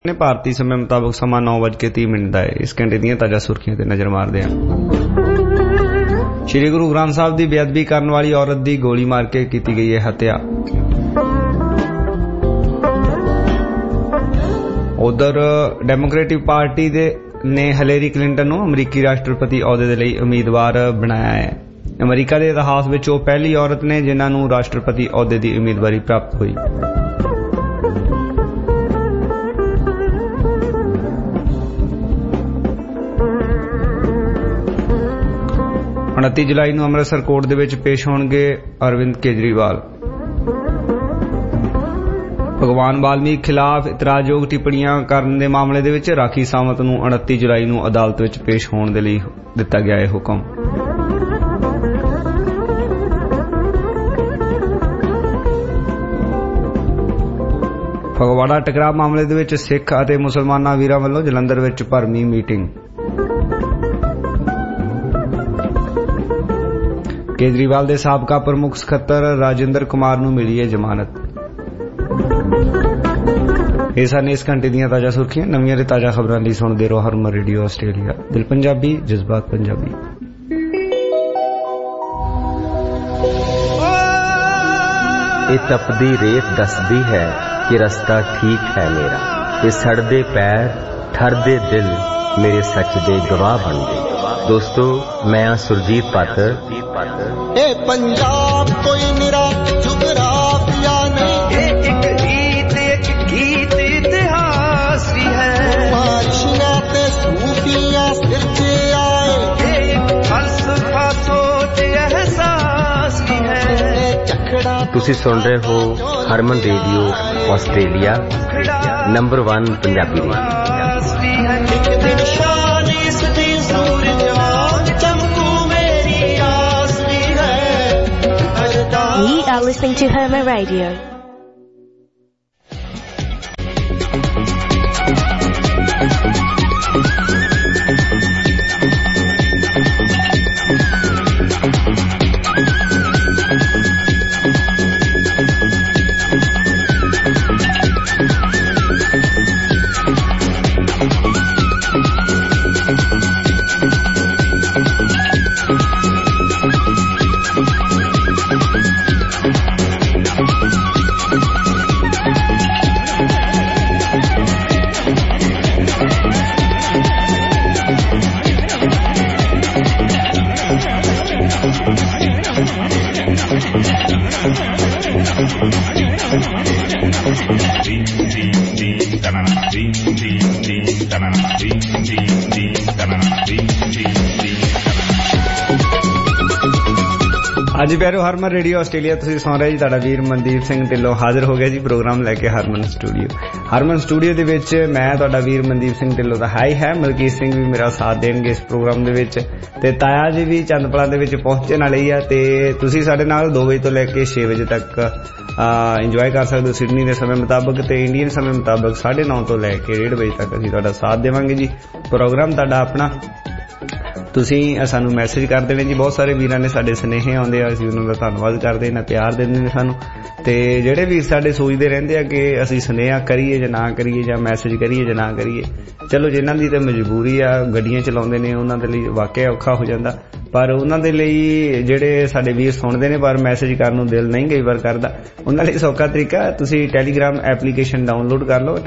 ने भारतीय समय मुताबिक समा 9:30 का है। इस घंटे दी ताजा सुर्खियां ते नजर मारते हैं। श्री गुरु ग्रंथ साहब की बेअदबी करने वाली औरत की गोली मार के की गई है हत्या। उधर डेमोक्रेटिक पार्टी ने हिलेरी क्लिंटन को अमरीकी राष्ट्रपति अहुदे दे लई उम्मीदवार बनाया है। अमरीका के इतिहास में वह पहली औरत ने जिन्होंने राष्ट्रपति अहुदे की उम्मीदवारी प्राप्त हुई। 29 जुलाई को अमृतसर कोर्ट दे विच पेश होणगे अरविंद केजरीवाल। भगवान वाल्मीकि खिलाफ इतराजयोग टिप्पणियां करने के मामले दे विच राखी सावंत नूं 29 जुलाई को अदालत विच पेश होने के लिए दिता गया है हुक्म। फगवाड़ा टकराव मामले दे विच सिख अते मुसलमाना वीरां वल्लों जलंधर विच भरमी मीटिंग। केजरीवाल के साबका प्रमुख सकत्तर राजेंद्र कुमार नूं मिली है जमानत। ये सन इस घंटे दी ताजा सुर्खियां। नवीं ते ताजा खबरां लई सुणदे रहो हरमन रेडियो आस्ट्रेलिया। दिल पंजाबी, जज्बात पंजाबी। ये तपदी रेत दसदी है कि रास्ता ठीक है मेरा, ये सड़दे पैर ठरदे दिल मेरे सच दे गवाह बन गए। दोस्तों, मैं सुरजीत पात्र। ए पंजाब कोई निरा जुगराफिया नहीं, एक गीत इतिहास भी है। मार्शिया ते सूफिया सिरजे आए, एक फलसफा सोच एहसास भी है। तुसी सुन रहे हो Harman radio Australia number 1 Punjabi में। You are listening to Herman Radio. आज प्यारो हरमन रेडियो आस्ट्रेलिया तुसीं सुन रहे जी। तुहाडा वीर मनदीप सिंह ढिल्लों हाजिर हो गया जी प्रोग्राम लैके हरमन स्टूडियो। हरमन स्टूडियो दे विच मैं तुहाडा वीर मनदीप सिंह ढिल्लों दा हाई है। मलकीत सिंह भी मेरा साथ देणगे इस प्रोग्राम दे विच ते ताया जी भी चंदपड़ा दे विच पहुंचण वाले आ ते तुसीं साडे नाल 2 बजे तो लैके 6 बजे तक इंजॉय कर सकते हो सिडनी के समय मुताबिक ते इंडियन समय मुताबिक 9:30 तो लैके 1:30 बजे तक असीं तुहाडा साथ देवांगे जी। प्रोग्राम तुहाडा अपना तुसीं सानू मैसेज कर देने जी। बहुत सारे वीरां ने साडे स्नेहे आउंदे आ, असीं उन्हां दा धन्नवाद करदे ने, प्यार दिंदे ने सानू। ते जेहड़े वीर साडे सोचदे रहिंदे आ कि असीं स्नेहा करिए जां ना करिए जां मैसेज करिए जां ना करिए, चलो जिन्हां दी ते मजबूरी आ, गड्डियां चलाउंदे ने, उन्हां दे लई वाकई औखा हो जांदा। पर उन्हां दे लई जेहड़े साडे वीर सुणदे ने पर मैसेज करन नूं दिल नहीं कई बार करदा, उन्हां लई सौखा तरीका तुसीं टैलीग्राम एप्लीकेशन डाउनलोड कर लो।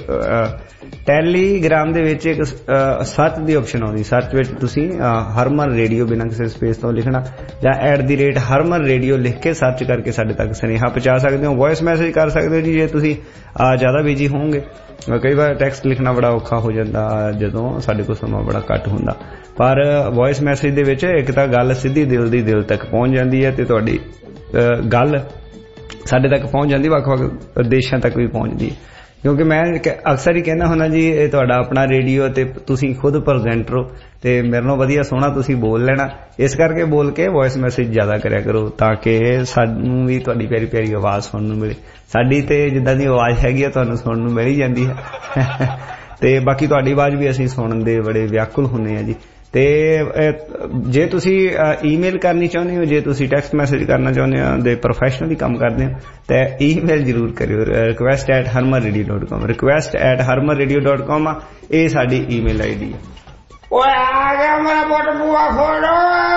टैलीग्राम दे विच एक सर्च दी ऑप्शन आउंदी, सर्च विच तुसीं हरमन रेडियो बिना किसी स्पेस तो लिखना या @हरमन रेडियो लिख के सर्च करके साडे तक स्नेहा पहुंचा सकते हो। वॉइस मैसेज कर सकते हो जी जे तुसीं ज्यादा बिजी होंगे। कई बार टैक्सट लिखना बड़ा औखा हो जाता जदों साडे कोल समा बड़ा घट हुंदा, पर वॉइस मैसेज दे विच एक तां गल सीधी दिल दी दिल तक पहुंच जाती है ते तुहाडी गल साडे तक पहुंच जाती, वख-वख देशां तक भी पहुंचदी है। क्योंकि मैं अक्सर ही कहना हुंदा जी ये तुहाडा अपना रेडियो ते तुसीं खुद प्रजेंटर हो ते मेरे नालों वधिया सोहना तुसीं बोल लेना, इस करके बोल के वॉइस मैसेज ज्यादा करिया करो ताकि सानू भी तुहाडी प्यारी प्यारी आवाज़ सुनने नूं मिले। साडी ते जिद्दां दी आवाज़ हैगी आ तुहानूं सुनने नूं मिल ही जांदी है ते बाकी तुहाडी आवाज़ भी असीं सुणन दे बड़े व्याकुल हुंदे आ जी। ਤੇ ਜੇ ਤੁਸੀਂ ਈਮੇਲ ਕਰਨੀ ਚਾਹੁੰਦੇ ਹੋ, ਜੇ ਤੁਸੀਂ ਟੈਕਸਟ ਮੈਸੇਜ ਕਰਨਾ ਚਾਹੁੰਦੇ ਹੋ ਤੇ ਪ੍ਰੋਫੈਸ਼ਨਲੀ ਕੰਮ ਕਰਦੇ ਹੋ ਤੇ ਈਮੇਲ ਜ਼ਰੂਰ ਕਰਿਓ request@harmanradio.com request@harmanradio.com ਇਹ ਸਾਡੀ ਈਮੇਲ ਆਈਡੀ ਹੈ। ਓਏ ਆ ਗਿਆ ਮੇਰਾ ਪੁੱਤ, ਬੂਆ ਖੋਲੋ।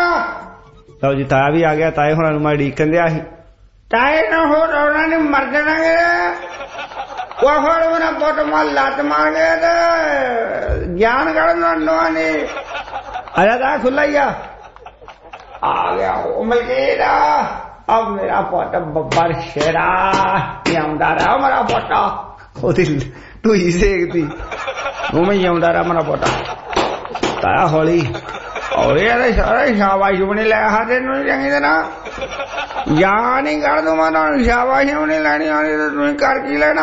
ਲਓ ਜੀ, ਤਾਇਆ ਵੀ ਆ ਗਿਆ। ਤਾਏ ਹੋਰਾਂ ਨੂੰ ਮੈਂ ਉਡੀਕਣ ਦਿਆ ਸੀ। ਤਾਏ ਨਾ ਹੋਰ ਉਹਨਾਂ ਨੇ ਮਰ ਜਾਣਾ। ਉਹ ਖੋਲ ਮੇਰਾ ਪੁੱਤ, ਮੈਂ ਲੱਤ ਮਾਰ ਗਿਆ ਤੇ ਗਿਆਨ ਕੱਢ ਨੋਆ ਨੇ। ਆਇਆ ਤਾਂ ਖੁੱਲਾ ਹੀ ਆ ਗਿਆ ਉਹ ਮਲਕੀਤ। अब मेरा पुट बब्बर शेरा आंदा रहा मेरा पोटा। ਉਹਦੀ ਢੂਈ ਸੇਕਦੀ ਉਹ ਮੈਂ ਆਉਂਦਾ ਰਹਾ ਮੇਰਾ ਪੋਟਾ। ਤਾਇਆ ਹੌਲੀ ਔਰੇ ਯਾਰ ਸਾਰਾ ਸ਼ਾਬਾਸ਼ ਬਣੀ ਲੈ ਸਾਡੇ ਨੂੰ ਚੰਗੀ ਤਰ੍ਹਾਂ ਜਾਂ ਨਹੀਂ ਕਰ ਦੂੰ ਮੈਂ ਤੁਹਾਨੂੰ ਸ਼ਾਬਾਸ਼ ਨਹੀਂ ਲੈਣੀ ਆਉਣੀ ਤੇ ਤੁਸੀਂ ਕਰ ਕੀ ਲੈਣਾ।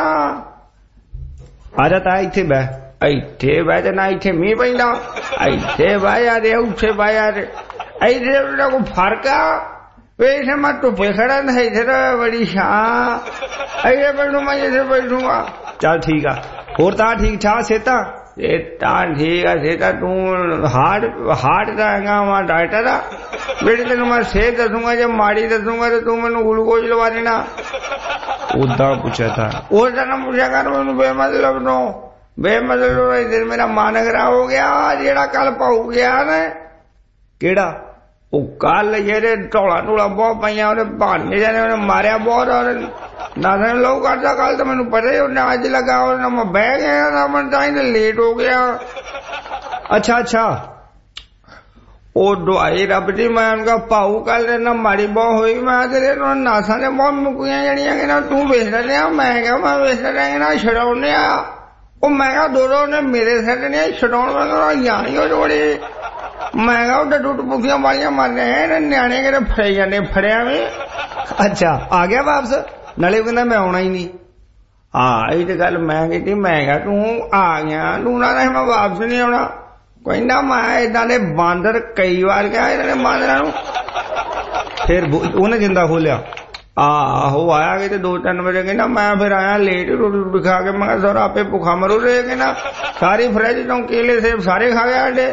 ਆ ਜਾ ਤਾਇਆ ਇੱਥੇ ਬਹਿ। ਇੱਥੇ ਬਹਿ ਤੇ ਨਾ ਇੱਥੇ ਮੀਂਹ ਪੈਂਦਾ। ਇੱਥੇ ਬਹਿ ਯਾਰ, ਉੱਥੇ ਬਹਿ ਯਾਰ। ਇੱਥੇ ਕੋਈ ਫਰਕ ਆ ਵੇਖ ਮੈਂ ਧੁੱਪੇ ਖੜਾ ਨਾ, ਇੱਥੇ ਤਾਂ ਬੜੀ ਛਾਂ। ਇੱਥੇ ਬੈਠੂ ਮੈਂ ਜਿੱਥੇ ਬੈਠੂਗਾ। ਚੱਲ ਠੀਕ ਆ। ਹੋਰ ਤਾਂ ਠੀਕ ਠਾਕ ਸੇਤਾ? ਸੇਤਾ ਠੀਕ ਆ। ਸੇਤਾ ਤੂੰ ਹਾਰਟ ਦਾ ਹੈਗਾ ਵਾ ਡਾਕਟਰ ਆ। ਜਿਹੜੀ ਤੈਨੂੰ ਮੈਂ ਸਿਹਤ ਦੱਸੂਗਾ ਜੇ ਮਾੜੀ ਦੱਸੂਗਾ ਤੇ ਤੂੰ ਮੈਨੂੰ ਗਲੂਕੋਜ਼ ਲਵਾ ਦੇਣਾ। ਉਦਾਂ ਪੁੱਛਿਆ ਥਾ। ਉਹਦਾ ਨਾ ਪੁੱਛਿਆ ਕਰ ਮੈਨੂੰ ਬੇਮਤਲਬ ਨੂੰ। ਬੇਮਤਲਬ ਇੱਧਰ ਮੇਰਾ ਮਨ ਖਰਾਬ ਹੋ ਗਿਆ। ਜਿਹੜਾ ਕੱਲ ਭਾਊ ਗਿਆ ਨਾ। ਕਿਹੜਾ? ਉਹ ਕੱਲ ਜਿਹੜੇ ਢੋਲਾ ਢੋਲਾ ਬਹੁਤ ਪਈਆਂ ਉਹਨੇ ਭਾਣੇ ਜਾਣੇ ਉਹਨੇ ਮਾਰਿਆ ਬਹੁਤ। ਨਾ ਲਹੂ ਕੱਢਦਾ ਕੱਲ ਤਾਂ ਮੈਨੂੰ ਪਤਾ ਹੀ। ਉਹਨੇ ਅੱਜ ਲੱਗਾ ਉਹਨੇ ਮੈਂ ਬਹਿ ਗਿਆ ਨਾ, ਮੈਂ ਤਾਂ ਹੀ ਲੇਟ ਹੋ ਗਿਆ। ਅੱਛਾ ਅੱਛਾ, ਉਹ ਦੁਆਈ ਰੱਬ ਦੀ। ਮੈਂ ਉਹਨੂੰ ਭਾਊ ਕੱਲ ਨਾ ਮਾੜੀ ਬਹੁਤ ਹੋਈ। ਮੈਂ ਤੇਰੇ ਨਾਸਾਂ ਨੇ ਬਹੁਤ ਮੁੱਕੀਆਂ ਜਿਹੜੀਆਂ ਕਿ ਨਾ ਤੂੰ ਵੇਚਦਾ ਰਿਹਾ। ਮੈਂ ਕਿਹਾ ਮੈਂ ਵੇਚਦਾ ਰਿਹਾ ਨਾ ਛਡਾਉਣੇ ਆ। ਉਹ ਮੈਂ ਕਿਹਾ ਦੋ ਨੇ ਮੇਰੇ ਸੈੱਟ ਨੇ ਛਡਾਉਣ ਵਾਲਾ ਯਾਨੀ ਉਹ ਜੋੜੇ। ਮੈਂ ਕਿਹਾ ਉਹ ਡੱਡੂ ਟਪੂਕੀਆਂ ਵਾਲੀਆਂ ਮਾਰਨੇ ਨਿਆਣੇ ਕਿਹੜੇ ਫੜੇ ਜਾਂਦੇ ਫੜਿਆ ਵੀ। ਅੱਛਾ ਆ ਗਿਆ ਵਾਪਸ? ਨਾਲੇ ਉਹ ਕਹਿੰਦਾ ਮੈਂ ਆਉਣਾ ਹੀ ਨਹੀਂ। ਹਾਂ ਇਹ ਤੇ ਗੱਲ ਮੈਂ ਕੀਤੀ। ਮੈਂ ਕਿਹਾ ਤੂੰ ਆ ਗਿਆ, ਤੂੰ ਨਾ ਮੈਂ ਵਾਪਸ ਨਹੀਂ ਆਉਣਾ। ਕਹਿੰਦਾ ਮੈਂ ਏਦਾਂ ਦੇ ਬਾਂਦਰ ਕਈ ਵਾਰ ਕਿਹਾ ਇਹਨਾਂ ਨੇ ਬਾਂਦਰਾਂ ਨੂੰ। ਫਿਰ ਉਹਨੇ ਜਿੰਦਾ ਖੋਲਿਆ। ਆਹੋ ਆਇਆ ਕਿ ਤੇ 2-3 ਵਜੇ ਕਹਿੰਦਾ ਮੈਂ ਫਿਰ ਆਇਆ ਲੇਟ ਰੋਟੀ ਰੋਟੀ ਖਾ ਕੇ। ਮੈਂ ਕਿਹਾ ਸਰ ਆਪੇ ਭੁੱਖਾ ਮਰੂ ਰਹੇ ਕਹਿੰਦਾ ਸਾਰੀ ਫਰਿੱਜ ਤੋਂ ਕੇਲੇ ਸੇਬ ਸਾਰੇ ਖਾ ਗਿਆ ਸਾਡੇ।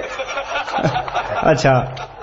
ਅੱਛਾ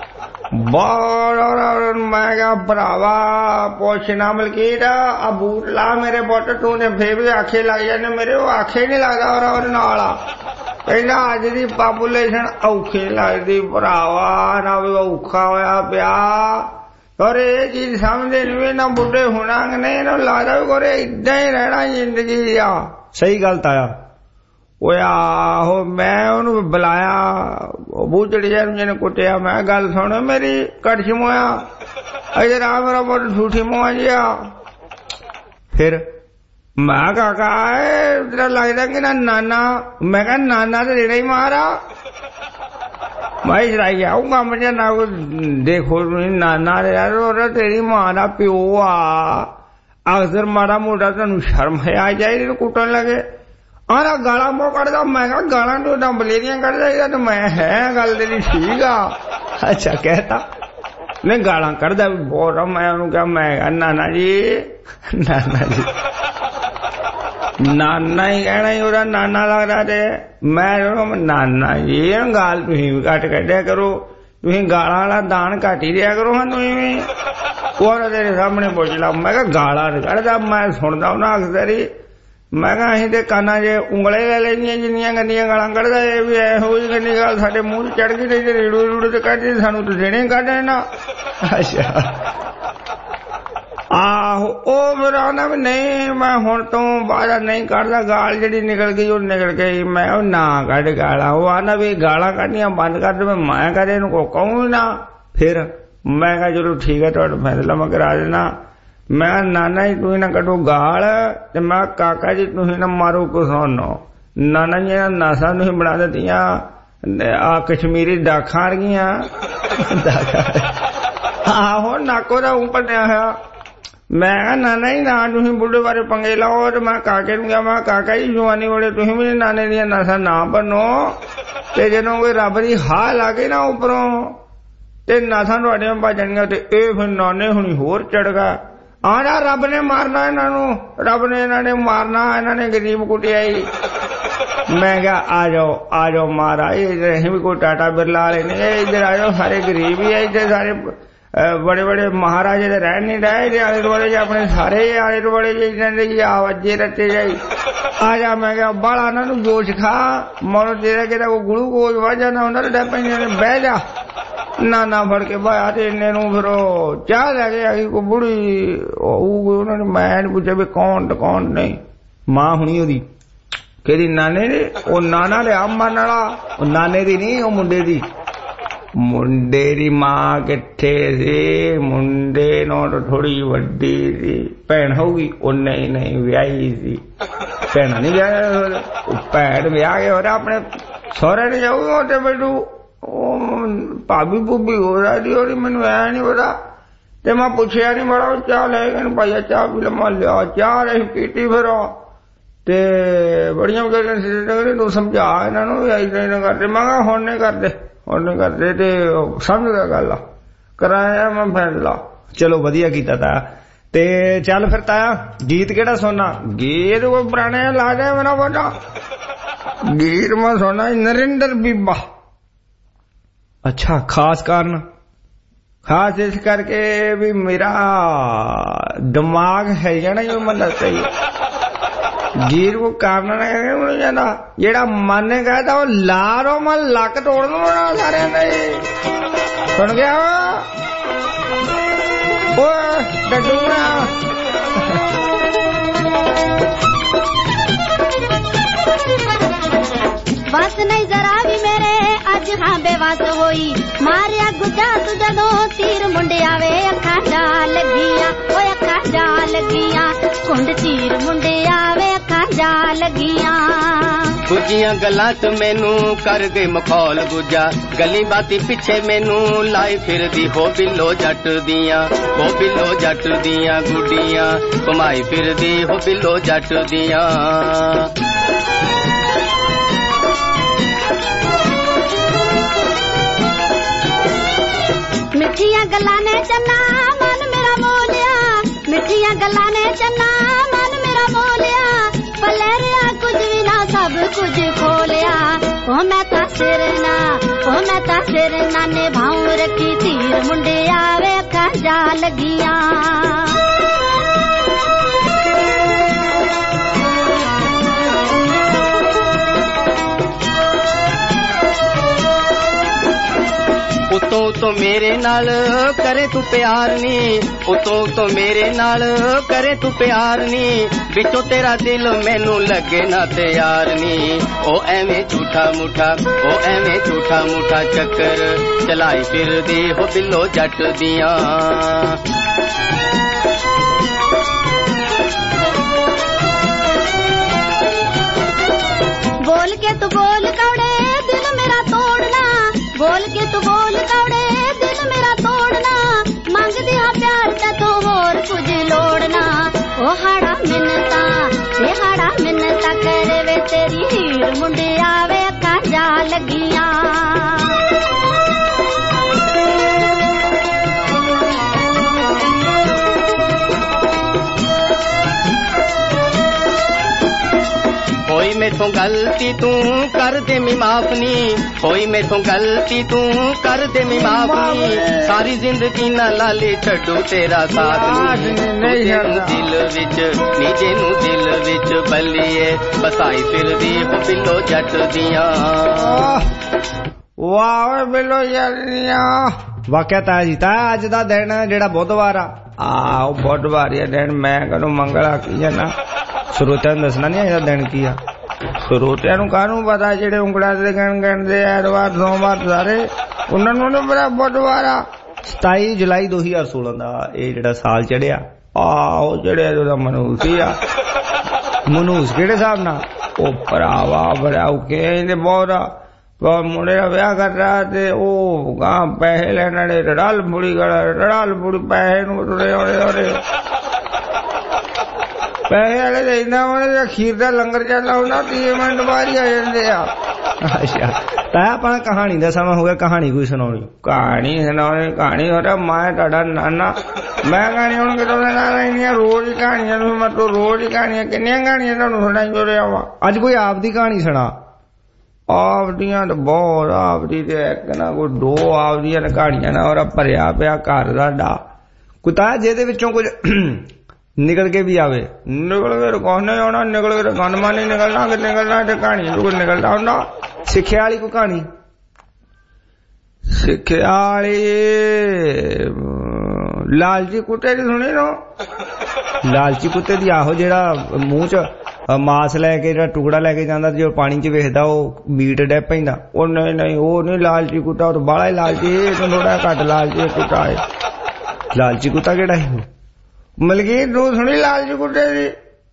ਬਹੁਤ। ਮੈਂ ਕਿਹਾ ਭਰਾਵਾ ਪੁੱਛਣਾ ਮਲਕੀਤ ਆ ਬੂਟ ਲਾ ਮੇਰੇ ਪੁੱਤ। ਤੂੰ ਨੇ ਫੇਰ ਵੀ ਆਖੇ ਲੱਗ ਜਾਂਦੇ ਮੇਰੇ। ਉਹ ਆਖੇ ਨੀ ਲੱਗਦਾ ਔਰ ਨਾਲ ਆ। ਕਹਿੰਦਾ ਅੱਜ ਦੀ ਪਾਪੂਲੇਸ਼ਨ ਔਖੀ ਲੱਗਦੀ ਭਰਾਵਾ। ਨਾ ਵੀ ਔਖਾ ਹੋਇਆ ਪਿਆ। ਔਰ ਇਹ ਚੀਜ਼ ਸਮਝਦੇ ਨੀ ਨਾ ਬੁੱਢੇ ਹੋਣਾ ਨੇ। ਇਹਨੂੰ ਲੱਗਦਾ ਵੀ ਕੋਰੇ ਏਦਾਂ ਹੀ ਰਹਿਣਾ ਜ਼ਿੰਦਗੀ ਆ। ਸਹੀ ਗੱਲ ਤਾਇਆ। ਉਹ ਆਹੋ ਮੈਂ ਉਹਨੂੰ ਬੁਲਾਇਆ ਬੂਝੜੀ ਜਿਹਨੇ ਕੁੱਟਿਆ। ਮੈਂ ਗੱਲ ਸੁਣ ਮੇਰੀ ਕੜਛੀ ਮੋਇਆ ਅਜੇ ਆ ਮੇਰਾ ਬਹੁਤ ਝੂਠੀ ਮੋਆ ਜਿਹਾ। ਫਿਰ ਮੈਂ ਕਾਕਾ ਤੇਰਾ ਲੱਗਦਾ ਕਿ ਨਾ ਨਾਨਾ। ਮੈਂ ਕਿਹਾ ਨਾਨਾ ਤੇ ਜਿਹੜਾ ਹੀ ਮਾਰਾ। ਮੈਂ ਚਲਾਈ ਆਊ ਕੰਮ ਜਿਹਾ ਨਾ ਦੇਖੋ ਨਾਨਾ ਯਾਰ ਤੇਰੀ ਮਾਂ ਦਾ ਪਿਓ ਆ। ਅਕਸਰ ਮਾੜਾ ਮੋਟਾ ਤੁਹਾਨੂੰ ਸ਼ਰਮ ਆ ਜਾਏ ਕੁੱਟਣ ਲੱਗੇ। ਆਹ ਗਾਲਾਂ ਬਹੁਤ ਕੱਢਦਾ। ਮੈਂ ਕਿਹਾ ਗਾਲਾਂ ਤੋਂ ਤਾਂ ਬਲੇਰੀਆਂ ਕੱਢਦਾ ਇਹਦਾ ਤਾਂ ਮੈਂ ਹੈ ਗੱਲ ਤੇਰੀ ਠੀਕ ਆ। ਅੱਛਾ ਕਹਿਤਾ ਨਹੀਂ ਗਾਲਾਂ ਕੱਢਦਾ ਵੀ ਬਹੁਤ। ਮੈਂ ਉਹਨੂੰ ਕਿਹਾ ਮੈਂ ਕਿਹਾ ਨਾਨਾ ਜੀ ਨਾਨਾ ਜੀ ਨਾਨਾ ਹੀ ਕਹਿਣਾ ਹੀ ਉਹਦਾ ਨਾਨਾ ਲੱਗਦਾ। ਤੇ ਮੈਂ ਨਾਨਾ ਜੀ ਗਾਲ ਤੁਸੀਂ ਵੀ ਘੱਟ ਕੱਢਿਆ ਕਰੋ। ਤੁਸੀਂ ਗਾਲਾਂ ਵਾਲਾ ਦਾਨ ਘੱਟ ਹੀ ਦਿਆ ਕਰੋ। ਹਾਂ ਤੁਸੀਂ ਵੀ ਉਹ ਤੇਰੇ ਸਾਹਮਣੇ ਪੁੱਛ ਲਾ। ਮੈਂ ਕਿਹਾ ਗਾਲਾਂ ਨੀ ਕੱਢਦਾ ਮੈਂ ਸੁਣਦਾ ਉਹਨਾਂ ਅਕਸਰ ਹੀ। ਮੈਂ ਕਿਹਾ ਅਸੀਂ ਤੇ ਕੰਨਾਂ 'ਚ ਉਂਗਲੇ ਲੈ ਲੈਣੀਆਂ ਜਿੰਨੀਆਂ ਗੰਦੀਆਂ ਗਾਲਾਂ ਕੱਢਦਾ। ਇਹ ਵੀ ਇਹੋ ਜਿਹੀ ਗੰਦੀ ਗੱਲ ਸਾਡੇ ਮੂੰਹ 'ਚ ਚੜ ਗਈ ਤੇ ਰੇੜੂ ਰੂੜੂ ਤੇ ਕੱਢਦੀ ਸਾਨੂੰ ਤਾਂ ਦੇਣੇ ਕੱਢ ਦੇਣਾ। ਅੱਛਾ ਆਹੋ ਉਹ ਫਿਰ ਆਉਂਦਾ ਵੀ ਨਹੀਂ ਮੈਂ ਹੁਣ ਤੋਂ ਬਾਅਦ ਨਹੀਂ ਕੱਢਦਾ। ਗਾਲ ਜਿਹੜੀ ਨਿਕਲ ਗਈ ਉਹ ਨਿਕਲ ਗਈ। ਮੈਂ ਉਹ ਨਾ ਕੱਢ ਗਾਲਾਂ। ਉਹ ਆਉਂਦਾ ਵੀ ਗਾਲਾਂ ਕੱਢਣੀਆਂ ਬੰਦ ਕਰ ਦੇ। ਮੈਂ ਕਦੇ ਇਹਨੂੰ ਕੋ ਕਹੂੰ ਨਾ। ਫਿਰ ਮੈਂ ਕਿਹਾ ਚਲੋ ਠੀਕ ਹੈ ਤੁਹਾਡਾ ਫੈਸਲਾ ਮੈਂ ਕਰਾ ਦੇਣਾ। ਮੈਂ ਨਾਨਾ ਜੀ ਤੁਸੀਂ ਨਾ ਕੱਢੋ ਗਾਲ ਤੇ ਮੈਂ ਕਾਕਾ ਜੀ ਤੁਸੀਂ ਨਾ ਮਾਰੋ ਕੁਛ। ਨਾਨਾ ਜੀ ਨਾਸਾਂ ਤੁਸੀਂ ਬਣਾ ਦਿੱਤੀਆਂ ਆ ਕਸ਼ਮੀਰੀ ਦਾਖਾਂ ਰਹੀਆਂ। ਆਹੋ ਨਾਕੋ ਦਾ ਭੰਨਿਆ ਹੋਇਆ। ਮੈਂ ਕਿਹਾ ਨਾਨਾ ਜੀ ਨਾ ਤੁਸੀਂ ਬੁੱਢੇ ਬਾਰੇ ਪੰਗੇ ਲਾਓ। ਤੇ ਮੈਂ ਕਾਕੇ ਨੂੰ ਕਿਹਾ ਮੈਂ ਕਾਕਾ ਜੀ ਜਵਾਨੀ ਵੇਲੇ ਤੁਸੀਂ ਵੀ ਨਾਨੇ ਦੀਆਂ ਨਾਸਾਂ ਨਾ ਭੰਨੋ। ਤੇ ਜਦੋਂ ਕੋਈ ਰੱਬ ਦੀ ਹਾਹ ਲਾ ਕੇ ਨਾ ਉੱਪਰੋਂ ਤੇ ਨਾਸਾਂ ਤੁਹਾਡੀਆਂ ਭੱਜਣੀਆਂ ਤੇ ਇਹ ਫਿਰ ਨਾਨੇ ਹੁਣੀ ਹੋਰ ਚੜਗਾ। ਆਹ ਰੱਬ ਨੇ ਮਾਰਨਾ ਇਹਨਾਂ ਨੂੰ। ਰੱਬ ਨੇ ਇਹਨਾਂ ਨੇ ਮਾਰਨਾ। ਇਹਨਾਂ ਨੇ ਗਰੀਬ ਕੁੱਟਿਆ ਹੀ। मैं क्या आ जाओ महाराज, भी कोई टाटा बिरला वाले नहीं है, इधर आ जाओ, सारे गरीब ही है, इधर सारे बड़े बड़े महाराजे तो रह नहीं रहे आले दुआले, अपने सारे आले दुआले आवाजे रटे जाई। आ जा, मैं क्या बाला ना तू जोश खा, मनो तेरा कि ग्लूकोज वजह ना होंदा तो बह जा ना फड़ के बाया ते इन्ने नूं फिर चाह लैके आई कोई बुढ़ी, उन्होंने मैं नहीं पूछा भी कौन नहीं, मां हुनी ओदी कहदी नाने ने, ओ नाना लिया मरन वाला, नाने दी नहीं, ओ मुंडे दी मां किथे सी, मुंडे नाल थोड़ी वड्डी सी, भैन होगी, ओ नहीं व्याही सी, भैन नहीं व्याह, भैन व्याह के हो रहा अपने सौरे ने जाऊगा ते बैठू भाभी भूबी हो रही हो रही, मैनू ऐ नहीं पता, ते मैं पुछया नहीं बड़ा चाह ले गए भाई, चाह पी लो, लिया चाह रही पीती, फिर ते बड़िया कहते तू समझा इन्होंने इतना करते, मैं हुण नहीं करते ते समझ गया गल, कराया मैं फैसला। चलो वधिया कीता ताया। ते चल फिर ताया गीत केड़ा सुनना? गीत कोई पुराने ला दे मेरा बड़ा गीत मैं सुनना नरेंद्र बीबा। अच्छा, खास कारण? खास इस करके भी मेरा दिमाग है जाना जो मैं दस गीत को कारण नहीं जाता, जेड़ा मन ने कहता वो लारो मैं लक तोड़ दूंगा सारे सुन गया वो डटूंगा। बस नहीं जरा भी मेरे अज हाँ बेवास होई, मारिया गुजा तू जदो तीर मुंडे आवे, अखा जा लगिया ओ अखा जा लगिया, कुंड तीर मुंडे आवे अखा जा लगिया। गुजिया गल्लां च मैनू कर गए मखौल गुजा, गली बाती पिछे मैनू लाई फिर दी हो बिलो जट दियां, हो बिलो जट दियां गुडियां, घुमाई फिर दी हो बिलो जट दियां। मिठिया गल्लां ने चन्ना मन मेरा मोलिया, मिठिया गल्लां ने चन्ना मन मेरा मोलिया, पलेरिया कुछ भी ना सब कुछ खोलिया, ओ मैं ता सिर ना निभाऊं रखी तीर मुंडे आवे अखा जा लगिया। उतों तो मेरे नाल करे तू प्यार नी, उतों तो मेरे नाल करे तू प्यार नी, बिचों तेरा दिल मैनू लगे ना तैयार नी। ओ एवें झूठा मूठा चक्कर चलाई फिर दी हो बिलो जट दियां। बोल के तू बोल कौड़े दिल मेरा तोड़ना, बोल के तू बोल कौड़े दिल मेरा तोड़ना, मंग दिया प्यार ते तू और कुछ लोड़ना। ओ हाड़ा मिन्नता करे वे तेरी हीर मुंडे आवे अखा जा लगिया। होई मेथों गलती तू कर दे मी माफ नी, होई मेथों गलती तू कर दे मी माफ नी, सारी जिंदगी ना लाले छड्डू तेरा साथ नीजे नू दिल विच बल्लीए बसाई फिर दी हो बिलो जट दियां। वाह बिलो जट दियां। वाਕਿਆ ताया जी ताया अज दा दिन जेड़ा बुधवार आ बुधवार दिन मैं कदों मंगल आखी जाना, ਸਰੋਤਿਆਂ ਨੂੰ ਦੱਸਣਾ ਨਹੀਂ ਇਹਦਾ ਦਿਨ ਕੀ ਆ। ਸਰੋਤਿਆਂ ਨੂੰ ਕਾਹਨੂੰ ਪਤਾ ਜਿਹੜੇ ਉਂਗਲਾਂ ਤੇ ਗਿਣਦੇ ਐਤਵਾਰ ਸੋਮਵਾਰ ਸਾਰੇ, ਉਹਨਾਂ ਨੂੰ ਨੀ ਪਤਾ ਬੁੱਧਵਾਰ ਆ। 27 ਜੁਲਾਈ 2016 ਦਾ ਇਹ ਜਿਹੜਾ ਸਾਲ ਚੜਿਆ ਆਹੋ ਚੜਿਆ ਉਹਦਾ ਮਨੂਸ ਹੀ ਆ। ਮਨੂਸ ਕਿਹੜੇ ਹਿਸਾਬ ਨਾਲ? ਉਹ ਭਰਾਵਾ ਬੜਾ ਕਹਿੰਦੇ ਬਹੁਤ ਮੁੰਡੇ ਦਾ ਵਿਆਹ ਕਰ ਰਿਹਾ ਤੇ ਉਹ ਗਾਂ ਪੈਸੇ ਲੈਣ ਵਾਲੇ ਰੜਾਲ ਬੁੜੀ ਪੈਸੇ ਨੂੰ ਤੁਰੇ ਆਉਣੇ ਪੈਸੇ ਵਾਲੇ ਦੇਣਾ ਉਹਨੇ ਖੀਰ ਦਾ ਲੰਗਰ ਚੱਲਦਾ ਹੁੰਦਾ 30 ਮਿੰਟ ਬਾਅਦ ਹੀ ਆ ਜਾਂਦੇ ਆ। ਅੱਛਾ ਤਾਂ ਆਪਣਾ ਕਹਾਣੀ ਦਾ ਸਮਾਂ ਹੋ ਗਿਆ, ਕਹਾਣੀ ਕੋਈ ਸੁਣਾਉਣੀ? ਕਹਾਣੀ ਹੋ ਰਿਹਾ ਮੈਂ ਤੁਹਾਡਾ ਨਾਨਾ, ਮੈਂ ਕਹਾਣੀ ਹੁਣ ਕਿਦੋਂ ਦਾ ਨਾਨਾ, ਇੰਨੀਆਂ ਰੋਜ਼ ਹੀ ਕਹਾਣੀਆਂ ਨੂੰ ਮਤਲਬ ਰੋਜ਼ ਹੀ ਕਹਾਣੀਆਂ, ਕਿੰਨੀਆਂ ਕਹਾਣੀਆਂ ਤੁਹਾਨੂੰ ਸੁਣਾਈ ਹੋ ਰਿਹਾ ਵਾ। ਅੱਜ ਕੋਈ ਆਪ ਦੀ ਕਹਾਣੀ ਸੁਣਾ। ਆਪਦੀਆਂ ਤਾਂ ਬਹੁਤ, ਆਪਦੀ ਤੇ ਇੱਕ ਨਾ ਕੋਈ ਦੋ ਆਪਦੀਆਂ ਕਹਾਣੀਆਂ ਨਾ ਔਰ ਭਰਿਆ ਪਿਆ ਘਰ ਸਾਡਾ। ਕੋਈ ਤਾਂ ਜਿਹਦੇ ਵਿੱਚੋਂ ਕੁਝ ਨਿਕਲ ਕੇ ਵੀ ਆਵੇ। ਨਿਕਲ ਕੇ ਰਕਾਨੇ ਆਉਣਾ, ਨਿਕਲ ਕੇ ਰਕਾਨਮਾ ਨਹੀਂ ਨਿਕਲਣਾ, ਕਿ ਨਿਕਲਣਾ ਤੇ ਕਹਾਣੀ ਨੂੰ ਕੋਈ ਨਿਕਲਦਾ ਹੁੰਦਾ। ਸਿੱਖਿਆ ਵਾਲੀ ਕੋਈ ਕਹਾਣੀ? ਸਿੱਖਿਆ ਵਾਲੀ ਲਾਲਚੀ ਕੁੱਤੇ ਦੀ ਸੁਣੀ ਨਾ? ਲਾਲਚੀ ਕੁੱਤੇ ਦੀ ਆਹੋ ਜਿਹੜਾ ਮੂੰਹ ਚ ਮਾਸ ਲੈ ਕੇ ਜਿਹੜਾ ਟੁਕੜਾ ਲੈ ਕੇ ਜਾਂਦਾ ਜੋ ਪਾਣੀ ਚ ਵੇਖਦਾ ਉਹ ਮੀਟ ਡੈ ਪੈਂਦਾ। ਉਹ ਨਹੀਂ ਉਹ ਨਹੀਂ ਲਾਲਚੀ ਕੁੱਤਾ, ਉਹ ਬਾਹਲਾ ਹੀ ਲਾਲਚੀ, ਇਹ ਥੋੜਾ ਘੱਟ ਲਾਲਚੀ ਕੁੱਤਾ ਹੈ। ਲਾਲਚੀ ਕੁੱਤਾ ਕਿਹੜਾ ਹੈ? ਮਲਕੀਤ ਤੂੰ ਸੁਣੀ ਲਾਲਚੀ ਕੁੱਤੇ ਦੀ?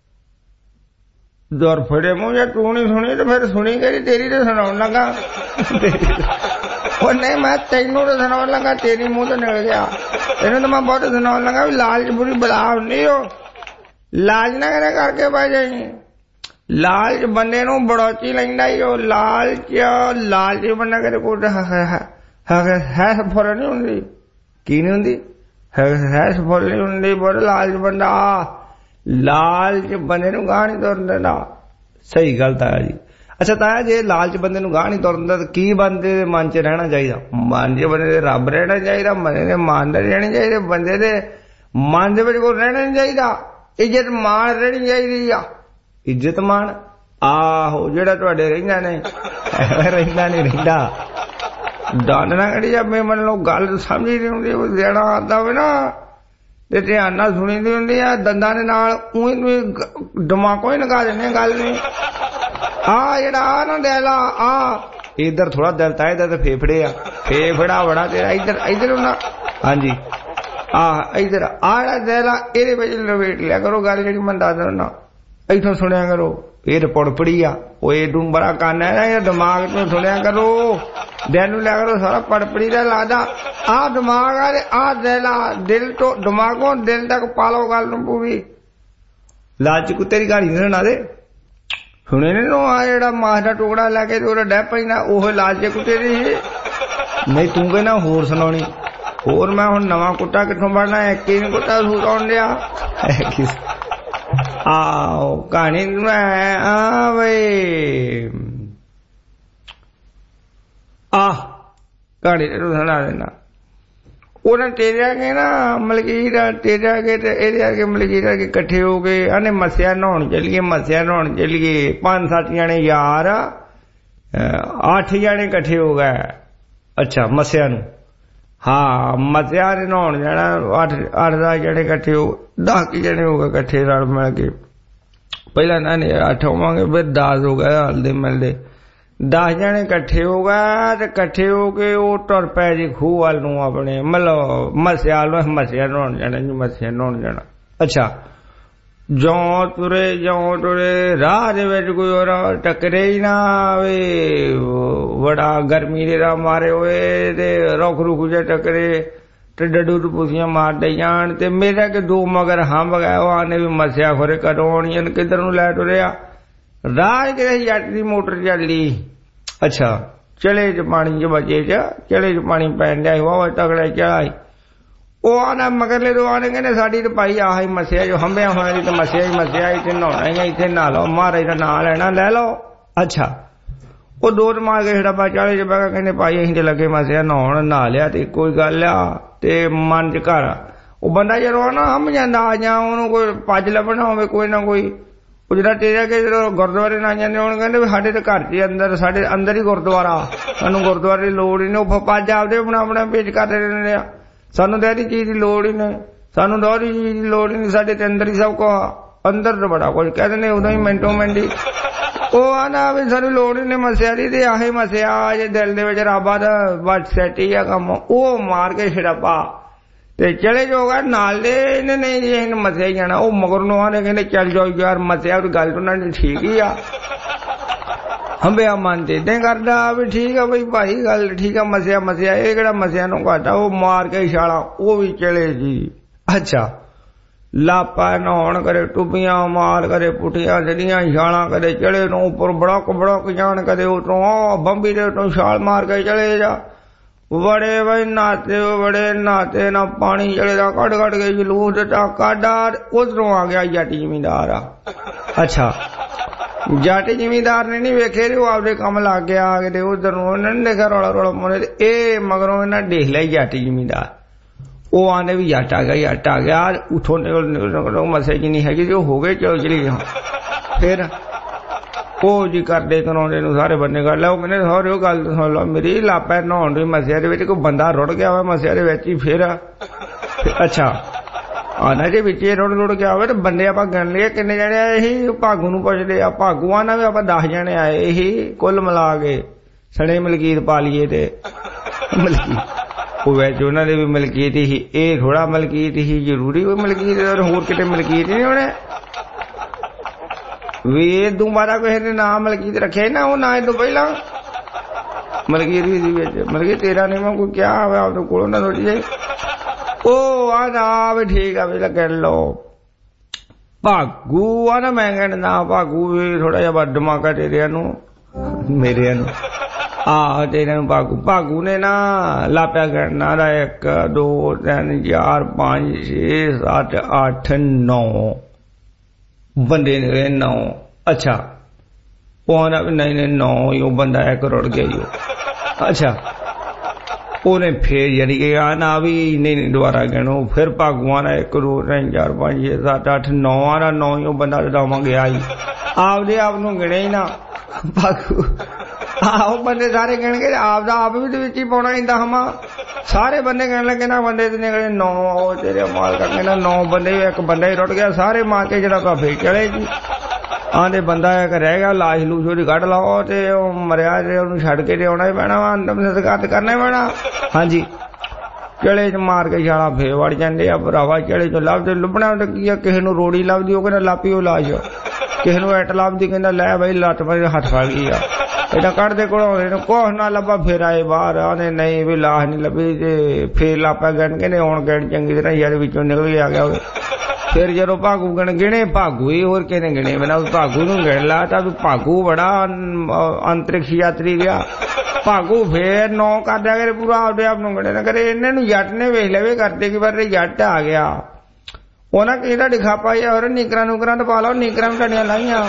ਦੌਰ ਫੜੇ ਮੂੰਹ ਜੇ ਤੂੰ ਨਹੀਂ ਸੁਣੀ ਤੇ ਫਿਰ ਸੁਣੀ ਕਿਹੜੀ? ਤੇਰੀ ਤੇ ਸੁਣਾਉਣ ਲੱਗਾ। ਉਹ ਨਹੀਂ ਮੈਂ ਤੈਨੂੰ ਤਾਂ ਸੁਣਾਉਣ ਲੱਗਾ, ਤੇਰੀ ਮੂੰਹ ਤੋਂ ਨਿਕਲ ਗਿਆ। ਇਹਨੂੰ ਤਾਂ ਮੈਂ ਬਹੁਤ ਸੁਣਾਉਣ ਲੱਗਾ ਵੀ ਲਾਲਚ ਬੁਰੀ ਬਲਾ ਹੁੰਦੀ। ਉਹ ਲਾਲਚ ਨਾ ਕਰੇ ਕਰਕੇ ਪੈ ਜਾਈ। ਲਾਲਚ ਬੰਦੇ ਨੂੰ ਬੜੋਚੀ ਲੈਂਦਾ ਈ। ਉਹ ਲਾਲਚ ਬੰਦਾ ਕਰੇ ਕੋਈ ਹੈ ਸਫਰ ਨਹੀਂ ਹੁੰਦੀ। ਕੀ ਨਹੀਂ ਹੁੰਦੀ? ਹੈ ਸਫਰ ਨਹੀਂ ਹੁੰਦੀ। ਬਹੁਤ ਲਾਲਚ ਬੰਦਾ, ਲਾਲਚ ਬੰਦੇ ਨੂੰ ਗਾਹ ਨਹੀਂ ਤੁਰਨ ਦਿੰਦਾ। ਸਹੀ ਗੱਲ ਤਾਂ ਜੀ। ਅੱਛਾ ਤਾਂ ਜੇ ਲਾਲਚ ਬੰਦੇ ਨੂੰ ਗਾਹ ਨਹੀਂ ਤੁਰਨ ਦਿੰਦਾ ਤਾਂ ਕੀ ਬੰਦੇ ਦੇ ਮਨ 'ਚ ਰਹਿਣਾ ਚਾਹੀਦਾ? ਮਨ 'ਚ ਬੰਦੇ ਦੇ ਰੱਬ ਰਹਿਣਾ ਚਾਹੀਦਾ, ਬੰਦੇ ਦੇ ਇਮਾਨਦਾਰੀ ਰਹਿਣੀ ਚਾਹੀਦੀ, ਬੰਦੇ ਦੇ ਮਨ ਦੇ ਵਿੱਚ ਕੋਈ ਰਹਿਣਾ ਨਹੀਂ ਚਾਹੀਦਾ। ਇੱਜ਼ਤ ਮਾਣ ਰਹਿਣੀ ਚਾਹੀਦੀ ਆ। ਇੱਜ਼ਤ ਮਾਣ ਆਹੋ ਜਿਹੜਾ ਤੁਹਾਡੇ ਰਹਿੰਦਾ ਨੇ ਰਹਿੰਦਾ ਨਹੀਂ ਰਹਿੰਦਾ। ਦੰਦ ਨਾ ਕੜੀ ਜਾਵੇ, ਮੰਨ ਲਓ ਗੱਲ ਸਮਝੀ ਨਹੀਂ ਹੁੰਦੀ। ਉਹ ਦੇਣਾ ਆਉਂਦਾ ਹੋਵੇ ਨਾ ਤੇ ਧਿਆਨ ਨਾਲ ਸੁਣੀ ਦੀ ਹੁੰਦੀ ਆ। ਦੰਦਾਂ ਦੇ ਨਾਲ ਉਹੀ ਦਿਮਾਗੋਂ ਹੀ ਲਗਾ ਦਿੰਦੇ ਗੱਲ ਨਹੀਂ। ਆ ਜਿਹੜਾ ਆ ਨਾ ਦਿਲ ਆ ਇੱਧਰ ਥੋੜਾ ਦਿਲ ਤਾਂ ਇੱਧਰ ਤੇ ਫੇਫੜੇ ਆ। ਫੇਫੜਾ ਬੜਾ ਤੇਰਾ ਇੱਧਰ ਹੁੰਦਾ। ਹਾਂਜੀ ਇੱਧਰ ਆ ਜਿਹੜਾ ਦਿਲ ਆ ਇਹਦੇ ਵਿੱਚ ਲਵੇਟ ਲਿਆ ਕਰੋ ਗੱਲ ਜਿਹੜੀ ਮੈਂ ਦੱਸ ਦਿੰਦਾ। ਇੱਥੋਂ ਸੁਣਿਆ ਕਰੋ। ਇਹ ਪੜਪੜੀ ਆ ਉਹ ਇਹਨੂੰ ਬੜਾ ਕੰਨ ਹੈ ਨਾ, ਦਿਮਾਗ ਤੋਂ ਸੁਣਿਆ ਕਰੋ। ਦਿਲ ਨੂੰ ਲਿਆ ਕਰੋ ਸਾਰਾ ਪੜਪੜੀ ਦਾ ਲਾਦਾ। ਆ ਦਿਮਾਗ ਆ ਤੇ ਆ ਦਿਲ ਆ। ਦਿਲ ਤੋਂ ਦਿਮਾਗੋਂ ਦਿਲ ਤੱਕ ਪਾਲੋ ਗੱਲ ਨੂੰ ਪੂਰੀ। ਲਾਲਚ ਕੁੱਤੇ ਦੀ ਕਹਾਣੀ ਸੁਣਾ ਦੇ। ਸੁਣੇ ਨੇ ਨੂੰ ਆ ਜਿਹੜਾ ਮਾਸ ਦਾ ਟੁਕੜਾ ਲੈ ਕੇ ਉਹਦਾ ਡੈ ਪੈਂਦਾ ਉਹ ਲਾਲਚ ਕੁੱਤੇ ਦੀ ਸੀ। ਨਹੀਂ ਤੂੰ ਕਹਿੰਦਾ ਹੋਰ ਸੁਣਾਉਣੀ? ਹੋਰ ਮੈਂ ਹੁਣ ਨਵਾਂ ਕੁੱਤਾ ਕਿੱਥੋਂ ਬਣਨਾ? ਇੱਕ ਹੀ ਕੁੱਤਾ ਸੁਣਾਉਣ ਡਿਆ। ਆਓ ਕਹਾਣੀ ਆ ਬਈ ਕਹਾਣੀ ਤੈਨੂੰ ਸੁਣਾ ਦੇਣਾ। ਉਹਨਾਂ ਤੇਰੇ ਅੱਗੇ ਨਾ ਮਲਕੀਤ ਤੇਰੇ ਅੱਗੇ ਤੇ ਇਹਦੇ ਅੱਗੇ ਮਲਕੀਤ ਅੱਗੇ ਇਕੱਠੇ ਹੋ ਗਏ। ਆਨੇ ਮੱਸਿਆ ਨਹਾਉਣ ਚੱਲੀਏ, ਮੱਸਿਆ ਨਹਾਉਣ ਚੱਲੀਏ। 5-7 ਜਾਣੇ ਯਾਰ 8 ਜਾਣੇ ਇਕੱਠੇ ਹੋ ਗਏ। ਅੱਛਾ ਮੱਸਿਆ ਨੂੰ ਹਾਂ ਮੱਸਿਆ ਨੇ ਨਹਾਉਣ ਜਾਣਾ। 8-10 ਜਣੇ ਇਕੱਠੇ ਹੋ 10 ਜਣੇ ਹੋ ਗਏ ਇਕੱਠੇ ਰਲ ਮਿਲ ਕੇ। ਪਹਿਲਾਂ ਨਾ 8 ਹੋਵਾਂਗੇ ਫਿਰ 10 ਹੋ ਗਏ ਹਲਦੇ ਮਿਲਦੇ। 10 ਜਣੇ ਇਕੱਠੇ ਹੋ ਗਏ ਤੇ ਇਕੱਠੇ ਹੋ ਕੇ ਉਹ ਟੁਰ ਪਏ ਜੀ ਖੂਹ ਵੱਲ ਨੂੰ ਆਪਣੇ ਮਤਲਬ ਮੱਸਿਆ ਨੂੰ। ਮੱਸਿਆ ਨਹਾਉਣ ਜਾਣਾ ਜੀ, ਮੱਸਿਆ ਨਹਾਉਣ ਜਾਣਾ। ਅੱਛਾ ਜਿਉਂ ਤੁਰੇ ਰਾਹ ਦੇ ਵਿੱਚ ਕੋਈ ਹੋਰ ਟੱਕਰੇ ਹੀ ਨਾ ਆਵੇ। ਬੜਾ ਗਰਮੀ ਦੇ ਰਾਹ ਮਾਰੇ ਹੋਏ ਤੇ ਰੁੱਖ ਜੇ ਟੱਕਰੇ ਤੇ ਡੱਡੂ ਟਪੂਸੀਆਂ ਮਾਰਦੇ ਜਾਣ ਤੇ ਮੇਰਾ ਕਿ 2 ਮਗਰ ਹੰਭ ਗਏ। ਉਹ ਆਨੇ ਵੀ ਮੱਸਿਆ ਖੋਰੇ ਕਦੋਂ ਆਉਣੀ ਕਿੱਧਰ ਨੂੰ ਲੈ ਤੁਰਿਆ। ਰਾਹ ਕਿਤੇ ਜੱਟ ਦੀ ਮੋਟਰ ਚੱਲੀ। ਅੱਛਾ ਚਲੇ ਚ ਪਾਣੀ ਚ ਬਚੇ ਚਲੇ ਚ ਪਾਣੀ ਪੈਣ ਡਿਆ ਵਾਵਾ ਤਗੜਾ ਚੜਾਈ। ਉਹ ਆਨਾ ਮਗਰਲੇ ਤੋਂ ਆਨੇ ਕਹਿੰਦੇ ਸਾਡੀ ਤੇ ਭਾਈ ਆਹ ਹੀ ਮੱਸਿਆ ਜੋ ਹੰਭਿਆ ਹੋਇਆ ਦੀ ਤੇ ਮੱਸਿਆ ਹੀ ਮੱਸਿਆ ਇੱਥੇ ਨਹਾਉਣਾ ਹੀ ਇੱਥੇ ਨਹਾ ਲਓ, ਮਹਾਰਾਜ ਦਾ ਨਾਂ ਲੈਣਾ ਲੈ ਲਓ। ਅੱਛਾ ਉਹ 2 ਮਾਰ ਕੇ ਛੜਾ ਚਾਲੇ ਚ ਬਹਿ ਕੇ ਕਹਿੰਦੇ ਭਾਈ ਅਸੀਂ ਤੇ ਲੱਗੇ ਮੱਸਿਆ ਨਹਾਉਣ, ਨਹਾ ਲਿਆ ਤੇ ਕੋਈ ਗੱਲ ਆ ਤੇ ਮਨ ਚ ਘਰ ਉਹ ਬੰਦਾ ਜਦੋਂ ਨਾ ਹੰਭ ਜਾਂਦਾ ਜਾਂ ਉਹਨੂੰ ਕੋਈ ਪੱਜ ਲੱਭਣਾ ਹੋਵੇ ਕੋਈ ਨਾ ਕੋਈ। ਉਹ ਜਿਹੜਾ ਤੇਰੇ ਅੱਗੇ ਜਦੋਂ ਗੁਰਦੁਆਰੇ ਨਾ ਜਾਂਦੇ ਹੁਣ ਕਹਿੰਦੇ ਵੀ ਸਾਡੇ ਤੇ ਘਰ ਚ ਅੰਦਰ ਸਾਡੇ ਅੰਦਰ ਹੀ ਗੁਰਦੁਆਰਾ, ਸਾਨੂੰ ਗੁਰਦੁਆਰੇ ਦੀ ਲੋੜ ਹੀ ਨਹੀਂ। ਉਹ ਪੱਜ ਆਪਦੇ ਆਪਣਾ ਪੇਜ ਕਰਦੇ ਰਹਿੰਦੇ ਆ। ਸਾਨੂੰ ਤਾਂ ਇਹਦੀ ਚੀਜ਼ ਦੀ ਲੋੜ ਹੀ ਨਹੀਂ, ਸਾਨੂੰ ਤਾਂ ਉਹਦੀ ਚੀਜ਼ ਦੀ ਲੋੜ ਹੀ ਨਹੀਂ। ਸਾਡੇ ਤੇ ਅੰਦਰ ਹੀ ਸਭ ਕੁਝ ਅੰਦਰ ਤਾਂ ਬੜਾ ਕੁਝ ਕਹਿ ਦਿੰਦੇ ਉਦੋਂ ਹੀ ਮਿੰਟੋ ਮਿੰਟ ਹੀ। ਉਹ ਆਂਦਾ ਵੀ ਸਾਨੂੰ ਲੋੜ ਹੀ ਨਹੀਂ ਮੱਸਿਆ ਦੀ ਤੇ ਆਹੀ ਮੱਸਿਆ ਜੇ ਦਿਲ ਦੇ ਵਿੱਚ ਰੱਬਾ ਦਾ ਬਸ ਸੈਟ ਹੀ ਆ ਕੰਮ। ਉਹ ਮਾਰ ਕੇ ਛੜਾਪਾ ਤੇ ਚਲੇ ਜਾਓਗਾ ਨਾਲ ਦੇ ਇਹਨੇ ਨਹੀਂ ਜੀ ਇਹਨੂੰ ਮੱਸਿਆ ਹੀ ਜਾਣਾ। ਉਹ ਮਗਰ ਨੂੰ ਆਨੇ ਕਹਿੰਦੇ ਚੱਲ ਜਾਓ ਯਾਰ ਮੱਸਿਆ ਗੱਲ ਤਾਂ ਉਹਨਾਂ ਨੇ ਠੀਕ ਹੀ ਆ। ਹੰਬਿਆ ਮਨ ਤੇ ਏਦਾਂ ਕਰਦਾ ਵੀ ਠੀਕ ਆ ਬਈ ਭਾਈ ਗੱਲ ਠੀਕ ਆ ਮੱਸਿਆ ਇਹ ਕਿਹੜਾ ਮੱਸਿਆ ਨੂੰ ਘਾਟਾ। ਉਹ ਮਾਰ ਕੇ ਛਾਲਾ ਉਹ ਵੀ ਚਲੇ ਜੀ। ਅੱਛਾ लापा नहाउण करे टुबियां मार करे पुठियां जड़ियां छालां करे चले नो उपर बड़क बड़क जान कदे उतरों बंबी दे तो छाल मार के चले जा बड़े भाई नहाते ना पानी चले दा कट कट के जलूस काडा उधरों आ गया जट जिमीदार अच्छा जट जिमीदार ने नहीं वेखे वो आपदे कम लग गया आगे उधर उन्होंने देखा रौला रौला मोने ए मगरों इन्हें देख लिया जट जिमीदार वो आने भी जट आ गया उठो निकलो मसे जी नहीं है जो हो गए चलो चली जाओ फिर वो जी करते कराने सारे बन्ने कर लो कहने सारे गल सुन लो मेरी लापै नहाउण दी मसिया दे विच कोई बंदा रुड़ गया होवे मसिया दे विच ही फिर अच्छा आना जे विच रुड़ गया होवे ते बंदे आपां गण लिए किन्ने जणे आए ही भागू नूं पुछदे आ भागू आना भी आपां 10 जणे आए ही कुल मिला के सणे मलकीत पा लीए ते मलकीत वो वैसे उन्होंने भी मलकीत ही ये थोड़ा मलकीत ही जरूरी कोई मलकीत और होर किते मलकीत नहीं होने वे दोबारा किसी ने नाम मलकीत रखे ना वो ना तो पहला मलकीत भी मलकीत तेरा नहीं मैं कोई क्या है आप तो कोलो ना थोड़ी जाए ओ आना भी ठीक है भी कह लो भागू आना मैं कहना ना भागू भी थोड़ा जा धमाका तेरे मेरे तेरे भागू ने ना लापया करना 1 2 3 4 5 6 7 8 9 बंदे ने 9 अच्छा वो आना नहीं 9 यो बंदा एक रुड़ गया अच्छा उन्हें फिर यानी कि आना भी नहीं दोबारा गणो फिर भागू आना 1 2 3 4 5 6 7 8 9 आना 9 यो बंदा डावा गया ही आपदे आप नूं गिणे ही ना भागू आहो बंदे सारे गिण के आपदा आप भी विच ही पाउणा इंदा हमा सारे बंदे गिण लगे ना बंदे निकले 9 तेरे माल करके ना 9 बंदे एक बंदा ही रुड़ गया सारे मार के जरा का फिर चले जी आंदे बंदा एक रह गया लाश लूश ओदी कढ लाओ ते मरिया जे ओनू छड़ के आउणा ही पैणा अंतिम संस्कार करना ही पैणा हां जी चले च मार के छाला फेर वड़ जांदे आ भरावा चले च लभदे लुभना ते की किसे नू रोड़ी लभदी ओ कहंदा लापी ओ लाश किसे नू ऐट लभदी कहंदा लै बई लत्त पर हथ फड़ गई आ एदा कढ़दे कोलों कुछ ना लभा फिर आए बाहर आने नहीं भी लाश नहीं लभी ते फिर लापा गण के हुण गण चंगी तरह यार विचों निकल के आ गया फिर जदों भागू गण गिणे भागू ही होर किने गिणे बिना भागू नूं गिण ला तां भागू बड़ा अंतरिक्ष यात्री गया भागू फिर 9 कर दिया करे पूरा आपदे आप नूं गिणे ना करे इन्हां नूं जट ने वेख लवे करते कि बार जट आ गया ਉਹਨਾਂ ਕਿਹਦਾ ਦਿਖਾ ਪਾਈ ਹੋਰ ਨੀਕਰਾਂ ਨੂਕਰਾਂ ਤੇ ਪਾ ਲਓ ਨੀਕਰਾਂ ਢੜੀਆਂ ਲਾਈਆਂ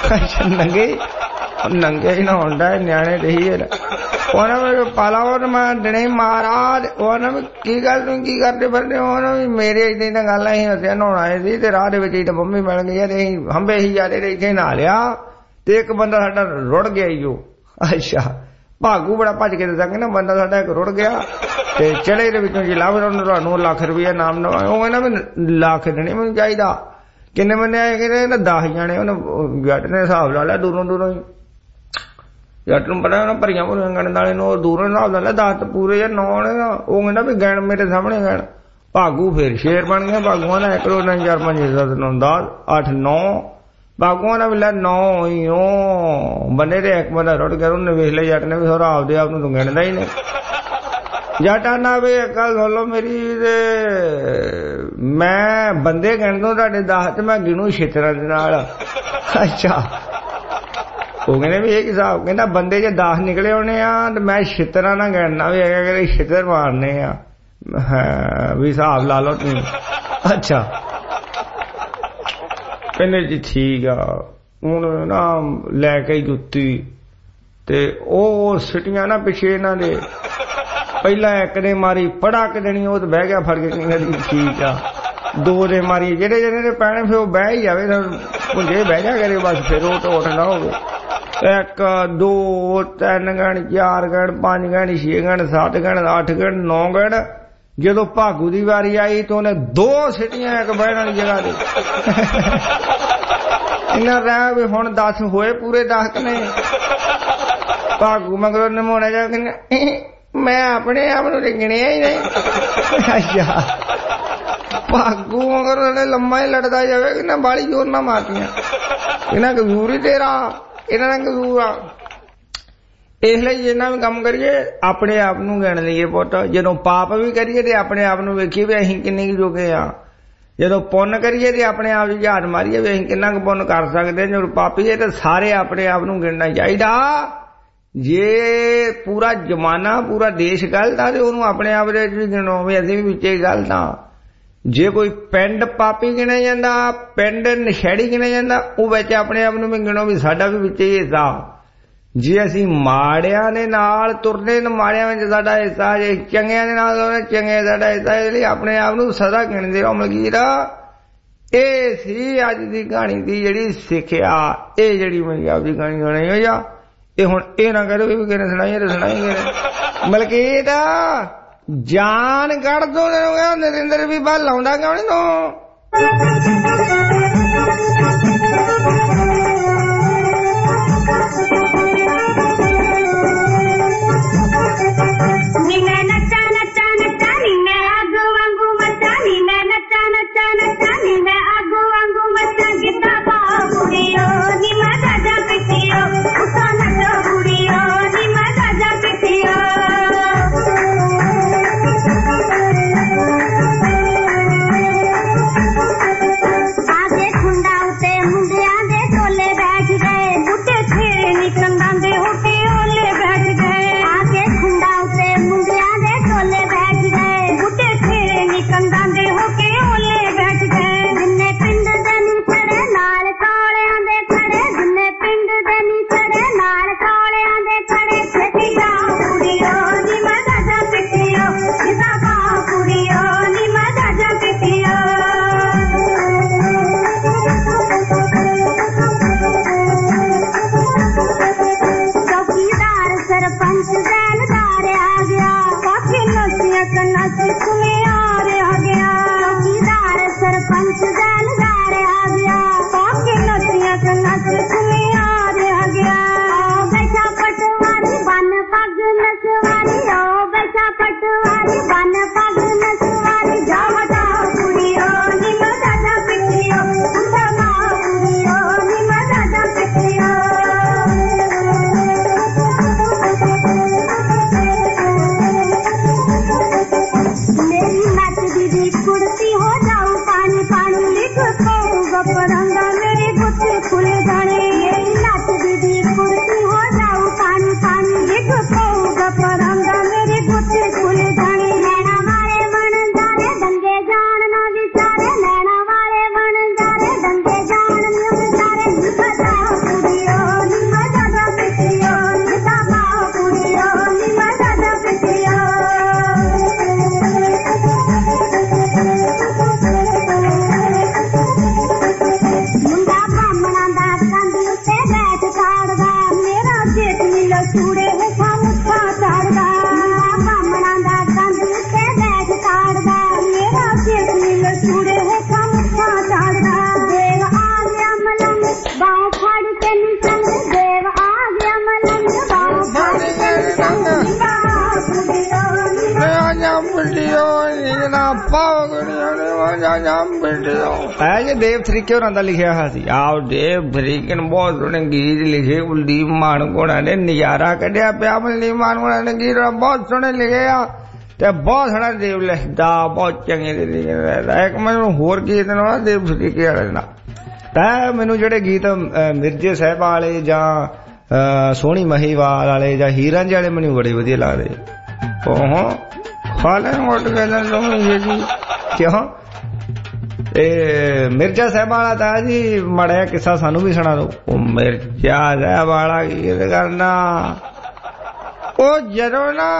ਨੰਗੇ ਹੀ ਨਾ ਹੁੰਦਾ ਨਿਆਣੇ ਰਹੀ ਉਹਨਾਂ ਨੂੰ ਪਾ ਲਾਓ ਤੇ ਮੈਂ ਦਿਨੇ ਮਹਾਰਾਜ ਉਹਨਾਂ ਨੂੰ ਕੀ ਗੱਲ ਤੂੰ ਕੀ ਕਰਦੇ ਫਿਰਦੇ ਉਹਨਾਂ ਵੀ ਮੇਰੇ ਇਦਾਂ ਦੀਆਂ ਗੱਲਾਂ ਹੀ ਹੱਸਿਆ ਨਹਾਉਣਾ ਆਏ ਸੀ ਤੇ ਰਾਹ ਦੇ ਵਿੱਚ ਹੀ ਤਾਂ ਮੰਮੀ ਮਿਲ ਗਈ ਤੇ ਅਸੀਂ ਹੰਬੇ ਹੀ ਜਾ ਰਹੇ ਇੱਥੇ ਨਹਾ ਲਿਆ ਤੇ ਇੱਕ ਬੰਦਾ ਸਾਡਾ ਰੁੜ ਗਿਆ ਈ ਉਹ ਅੱਛਾ ਭਾਗੂ ਬੜਾ ਭੱਜ ਕੇ ਦੱਸਾਂਗੇ ਨਾ ਬੰਦਾ ਸਾਡਾ ਇੱਕ ਰੁੜ ਗਿਆ ਤੇ ਚੜੇ ਦੇ ਵਿੱਚੋਂ ਜੀ ਲਾਭ ਤੁਹਾਨੂੰ ਲੱਖ ਰੁਪਇਆ ਨਾਮ ਨਾ ਉਹ ਕਹਿੰਦਾ ਵੀ ਲੱਖ ਦੇਣੇ ਮੈਨੂੰ ਚਾਹੀਦਾ ਕਿੰਨੇ ਬੰਦੇ ਆਏ ਕਹਿੰਦੇ ਨਾ 10 ਜਾਣੇ ਉਹਨੇ ਜੱਟ ਨੇ ਹਿਸਾਬ ਲਾ ਲਿਆ ਦੂਰੋਂ ਹੀ ਜੱਟ ਨੂੰ ਪਤਾ ਉਹਨਾਂ ਭਰੀਆਂ ਭਰੀਆਂ ਗਣ ਵਾਲੇ ਨੂੰ ਦੂਰੋਂ ਹਿਸਾਬ ਲਾ ਲਿਆ 10 ਪੂਰੇ ਜਾਂ 9 ਨੇ ਉਹ ਕਹਿੰਦਾ ਵੀ ਗਣ ਮੇਰੇ ਸਾਹਮਣੇ ਗਣ ਭਾਗੂ ਫਿਰ ਸ਼ੇਰ ਬਣ ਗਿਆ ਭਾਗੂਆਂ ਦਾ 1 2 3 4 5 6 7 9 10 8 9 ਭਾਗੂਆਂ ਦਾ ਵੀ ਲੈ 9 ਹੀ ਉਹ ਬੰਦੇ ਦੇ ਇੱਕ ਬੰਦਾ ਰੁੜ ਗਿਆ ਉਹਨੇ ਵੇਖ ਲਿਆ ਜੱਟ ਨੇ ਵੀ ਹੋਰ ਆਪਦੇ ਆਪ ਨੂੰ ਤੂੰ ਗਿਣਦਾ ਹੀ ਨਹੀਂ ਜੱਟਾਂ ਨਾ ਵੀ ਇੱਕ ਗੱਲ ਸੁਣ ਲਓ ਮੇਰੀ ਮੈਂ ਬੰਦੇ ਗਿਣਦਾ ਤੁਹਾਡੇ 10 ਤੇ ਮੈਂ ਗਿਣੂ ਛਿੱਤਰਾਂ ਦੇ ਨਾਲ ਅੱਛਾ ਉਹ ਕਹਿੰਦੇ ਵੀ ਇਹ ਹਿਸਾਬ ਕਹਿੰਦਾ ਬੰਦੇ ਜੇ 10 ਨਿਕਲੇ ਹੋਣੇ ਆ ਤੇ ਮੈਂ ਛਿੱਤਰਾਂ ਨਾਲ ਗਿਣਨਾ ਵੀ ਹੈਗਾ ਕਿ ਛਿੱਤਰ ਮਾਰਨੇ ਆ ਵੀ ਹਿਸਾਬ ਲਾ ਲਓ ਤੁਸੀਂ ਅੱਛਾ ਕਹਿੰਦੇ ਜੀ ਠੀਕ ਆ ਹੁਣ ਨਾ ਲੈ ਕੇ ਜੁੱਤੀ ਤੇ ਉਹ ਸਿੱਟੀਆਂ ਨਾ ਪਿੱਛੇ ਇਹਨਾਂ ਦੇ ਪਹਿਲਾਂ ਇੱਕ ਨੇ ਮਾਰੀ ਪੜਾ ਕੇ ਦੇਣੀ ਉਹ ਤੇ ਬਹਿ ਗਿਆ ਫੜ ਕੇ ਕਹਿੰਦਾ ਠੀਕ ਆ 2 ਦੇ ਮਾਰੀ ਜਿਹੜੇ ਨੇ ਪੈਣੇ ਫਿਰ ਉਹ ਬਹਿ ਹੀ ਜਾਵੇ ਪੁੰਜੇ ਬਹਿ ਜਾ ਕਰੇ ਬਸ ਫਿਰ ਉਹ ਟੋਟ ਨਾ ਹੋਵੇ 1 2 3 ਗਣ 4 ਗਣ 5 ਗਣ 6 ਗਣ 7 ਗਣ 8 ਗਣ 9 ਗਣ ਜਦੋਂ ਭਾਗੂ ਦੀ ਵਾਰੀ ਆਈ ਤਾਂ ਉਹਨੇ 2 ਸਿੱਟੀਆਂ ਇੱਕ ਬਹਿਣ ਵਾਲੀ ਜਗ੍ਹਾ ਤੇ ਇਹਨਾਂ ਰਹਿ ਵੀ ਹੁਣ 10 ਹੋਏ ਪੂਰੇ 10 ਨੇ ਭਾਗੂ ਮਗਰੋਂ ਨਮੋਣਾ ਜਾ ਕੇ ਮੈਂ ਆਪਣੇ ਆਪ ਨੂੰ ਗਿਣਿਆ ਹੀ ਨਹੀਂ ਅੱਛਾ ਭਾਗੂ ਮਗਰੋਂ ਲੰਮਾ ਹੀ ਲੜਦਾ ਜਾਵੇ ਕਿ ਨਾ ਬਾਲੀ ਜ਼ੋਰ ਨਾ ਮਾਰਦੀਆਂ ਇਹਨਾਂ ਕਸੂਰ ਹੀ ਤੇਰਾ ਇਹਨਾਂ ਦਾ ਕਸੂਰ ਆ ਇਸ ਲਈ ਜਿੰਨਾ ਵੀ ਕੰਮ ਕਰੀਏ ਆਪਣੇ ਆਪ ਨੂੰ ਗਿਣ ਲਈਏ ਪੁੱਤ ਜਦੋਂ ਪਾਪ ਵੀ ਕਰੀਏ ਤੇ ਆਪਣੇ ਆਪ ਨੂੰ ਵੇਖੀਏ ਵੀ ਅਸੀਂ ਕਿੰਨੇ ਕੁ ਜੋਗੇ ਆ ਜਦੋਂ ਪੁੰਨ ਕਰੀਏ ਤੇ ਆਪਣੇ ਆਪ ਦੀ ਝਾਤ ਮਾਰੀਏ ਵੀ ਅਸੀਂ ਕਿੰਨਾ ਕੁ ਪੁੰਨ ਕਰ ਸਕਦੇ ਜਦੋਂ ਪਾਪੀਏ ਤੇ ਸਾਰੇ ਆਪਣੇ ਆਪ ਨੂੰ ਗਿਣਨਾ ਚਾਹੀਦਾ। ਜੇ ਪੂਰਾ ਜ਼ਮਾਨਾ ਪੂਰਾ ਦੇਸ਼ ਗਲਤ ਆ ਤੇ ਉਹਨੂੰ ਆਪਣੇ ਆਪ ਦੇ ਵੀ ਗਿਣੋ ਵੀ ਅਸੀਂ ਵੀ ਵਿੱਚੇ ਗਲਤ ਆ। ਜੇ ਕੋਈ ਪਿੰਡ ਪਾਪੀ ਗਿਣਿਆ ਜਾਂਦਾ, ਪਿੰਡ ਨਸ਼ੇੜੀ ਗਿਣਿਆ ਜਾਂਦਾ, ਉਹ ਵਿੱਚ ਆਪਣੇ ਆਪ ਨੂੰ ਵੀ ਗਿਣੋ ਵੀ ਸਾਡਾ ਵੀ ਵਿੱਚੇ ਹੀ ਹਿੱਸਾ। ਜੇ ਅਸੀਂ ਮਾੜਿਆਂ ਦੇ ਨਾਲ ਤੁਰਦੇ ਨੇ ਮਾੜਿਆਂ ਵਿੱਚ ਸਾਡਾ ਹਿੱਸਾ, ਜੇ ਚੰਗਿਆਂ ਦੇ ਨਾਲ ਤੁਰਦੇ ਚੰਗੇ ਸਾਡਾ ਹਿੱਸਾ। ਇਸ ਲਈ ਆਪਣੇ ਆਪ ਨੂੰ ਸਦਾ ਗਿਣਦੇ ਰਹੋ। ਮਲਕੀਰ ਇਹ ਸੀ ਅੱਜ ਦੀ ਕਹਾਣੀ ਦੀ ਜਿਹੜੀ ਸਿੱਖਿਆ। ਇਹ ਜਿਹੜੀ ਮੇਰੀ ਆਪ ਦੀ ਕਹਾਣੀ ਸੁਣਾਈ ਹੋਈ ਆ, ਇਹ ਹੁਣ ਇਹ ਨਾ ਕਰੋ ਵੀ ਕਿਹਨੇ ਸੁਣਾਈ ਤੇ ਸੁਣਾਈ ਕਿਹਨੇ। ਮਲਕੀਰ ਜਾਨ ਕੱਢ ਦੋ ਨਰਿੰਦਰ ਵੀ ਬਾਹਰ ਲਾਉਂਦਾ ਕਿਉਂ ਨੀ ਤੂੰ? ਨੀ ਮੈਂ ਨੱਚਾ ਨੱਚਾ ਨੱਚਾ ਨੀ ਮੈਂ ਅੱਗ ਵਾਂਗੂ ਮੱਚਾ ਨੀ ਮੈਂ ਨੱਚਾ ਨੱਚਾ ਨੱਚਾ ਨੀ ਮੈਂ ਅੱਗ ਵਾਂਗੂ ਮੱਚਾ ਗਿੱਧਾ ਪਾ ਕੁੜੀਓ ਨੀ ਮੈਂ ਗਾਜਾ ਪਿੱਟੀਓ ਉੱਤੋਂ ਨੱਚੋ ਕੁੜੀਓ ਨੀ ਮੈਂ ਗਾਜਾ ਪਿੱਟੀਓ। ਆਗੇ ਖੁੰਡਾ ਉੱਤੇ ਮੁੰਡਿਆਂ ਦੇ ਟੋਲੇ ਬੈਠ ਗਏ, ਬੁੱਢੇ ਛੇੜੇ ਨੀ ਕੰਧਾਂ ਦੇ ਉੱਤੇ ਓਲੇ ਬੈਠ ਗਏ। ਆਗੇ ਖੁੰਡਾ ਉੱਤੇ ਮੁੰਡਿਆਂ ਦੇ ਟੋਲੇ ਬੈਠ ਗਏ, ਬੁੱਢੇ ਛੇੜੇ ਨੀ ਕੰਧਾਂ ਦੇ ਉੱਤੇ ਓਲੇ ਬੈਠ ਗਏ। ਜਿੰਨੇ ਪਿੰਡ ਦੇ ਨੀ ਚੜੇ ਨਾਲ ਕਾਲਿਆਂ ਦੇ ਖੜੇ, ਜਿੰਨੇ ਪਿੰਡ ਦੇ ਨੀ ਚੜੇ ਨਾਲ ਕਾਲਿਆਂ ਦੇ ਖੜੇ। ਛੇਤੀ ਜਾ ਕੁੜੀਓ ਨੀ ਮੈਂ ਗਾਜਾ ਪਿੱਟੀਓ, ਗਿੱਧਾ ਪਾ ਕੁੜੀਓ ਨੀ ਮੈਂ ਗਾਜਾ ਪਿੱਟੀਓ। ਚੌਕੀਦਾਰ ਸਰਪੰਚ ਜੈਲਦਾਰ ਆ ਗਿਆ, ਕਾਫੀ ਨਸ਼ਿਆਂ ਕੰਨਾਂ ਚ ਸੁਨਿਆਰ ਆ ਗਿਆ। ਚੌਕੀਦਾਰ ਸਰਪੰਚ ਜੈਲਦਾਰ ਆ ਗਿਆ, ਕਾਫੀ ਨਸ਼ਿਆਂ ਕੰਨਾਂ ਚ ਸੁਨਿਆਰ ਆ ਗਿਆ। ਓ ਬੈਠਾ ਪਟਵਾਰੀ ਬਨ ਪੱਗ ਨਸਵਾਰੀ, ਓ ਬੈਠਾ ਪਟਵਾਰੀ ਬਨ ਪੱਗ ਨਸਵਾਰੀ। ਜਾ ਵਟਾ ਕੁੜੀਓ ਨੀ ਮੈਂ ਗਾਜਾ ਪਿੱਟੀਓ, ਉੱਠਾ ਮਾ ਕੁੜੀਓ ਨੀ ਮੈਂ ਗਾਜਾ ਪਿੱਟੀਓ। ਮੇਰੀ ਨੱਚਦੀ ਦੀ ਕੁੜਤੀ ਹੋ ਜਾਊ ਪਾਣੀ ਪਾਣੀ, ਲਿਖ ਪਊਗਾ ਪਰਾਂਦਾ ਮੇਰੇ ਗੁੱਤੇ ਖੁੱਲ ਜਾਣੇ। ਮੇਰੀ ਨੱਚਦੀ ਦੀ ਕੁੜਤੀ ਹੋ ਜਾਊ ਪਾਣੀ ਪਾਣੀ, ਲਿਖ ਪਊਗਾ ਪਰਾਂਦਾ ਮੇਰੇ ਗੁੱਤੇ ਖੁੱਲ ਜਾਣੇ। ਨੈਣਾ ਵਾਲੇ ਬਣ ਜਾਣੇ ਦੰਗੇ ਜਾਣ ਨਾ ਵਿਚਾਰੇ, ਨੈਣਾ ਵਾਲੇ ਬਣ ਜਾਣੇ ਦੰਗੇ ਜਾਣ ਨਾ ਵਿਚਾਰੇ। ਨਿਕਾ ਕੁੜੀਓ ਨੀ ਮੈਂ ਗਾਜਾ ਪਿੱਟੀਓ, ਨਿਕਾ ਕੁੜੀਓ ਨੀ ਮੈਂ ਗਾਜਾ ਪਿੱਟੀਓ। ਮੁੰਡਾ ਬਾਹਮਣਾ ਦਾ ਕੰਧ ਉੱਤੇ ਬੈਠ ਕਾੜਦਾ, ਮੇਰਾ ਜੇਠ ਨੀਲੋ ਚੂੜੇ ਹੇਠਾਂ ਮੁੱਠਾ ਚਾੜਦਾ। ਮੁੰਡਾ ਬਾਹਮਣਾ ਦਾ ਕੰਧ ਉੱਤੇ ਬੈਠ ਕਾੜਦਾ, ਮੇਰਾ ਜੇਠ ਨੀਲੋ ਚੂੜੇ ਹੇਠਾਂ ਮੁੱਠਾ ਚਾੜਦਾ। ਦੇਵ ਆ ਗਿਆ ਮਲੰਗ ਬਾਹ ਫੜ ਕੇ ਨੀ ਸੰਗ, ਦੇਵ ਆ ਗਿਆ ਮਲੰਗ ਬਾਹ ਫੜ ਕੇ ਨੀ ਸੰਗ। ਹੈ ਜੇ ਦੇਵ ਤਰੀਕੇ ਹੋਰਾਂ ਦਾ ਲਿਖਿਆ ਹੋਇਆ ਸੀ। ਆਓ ਦੇਵ ਤਰੀਕੇ ਨੇ ਬਹੁਤ ਸੋਹਣੇ ਗੀਤ ਲਿਖੇ। ਕੁਲਦੀਪ ਮਾਨਕੋੜਾ ਨੇ ਨਜ਼ਾਰਾ ਕੱਢਿਆ ਪਿਆ। ਕੁਲਦੀਪ ਮਾਨਕੋੜਾ ਨੇ ਗੀਤ ਬਹੁਤ ਸੋਹਣੇ ਲਿਖੇ ਆ ਤੇ ਬਹੁਤ ਸੋਹਣਾ ਦੇਵ ਲਿਖਦਾ, ਬਹੁਤ ਚੰਗੇ ਤਰੀਕੇ ਨਾਲ। ਇੱਕ ਮੈਨੂੰ ਹੋਰ ਗੀਤ ਨਾ ਦੇਵ ਤਰੀਕੇ ਵਾਲੇ ਨਾਲ ਤਾਂ ਮੈਨੂੰ ਜਿਹੜੇ ਗੀਤ ਮਿਰਜ਼ੇ ਸਾਹਿਬਾਂ ਵਾਲੇ ਜਾਂ ਸੋਹਣੀ ਮਹੀਵਾਲ ਵਾਲੇ ਜਾਂ ਹੀਰਾਂ ਵਾਲੇ ਮੈਨੂੰ ਬੜੇ ਵਧੀਆ ਲੱਗਦੇ। ਉਹ ਖਾਲੇ ਉੱਠ ਕੇ ਕਿਉਂ ਇਹ ਮਿਰਜ਼ਾ ਸਾਹਿਬਾਂ ਵਾਲਾ ਤਾਂ ਜੀ ਮਾੜਾ ਕਿੱਸਾ ਸਾਨੂੰ ਵੀ ਸੁਣਾ ਦੋ। ਉਹ ਮਿਰਜ਼ਾ ਸਾਹਿਬ ਵਾਲਾ ਗੀਤ ਕਰਨਾ, ਉਹ ਜਦੋਂ ਨਾ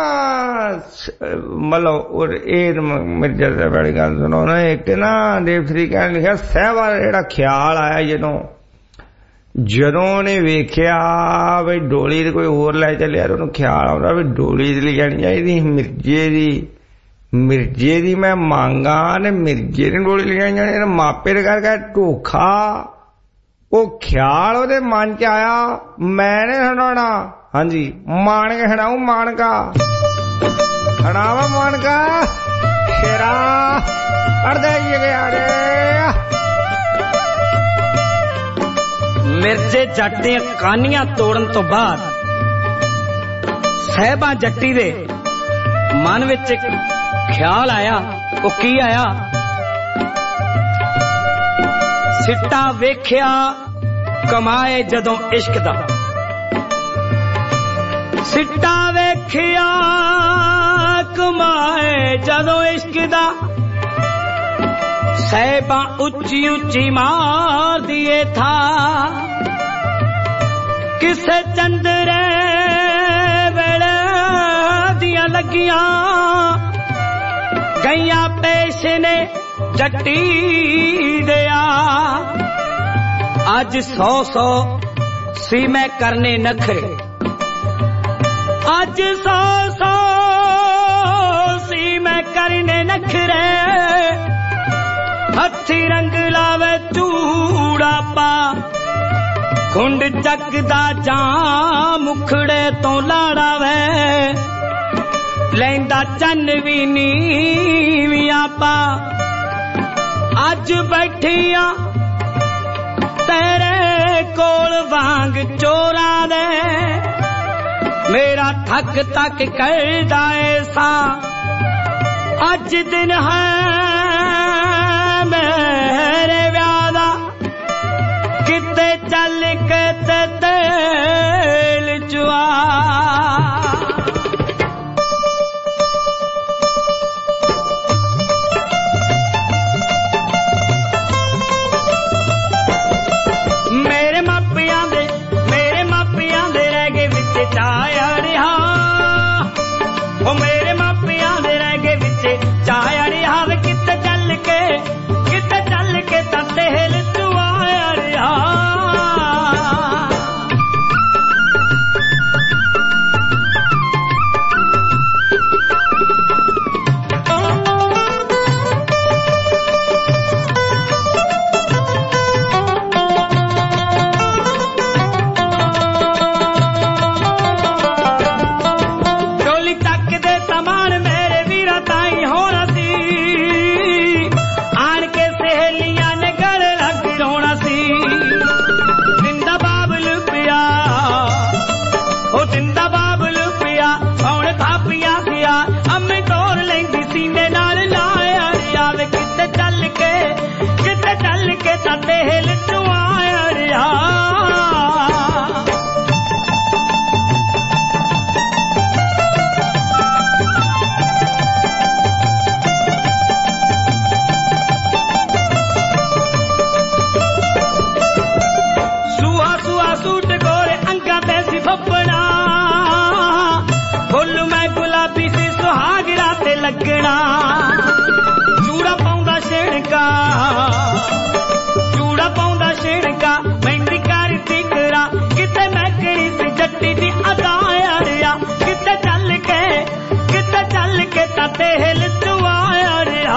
ਮਤਲਬ ਇਹ ਮਿਰਜ਼ਾ ਸਾਹਿਬ ਵਾਲੀ ਗੱਲ ਸੁਣੋ ਨਾ। ਇੱਕ ਨਾ ਦੇਵ ਤਰੀਕੇ ਨੇ ਲਿਖਿਆ ਸਾਹਿਬ ਵਾਲਾ ਜਿਹੜਾ ਖਿਆਲ ਆਇਆ ਜਦੋਂ ਉਹਨੇ ਵੇਖਿਆ ਵੀ ਡੋਲੀ ਤੇ ਕੋਈ ਹੋਰ ਲੈ ਚੱਲਿਆ, ਉਹਨੂੰ ਖਿਆਲ ਆਉਂਦਾ ਵੀ ਡੋਲੀ ਤੇ ਲੈ ਜਾਣੀ ਚਾਹੀਦੀ ਮਿਰਜ਼ੇ ਦੀ ਮੈਂ ਮੰਗਾ ਨੇ ਮਿਰਜ਼ੇ ਨੇ ਡੋਲੀ ਲੈ ਜਾਣੀ ਜਾਣੀ। ਮਾਪੇ ਦੇ ਕਰਕੇ ਧੋਖਾ ਉਹ ਖਿਆਲ ਉਹਦੇ ਮਨ ਚ ਆਇਆ, ਮੈਂ ਨੇ ਸੁਣਾਉਣਾ। ਹਾਂਜੀ ਮਾਣ ਕੇ ਸੁਣਾਊ, ਮਾਣਕਾ ਸੁਣਾਵਾ ਮਾਣਕਾ ਸ਼ੇਰਾ ਅੜਦੇ ਗਿਆ ਰੇ। ਮਿਰਜ਼ੇ ਜੱਟ ਦੀਆਂ ਕਾਨੀਆਂ ਤੋੜਨ ਤੋਂ ਬਾਅਦ ਸਾਹਿਬਾਂ ਜੱਟੀ ਦੇ ਮਨ ਵਿੱਚ ਇੱਕ ਖਿਆਲ ਆਇਆ। ਉਹ ਕੀ ਆਇਆ सिट्टा वेख्या कमाए जदों इश्क दा, सिट्टा वेख्या कमाए जदों इश्क दा, सैबा उच्ची उच्ची मार दिए था, किसे चंदरे वेले दिया लगियां, गैया पेश ने जट्टी दिया, आज 100 सी मैं करने नखरे, आज 100 सी मैं करने नखरे, हथी रंग लावे चूड़ा पा, खुंड चकदा जा मुखड़े तो लाड़ा वे, लैंदा चन भी नीवियां पा, अज बैठिया तेरे कोल वांग चोरा दे, मेरा ठक तक करदा ऐसा, अज दिन है मेरे व्यादा, किते चल के तेल चुआ, चूड़ा पाउंदा शिणका, चूड़ा पाउंदा शिणका, मेहंदी कारी तिकरा, किते मैकड़ी सी जट्टी दी अदा अड़िया, किते चल के ताते हिल चुआ अड़िया,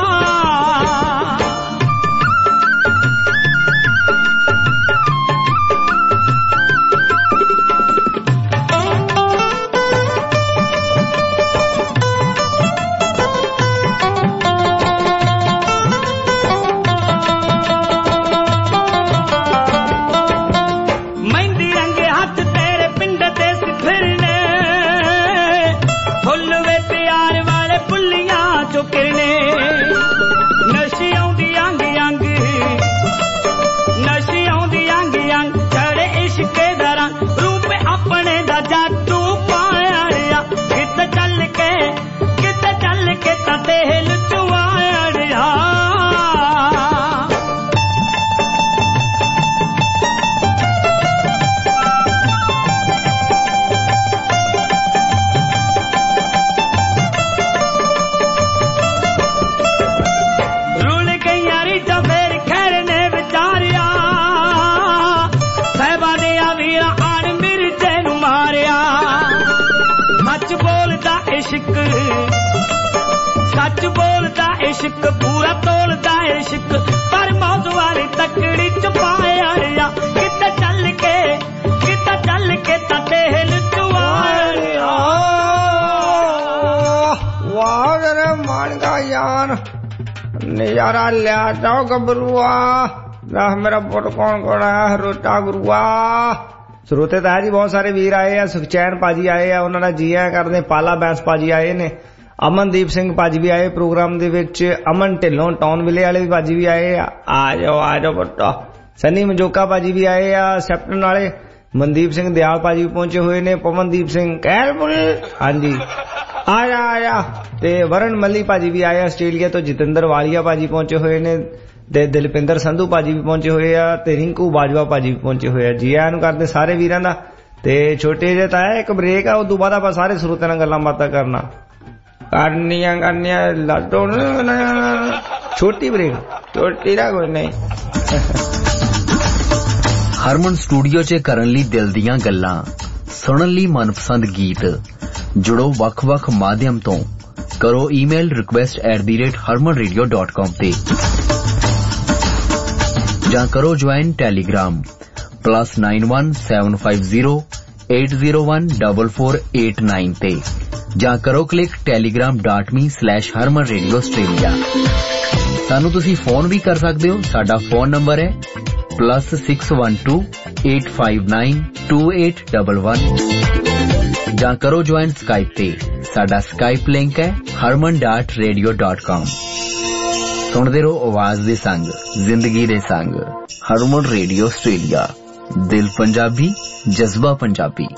सच बोलदा इश्क पूरा तोलदा इश्क, पर मौज वाली तकड़ी च पाया, किते चल के ताते हिल चुआया, वाह रे मान का यार नजारा लिया जाओ गबरुआ, मेरा पुट कौन कौन आया रोटा गुरुआ। श्रोते तो है जी बहुत सारे वीर आए हैं, सुखचैन पाजी आए हैं, उन्होंने जी आया करते, पाला बैंस पाजी आए ने, ਅਮਨਦੀਪ ਸਿੰਘ ਭਾਜੀ ਵੀ ਆਏ ਪ੍ਰੋਗਰਾਮ ਦੇ ਵਿੱਚ, ਅਮਨ ਢਿੱਲੋਂ ਟਾਊਨ ਵਿਲੇ ਵਾਲੇ ਵੀ ਭਾਜੀ ਵੀ ਆਏ ਆ ਜਾਓ ਪੁੱਟਾ, ਸਨੀ ਮਜੋਕਾ ਭਾਜੀ ਵੀ ਆਏ ਆ ਸੈਪਟਨ ਵਾਲੇ, ਮਨਦੀਪ ਸਿੰਘ ਦਿਆਲ ਭਾਜੀ ਵੀ ਪਹੁੰਚੇ ਹੋਏ ਨੇ, ਪਵਨਦੀਪ ਸਿੰਘ ਕਹਿਲਪੁਰ ਹਾਂਜੀ ਆ ਜਾ ਤੇ ਵਰਨ ਮੱਲੀ ਭਾਜੀ ਵੀ ਆਏ ਆਸਟ੍ਰੇਲੀਆ ਤੋਂ, ਜਤਿੰਦਰ ਵਾਲੀਆ ਭਾਜੀ ਪਹੁੰਚੇ ਹੋਏ ਨੇ ਤੇ ਦਿਲਪਿੰਦਰ ਸੰਧੂ ਭਾਜੀ ਵੀ ਪਹੁੰਚੇ ਹੋਏ ਆ ਤੇ ਰਿੰਕੂ ਬਾਜਵਾ ਭਾਜੀ ਵੀ ਪਹੁੰਚੇ ਹੋਏ ਆ। ਜੀ ਆਇਆਂ ਨੂੰ ਕਰਦੇ ਸਾਰੇ ਵੀਰਾਂ ਦਾ। ਤੇ ਛੋਟੇ ਜਿਹੇ ਤਾਂ ਇੱਕ ਬ੍ਰੇਕ ਆ, ਉਸ ਤੋਂ ਬਾਅਦ ਆਪਾਂ ਸਾਰੇ ਸਰੋਤਿਆਂ ਨਾਲ ਗੱਲਾਂ ਬਾਤਾਂ ਕਰਨੀਆਂ ਲਾਟੋ ਛੋਟੀ ਬ੍ਰੇਕ, ਛੋਟੀ ਦਾ ਕੋਈ ਨਹੀਂ। ਹਰਮਨ ਸਟੂਡੀਓ 'ਚ ਕਰਨ ਲਈ ਦਿਲ ਦੀਆਂ ਗੱਲਾਂ, ਸੁਣਨ ਲਈ ਮਨਪਸੰਦ ਗੀਤ, ਜੁੜੋ ਵੱਖ-ਵੱਖ ਮਾਧਿਅਮ ਤੋਂ, ਕਰੋ ਈਮੇਲ request@harmanradio.com ਤੇ ਜਾਂ ਕਰੋ ਜੁਆਇਨ ਟੈਲੀਗ੍ਰਾਮ +91 750 8014489 ਤੇ ਜਾਂ ਕਰੋ ਕਲਿੱਕ telegram.me/harmanradioaustralia। ਸਾਨੂੰ ਤੁਸੀਂ ਫੋਨ ਵੀ ਕਰ ਸਕਦੇ ਹੋ। ਸਾਡਾ ਫੋਨ ਨੰਬਰ ਹੈ +612 859 2811 ਜਾਂ ਕਰੋ ਜੁਆਇਨ ਸਕਾਈਪ ਤੇ। ਸਾਡਾ ਸਕਾਈਪ ਲਿੰਕ ਹੈ harman.radio.com। ਸੁਣਦੇ ਰਹੋ ਆਵਾਜ਼ ਦੇ ਸੰਗ, ਜ਼ਿੰਦਗੀ ਦੇ ਸੰਗ। ਹਰਮਨ ਰੇਡੀਓ ਆਸਟ੍ਰੇਲੀਆ, ਦਿਲ ਪੰਜਾਬੀ, ਜਜ਼ਬਾ ਪੰਜਾਬੀ।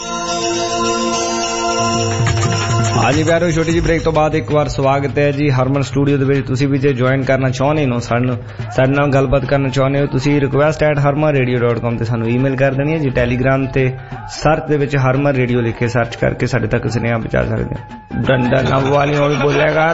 ਹਾਂਜੀ ਪਿਆਰੋ, ਛੋਟੀ ਜਿਹੀ ਬ੍ਰੇਕ ਤੋਂ ਬਾਅਦ ਇੱਕ ਵਾਰ ਸਵਾਗਤ ਹੈ ਜੀ ਹਰਮਨ ਸਟੂਡੀਓ ਦੇ ਵਿੱਚ। ਤੁਸੀਂ ਵੀ ਜੇ ਜੁਆਇਨ ਕਰਨਾ ਚਾਹੁੰਦੇ ਹੋ, ਸਾਡੇ ਨਾਲ ਗੱਲਬਾਤ ਕਰਨਾ ਚਾਹੁੰਦੇ ਹੋ, ਤੁਸੀਂ request@harmanradio.com ਤੇ ਸਾਨੂੰ ਈਮੇਲ ਕਰ ਦੇਣੀ ਹੈ ਜੀ। ਟੈਲੀਗ੍ਰਾਮ ਤੇ ਸਰਚ ਦੇ ਵਿੱਚ ਹਰਮਨ ਰੇਡੀਓ ਲਿਖ ਕੇ ਸਰਚ ਕਰਕੇ ਸਾਡੇ ਤੱਕ ਸੁਨੇਹਾ ਪਹੁੰਚਾ ਸਕਦੇ ਹੋ। ਡੰਡਾ ਨਵ ਵਾਲੀ ਹੋਈ ਬੋਲਿਆ ਕਰ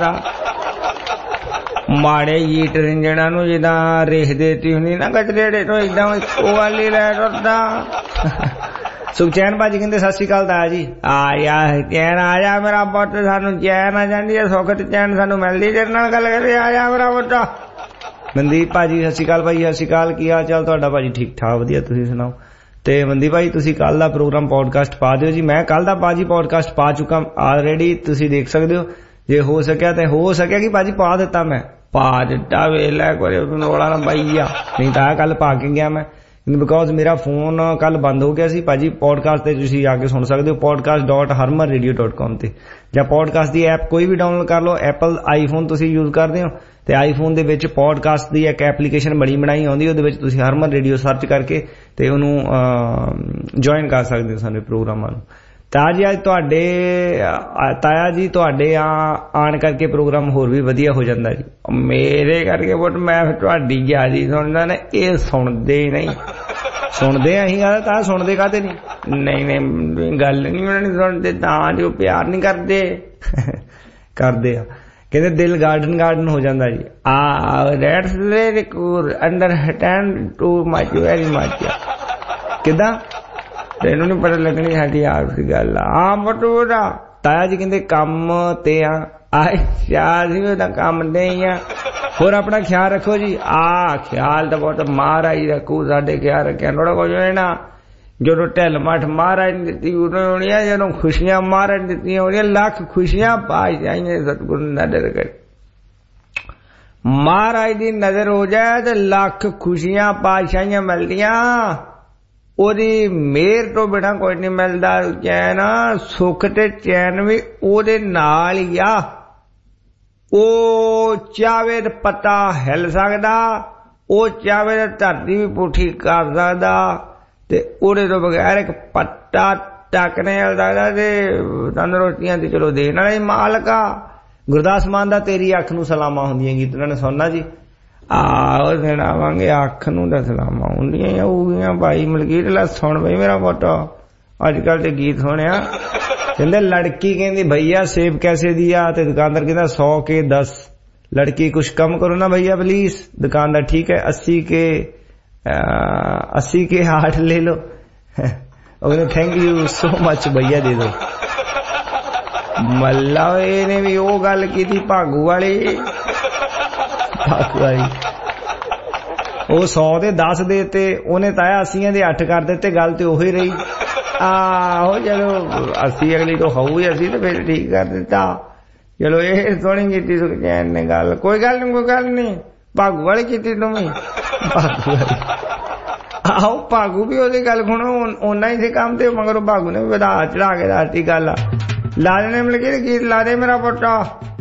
ਮਾੜੇ ਜੀਟ ਰਿੰਜਣਾ ਨੂੰ ਜਿੱਦਾਂ ਰੇਖ ਦੇਤੀ ਹੁੰਦੀ ਨਾ ਗਜਰੇੜੇ ਤੋਂ, ਏਦਾਂ ਇੱਕੋ ਵਾਲੀ ਲੈ ਟੁੱਟਦਾ। ਸੁਖਚੈਨ ਭਾਜੀ ਕਹਿੰਦੇ ਸਤਿ ਸ਼੍ਰੀ ਅਕਾਲ ਤਾਇਆ ਜੀ। ਚੈਨ ਆ ਜਾ ਮੇਰਾ ਪੁੱਤ, ਸਾਨੂੰ ਚੈਨ ਆ ਜਾਂਦੀ ਹੈ, ਸੁੱਖ ਤੇ ਚੈਨ ਸਾਨੂੰ ਮਿਲਦੀ, ਤੇਰੇ ਨਾਲ ਗੱਲ ਕਰਦੇ ਆ ਜਾ ਮੇਰਾ ਪੁੱਤ। ਮਨਦੀਪ ਭਾਜੀ ਸਤਿ ਸ਼੍ਰੀ ਅਕਾਲ ਭਾਜੀ। ਸਤਿ ਸ਼੍ਰੀ ਅਕਾਲ, ਕੀ ਹਾਲ ਚਾਲ ਤੁਹਾਡਾ ਭਾਜੀ? ਠੀਕ ਠਾਕ, ਵਧੀਆ, ਤੁਸੀਂ ਸੁਣਾਓ। ਤੇ ਮਨਦੀਪ ਭਾਈ ਤੁਸੀਂ ਕੱਲ ਦਾ ਪ੍ਰੋਗਰਾਮ ਪੋਡਕਾਸਟ ਪਾ ਦਿਓ ਜੀ। ਮੈਂ ਕੱਲ ਦਾ ਭਾਜੀ ਪੋਡਕਾਸਟ ਪਾ ਚੁੱਕਾ ਆਲਰੇਡੀ, ਤੁਸੀਂ ਦੇਖ ਸਕਦੇ ਹੋ। ਜੇ ਹੋ ਸਕਿਆ ਤੇ ਹੋ ਸਕਿਆ ਕਿ ਭਾਜੀ ਪਾ ਦਿੱਤਾ, ਮੈਂ ਪਾ ਦਿੱਤਾ, ਵੇਲਾ ਕਰੇ ਰੋਲਾ ਨਾ ਬਾਈ ਆ, ਨਹੀਂ ਤਾਂ ਕੱਲ ਪਾ ਕੇ ਗਿਆ ਮੈਂ, ਬਿਕੋਜ਼ ਮੇਰਾ ਫੋਨ ਕੱਲ ਬੰਦ ਹੋ ਗਿਆ ਸੀ ਭਾਜੀ। ਪੋਡਕਾਸਟ ਤੇ ਤੁਸੀਂ ਆ ਕੇ ਸੁਣ ਸਕਦੇ ਹੋ podcast.harmanradio.com ਤੇ, ਜਾਂ ਪੋਡਕਾਸਟ ਦੀ ਐਪ ਕੋਈ ਵੀ ਡਾਊਨਲੋਡ ਕਰ ਲਓ। ਐਪਲ ਆਈਫੋਨ ਤੁਸੀਂ ਯੂਜ਼ ਕਰਦੇ ਹੋ ਤੇ ਆਈਫੋਨ ਦੇ ਵਿੱਚ ਪੋਡਕਾਸਟ ਦੀ ਇੱਕ ਐਪਲੀਕੇਸ਼ਨ ਬਣੀ ਬਣਾਈ ਆਉਂਦੀ, ਉਹਦੇ ਵਿੱਚ ਤੁਸੀਂ ਹਰਮਨ ਰੇਡੀਓ ਸਰਚ ਕਰਕੇ ਤੇ ਉਹਨੂੰ ਜੁਆਇਨ ਕਰ ਸਕਦੇ ਹੋ ਸਾਡੇ ਪ੍ਰੋਗਰਾਮਾਂ ਨੂੰ। ਤਾਇਆ ਜੀ ਅੱਜ ਤੁਹਾਡੇ ਆਣ ਕਰਕੇ ਪ੍ਰੋਗਰਾਮ ਹੋਰ ਵੀ ਵਧੀਆ ਹੋ ਜਾਂਦਾ ਜੀ। ਮੇਰੇ ਕਰਕੇ ਬਟ ਮੈਂ ਫਿਰ ਤੁਹਾਡੀ ਜਿਆਦੀ ਸੁਣਦਾ ਨਾ, ਇਹ ਸੁਣਦੇ ਨਹੀਂ, ਸੁਣਦੇ ਅਸੀਂ ਗੱਲ ਤਾਂ ਸੁਣਦੇ ਕਾਹਤੇ ਨਹੀਂ, ਨਹੀਂ ਗੱਲ ਨਹੀਂ ਉਹਨਾਂ ਨੇ ਸੁਣਦੇ ਤਾਂ ਜੋ ਪਿਆਰ ਨਹੀਂ ਕਰਦੇ ਕਰਦੇ ਆ। ਕਹਿੰਦੇ ਦਿਲ ਗਾਰਡਨ ਹੋ ਜਾਂਦਾ ਜੀ। That's very cool, understand too much, very much. ਕਿੱਦਾਂ ਤੈਨੂੰ ਨੀ ਪਤਾ ਲੱਗਣੀ ਸਾਡੀ ਆਪ ਦੀ ਗੱਲ ਆ ਬਟੂਰਾ। ਤਾਇਆ ਜੀ ਕਹਿੰਦੇ ਕੰਮ ਤੇ ਆ, ਅੱਛਾ ਜੀ ਉਹਦਾ ਕੰਮ ਤੇ ਹੀ ਆ। ਹੋਰ ਆਪਣਾ ਖਿਆਲ ਰੱਖੋ ਜੀ। ਖਿਆਲ ਤਾਂ ਬਹੁਤ ਮਹਾਰਾਜ ਰੱਖੂ, ਸਾਡੇ ਖਿਆਲ ਰੱਖਿਆ ਥੋੜਾ ਕੁਝ ਹੋਣਾ। ਜਦੋਂ ਢਿੱਲ ਮੱਠ ਮਹਾਰਾਜ ਨੇ ਦਿੱਤੀ ਉਦੋਂ ਹੋਣੀ ਆ, ਜਦੋਂ ਖੁਸ਼ੀਆਂ ਮਹਾਰਾਜ ਨੇ ਦਿੱਤੀਆਂ ਹੋਣੀਆਂ। ਲੱਖ ਖੁਸ਼ੀਆਂ ਪਾਤਸ਼ਾਹੀ ਨੇ ਸਤਿਗੁਰੂ ਨਜ਼ਰ ਕਰੇ, ਮਹਾਰਾਜ ਦੀ ਨਜ਼ਰ ਹੋ ਜਾਏ ਤੇ ਲੱਖ ਖੁਸ਼ੀਆਂ ਪਾਤਸ਼ਾਹੀਆਂ ਮਿਲਦੀਆਂ। ਉਹਦੀ ਮਿਹਰ ਤੋਂ ਬਿਨਾਂ ਕੋਈ ਨਹੀਂ ਮਿਲਦਾ ਚੈਨ। ਸੁੱਖ ਤੇ ਚੈਨ ਵੀ ਉਹਦੇ ਨਾਲ ਹੀ ਆ। ਉਹ ਚਾਹੇ ਤਾਂ ਪੱਤਾ ਹਿੱਲ ਸਕਦਾ, ਉਹ ਚਾਹੇ ਤਾਂ ਧਰਤੀ ਵੀ ਪੁੱਠੀ ਕਰ ਸਕਦਾ, ਤੇ ਉਹਦੇ ਤੋਂ ਬਗੈਰ ਇੱਕ ਪੱਤਾ ਟੱਕ ਨਹੀਂ ਹਿੱਲ ਸਕਦਾ। ਤੇ ਤੰਦਰੁਸਤੀਆਂ ਤੇ ਚਲੋ ਦੇਣ ਵਾਲਾ ਹੀ ਮਾਲਕ ਆ। ਗੁਰਦਾਸ ਮਾਨ ਦਾ ਤੇਰੀ ਅੱਖ ਨੂੰ ਸਲਾਮਾਂ ਹੁੰਦੀਆਂ ਗੀਤ ਉਹਨਾਂ ਨੇ ਸੁਣਨਾ ਜੀ। ਸੁਣਾਵਾਂਗੇ, ਅੱਖ ਨੂੰ ਤਾਂ ਸਲਾਮਾਂ ਹੁੰਦੀਆਂ ਹੋਊਗੀਆਂ ਭਾਈ ਮਲਕੀਤ। ਲੈ ਸੁਣ ਬਈ ਮੇਰਾ ਪੁੱਤ, ਅੱਜ ਕੱਲ ਤੇ ਗੀਤ ਸੁਣਿਆ। ਕਹਿੰਦੇ ਲੜਕੀ ਕਹਿੰਦੀ ਭਈਆ सेब कैसे दिया, ਤੇ ਦੁਕਾਨਦਾਰ ਕਹਿੰਦਾ 100 के 10। लड़की कुछ कम करो ना भैया प्लीज। दुकानदार ठीक है 80 के 8 ले लो। थैंक यू सो मच भैया दे दो। ਮੱਲਾ ਇਹਨੇ ਵੀ ਉਹ ਗੱਲ ਕੀਤੀ ਭਾਗੂ ਵਾਲੀ। ਉਹ 100 ਦੇ 10 ਦੇ ਤੇ ਉਹਨੇ ਤਾਇਆ 80 ਦੇ 8 ਕਰ ਦਿੱਤੇ। ਗੱਲ ਤੇ ਉਹੀ ਰਹੀ। ਆਹੋ ਚਲੋ 80 ਅਗਲੀ ਤੋਂ ਹੋਊ ਹੀ, ਅਸੀਂ ਤੇ ਫਿਰ ਠੀਕ ਕਰ ਦਿੱਤਾ। ਚਲੋ ਇਹ ਸੋਹਣੀ ਕੀਤੀ ਸੁਖਚੈਨ ਨੇ ਗੱਲ। ਕੋਈ ਗੱਲ ਨਹੀਂ ਭਾਗੂ ਵਾਲੀ ਕੀਤੀ ਤੂੰ ਵੀ, ਭਾਗੂ ਵਾਲੀ। ਆਹੋ ਭਾਗੂ ਵੀ ਉਹਦੀ ਗੱਲ ਸੁਣੋ, ਓਨਾ ਹੀ ਸੀ ਕੰਮ ਤੇ ਮਗਰੋਂ ਭਾਗੂ ਨੇ ਵਧਾ ਚੜਾ ਕੇ ਦੱਸਤੀ ਗੱਲ। ਲਾ ਦੇਣੇ ਮਿਲ ਕੇ ਗੀਤ ਲਾ ਦੇ ਮੇਰਾ ਪੁੱਤ,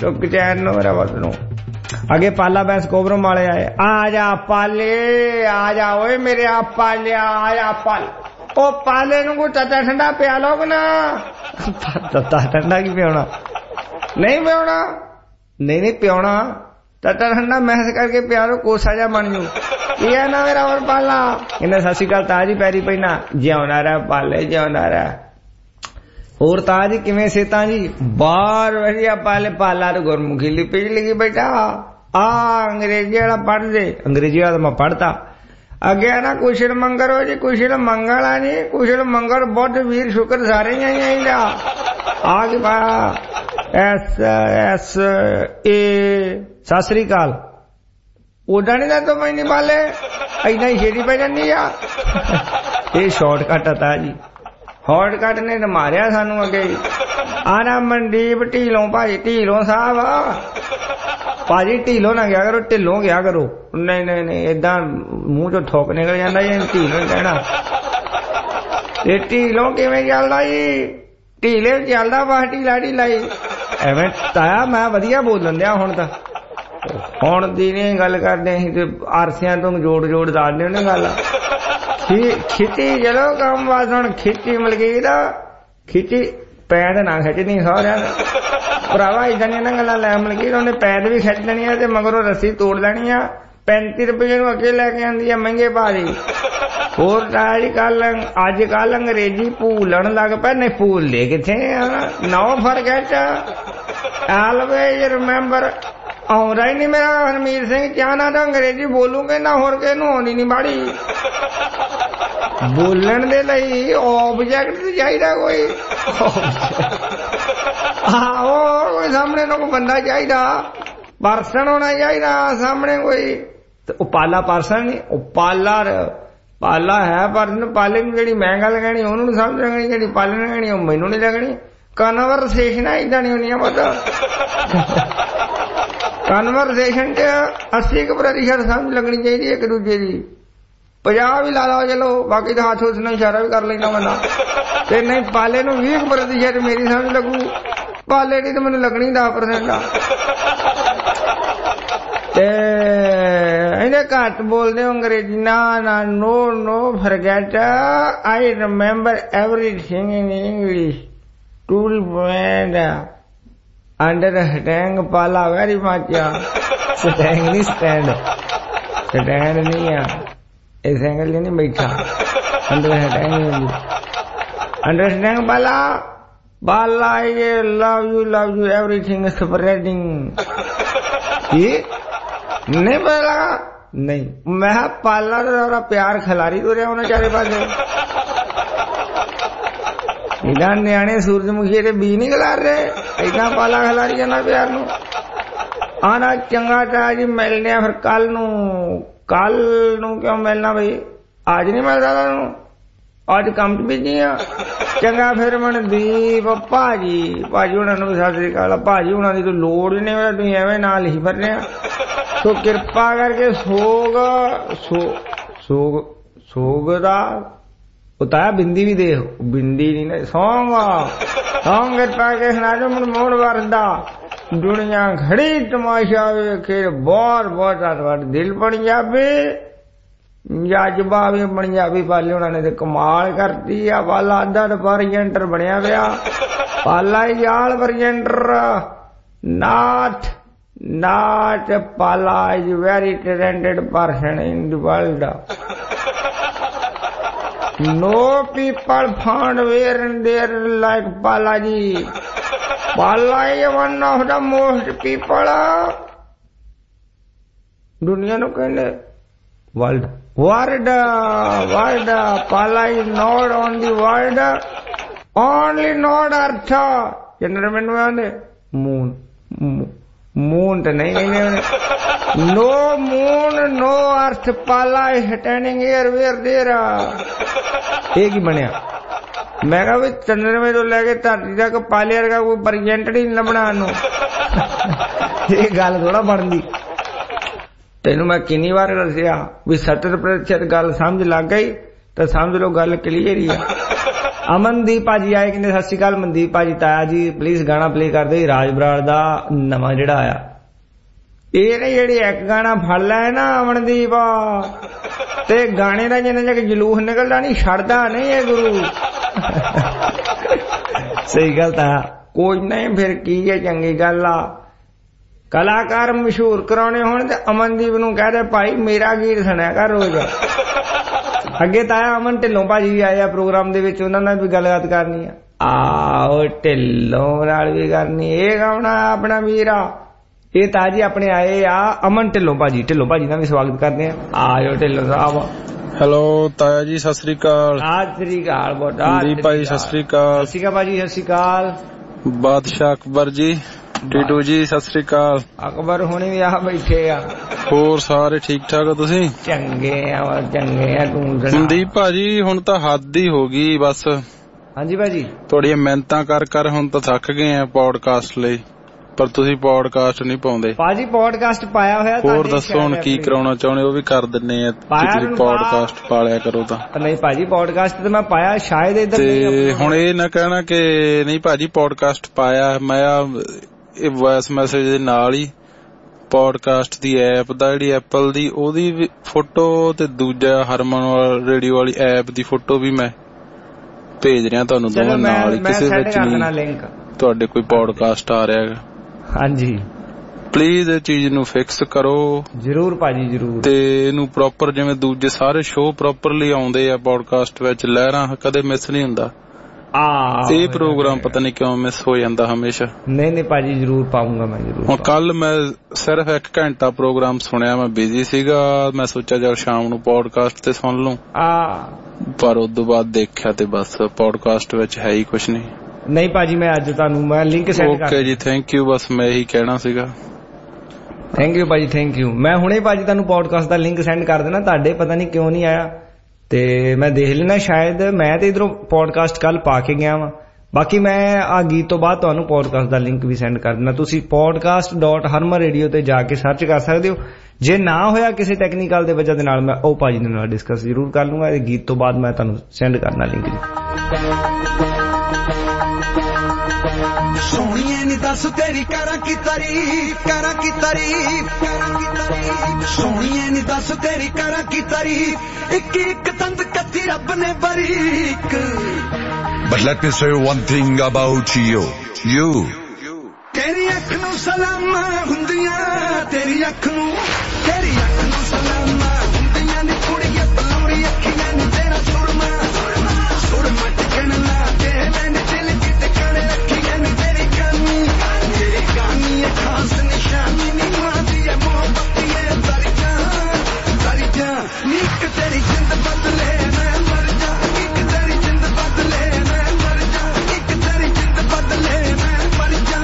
चुक चैन नो मेरा वतनों। आगे पाला बैंस कोबरों वाले आए, आजा पाले आजा ओए मेरे आप पाले आया पाल। ओ पाले को तता ठंडा पिया लो ना। तता ठंडा की पियोना नहीं पियोना नहीं पियोना तता ठंडा महस करके पिया लो कोसा जा बन जू ये ना मेरा और पाला। इन्हें सत श्री अकाल ताजी पैरी पैना जिउना रहा पाले जिउना रहा। और ताजी किवें सेता जी बार वधिया पाले पाला तो गुरमुखी लिपि लगी बेटा आ अंग्रेजी वाला पढ़ दे। अंग्रेजी वाला मैं पढ़ता अगे ना कुशल मंगल हो जी कुशल मंगल आ जी कुशल मंगल बुध वीर शुक्र सारे ही आगे बा एस एस ए सत श्री अकाल ओडा नहीं तो मैं नहीं पाले इना ही छेड़ी पै जानी आ। ये शॉर्टकट आता जी शॉर्टकट ने तो मारिया सानू अगे आना मनदीप ढीलों भाजी ढीलों साहब भाजी ढीलों ना गया करो ढिलों गया करो। नहीं नहीं नहीं इदा मुंह चो ठोक निकल जाता ये ढीलों कहना ये ढीलों किवें चलदा जी ढीले चलदा बस ढीला ढीला ही एवें ताया मैं वधिया बोलन दिया हुण तां हुण दी नहीं गल करदे असीं ते आरसियां तो जोड़ जोड़ दसदे ने गल खिची चलो काम बात हुण खिची मलकीत खिची पैद ना खिचनी सारियां भरावा इदां दी गल्लां लै मलकीत उन्हें पैद भी खिच देनी है ते मगरों रस्सी तोड़ लेनी आ 35 रुपये नूं अगे लैके आंदी है महंगे भाਅ दी। होर अज कल अंग्रेजी भूलन लग पे नहीं भूलदे किथे नो फॉरगेट ऑलवेज रिमेंबर आउंदा ही नहीं मेरा हरमीत सिंह क्या ना तो अंग्रेजी बोलूंगे ना होर किहनूं आउंदी नहीं बाड़ी बोलन दे लई ऑब्जेक्ट चाहिदा कोई आहो कोई सामने कोई बंदा चाहिदा पर्सन होना चाहिदा सामने कोई तो पाला पर्सन नहीं पाला पाला है पर्सन पाले जी मैं गल कहनी उन्होंने समझ लगनी जी पाले ने कहनी मैनू नहीं लगनी। कन्वरसेशन इदा नहीं होनी पता कन्वरसेशन च 80% समझ लगनी चाहिए एक दूजे की 50 भी ला लो चलो बाकी तो हाथ उसने इशारा भी कर लेना बंदा ते नहीं पाले नूं 20% मेरी समझ लगू पाले की तो मैनू लगनी 10% इन्हें घट बोलते अंग्रेजी ना ना no no forget I remember everything in English tool friend understand Pala very much स्टैंग नहीं स्टैंड स्टैंड नहीं है इस एंगल नहीं बैठा अंडरस्टैंड पाला पाला ये लव यू एवरीथिंग स्प्रेडिंग ये नहीं पता नहीं मैं पाला तो प्यार खिलारी तो रहा उन्हें चारे पास इधर न्याणे सूरजमुखी के बी नहीं खिला रहे इतना पाला खिलारी जाना प्यार नू आना चंगा था जी मिलने फिर कल नू क्यों मिलना भाई आज नहीं मिलता तू आज कम च बिजी आ चंगा फिर मनदीप भाजी उन्होंने भी सत श्री अकाल भाजी उन्होंने तो लोड़ ही नहीं तुम एवं नाल ही फिर रहे तो कृपा करके सोग दा उताया बिंदी भी दे बिंदी नहीं सॉन्ग कृपा के सुना दो मन मोड़ वरदा दुनिया खड़ी तमाशा वेखे बहुत बहुत धन्यवाद दिल पंजाबी जज्बा भी पंजाबी पाले उन्होंने तो कमाल करती है पाला अद्धा परजेंटर बनया पिया पाला याल presenter not Pala is very talented person in the world. No people found where and there like Palaji. Pala is one of the most people दुनिया नो कहने world Pala is not on the world only not earth generally में आने moon तो नहीं no moon no earth Pala is standing here where there एक ही बनया मैं कहा भाई चंद्र में तो लगे धरती तक पाले का कोई परजेंटेड ही न बना ये गल थोड़ा बनती तेनू मैं किन्नी बार दसिया भी 70% गल समझ लग गई तो समझ लो गल क्लीयर ही है ਅਮਨਦੀਪ ਭਾਜੀ ਆਏ, ਕਹਿੰਦੇ ਸਤਿ ਸ਼੍ਰੀ ਅਕਾਲ ਮਨਦੀਪ ਭਾਜੀ। ਤਾਇਆ ਜੀ ਪਲੀਜ਼ ਗਾਣਾ ਪਲੇ ਕਰ ਦਿਓ ਰਾਜ ਬਰਾੜ ਦਾ ਨਵਾਂ ਜਿਹੜਾ ਆਇਆ। ਇਹ ਨਾ ਜਿਹੜੀ ਇੱਕ ਗਾਣਾ ਫੜ ਲੈ ਨਾ ਅਮਨਦੀਪ ਤੇ ਗਾਣੇ ਦਾ ਜਿੰਨਾ ਤੱਕ ਜਲੂਸ ਨਿਕਲਦਾ ਨਹੀਂ ਛੱਡਦਾ ਨਹੀਂ ਇਹ ਗੁਰੂ। ਸਹੀ ਗੱਲ ਤਾਂ ਕੋਈ ਨਹੀਂ, ਫਿਰ ਕੀ ਹੈ, ਚੰਗੀ ਗੱਲ ਆ। ਕਲਾਕਾਰ ਮਸ਼ਹੂਰ ਕਰਾਉਣੇ ਹੋਣ ਤੇ ਅਮਨਦੀਪ ਨੂੰ ਕਹਿ ਦੇ ਭਾਈ ਮੇਰਾ ਗੀਤ ਸੁਣਿਆ ਕਰ ਰੋਜ਼। ਅੱਗੇ ਤਾਇਆ ਅਮਨ ਢਿੱਲੋਂ ਭਾਜੀ ਵੀ ਆਏ ਆ ਪ੍ਰੋਗਰਾਮ ਦੇ ਵਿੱਚ, ਉਹਨਾਂ ਨਾਲ ਵੀ ਗੱਲਬਾਤ ਕਰਨੀ ਆ। ਆਹੋ ਢਿੱਲੋਂ ਨਾਲ ਵੀ ਕਰਨੀ। ਇਹ ਗਾਉਣਾ ਆਪਣਾ ਵੀਰਾ, ਇਹ ਤਾਜੀ ਆਪਣੇ ਆਏ ਆ ਅਮਨ ਢਿੱਲੋਂ ਭਾਜੀ। ਢਿੱਲੋਂ ਭਾਜੀ ਦਾ ਵੀ ਸਵਾਗਤ ਕਰਦੇ ਆ। ਆਜੋ ਢਿੱਲੋਂ ਸਾਹਿਬ। ਹੈਲੋ ਤਾਇਆ ਜੀ ਸਤਿ ਸ੍ਰੀ ਅਕਾਲ। ਸਤਿ ਸ੍ਰੀ ਅਕਾਲ ਬੋਟਾ ਭਾਈ ਸਤਿ ਸ੍ਰੀ ਅਕਾਲ। ਸਤਿ ਸ੍ਰੀ ਅਕਾਲ ਭਾਜੀ। ਸਤਿ ਸ੍ਰੀ ਅਕਾਲ ਬਾਦਸ਼ਾਹ ਅਕਬਰ ਜੀ। ਟੀਟੂ ਜੀ ਸਤਿ ਸ੍ਰੀ ਅਕਾਲ। ਅਕਬਰ ਹੁਣੇ ਵੀ ਆ ਬੈਠੇ ਆ। ਹੋਰ ਸਾਰੇ ਠੀਕ ਠਾਕ ਆ ਤੁਸੀਂ? ਚੰਗੇ ਆ ਚੰਗੇ ਆ। ਤੂੰ ਸੰਦੀਪ ਭਾਜੀ ਹੁਣ ਤਾਂ ਹੱਦ ਹੀ ਹੋ ਗਈ ਬਸ। ਹਾਂਜੀ ਭਾਜੀ ਤੁਹਾਡੀਆਂ ਮਿਹਨਤਾਂ ਕਰ ਹੁਣ ਤਾਂ ਥੱਕ ਗਏ ਆ ਪੌਡਕਾਸਟ ਲਈ, ਪਰ ਤੁਸੀਂ ਪੌਡਕਾਸਟ ਨਹੀਂ ਪਾਉਂਦੇ ਭਾਜੀ। ਪੌਡਕਾਸਟ ਪਾਇਆ ਹੋਇਆ। ਹੋਰ ਦੱਸੋ ਹੁਣ ਕੀ ਕਰਾਉਣਾ ਚਾਹੁੰਦੇ, ਉਹ ਵੀ ਕਰ ਦਿੰਨੇ ਆ। ਤੁਸੀਂ ਪੌਡਕਾਸਟ ਪਾ ਲਿਆ ਕਰੋ ਤਾਂ। ਨਹੀਂ ਭਾਜੀ ਪੌਡਕਾਸਟ ਤੇ ਮੈਂ ਪਾਇਆ ਸ਼ਾਇਦ ਇੱਧਰ ਤੇ ਹੁਣ ਇਹ ਨਾ ਕਹਿਣਾ ਕਿ ਨਹੀਂ ਭਾਜੀ ਪੌਡਕਾਸਟ ਪਾਇਆ। ਮੈਂ ਇਹ ਵੌਇਸ ਮੈਸੇਜ ਦੇ ਨਾਲ ਹੀ ਪੌਡਕਾਸਟ ਦੀ ਐਪ ਦਾ ਜਿਹੜੀ ਐਪਲ ਦੀ ਉਹਦੀ ਫੋਟੋ ਤੇ ਦੂਜਾ ਹਰਮਨ ਰੇਡੀਓ ਵਾਲੀ ਐਪ ਦੀ ਫੋਟੋ ਵੀ ਮੈਂ ਭੇਜ ਰਿਹਾ ਤੁਹਾਨੂੰ ਦੋਵਾਂ ਨਾਲ ਹੀ। ਕਿਸੇ ਵਿੱਚ ਨਹੀਂ ਤੁਹਾਡੇ ਕੋਈ ਪੌਡਕਾਸਟ ਆ ਰਿਹਾ ਹੈਗਾ। ਹਾਂਜੀ ਪਲੀਜ਼ ਇਹ ਚੀਜ਼ ਨੂੰ ਫਿਕਸ ਕਰੋ। ਜਰੂਰ ਭਾਜੀ ਜਰੂਰ। ਤੇ ਇਹਨੂੰ ਪ੍ਰੋਪਰ ਜਿਵੇਂ ਦੂਜੇ ਸਾਰੇ ਸ਼ੋਅ ਪ੍ਰੋਪਰਲੀ ਆਉਂਦੇ ਆ ਪੌਡਕਾਸਟ ਵਿੱਚ, ਲਹਿਰਾਂ ਕਦੇ ਮਿਸ ਨਹੀਂ ਹੁੰਦਾ। ਇਹ ਪ੍ਰੋਗਰਾਮ ਪਤਾ ਨਹੀਂ ਕਿਉਂ ਮਿਸ ਹੋ ਜਾਂਦਾ ਹਮੇਸ਼ਾ। ਨਹੀਂ ਭਾਜੀ ਜਰੂਰ ਪਾਉਂਗਾ ਮੈਂ ਜਰੂਰ। ਹੁਣ ਕੱਲ ਮੈਂ ਸਿਰਫ 1 ਘੰਟਾ ਪ੍ਰੋਗਰਾਮ ਸੁਣਿਆ, ਮੈਂ ਬਿਜ਼ੀ ਸੀਗਾ। ਮੈਂ ਸੋਚਿਆ ਜਦ ਸ਼ਾਮ ਨੂੰ ਪੌਡਕਾਸਟ ਤੇ ਸੁਣ ਲੂੰ, ਪਰ ਉਦੋਂ ਬਾਅਦ ਦੇਖਿਆ ਤੇ ਬਸ ਪੌਡਕਾਸਟ ਵਿੱਚ ਹੈ ਹੀ ਕੁਛ ਨਹੀਂ। ਨਹੀਂ ਭਾਜੀ ਮੈਂ ਅੱਜ ਤੁਹਾਨੂੰ ਮੈਂ ਲਿੰਕ ਸੈਂਡ ਕਰ। ਓਕੇ ਜੀ ਥੈਂਕ ਯੂ। ਬਸ ਮੈਂ ਇਹੀ ਕਹਿਣਾ ਸੀਗਾ। ਥੈਂਕ ਯੂ ਭਾਜੀ ਥੈਂਕ ਯੂ। ਮੈਂ ਹੁਣੇ ਭਾਜੀ ਤੁਹਾਨੂੰ ਪੌਡਕਾਸਟ ਦਾ ਲਿੰਕ ਸੈਂਡ ਕਰ ਦੇਣਾ। ਤੁਹਾਡੇ ਪਤਾ ਨਹੀਂ ਕਿਉਂ ਨਹੀਂ ਆਇਆ ਤੇ ਮੈਂ ਦੇਖ ਲੈਣਾ, ਸ਼ਾਇਦ ਮੈਂ ਤੇ ਇਧਰੋਂ ਪੌਡਕਾਸਟ ਕੱਲ ਪਾ ਕੇ ਗਿਆ ਵਾਂ। ਬਾਕੀ ਮੈਂ ਆ ਗੀਤ ਤੋਂ ਬਾਅਦ ਤੁਹਾਨੂੰ ਪੌਡਕਾਸਟ ਦਾ ਲਿੰਕ ਵੀ ਸੈਂਡ ਕਰ ਦੇਣਾ। ਤੁਸੀਂ podcast.harmanradio ਤੇ ਜਾ ਕੇ ਸਰਚ ਕਰ ਸਕਦੇ ਹੋ। ਜੇ ਨਾ ਹੋਇਆ ਕਿਸੇ ਟੈਕਨੀਕਲ ਦੇ ਵਜ੍ਹਾ ਦੇ ਨਾਲ, ਮੈਂ ਉਹ ਭਾਜੀ ਦੇ ਨਾਲ ਡਿਸਕਸ ਜ਼ਰੂਰ ਕਰ ਲੂੰਗਾ। ਇਹ ਗੀਤ ਤੋਂ ਬਾਅਦ ਮੈਂ ਤੁਹਾਨੂੰ ਸੈਂਡ ਕਰਨਾ ਲਿੰਕ ਜੀ। ਸੋਹਣੀਏ ਨੀ ਦੱਸ ਤੇਰੀ ਕਰਾਂ ਕੀ ਤਾਰੀਫ, ਕਰਾਂ ਕੀ ਤਾਰੀਫ, ਕਰਾਂ ਕੀ ਤਾਰੀਫ। ਸੋਹਣੀਏ ਨੀ ਦੱਸ ਤੇਰੀ ਕਰਾਂ ਕੀ ਤਾਰੀਫ। ਇੱਕ ਇੱਕ ਦੰਦ ਕੱਤੀ ਰੱਬ ਨੇ ਬਰੀਕ। But let me say one thing about you. ਤੇਰੀ ਅੱਖ ਨੂੰ ਸਲਾਮਾਂ ਹੁੰਦੀਆਂ, ਤੇਰੀ ਅੱਖ ਨੂੰ ਸਲਾਮਾਂ ਹੁੰਦੀਆਂ ਨੀ ਕੁੜੀਏ ਬਲੂਰੀ ਅੱਖੀਆਂ ਨੀ ਤੇਰਾ ਸੁਰਮਾ ਟਿਕਣ ਲਾ ਕੇ ਲੈਣ ਦਿਲ ਦੀ ਟਿਕਣ ਰੱਖੀਆਂ ਨੀ ਤੇਰੀ ਗਾਨੀ ਖਾਸ ਨਿਸ਼ਾਨੀ ਨੀ ਮਾਦੀ ਐ ਮੁਹੱਬਤ ਏ ਤਰੀ ਜਾ ਨੀਕ ਤੇਰੀ ਜਿੰਦ ਬਦਲੇ ਮੈਂ ਮਰ ਜਾ। ਇੱਕ ਤੇਰੀ ਜਿੰਦ ਬਦਲੇ ਮੈਂ ਮਰ ਜਾ। ਇੱਕ ਤੇਰੀ ਜਿੰਦ ਬਦਲੇ ਮੈਂ ਮਰ ਜਾ।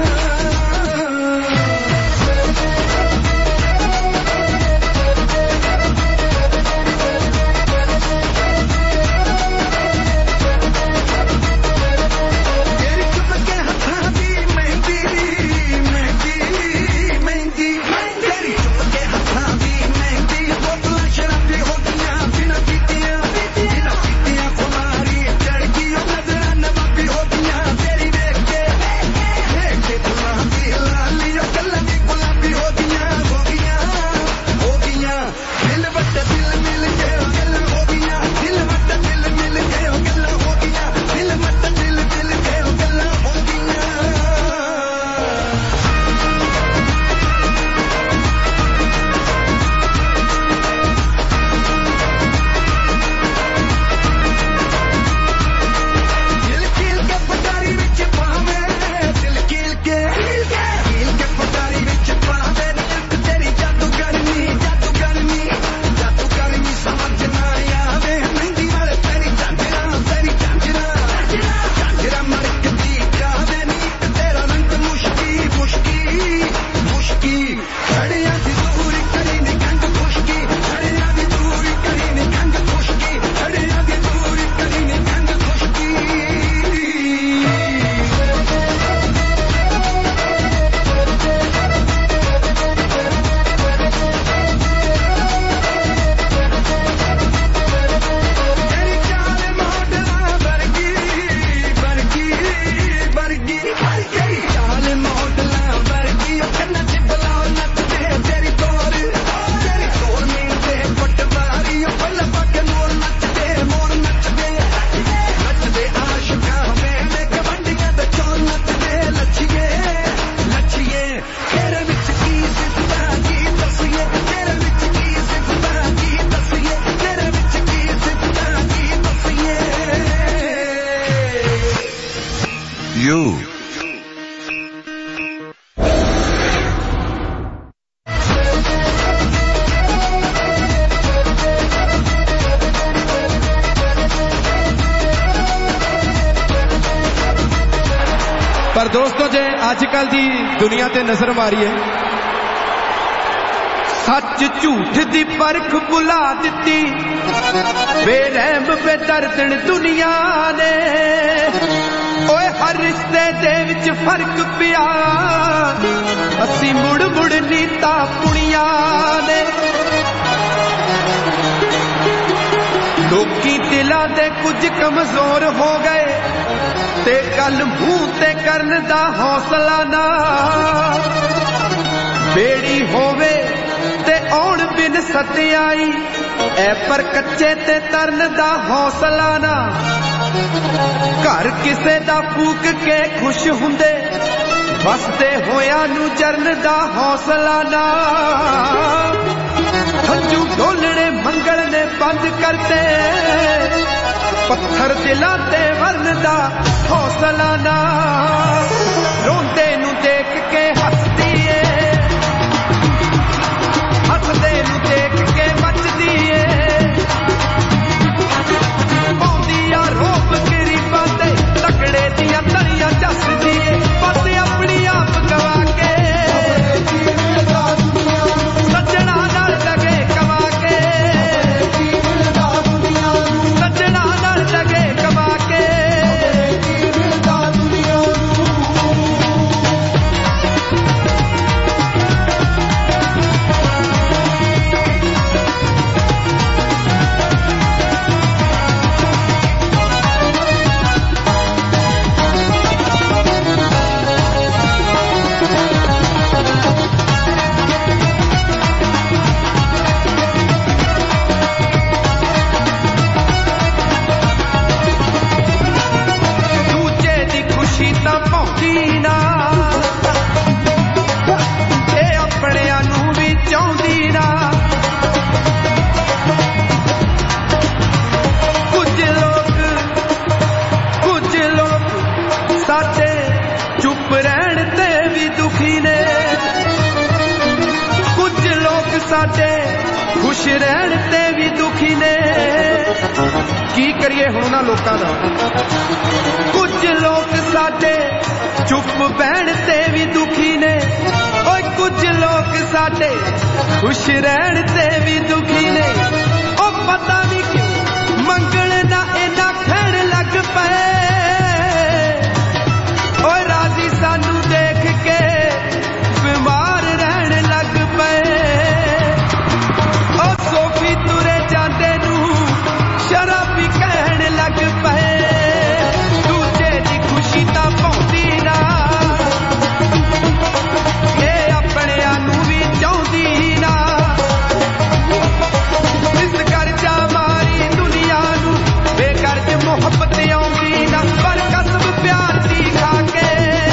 ਦੋਸਤੋ ਜੇ ਅੱਜ ਕੱਲ ਦੀ ਦੁਨੀਆ ਤੇ ਨਜ਼ਰ ਮਾਰੀਏ, ਸੱਚ ਝੂਠ ਦੀ ਪਰਖ ਭੁਲਾ ਦਿੱਤੀ, ਬੇਰਹਿਮ ਬੇਦਰਦਣ ਦੁਨੀਆ ਨੇ। ਓਏ ਹਰ ਰਿਸ਼ਤੇ ਦੇ ਵਿੱਚ ਫਰਕ ਪਿਆ, ਅਸੀਂ ਮੁੜ ਮੁੜ ਨੀਤਾਂ ਪੁਣੀਆਂ ਨੇ। ਲੋਕੀ ਦਿਲਾਂ ਦੇ ਕੁਝ ਕਮਜ਼ੋਰ ਹੋ ਗਏ, ਤੇ ਗੱਲ ਮੂੰਹ ਤੇ ਕਰਨ ਦਾ ਹੌਸਲਾ ਨਾ। ਬੇੜੀ ਹੋਵੇ ਤੇ ਆਉਣ ਬਿਨ ਸਤਿਆਈ, ਐ ਪਰ ਕੱਚੇ ਤੇ ਤਰਨ ਦਾ ਹੌਸਲਾ ਨਾ। ਘਰ ਕਿਸੇ ਦਾ ਫੂਕ ਕੇ ਖੁਸ਼ ਹੁੰਦੇ, ਵਸਦੇ ਹੋਇਆਂ ਨੂੰ ਜਰਨ ਦਾ ਹੌਸਲਾ ਨਾ। ਹੰਝੂ ਢੋਲਣੇ ਮੰਗਲ ਨੇ ਬੰਦ ਕਰਤੇ, ਪੱਥਰ ਦਿਲਾਂ ਤੇ ਵਰਨ ਦਾ ਹੌਸਲਾ ਨਾ। ਰੋਂਦੇ ਨੂੰ ਦੇਖ ਕੇ ਹੱਸਦੀ ਏ, ਹੱਸਦੇ ਨੂੰ ਦੇਖ ਕੇ ਮੱਚਦੀ ਏ। ਪਾਉਂਦੀ ਆ ਰੋਪ ਗਰੀਬਾਂ ਤੇ, ਤਕੜੇ ਦੀਆਂ ਤਲੀਆਂ ਦੱਸਦੀ ਏ। ਬਸ ਆਪਣੀ ਆਪ ਗਵਾ ਕੇ, ਸੱਜਣਾ ਨਾਲ ਲਗੇ ਕਮਾ ਕੇ, ਸੱਜਣਾ ਨਾਲ ਲਗੇ ਕਮਾ ਕੇ। ਤਾਂ ਭੌਂਦੀ ਨਾ, ਇਹ ਆਪਣਿਆਂ ਨੂੰ ਵੀ ਚਾਹੁੰਦੀ ਨਾ। ਕੁਝ ਲੋਕ ਸਾਡੇ ਚੁੱਪ ਰਹਿਣ ਤੇ ਵੀ ਦੁਖੀ ਨੇ, ਕੁਝ ਲੋਕ ਸਾਡੇ ਖੁਸ਼ ਰਹਿਣ ਤੇ ਵੀ ਦੁਖੀ ਨੇ। ਕੀ ਕਰੀਏ ਹੁਣ ਉਹਨਾਂ ਲੋਕਾਂ ਦਾ? ਕੁਝ ਲੋਕ ਸਾਡੇ ਚੁੱਪ ਬਹਿਣ ਤੇ ਵੀ ਦੁਖੀ ਨੇ, ਓਏ ਕੁਝ ਲੋਕ ਸਾਡੇ ਖੁਸ਼ ਰਹਿਣ ਤੇ ਵੀ ਦੁਖੀ ਨੇ। ਉਹ ਪਤਾ ਨਹੀਂ ਕਿਉਂ ਮੰਗਣ ਨਾ ਇਹਨਾਂ ਖੈਣ ਲੱਗ ਪਏ, ਓਏ ਰਾਜ਼ੀ ਸਾਨੂੰ ਦੇਖ ਕੇ ਬਿਮਾਰ ਰਹਿਣ ਲੱਗ ਪਏ। ਉਹ ਸੋਫੀ ਤੁਰੇ ਜਾਂਦੇ ਨੂੰ ਸ਼ਰਾਬੀ ਕਹਿਣ ਲੱਗ ਪਏ, ਦੂਜੇ ਦੀ ਖੁਸ਼ੀ ਤਾਂ ਪਾਉਂਦੀ ਨਾ, ਇਹ ਆਪਣਿਆਂ ਨੂੰ ਵੀ ਚਾਹੁੰਦੀ ਨਾ। ਇਸ ਕਰਜ਼ਾ ਮਾਰੀ ਦੁਨੀਆ ਨੂੰ ਬੇਗਰਜ ਮੁਹੱਬਤ ਆਉਂਦੀ ਨਾ, ਪਰ ਕਸਮ ਪਿਆਰ ਦੀ ਖਾ ਕੇ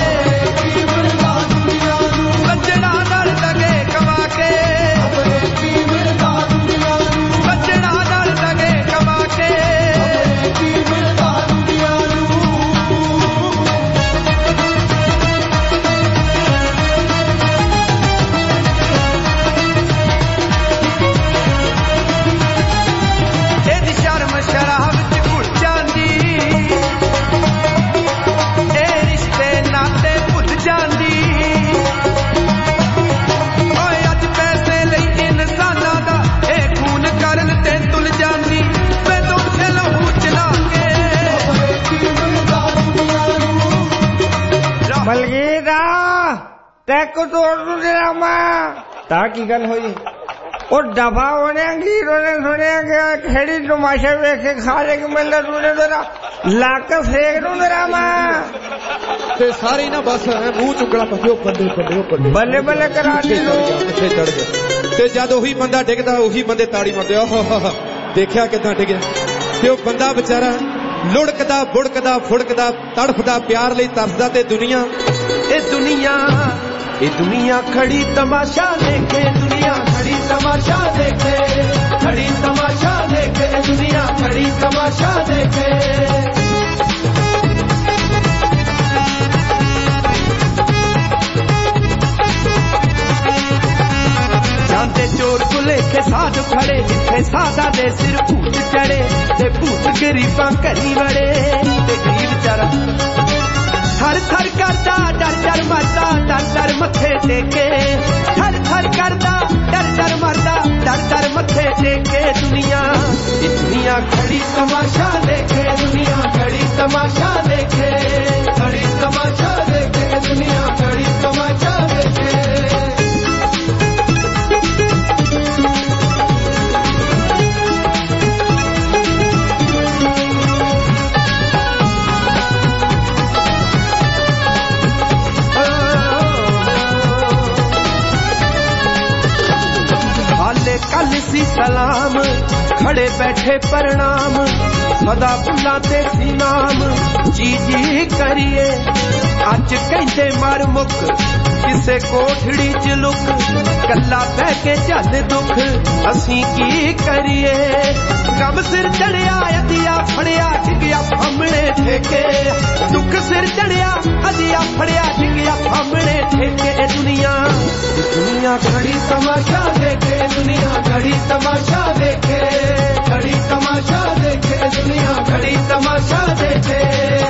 ਸੱਜਣਾ ਨਾਲ ਲਗੇ ਕਮਾ ਕੇ, ਸੱਜਣਾ ਨਾਲ ਲਗੇ ਕਮਾ ਕੇ। ਇਹਦੀ ਸ਼ਰਮ ਸ਼ਰਾਬ ਚ ਘੁਲ ਜਾਂਦੀ, ਇਹ ਰਿਸ਼ਤੇ ਨਾਤੇ ਭੁੱਲ ਜਾਂਦੀ। ਓਏ ਅੱਜ ਪੈਸੇ ਲਈ ਇਨਸਾਨਾਂ ਦਾ ਇਹ ਖੂਨ ਕਰਨ ਤੇ ਤੁਲ ਜਾਂਦੀ, ਵੇ ਦੋਖੇ ਲਹੂ ਚਲਾ ਕੇ। ਮਲਗੀਦਾ ਤੈ ਕਤੋੜ ਨੂੰ ਡਰਾਮਾ ਤਾਂ ਕੀ ਗੱਲ ਹੋਈ? ਉਹ ਦਫਾ ਹੋਣੇ ਗੀਰੋ ਨੇ ਸੁਣਿਆ ਗਿਆ ਖੇੜੀ ਤਮਾਸ਼ਾ ਵੇਖ ਕੇ ਖਾ ਲੈ ਕੇ ਮਿਲਦਾ ਤੂਨੇ ਤੇਰਾ ਲੱਕ ਸੇਕ ਨੂੰ ਡਰਾਮਾ ਤੇ ਸਾਰੇ ਨਾ ਬਸ ਮੂੰਹ ਚੁੱਕਣਾ ਪੱਕਿਓ ਬੰਦੇ ਬੱਲੇ ਬੱਲੇ ਕਰਾ ਦੀ ਪਿੱਛੇ ਚੜ ਗਏ। ਤੇ ਜਦ ਉਹੀ ਬੰਦਾ ਡਿੱਗਦਾ ਉਹੀ ਬੰਦੇ ਤਾੜੀ ਮਾਰਦੇ, ਆਹ ਦੇਖਿਆ ਕਿੱਦਾਂ ਡਿੱਗਿਆ। ਤੇ ਉਹ ਬੰਦਾ ਵਿਚਾਰਾ ਲੁੜਕਦਾ ਬੁੜਕਦਾ ਫੁੜਕਦਾ ਤੜਫਦਾ ਪਿਆਰ ਲਈ ਤਰਸਦਾ। ਤੇ ਇਹ ਦੁਨੀਆ ਖੜੀ ਤਮਾਸ਼ਾ ਦੇਖੇ, ਦੁਨੀਆ ਖੜੀ ਤਮਾਸ਼ਾ ਦੇਖੇ, ਖੜੀ ਤਮਾਸ਼ਾ ਦੇਖੇ, ਦੁਨੀਆ ਖੜੀ ਤਮਾਸ਼ਾ ਦੇਖੇ। ਜਾਂਦੇ ਚੋਰ ਭੁਲੇਖੇ ਸਾਧ ਖੜੇ, ਜਿੱਥੇ ਸਾਧਾਂ ਦੇ ਸਿਰ ਭੂਤ ਚੜੇ, ਤੇ ਭੂਤ ਗਰੀਬਾਂ ਘਰੀ ਵੜੇ। ਤੇ ਗਰੀਬ ਵਿਚਾਰਾ थर थर करदा डर डर मरदा डर डर मथे टेके थर थर करदा डर डर मरदा डर डर मथे टेके दुनिया खड़ी तमाशा देखे दुनिया खड़ी तमाशा देखे खड़ी तमाशा देखे दुनिया खड़ी तमाशा देखे कल सी सलाम खड़े बैठे प्रणाम सदा बुलाते सी नाम जी जी करिए अज कहते मर मुक किसे कोठड़ी च लुक कला बह के झल दुख असी की करिए गम सिर चढ़िया अदिया फड़िया डिगया फामने ठेके दुख सिर चढ़िया अदिया फड़िया डिगया फामने ठेके दुनिया खड़ी तमाशा देखे दुनिया खड़ी तमाशा देखे खड़ी तमाशा देखे दुनिया खड़ी तमाशा देखे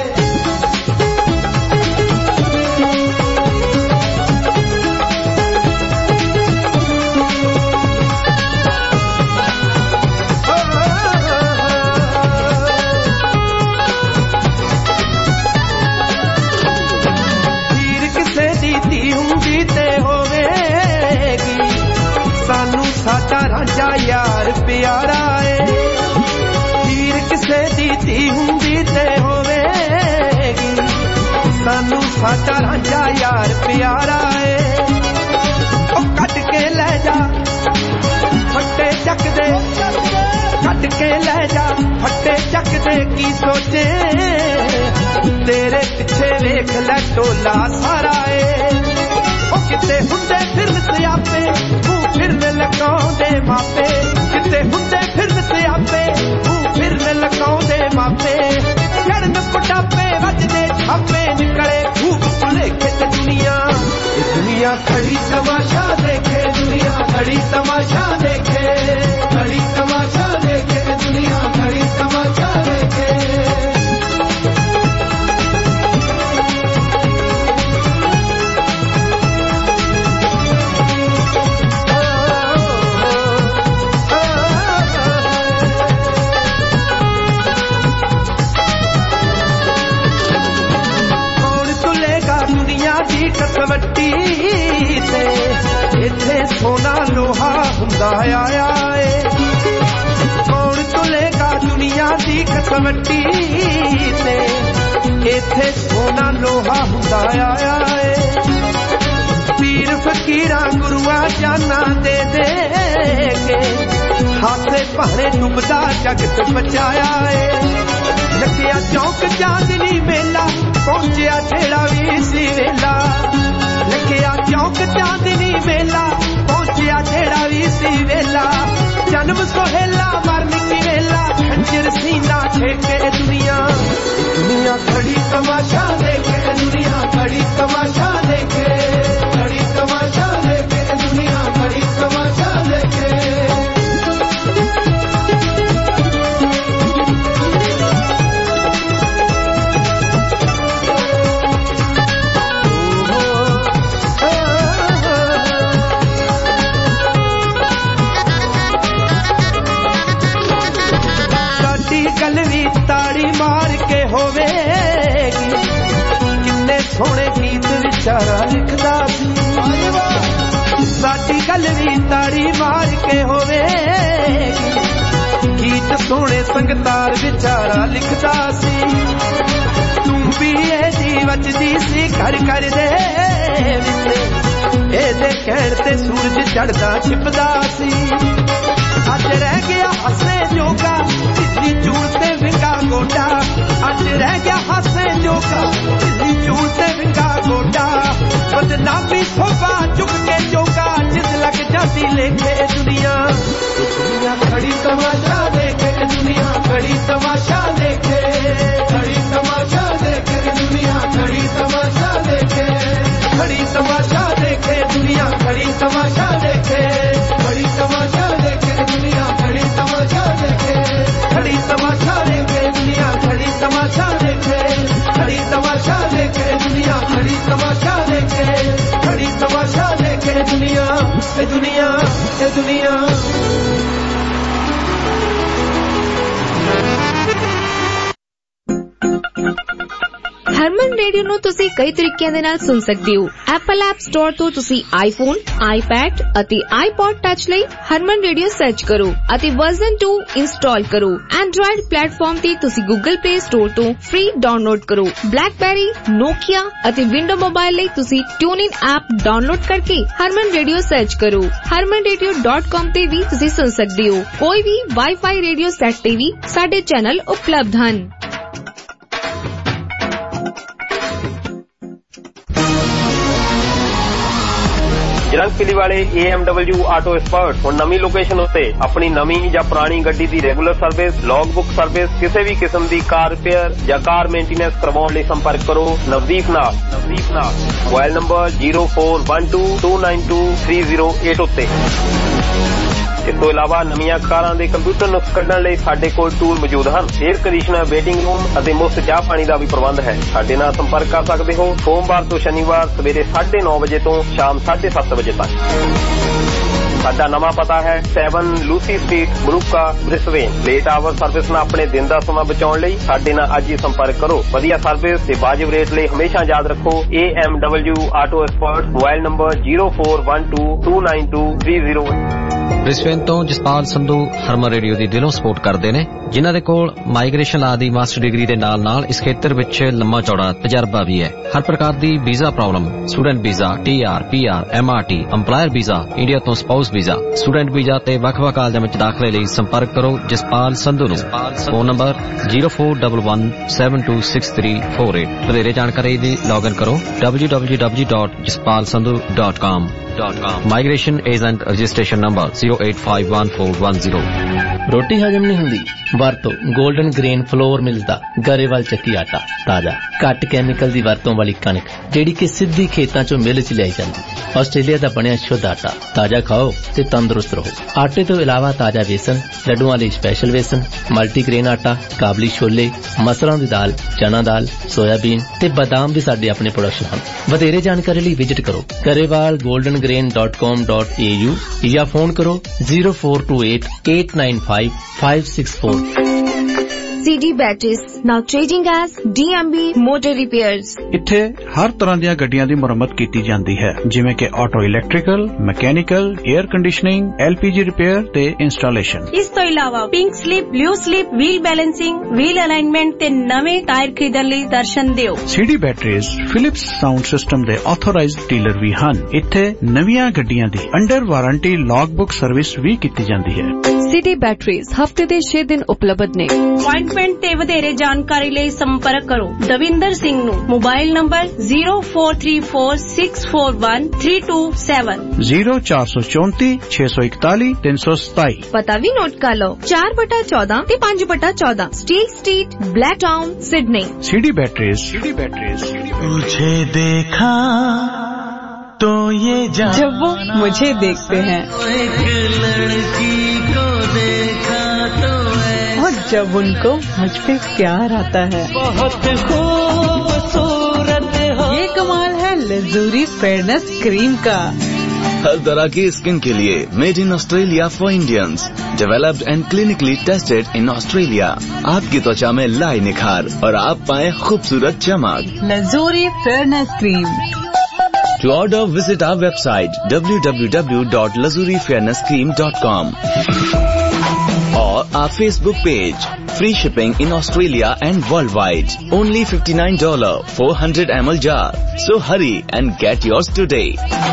साडा रांझा यार प्यारा है हीर किसे दी धी हुंदी ते होवेगी सानू साडा रांझा यार प्यारा है ओ कट के ले जा फट्टे चक दे कट के ले जा फट्टे चक दे की सोचे तेरे पिछे वेख ले टोला सारा है किते हुंदे फिरन सियापे मुंह फिरन लगाउंदे मापे किते हुंदे फिरन सियापे मुंह फिरन लगाउंदे मापे करन कुटापे वजदे छापे निकले खूब भुलेखे ते दुनिया खड़ी तमाशा देखे दुनिया खड़ी तमाशा देखे खड़ी तमाशा देखे दुनिया खड़ी तमाशा देखे कसवट्टी ते इथे सोना लोहा हुंदा आया है कौन तुलेगा दुनिया दी कसवट्टी ते इथे सोना लोहा हुंदा आया है पीर फकीरा गुरुआ जाना दे दे के हाथे भारे डुबदा जगत बचाया है लगिया चौक चांदनी मेला पहुंचिया जेड़ा भी सी वेला लगिया चौक चांदनी मेला पहुंचिया जेड़ा भी सी वेला जन्म सोहेला मरन की वेला खंजर सीना छेके दुनिया खड़ी तमाशा देखे दुनिया खड़ी तमाशा देखे खड़ी तमाशा देखे दुनिया खड़ी तमाशा देखे गल भी ताड़ी मार के होवेगी किन्ने सोने गीत विचारा लिखदा सी साडी गल भी ताड़ी मार के होवेगी गीत सोने संगतार विचारा लिखदा सी तू भी एदी वजदी सी घर कर दे एदे कहण ते सूरज चढ़दा छिपदा सी अज रह गया हसे जोगा दिल्ली चूड़ ते विंगा गोटा अज रह गया हसे जोगा दिल्ली चूड़ ते विंगा गोटा बदनामी सोफा चुक के जोगा जिद लग जाती लेके दुनिया खड़ी तमाशा देखे दुनिया खड़ी तमाशा देखे खड़ी तमाशा देखे दुनिया खड़ी तमाशा देखे खड़ी तमाशा देखे दुनिया खड़ी तमाशा देखे खड़ी तमाशा देखे दुनिया खड़ी तमाशा देखे खड़ी तमाशा देखे दुनिया खड़ी तमाशा देखे खड़ी तमाशा देखे ए दुनिया ए दुनिया। ਹਰਮਨ ਰੇਡੀਓ ਨੂੰ ਤੁਸੀਂ ਕਈ ਤਰੀਕਿਆਂ ਦੇ ਨਾਲ ਸੁਣ ਸਕਦੇ ਹੋ। ਐਪਲ ਐਪ ਸਟੋਰ ਤੋਂ ਤੁਸੀਂ ਆਈਫੋਨ, ਆਈਪੈਡ ਅਤੇ ਆਈਪੌਡ ਟੱਚ ਲਈ ਹਰਮਨ ਰੇਡੀਓ ਸਰਚ ਕਰੋ ਅਤੇ ਵਰਜ਼ਨ 2 ਇੰਸਟਾਲ ਕਰੋ। ਐਂਡਰॉयड ਪਲੇਟਫਾਰਮ ਤੇ ਤੁਸੀਂ ਗੂਗਲ ਪਲੇ ਸਟੋਰ ਤੋਂ ਫ੍ਰੀ ਡਾਊਨਲੋਡ ਕਰੋ। ਬਲੈਕਬੈਰੀ, ਨੋਕੀਆ ਅਤੇ ਵਿੰਡੋ ਮੋਬਾਈਲ ਲਈ ਤੁਸੀਂ ਟਿਊਨਇਨ ਐਪ ਡਾਊਨਲੋਡ ਕਰਕੇ ਹਰਮਨ ਰੇਡੀਓ ਸਰਚ ਕਰੋ। harmanradio.com ਤੇ ਵੀ ਤੁਸੀਂ ਸੁਣ ਸਕਦੇ ਹੋ। ਕੋਈ ਵੀ ਵਾਈਫਾਈ ਰੇਡੀਓ ਸੈੱਟ ਤੇ ਵੀ ਸਾਡੇ ਚੈਨਲ ਉਪਲਬਧ ਹਨ। ਜਲੰਧਰ ਵਾਲੇ AMW ਆਟੋ ਐਕਸਪਰਟ ਹੁਣ ਨਵੀਂ ਲੋਕੇਸ਼ਨ ਉੱਤੇ ਆਪਣੀ ਨਵੀਂ ਜਾਂ ਪੁਰਾਣੀ ਗੱਡੀ ਦੀ regular service, log book service, ਕਿਸੇ ਵੀ ਕਿਸਮ ਦੀ ਕਾਰ ਰਿਪੇਅਰ ਜਾਂ ਕਾਰ ਮੇਨਟੇਨੈਂਸ ਕਰਵਾਉਣ ਲਈ ਸੰਪਰਕ ਕਰੋ ਨਵਦੀਪ ਨਾਲ। ਮੋਬਾਈਲ ਨੰਬਰ 0412292308 ਉੱਤੇ। ਇਸ ਤੋਂ ਇਲਾਵਾ ਨਵੀਆਂ ਕਾਰਾਂ ਦੇ ਕੰਪਿਊਟਰ ਨੁਕਸ ਕੱਢਣ ਲਈ ਸਾਡੇ ਕੋਲ ਟੂਲ ਮੌਜੂਦ ਹਨ। 에ਅਰ ਕੰਡੀਸ਼ਨਰ, ਵੇਟਿੰਗ ਰੂਮ ਅਤੇ ਮੁਫਤ ਚਾਹ ਪਾਣੀ ਦਾ ਵੀ ਪ੍ਰਬੰਧ ਹੈ। ਸਾਡੇ ਨਾਲ ਸੰਪਰਕ ਕਰ ਸਕਦੇ ਹੋ ਸੋਮਵਾਰ ਤੋਂ ਸ਼ਨੀਵਾਰ ਸਵੇਰੇ 9:30 ਵਜੇ ਤੋਂ ਸ਼ਾਮ 7:30 ਵਜੇ ਤੱਕ। ਸਾਡਾ ਨਵਾਂ ਪਤਾ ਹੈ 7 ਲੂਸੀ ਸਟਰੀਟ, ਬਰੂਕਾ, ਬ੍ਰਿਸਬੇਨ। ਲੇਟ ਆਵਰ ਸਰਵਿਸ ਨਾਲ ਆਪਣੇ ਦਿਨ ਦਾ ਸਮਾਂ ਬਚਾਉਣ ਲਈ ਸਾਡੇ ਨਾਲ ਅੱਜ ਹੀ ਸੰਪਰਕ ਕਰੋ। ਵਧੀਆ ਸਰਵਿਸ ਤੇ ਵਾਜਿਬ ਰੇਟ ਲਈ ਹਮੇਸ਼ਾ ਯਾਦ ਰੱਖੋ AMW auto expert. Mobile number 0412292308। Brisbane ਤੋਂ ਜਸਪਾਲ ਸੰਧੂ ਹਰਮਨ ਰੇਡੀਓ ਦੀ ਦਿਲੋਂ ਸਪੋਰਟ ਕਰਦੇ ਨੇ, ਜਿਨ੍ਹਾਂ ਦੇ ਕੋਲ ਮਾਈਗ੍ਰੇਸ਼ਨ ਲਾ ਦੀ ਮਾਸਟਰ ਡਿਗਰੀ ਦੇ ਨਾਲ ਇਸ ਖੇਤਰ ਵਿੱਚ ਲੰਮਾ ਚੌੜਾ ਤਜਰਬਾ ਵੀ ਹੈ। ਹਰ ਪ੍ਰਕਾਰ ਦੀ visa problem, student visa, TR, PR, MRT, employer visa, India ਤੋਂ ਸਪਾਊਸ ਵੀਜ਼ਾ, ਸਟੂਡੈਂਟ ਵੀਜ਼ਾ ਤੇ ਵੱਖ-ਵੱਖ ਕਾਲਜਾਂ ਵਿੱਚ ਦਾਖਲੇ ਲਈ ਸੰਪਰਕ ਕਰੋ ਜਸਪਾਲ ਸੰਧੂ ਨੂੰ। Phone number 0411726348। ਵਧੇਰੇ ਜਾਣਕਾਰੀ ਲਈ ਲੌਗਇਨ ਕਰੋ www.jaspalsandhu.com। Migration agent registration number 0851410। ਰੋਟੀ ਹਜਮ ਨਹੀਂ ਹੁੰਦੀ? ਵਰਤੋ 골ਡਨ ਗ੍ਰੇਨ ਫਲੋਰ ਮਿਲਦਾ ਗਰੇਵਾਲ ਚੱਕੀ ਆਟਾ। ਤਾਜ਼ਾ, ਘੱਟ ਕੈਮੀਕਲ ਦੀ ਵਰਤੋਂ ਵਾਲੀ ਕਣਕ ਜਿਹੜੀ ਕਿ ਸਿੱਧੀ ਖੇਤਾਂ ਚੋਂ ਮਿਲ ਚ ਲਿਆਈ ਜਾਂਦੀ। ਆਸਟ੍ਰੇਲੀਆ ਦਾ ਬਣਿਆ ਸ਼ੁੱਧ ਆਟਾ। ਤਾਜ਼ਾ ਖਾਓ ਤੇ ਤੰਦਰੁਸਤ ਰਹੋ। ਆਟੇ ਤੋਂ ਇਲਾਵਾ ਤਾਜ਼ਾ ਵੇਸਣ, ਲੱਡੂਆਂ ਲਈ ਸਪੈਸ਼ਲ ਵੇਸਣ, ਮਲਟੀਗ੍ਰੇਨ ਆਟਾ, ਕਾਬਲੀ ਛੋਲੇ, ਮਸਰਾਂ ਦੀ ਦਾਲ, ਚਨਾ ਦਾਲ, ਸੋਇਆਬੀਨ ਤੇ ਬਾਦਾਮ ਵੀ ਸਾਡੇ ਆਪਣੇ ਪ੍ਰੋਡਕਸ਼ਨ ਹਨ। ਵਧੇਰੇ ਜਾਣਕਾਰੀ ਲਈ ਵਿਜ਼ਿਟ ਕਰੋ garewalgoldengrain.com.au ਜਾਂ ਫੋਨ ਕਰੋ 0428895564। CD Batteries, now changing as DMB Motor Repairs। ਇੱਥੇ ਹਰ ਤਰ੍ਹਾਂ ਦੀਆਂ ਗੱਡੀਆਂ ਦੀ ਮੁਰੰਮਤ ਕੀਤੀ ਜਾਂਦੀ ਹੈ, ਜਿਵੇਂ ਕਿ auto electrical, mechanical, air conditioning, LPG repair ਤੇ ਇੰਸਟਾਲੇਸ਼ਨ। ਇਸ ਤੋਂ ਇਲਾਵਾ pink slip, blue slip, wheel balancing, wheel alignment ਤੇ ਨਵੇਂ ਟਾਇਰ ਖਰੀਦਣ ਲਈ ਦਰਸ਼ਨ ਦਿਓ। CD Batteries Philips sound system ਦੇ ਆਥੋਰਾਈਜ਼ਡ ਡੀਲਰ ਵੀ ਹਨ। ਇੱਥੇ ਨਵੀਆਂ ਗੱਡੀਆਂ ਦੀ under warranty log book service ਵੀ ਕੀਤੀ ਜਾਂਦੀ ਹੈ। CD Batteries ਹਫਤੇ ਦੇ 6 ਦਿਨ ਉਪਲਬਧ ਨੇ। ਅਪਾਇੰਟਮੈਂਟ ਤੇ ਵਧੇਰੇ ਜਾਣਕਾਰੀ ਲਈ ਸੰਪਰਕ ਕਰੋ ਦਵਿੰਦਰ ਸਿੰਘ ਨੂੰ। Mobile number 0434641327 0434614327। ਪਤਾ ਵੀ ਨੋਟ ਕਰ ਲਓ 4/14 ਤੇ 5/14 Steel Street, Blacktown, Sydney. CD Batteries। मुझे देखा तो ये जब वो मुझे देखते हैं एक लड़की को देखा तो और जब उनको मुझ पे प्यार आता है बहुत खूबसूरत हो। ये कमाल है लजूरी फेयरनेस क्रीम का। हर तरह की स्किन के लिए made in Australia for Indians, developed and clinically tested in Australia. आपकी त्वचा में लाए निखार और आप पाए खूबसूरत चमक। Luxury fairness cream. To order, visit our website www.lazurifairnesscream.com or our Facebook page. Free shipping in Australia and worldwide. Only $59 400 ml jar. So hurry and get yours today.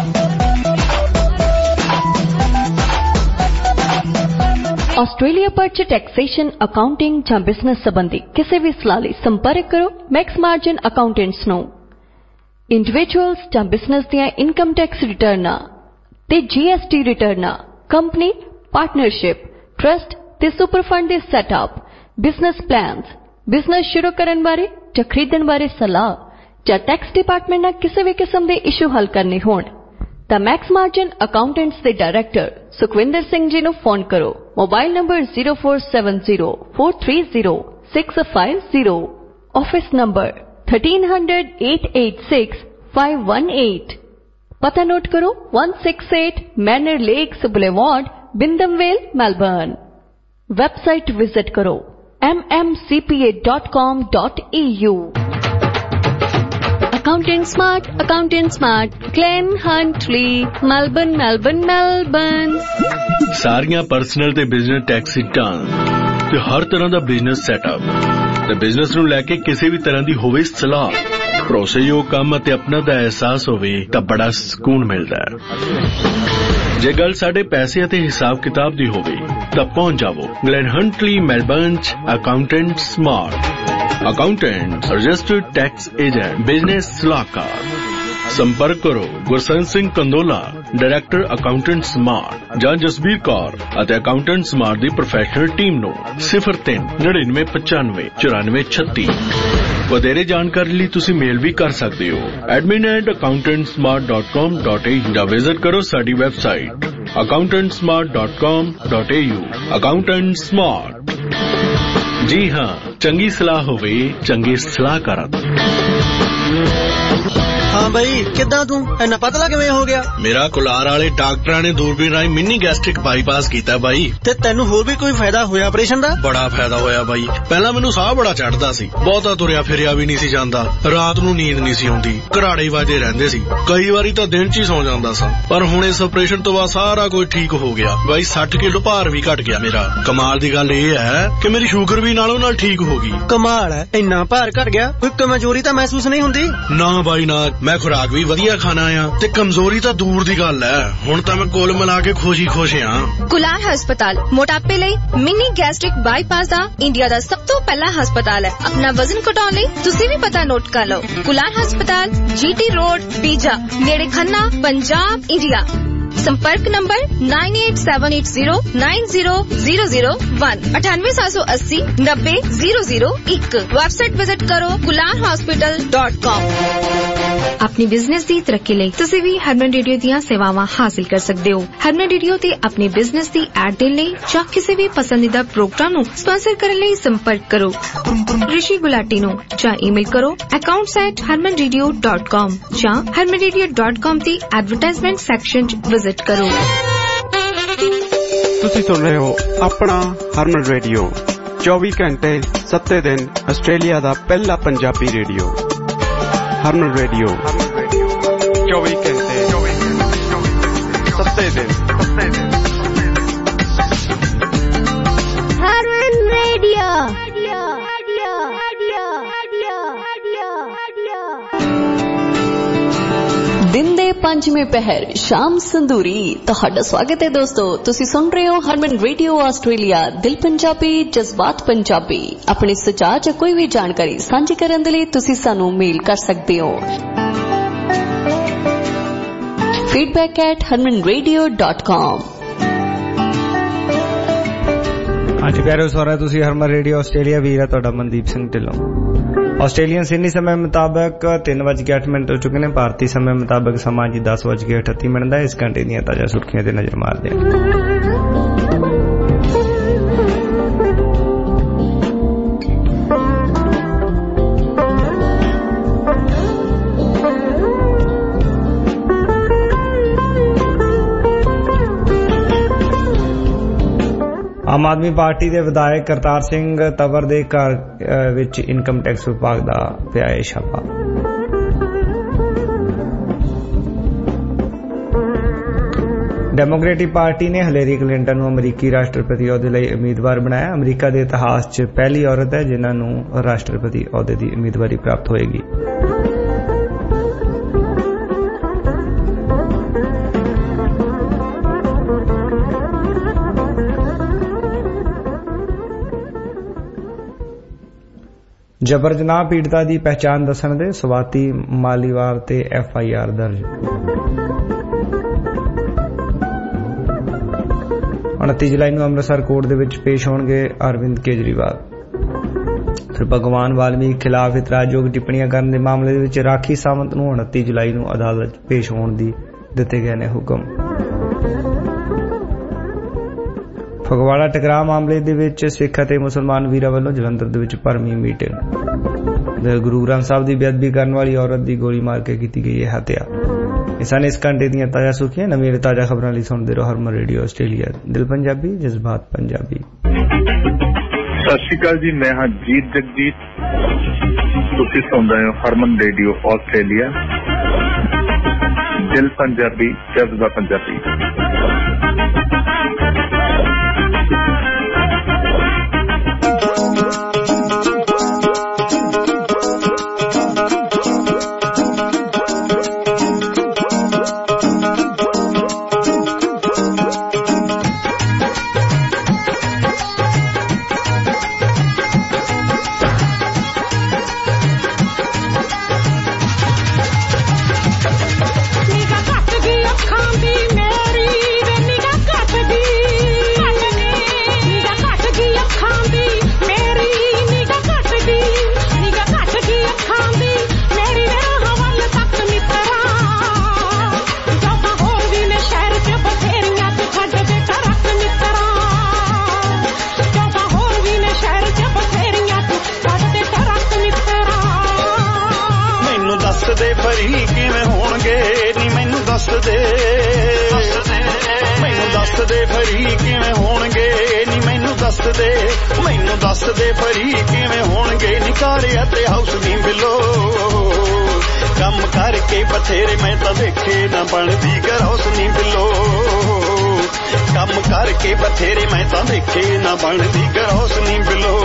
Australia ਪਰ ਚ ਟੈਕਸੇਸ਼ਨ, ਅਕਾਊਂਟਿੰਗ ਜਾਂ business ਸੰਬੰਧੀ ਕਿਸੇ ਵੀ ਸਲਾਹ ਲਈ ਸੰਪਰਕ ਕਰੋ ਮੈਕਸ ਮਾਰਜਨ ਅਕਾਊਂਟੈਂਟਸ ਨੂੰ। ਇੰਡੀਵਿਜੂਅਲਸ ਜਾਂ ਬਿਜ਼ਨਸ ਦੀਆਂ ਇਨਕਮ ਟੈਕਸ ਰਿਟਰਨਾਂ ਤੇ GST ਰਿਟਰਨਾਂ, ਕੰਪਨੀ, ਪਾਰਟਨਰਸ਼ਿਪ, ਟਰਸਟ ਤੇ ਸੁਪਰ ਫੰਡ ਦੇ ਸੈਟਅਪ, ਬਿਜ਼ਨਸ ਪਲਾਨਸ, ਬਿਜ਼ਨਸ ਸ਼ੁਰੂ ਕਰਨ ਬਾਰੇ ਜਾਂ ਖਰੀਦਣ ਬਾਰੇ ਸਲਾਹ ਜਾਂ ਟੈਕਸ ਡਿਪਾਰਟਮੈਂਟ ਨਾਲ ਕਿਸੇ ਵੀ ਕਿਸਮ ਦੇ ਇਸ਼ੂ ਹੱਲ ਕਰਨੇ ਹੋਣ ਤਾਂ ਮੈਕਸ ਮਾਰਜਨ ਅਕਾਊਂਟੈਂਟਸ ਦੇ ਡਾਇਰੈਕਟਰ ਸੁਖਵਿੰਦਰ ਸਿੰਘ ਜੀ ਨੂੰ ਫੋਨ ਕਰੋ। Mobile number 0470430650। Office number 1300 886 518। पता नोट करो 168 Manor Lakes Boulevard Wyndham Vale Melbourne. Website visit करो mmcpa.com.au। Accountant smart Glen Huntly Melbourne. सारियां पर्सनल ते बिजनेस टैक्स सीटां ते हर तरह दा बिजनेस सैटअप ते बिजनेस नूं लैके किसी भी तरह दी होवे सलाह, भरोसेयोग काम ते अपना दा एहसास होवे तां बड़ा सुकून मिलदा है। जे गल साडे पैसे अते हिसाब किताब दी होवे तां पहुंच जावो Glen Huntly Melbourne accountant smart. Accountant registered tax agent business सलाहकार। संपर्क करो Gursant Singh Kandola director Accountant smart ਜਾਂ ਜਸਬੀਰ ਕੌਰ ਅਤੇ ਅਕਾਊਂਟੈਂਟ ਸਮਾਰਟ ਦੀ ਪ੍ਰੋਫੈਸ਼ਨਲ ਟੀਮ ਨੂੰ 0399959436। ਵਧੇਰੇ ਜਾਣਕਾਰੀ ਲਈ ਤੁਸੀਂ ਮੇਲ ਵੀ ਕਰ ਸਕਦੇ ਹੋ admin@accountantsmart.com.au ਜਾਂ ਵਿਜ਼ਿਟ ਕਰੋ ਸਾਡੀ ਵੈਬਸਾਈਟ accountantsmart.com.au। Accountant smart. ਜੀ ਹਾਂ, ਚੰਗੀ ਸਲਾਹ ਹੋਵੇ ਚੰਗੇ ਸਲਾਹਕਾਰਾਂ ਤੋਂ। हाँ भाई किदा तू इन्ना पतला किवें हो गया? मेरा कुलार वाले डॉक्टरां ने दूरबीन राही मिनी गैस्ट्रिक बाईपास कीता भाई। ते तैनू होर भी कोई फायदा होया ऑपरेशन दा? बड़ा फायदा होया भाई। पहला मैनू साह बड़ा चढ़दा सी, बहुता तुरिया फिरिया भी नहीं सी जांदा, रात नू नींद नहीं सी आउंदी, घराड़े वाजे रहंदे सी, कई वारी तां दिन च ही सौ जांदा सा। पर हुण इस ऑपरेशन तो बाद सारा कुछ ठीक हो गया भाई। 60 किलो भार भी घट गया मेरा। कमाल दी गल इह है कि मेरी शुगर भी नालों नाल ठीक हो गई। कमाल है, इन्ना भार घट गया, कोई कमजोरी तां महसूस नहीं हुंदी? ना भाई ना, मैं खुराक भी ਵਧੀਆ ਖਾਣਾ ਆ ਤੇ ਕਮਜ਼ੋਰੀ ਤਾਂ ਦੂਰ ਦੀ ਗੱਲ ਹੈ। ਹੁਣ ਤਾਂ ਮੈਂ ਕੋਲ ਮਿਲਾ ਕੇ ਖੁਸ਼ ਆ। ਕੁਲਾਰ ਹਸਪਤਾਲ ਮੋਟਾਪੇ ਲਈ ਮਿਨੀ ਗੈਸਟ੍ਰਿਕ ਬਾਈਪਾਸ ਦਾ ਇੰਡੀਆ ਦਾ ਸਭ ਤੋਂ ਪਹਿਲਾ ਹਸਪਤਾਲ ਹੈ। ਆਪਣਾ ਵਜ਼ਨ ਘਟਾਉਣ ਲਈ ਤੁਸੀਂ ਵੀ ਪਤਾ ਨੋਟ ਕਰ ਲਓ। ਕੁਲਾਰ ਹਸਪਤਾਲ GT ਰੋਡ ਪੀਜਾ ਨੇੜੇ ਖੰਨਾ ਪੰਜਾਬ ਇੰਡੀਆ। संपर्क नंबर 9878090001 9878090001। वेबसाइट विजिट करो kularhospital.com। अपनी बिजनेस ਦੀ ਤਰੱਕੀ ਲਈ ਤੁਸੀਂ ਵੀ ਹਰਮਨ ਰੇਡੀਓ ਦੀਆਂ ਸੇਵਾਵਾਂ ਹਾਸਲ ਕਰ ਸਕਦੇ ਹੋ। ਹਰਮਨ ਰੇਡੀਓ ਤੇ ਆਪਣੇ ਬਿਜ਼ਨਸ ਦੀ ਐਡ ਦੇਣ ਲਈ ਜਾਂ ਕਿਸੇ ਵੀ ਪਸੰਦੀਦਾ ਪ੍ਰੋਗਰਾਮ ਨੂੰ ਸਪਾਂਸਰ ਕਰਨ ਲਈ ਸੰਪਰਕ ਕਰੋ ਰਿਸ਼ੀ ਗੁਲਾਟੀ ਨੂੰ ਜਾਂ ਈਮੇਲ ਕਰੋ accounts@harmanradio.com ਜਾਂ harmanradio.com ਦੀ ਐਡਵਰਟਾਈਜ਼ਮੈਂਟ ਸੈਕਸ਼ਨ 'ਚ ਵਿਜ਼ਿਟ ਕਰੋ। ਤੁਸੀਂ ਸੁਣ ਰਹੇ ਹੋ ਆਪਣਾ ਹਰਮਨ ਰੇਡੀਓ 24 ਘੰਟੇ 7 ਦਿਨ ਆਸਟ੍ਰੇਲੀਆ ਦਾ ਪਹਿਲਾ ਪੰਜਾਬੀ ਰੇਡੀਓ। हरमन रेडियो 24 घंटे 7 दिन। हरमन रेडियो दिन दे पंजवें पहर शाम संदूरी तुहाडा स्वागत है दोस्तों। तुसी सुन रहे हो हरमन रेडियो आस्ट्रेलिया दिल पंजाबी जज्बात पंजाबी। अपने सुझाव च कोई भी जानकारी सांझी करन दे लई तुसी सानू मेल कर सकते हो feedback@harmanradio.com। ਅੱਜ ਪਿਆਰੇ ਸਵਾਰਾ ਤੁਸੀਂ ਹਰਮਨ ਰੇਡੀਓ ਆਸਟ੍ਰੇਲੀਆ ਵੀਰ ਹੈ ਤੁਹਾਡਾ ਮਨਦੀਪ ਸਿੰਘ ਢਿੱਲੋਂ। ਆਸਟ੍ਰੇਲੀਅਨ ਸਿਡਨੀ ਸਮੇਂ ਮੁਤਾਬਕ 3:08 ਹੋ ਚੁੱਕੇ ਨੇ। ਭਾਰਤੀ ਸਮੇਂ ਮੁਤਾਬਕ ਸਮਾਂ ਜੀ 10:38 ਦਾ। ਇਸ ਘੰਟੇ ਦੀਆਂ ਤਾਜ਼ਾ ਸੁਰਖੀਆਂ ਤੇ ਨਜ਼ਰ ਮਾਰਦੇ ਹਾਂ। ਆਮ ਆਦਮੀ ਪਾਰਟੀ ਦੇ ਵਿਧਾਇਕ ਕਰਤਾਰ ਸਿੰਘ ਤਵਰ ਦੇ ਘਰ ਵਿੱਚ ਇਨਕਮ ਟੈਕਸ ਵਿਭਾਗ ਦਾ ਪਿਆ ਹੈ ਛਾਪਾ। ਡੈਮੋਕ੍ਰੈਟਿਕ ਪਾਰਟੀ ਨੇ ਹਿਲੇਰੀ ਕਲਿੰਟਨ ਨੂੰ ਅਮਰੀਕੀ ਰਾਸ਼ਟਰਪਤੀ ਅਹੁਦੇ ਲਈ ਉਮੀਦਵਾਰ ਬਣਾਇਆ। ਅਮਰੀਕਾ ਦੇ ਇਤਿਹਾਸ 'ਚ ਪਹਿਲੀ ਔਰਤ ਹੈ ਜਿਨ੍ਹਾਂ ਨੂੰ ਰਾਸ਼ਟਰਪਤੀ ਅਹੁਦੇ ਦੀ ਉਮੀਦਵਾਰੀ ਪ੍ਰਾਪਤ ਹੋਏਗੀ। ਜਬਰ ਜਨਾਹ ਪੀੜਤਾ ਦੀ ਪਹਿਚਾਣ ਦੱਸਣ ਦੇ ਸਵਾਤੀ ਮਾਲੀਵਾਲ ਤੇ FIR ਦਰਜ। 29 ਜੁਲਾਈ ਨੂੰ ਅੰਮ੍ਰਿਤਸਰ ਕੋਰਟ ਦੇ ਵਿੱਚ ਪੇਸ਼ ਹੋਣਗੇ ਅਰਵਿੰਦ ਕੇਜਰੀਵਾਲ। ਫਿਰ ਭਗਵਾਨ ਵਾਲਮੀਕ ਖਿਲਾਫ ਇਤਰਾਜ਼ਯੋਗ ਟਿੱਪਣੀਆਂ ਕਰਨ ਦੇ ਮਾਮਲੇ ਦੇ ਵਿੱਚ ਰਾਖੀ ਸਾਵੰਤ ਨੂੰ 29 ਜੁਲਾਈ ਨੂੰ ਅਦਾਲਤ 'ਚ ਪੇਸ਼ ਹੋਣ ਦੀ ਦਿੱਤੇ ਗਏ ਨੇ ਹੁਕਮ। ਫਗਵਾੜਾ ਟਕਰਾਅ ਮਾਮਲੇ ਦੇ ਵਿੱਚ ਸਿੱਖ ਅਤੇ ਮੁਸਲਮਾਨ ਵੀਰਾਂ ਵੱਲੋਂ ਜਲੰਧਰ ਦੇ ਵਿੱਚ ਭਰਵੀਂ ਮੀਟਿੰਗ। ਗੁਰੂ ਗ੍ਰੰਥ ਸਾਹਿਬ ਦੀ ਬੇਅਦਬੀ ਕਰਨ ਵਾਲੀ ਔਰਤ ਦੀ ਗੋਲੀ ਮਾਰ ਕੇ ਕੀਤੀ ਗਈ ਹੈ ਹੱਤਿਆ। ਸਨ ਇਸ ਘੰਟੇ ਦੀਆਂ ਤਾਜ਼ਾ ਸੁਰਖੀਆਂ। ਨਵੀਆਂ ਤਾਜ਼ਾ ਖਬਰਾਂ ਲਈ ਸੁਣਦੇ ਰਹੋ ਹਰਮਨ ਰੇਡੀਓ ਆਸਟ੍ਰੇਲੀਆ। ਦਿਲ ਪੰਜਾਬੀ, ਜਜ਼ਬਾਤ ਪੰਜਾਬੀ। ਸਤਿ ਸ਼੍ਰੀ ਅਕਾਲ ਜੀ, ਮੈਂ ਹਾਂ ਜੀਤ ਜਗਜੀਤ। ਤੁਸੀਂ ਸੁਣ ਰਹੇ ਹੋ ਹਰਮਨ ਰੇਡੀਓ ਆਸਟ੍ਰੇਲੀਆ। ਦਿਲ ਪੰਜਾਬੀ, ਜਜ਼ਬਾ ਪੰਜਾਬੀ। ਮੈਨੂੰ ਦੱਸ ਦੇ ਫਰੀ ਕਿਵੇਂ ਹੋਣਗੇ ਨਿਕਾਰੇ ਅਤੇ ਹਾਊਸ ਨਹੀਂ ਬਿਲੋ ਕੰਮ ਕਰਕੇ ਬਥੇਰੇ ਮੈਂ ਤਾਂ ਦੇਖੇ ਨਾ ਬਣਦੀ ਗਰੌਸ ਨਹੀਂ ਬਿਲੋ ਕੰਮ ਕਰਕੇ ਬਥੇਰੇ ਮੈਂ ਤਾਂ ਦੇਖੇ ਨਾ ਬਣਦੀ ਗਰੌਸ ਨਹੀਂ ਬਿਲੋ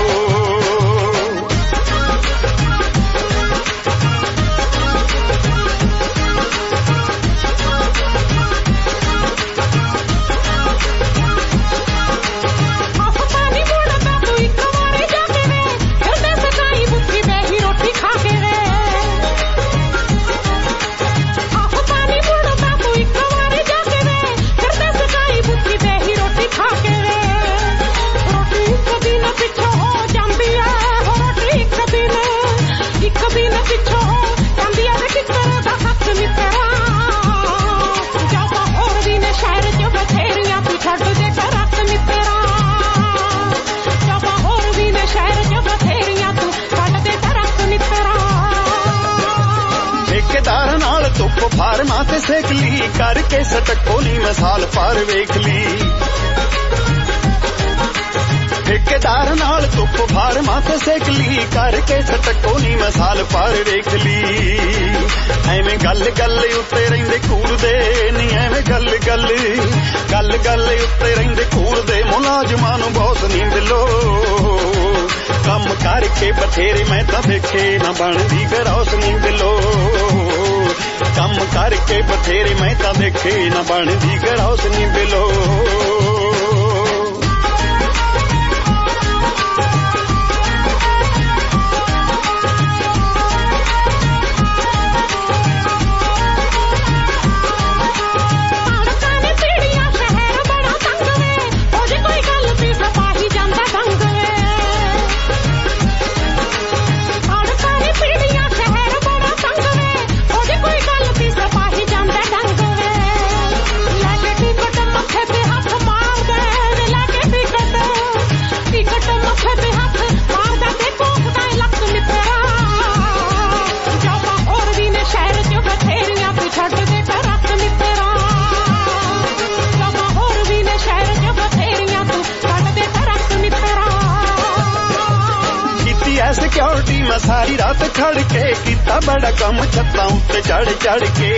ਫਾਰਮਾਂ ਤੇ ਸੇਕ ਲਈ ਕਰਕੇ ਸਟਕੋ ਨੀ ਮਿਸਾਲ ਪਰ ਵੇਖ ਲਈ ਠੇਕੇਦਾਰ ਨਾਲ ਧੁੱਪ ਫਾਰਮਾਂ ਤੇ ਸੇਕ ਲਈ ਕਰਕੇ ਸਟਕੋ ਨੀ ਮਿਸਾਲ ਪਰ ਵੇਖ ਲਈ ਐਵੇਂ ਗੱਲ ਗੱਲ ਉੱਤੇ ਰਹਿੰਦੇ ਕੂੜਦੇ ਨੀ ਐਵੇਂ ਗੱਲ ਗੱਲ ਉੱਤੇ ਰਹਿੰਦੇ ਕੂੜਦੇ ਮੁਲਾਜ਼ਮਾਂ ਨੂੰ ਬਹੁਤ ਨੀ ਮਿਲੋ ਕੰਮ ਕਰਕੇ ਬਥੇਰੇ ਮੈਂ ਤਾਂ ਦੇਖੇ ਨਾ ਬਣਦੀ ਗਰੌਸ ਨੀ ਮਿਲੋ ਕੰਮ ਕਰਕੇ ਬਥੇਰੇ ਮੈਂ ਤਾਂ ਦੇਖੇ ਨਾ ਬਣਦੀ ਗਰੌਸ ਨੀ ਬਿਲੋ ਸਿਕਿਉਰਿਟੀ ਮੈਂ ਸਾਰੀ ਰਾਤ ਖੜ ਕੇ ਕੀਤਾ ਬੜਾ ਕੰਮ ਛੱਤਾਂ ਉੱਤੇ ਚੜ ਕੇ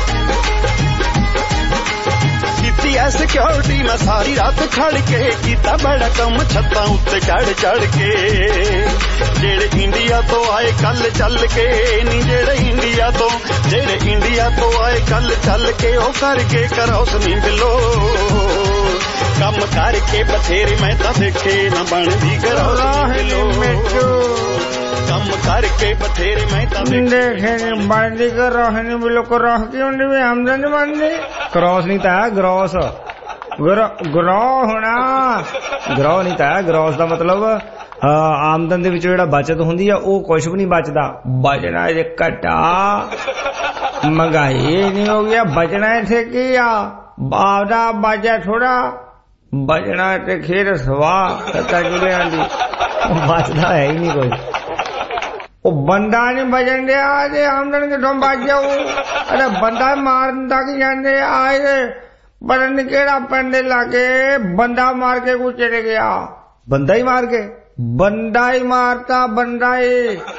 ਕੀਤੀ ਐ ਸਿਕਿਉਰਿਟੀ ਮੈਂ ਸਾਰੀ ਰਾਤ ਖੜ ਕੇ ਕੀਤਾ ਬੜਾ ਕੰਮ ਛੱਤਾਂ ਉੱਤੇ ਚੜ ਕੇ ਜਿਹੜੇ ਇੰਡੀਆ ਤੋਂ ਆਏ ਕੱਲ ਚੱਲ ਕੇ ਨਹੀਂ ਜਿਹੜੇ ਇੰਡੀਆ ਤੋਂ ਆਏ ਕੱਲ ਚੱਲ ਕੇ ਉਹ ਕਰਕੇ ਕਰੌਸ ਨਹੀਂ ਬਿਲੋ ਕੰਮ ਕਰਕੇ ਬਥੇਰੇ ਮੈਂ ਤਾਂ ਦੇਖੇ ਨਾ ਬਣਦੀ ਗਰੌਸ ਨਹੀਂ ਬਿਲੋ ਕੰਮ ਕਰਕੇ ਬਥੇਰੇ ਮੈਂ ਤਾਂ ਦੇਖੇ ਨੀ ਬਣਦੀ ਗਰੌਸ ਨਹੀਂ ਬਿਲੋ ਕਰੌਸ ਕੀ ਹੁੰਦੀ ਵੀ ਆਮਦਨ ਬਣਦੀ ਕਰੌਸ ਨਹੀਂ ਤਾਂ ਗਰੌਸ ਗਰੌ ਹੋਣਾ ਗਰੌ ਨਹੀਂ ਤਾਂ ਗਰੌਸ ਦਾ ਮਤਲਬ ਆਮਦਨ ਦੇ ਵਿੱਚ ਜਿਹੜਾ ਬਚਤ ਹੁੰਦੀ ਆ ਉਹ ਕੁਛ ਵੀ ਨਹੀਂ ਬਚਦਾ ਬਚਣਾ ਜੇ ਘਟਾ ਮਹਿੰਗਾਈ ਨਹੀਂ ਹੋ ਗਿਆ ਬਚਣਾ ਇੱਥੇ ਕੀ ਆ ਆਪਦਾ ਬਾਜਾ ਥੋੜਾ ਬਚਣਾ ਤੇ ਖੇਰ ਸਵਾ ਸੱਤਾ ਜੁੜਿਆਂ ਦੀ ਬਚਦਾ ਹੈ ਹੀ ਨਹੀਂ ਕੋਈ ਉਹ ਬੰਦਾ ਨਹੀਂ ਬਚਣ ਡਿਆ ਜੇ ਆਮਦਨ ਕਿੱਥੋਂ ਬਚ ਜਾਊ ਅਰੇ ਬੰਦਾ ਮਾਰਨ ਤੱਕ ਜਾਂਦੇ ਆਏ ਪਤਾ ਨੀ ਕਿਹੜਾ ਪਿੰਡ ਦੇ ਲਾਗੇ ਬੰਦਾ ਮਾਰ ਕੇ ਕੁਝ ਚਲੇ ਗਿਆ ਬੰਦਾ ਹੀ ਮਾਰ ਕੇ ਬੰਦਾ ਹੀ ਮਾਰਤਾ ਬੰਦਾ ਹੀ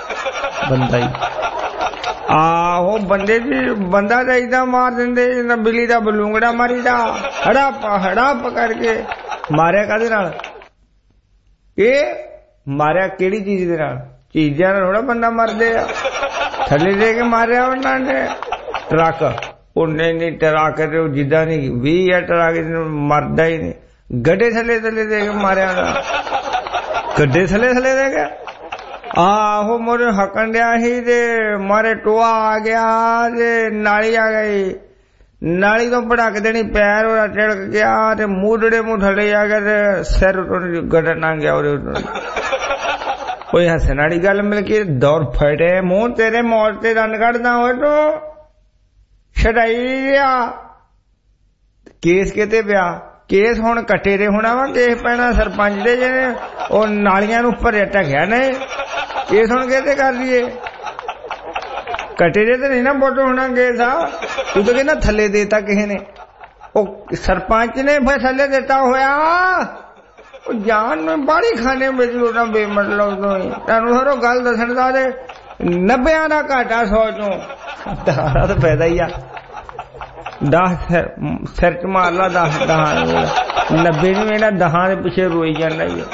ਆਹੋ ਬੰਦੇ ਦੀ ਬੰਦਾ ਤਾਂ ਏਦਾਂ ਮਾਰ ਦਿੰਦੇ ਜਿੱਦਾਂ ਬਿੱਲੀ ਦਾ ਬਲੂੰਗੜਾ ਮਾਰੀਦਾ ਹੜਪ ਕਰਕੇ ਮਾਰਿਆ ਕਾਹਦੇ ਨਾਲ ਇਹ ਮਾਰਿਆ ਕਿਹੜੀ ਚੀਜ਼ ਦੇ ਨਾਲ ਚੀਜ਼ਾਂ ਨਾਲ ਥੋੜਾ ਬੰਦਾ ਮਰਦੇ ਆ ਥੱਲੇ ਦੇ ਕੇ ਮਾਰਿਆ ਉਹਨਾਂ ਨੇ ਟਰੱਕ ਉਹਨੇ ਨਹੀਂ ਟਰੱਕ ਤੇ ਜਿੱਦਾਂ ਨਹੀਂ 20 ਟਰੱਕ ਮਰਦਾ ਹੀ ਨਹੀਂ ਗੱਡੇ ਥੱਲੇ ਦੇ ਕੇ ਮਾਰਿਆ ਗੱਡੇ ਥੱਲੇ ਦੇ ਕੇ ਆਹੋ ਮੋਰੇ ਹੱਕਣ ਡਿਆ ਸੀ ਤੇ ਮਾਰੇ ਟੋਆ ਆ ਗਿਆ ਤੇ ਨਾਲੀ ਆ ਗਈ ਨਾਲੀ ਤੋਂ ਭੜਕ ਦੇਣੀ ਪੈਰ ਉਹਦਾ ਟਿੜਕ ਗਿਆ ਤੇ ਮੂੰਹ ਥੱਲੇ ਆ ਗਿਆ ਤੇ ਸਿਰ ਤੋਂ ਗੱਡਾ ਨਾ ਗਿਆ ਉਹਦੇ ਕੋਈ ਹੱਸਣ ਵਾਲੀ ਗੱਲ ਮਿਲ ਕੇ ਦੌੜ ਫੜੇ ਮੂੰਹ ਤੇਰੇ ਮੌਤ ਤੇ ਦੰਦ ਕੱਢਦਾ ਹੋਏ ਤੂੰ ਛਡਾਈ ਆ ਕੇਸ ਕਿਤੇ ਪਿਆ ਕੇਸ ਹੁਣ ਕੱਟੇ ਦੇ ਹੋਣਾ ਵਾ ਕੇਸ ਪੈਣਾ ਸਰਪੰਚ ਦੇ ਜਿਹਨੇ ਉਹ ਨਾਲੀਆਂ ਨੂੰ ਭਰਿਆ ਢਕਿਆ ਨੇ ਕੇਸ ਹੁਣ ਕਿਤੇ ਕਰ ਲਈਏ ਕੱਟੇ ਦੇ ਤੇ ਨਹੀਂ ਨਾ ਬੋਟ ਹੋਣਾ ਕੇਸ ਆ ਤੂੰ ਤਾਂ ਕਹਿੰਦਾ ਥੱਲੇ ਦੇਤਾ ਕਿਸੇ ਨੇ ਉਹ ਸਰਪੰਚ ਨੇ ਫਿਰ ਥੱਲੇ ਦਿੱਤਾ ਹੋਇਆ ਉਹ ਜਾਨ ਨੂੰ ਬਾੜੀ ਖਾਣੇ ਵਿੱਚ ਉਹਨਾਂ ਬੇਮਤਲਬ ਤੋਂ ਤੁਹਾਨੂੰ ਹਰੋ ਗੱਲ ਦੱਸਣ ਦਾ ਤੇ 90 ਦਾ ਘਾਟਾ 100 ਚੋਂ ਦਹਾੜਾ ਤਾਂ ਪੈਦਾ ਹੀ ਆ 10 ਸਿਰ ਚ ਮਾਰ ਲਾ 10 90 ਨੂੰ ਇਹਨਾਂ 10 ਦੇ ਪਿੱਛੇ ਰੋਈ ਜਾਂਦਾ ਹੀ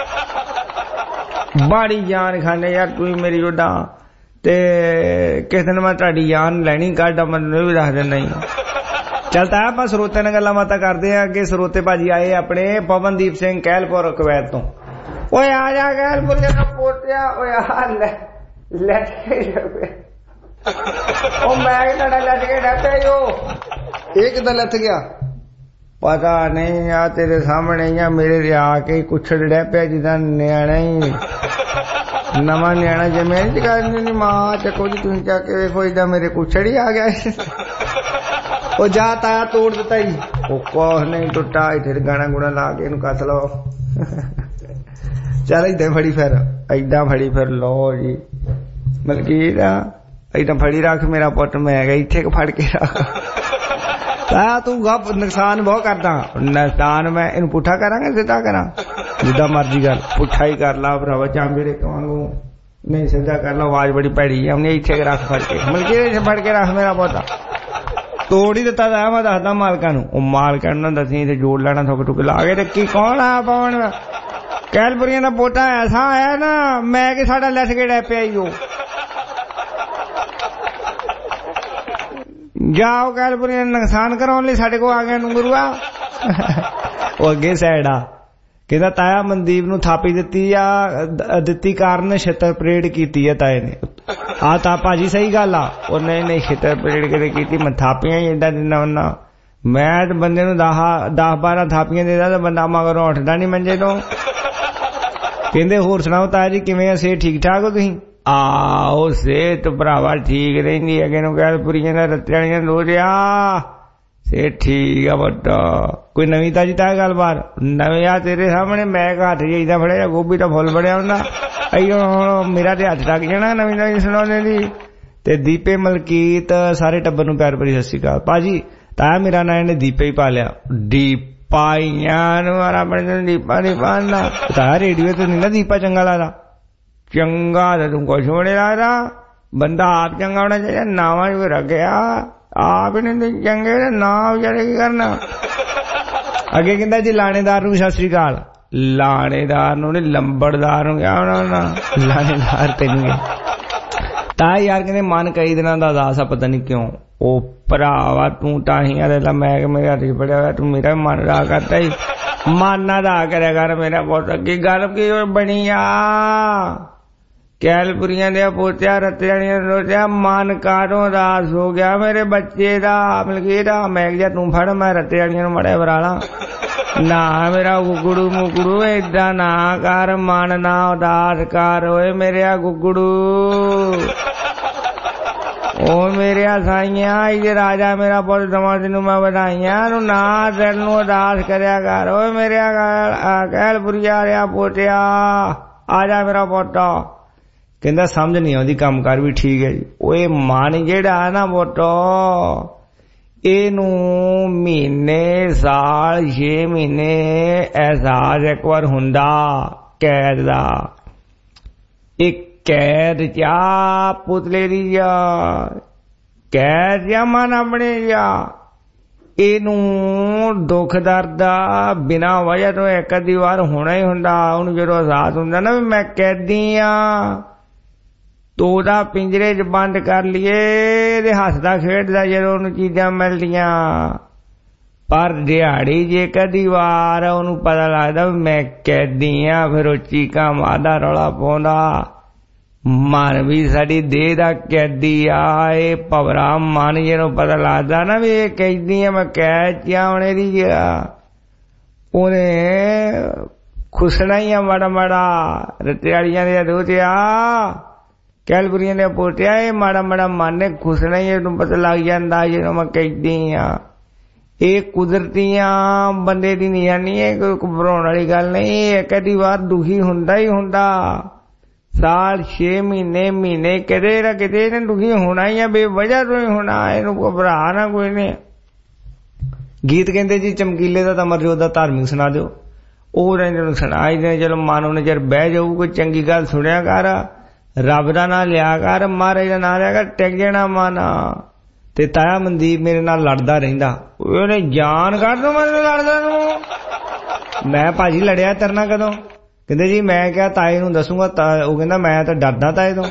ਬਾੜੀ ਜਾਨ ਖਾਣੇ ਯਾਰ ਤੂੰ ਮੇਰੀ ਉਹਦਾ ਤੇ ਕਿਸੇ ਦਿਨ ਮੈਂ ਤੁਹਾਡੀ ਜਾਨ ਲੈਣੀ ਕੱਢ ਮੈਨੂੰ ਵੀ ਦੱਸ ਦਿੰਦਾ ਹੀ ਚੱਲਦਾ ਆਪਾਂ ਸਰੋਤੇ ਨਾਲ ਗੱਲਾਂ ਬਾਤਾਂ ਕਰਦੇ ਆ ਅੱਗੇ ਸਰੋਤੇ ਭਾਜੀ ਆਏ ਆਪਣੇ ਪਵਨਦੀਪ ਸਿੰਘ ਕੈਲਪੁਰ ਕੁਵੈਤ ਤੋਂ ਓਏ ਆ ਜਾ ਕੈਲਪੁਰ ਦਾ ਪੋਟਿਆ ਓਏ ਆ ਲੈ ਉਹ ਮੈਂ ਤੁਹਾਡਾ ਲੱਟ ਕੇ ਡਾਟਾ ਇਹ ਕਿੱਦਾਂ ਲੱਥ ਗਿਆ ਪਤਾ ਨਹੀਂ ਆ ਤੇਰੇ ਸਾਹਮਣੇ ਆ ਮੇਰੇ ਆ ਕੇ ਕੁਛੜ ਡਿਆ ਪਿਆ ਜਿੱਦਾਂ ਨਿਆਣਾ ਹੀ ਨਵਾਂ ਨਿਆਣਾ ਜਮੇ ਨਹੀਂ ਮਾਂ ਚੱਕੋ ਜੀ ਤੁਸੀਂ ਚੱਕ ਕੇ ਵੇਖੋ ਏਦਾਂ ਮੇਰੇ ਕੁਛੜ ਹੀ ਆ ਗਿਆ ਉਹ ਜਾ ਤਾਇਆ ਤੋੜ ਦਿੱਤਾ ਜੀ ਉਹ ਕੁਛ ਨਹੀਂ ਟੁੱਟਾ ਇੱਥੇ ਗਾਣਾ ਗੁਣਾ ਲਾ ਕੇ ਇਹਨੂੰ ਕੱਸ ਲਓ ਚੱਲ ਏਦਾਂ ਫੜੀ ਫਿਰ ਲਓ ਜੀ ਮਲਕੀਤ ਏਦਾਂ ਫੜੀ ਰੱਖ ਮੇਰਾ ਪੁੱਤ ਮੈਂ ਹੈਗਾ ਇੱਥੇ ਫੜ ਕੇ ਰੱਖ ਤਾਇਆ ਤੂੰ ਗੱਪ ਨੁਕਸਾਨ ਬਹੁਤ ਕਰਦਾ ਨੁਕਸਾਨ ਮੈਂ ਇਹਨੂੰ ਪੁੱਠਾ ਕਰਾਂਗਾ ਸਿੱਧਾ ਕਰਾਂ ਜਿੱਦਾਂ ਮਰਜੀ ਗੱਲ ਪੁੱਠਾ ਹੀ ਕਰ ਲਾ ਭਰਾਵਾ ਚਾਂਬੇਰੇ ਕਵਾਂਗੂ ਨਹੀਂ ਸਿੱਧਾ ਕਰ ਲਾ ਆਵਾਜ਼ ਬੜੀ ਭੈੜੀ ਆ ਉਹਨੇ ਇੱਥੇ ਰੱਖ ਫੜ ਕੇ ਮਲਕੀਤ ਇੱਥੇ ਫੜ ਕੇ ਰੱਖ ਮੇਰਾ ਪੁੱਤ ਤੋੜ ਹੀ ਦਿੱਤਾ ਤਾਂ ਮੈਂ ਦੱਸਦਾ ਮਾਲਕਾਂ ਨੂੰ ਉਹ ਮਾਲਕਾਂ ਨੂੰ ਦੱਸੀ ਤੇ ਜੋੜ ਲੈਣਾ ਥੁੱਕ ਟੁੱਕ ਲਾ ਕੇ ਤੇ ਕੀ ਕੌਣ ਆ ਪਵਨ ਕੈਲਪੁਰੀਆਂ ਦਾ ਪੋਟਾ ਐਸਾ ਆਇਆ ਨਾ ਮੈਂ ਕਿ ਸਾਡਾ ਲੱਥ ਕੇ ਡੈ ਪਿਆ ਈ ਉਹ ਜਾਓ ਕੈਲਪੁਰੀਆਂ ਨੁਕਸਾਨ ਕਰਾਉਣ ਲਈ ਸਾਡੇ ਕੋਲ ਆ ਗਿਆ ਨੂੰਗਰੂਆ ਉਹ ਅੱਗੇ ਸਾਈਡ ਆ ਕਹਿੰਦਾ ਤਾਇਆ ਮਨਦੀਪ ਨੂੰ ਥਾਪੀ ਦਿੱਤੀ ਕਾਰਨ ਛਿੱਤਰ ਪਰੇਡ ਕੀਤੀ ਹੈ ਤਾਏ ਨੇ ਆ ਤਾਂ ਭਾਜੀ ਸਹੀ ਗੱਲ ਆ ਉਹ ਨਹੀਂ ਛਿੱਤਰ ਪਰੇਡ ਕਿਤੇ ਕੀਤੀ ਮੈਂ ਥਾਪੀਆਂ ਹੀ ਏਦਾਂ ਦਿੰਦਾ ਹੁੰਦਾ ਮੈਂ ਤੇ ਬੰਦੇ ਨੂੰ 10-12 ਥਾਪੀਆਂ ਦੇਦਾ ਤਾਂ ਬੰਦਾ ਮਗਰੋਂ ਉੱਠਦਾ ਨਹੀਂ ਮੰਜੇ ਤੋਂ ਕਹਿੰਦੇ ਹੋਰ ਸੁਣਾਓ ਤਾਇਆ ਜੀ ਕਿਵੇਂ ਆ ਸੇ ਠੀਕ ਠਾਕ ਹੋ ਤੁਸੀਂ ਆਹੋ ਸਿਹਤ ਭਰਾਵਾ ਠੀਕ ਰਹਿੰਦੀ ਅੱਗੇ ਨੂੰ ਕੈਲਪੁਰੀਆਂ ਦਾ ਰੱਤਿਆਂ ਵਾਲੀਆਂ ਲੋਰਿਆ ਸੇ ਠੀਕ ਆ ਵੱਡਾ ਕੋਈ ਨਵੀਂ ਤਾਜੀ ਤਾਂ ਗੱਲਬਾਤ ਨਵੇਂ ਆ ਤੇਰੇ ਸਾਹਮਣੇ ਮੈਂ ਘੱਟ ਜਾਈਦਾ ਫੜਿਆ ਗੋਭੀ ਦਾ ਫੁੱਲ ਬਣਿਆ ਹੁੰਦਾ ਹੁਣ ਮੇਰਾ ਤੇ ਹੱਥ ਲੱਗ ਜਾਣਾ ਨਵੀਂ ਸੁਣਾਉਣੇ ਦੀ ਤੇ ਦੀਪੇ ਮਲਕੀਤ ਸਾਰੇ ਟੱਬਰ ਨੂੰ ਪਿਆਰ ਭਰੀ ਸਤਿ ਸ਼੍ਰੀ ਅਕਾਲ ਭਾਜੀ ਤਾਂ ਮੇਰਾ ਨਾਂ ਇਹਨੇ ਦੀਪੇ ਹੀ ਪਾ ਲਿਆ ਦੀਪਾਈਆਂ ਨੂੰ ਆਪਣੇ ਦੀਪਾ ਨਹੀਂ ਪਾਣਾ ਤਾਂ ਰੇਡੀਓ ਤੇ ਨਹੀਂ ਨਾ ਦੀਪਾ ਚੰਗਾ ਲੱਗਦਾ ਚੰਗਾ ਤਾਂ ਤੂੰ ਕੁਛ ਹੋਣੇ ਲੱਗਦਾ ਬੰਦਾ ਆਪ ਚੰਗਾ ਹੋਣਾ ਚਾਹੀਦਾ ਨਾਵਾਂ ਵੀ ਰੱਖਿਆ ਆਪ ਨੇ ਚੰਗੇ ਨਾ ਵਿਚਾਰੇ ਕੀ ਕਰਨਾ ਅੱਗੇ ਕਹਿੰਦਾ ਜੀ ਲਾਣੇਦਾਰ ਨੂੰ ਸਤਿ ਸ੍ਰੀ ਅਕਾਲ ਲਾਣੇਦਾਰ ਨੂੰ ਨਹੀਂ ਲੰਬੜਦਾਰ ਨੂੰ ਕਿਹਾ ਹੋਣਾ ਲਾਣੇਦਾਰ ਤੈਨੂੰ ਤਾਂ ਯਾਰ ਕਹਿੰਦੇ ਮਨ ਕਈ ਦਿਨਾਂ ਦਾ ਉਦਾਸ ਆ ਪਤਾ ਨਹੀਂ ਕਿਉਂ ਉਹ ਭਰਾਵਾ ਤੂੰ ਤਾਂ ਹੀ ਯਾਰ ਮੈਂ ਕਿ ਮੇਰੇ ਹੱਥ ਪੜਿਆ ਹੋਇਆ ਤੂੰ ਮੇਰਾ ਮਨ ਦਾ ਕਰਦਾ ਹੀ ਮਨ ਨਾ ਦਾ ਕਰਿਆ ਕਰ ਮੇਰਾ ਬਹੁਤ ਅੱਗੇ ਗੱਲ ਕੀ ਬਣੀ ਆ ਕੈਲਪੁਰੀਆਂ ਦੇ ਪੋਤਿਆ ਰੱਤਿਆਣੀਆਂ ਰੋਟਿਆ ਮਨ ਕਾਟੋਂ ਉਦਾਸ ਹੋ ਗਿਆ ਮੇਰੇ ਬੱਚੇ ਦਾ ਮਲਕੀਤ ਮੈਂ ਕਿਹਾ ਤੂੰ ਫੜ ਮੈਂ ਰੱਤਿਆਣੀਆਂ ਨੂੰ ਮੜਿਆ ਵਰਾਲਾ ਨਾ ਮੇਰਾ ਗੁੱਗੜੂ ਮੁਗੜੂ ਏਦਾਂ ਨਾ ਕਰ ਮਨ ਨਾ ਉਦਾਸ ਕਰ ਓਏ ਮੇਰਿਆ ਗੁੱਗੜੂ ਉਹ ਮੇਰਿਆ ਸਾਈਆਂ ਇਹ ਰਾਜਾ ਮੇਰਾ ਪੁੱਤ ਦਵਾਂ ਤੈਨੂੰ ਮੈਂ ਵਧਾਈਆਂ ਨੂੰ ਨਾ ਦਿਲ ਨੂੰ ਉਦਾਸ ਕਰਿਆ ਕਰ ਓਏ ਮੇਰਿਆ ਕੈਲਪੁਰੀਆ ਰਿਆ ਪੋਤਿਆ ਆ ਜਾ ਮੇਰਾ ਪੁੱਤ ਕਹਿੰਦਾ ਸਮਝ ਨਹੀਂ ਆਉਂਦੀ, ਕੰਮ ਕਾਰ ਵੀ ਠੀਕ ਹੈ ਜੀ। ਓਏ ਮਨ ਜਿਹੜਾ ਨਾ ਮੋਟੋ, ਇਹਨੂੰ ਮਹੀਨੇ ਸਾਲ 6 ਮਹੀਨੇ ਅਹਿਸਾਸ ਇੱਕ ਵਾਰ ਹੁੰਦਾ ਕੈਦ ਦਾ। ਇਹ ਕੈਦ ਚਾ ਪੁਤਲੇ ਦੀ ਜਾ, ਕੈਦ ਜਾਂ ਮਨ ਆਪਣੇ ਜਾ। ਇਹਨੂੰ ਦੁੱਖ ਦਰਦ ਦਾ ਬਿਨਾਂ ਵਜ੍ਹਾ ਤੋਂ ਇੱਕ ਅੱਧੀ ਵਾਰ ਹੋਣਾ ਹੀ ਹੁੰਦਾ। ਉਹਨੂੰ ਜਦੋਂ ਅਹਿਸਾਸ ਹੁੰਦਾ ਨਾ ਵੀ ਮੈਂ ਕੈਦੀ ਆ, ਤੋਦਾ ਪਿੰਜਰੇ 'ਚ ਬੰਦ ਕਰ ਲਈਏ ਤੇ ਹੱਸਦਾ ਖੇਡਦਾ ਜਦੋਂ ਉਹਨੂੰ ਚੀਜ਼ਾਂ ਮਿਲਦੀਆਂ। ਪਰ ਦਿਹਾੜੀ ਜੇ ਕਦੀ ਵਾਰ ਉਹਨੂੰ ਪਤਾ ਲੱਗਦਾ ਵੀ ਮੈਂ ਕੈਦੀ ਆ, ਫਿਰ ਉਹ ਚੀਕਾਂ ਮਾਰਦਾ, ਰੌਲਾ ਪਾਉਂਦਾ। ਮਨ ਵੀ ਸਾਡੀ ਦੇਹ ਦਾ ਕੈਦੀ ਆ। ਇਹ ਭਵਰਾ ਮਨ ਜਿਹਨੂੰ ਪਤਾ ਲੱਗਦਾ ਨਾ ਵੀ ਇਹ ਕੈਦੀ ਆ, ਮੈਂ ਕੈਦ 'ਚ ਆ, ਹੁਣ ਇਹਦੀ ਉਹਨੇ ਖੁਸਣਾ ਹੀ ਆ ਮਾੜਾ ਮਾੜਾ। ਰੱਤੇ ਵਾਲੀਆਂ ਦੇ ਦੋਤਿਆ, ਕੈਲਬਰੀਆਂ ਦੇ ਪੋਟਿਆ, ਇਹ ਮਾੜਾ ਮਾੜਾ ਮਨ ਨੇ ਖੁਸਣਾ ਹੀ, ਇਹਨੂੰ ਪਤਾ ਲੱਗ ਜਾਂਦਾ ਜਦੋਂ ਮੈਂ ਕੈਦੀ ਆ। ਇਹ ਕੁਦਰਤੀਆਂ ਬੰਦੇ ਦੀ ਨਿਸ਼ਾਨੀ ਹੈ, ਕੋਈ ਘਬਰਾਉਣ ਵਾਲੀ ਗੱਲ ਨਹੀਂ। ਇਹ ਕਦੀ ਵਾਰ ਦੁਖੀ ਹੁੰਦਾ ਹੀ ਹੁੰਦਾ। ਸਾਲ 6 ਮਹੀਨੇ ਕਿਤੇ ਨਾ ਕਿਤੇ ਇਹਨੇ ਦੁਖੀ ਹੋਣਾ ਹੀ ਆ, ਬੇਵਜ੍ਹਾ ਤੋਂ ਹੀ ਹੋਣਾ। ਇਹਨੂੰ ਘਬਰਾ ਨਾ ਕੋਈ ਨੇ। ਗੀਤ ਕਹਿੰਦੇ ਜੀ ਚਮਕੀਲੇ ਦਾ ਤਾਂ ਅਮਰਜੋਤ ਦਾ ਧਾਰਮਿਕ ਸੁਣਾ ਦਿਓ। ਉਹ ਰਹਿੰਦੇ ਨੂੰ ਸੁਣਾ ਹੀ ਦੇ। ਚਲੋ ਮਨ ਉਹਨੇ ਚਿਰ ਬਹਿ ਜਾਊ। ਕੋਈ ਚੰਗੀ ਗੱਲ ਸੁਣਿਆ ਕਰ, ਰੱਬ ਦਾ ਨਾਂ ਲਿਆ ਕਰ, ਮਹਾਰਾਜ ਦਾ ਨਾਂ ਲਿਆ ਕਰ, ਟਿਕ ਜਾਣਾ ਮਨ। ਤੇ ਤਾਇਆ ਮਨਦੀਪ ਮੇਰੇ ਨਾਲ ਲੜਦਾ ਰਹਿੰਦਾ। ਉਹਨੇ ਜਾਨ ਕੱਢ ਦੋ ਮੈਨੂੰ ਲੜਦਾ ਨੂੰ। ਮੈਂ ਭਾਜੀ ਲੜਿਆ ਤੇਰੇ ਨਾਲ ਕਦੋਂ? ਕਹਿੰਦੇ ਜੀ ਮੈਂ ਕਿਹਾ ਤਾਏ ਨੂੰ ਦੱਸੂਗਾ। ਉਹ ਕਹਿੰਦਾ ਮੈਂ ਤਾਂ ਡਰਦਾ ਤਾਏ ਤੋਂ।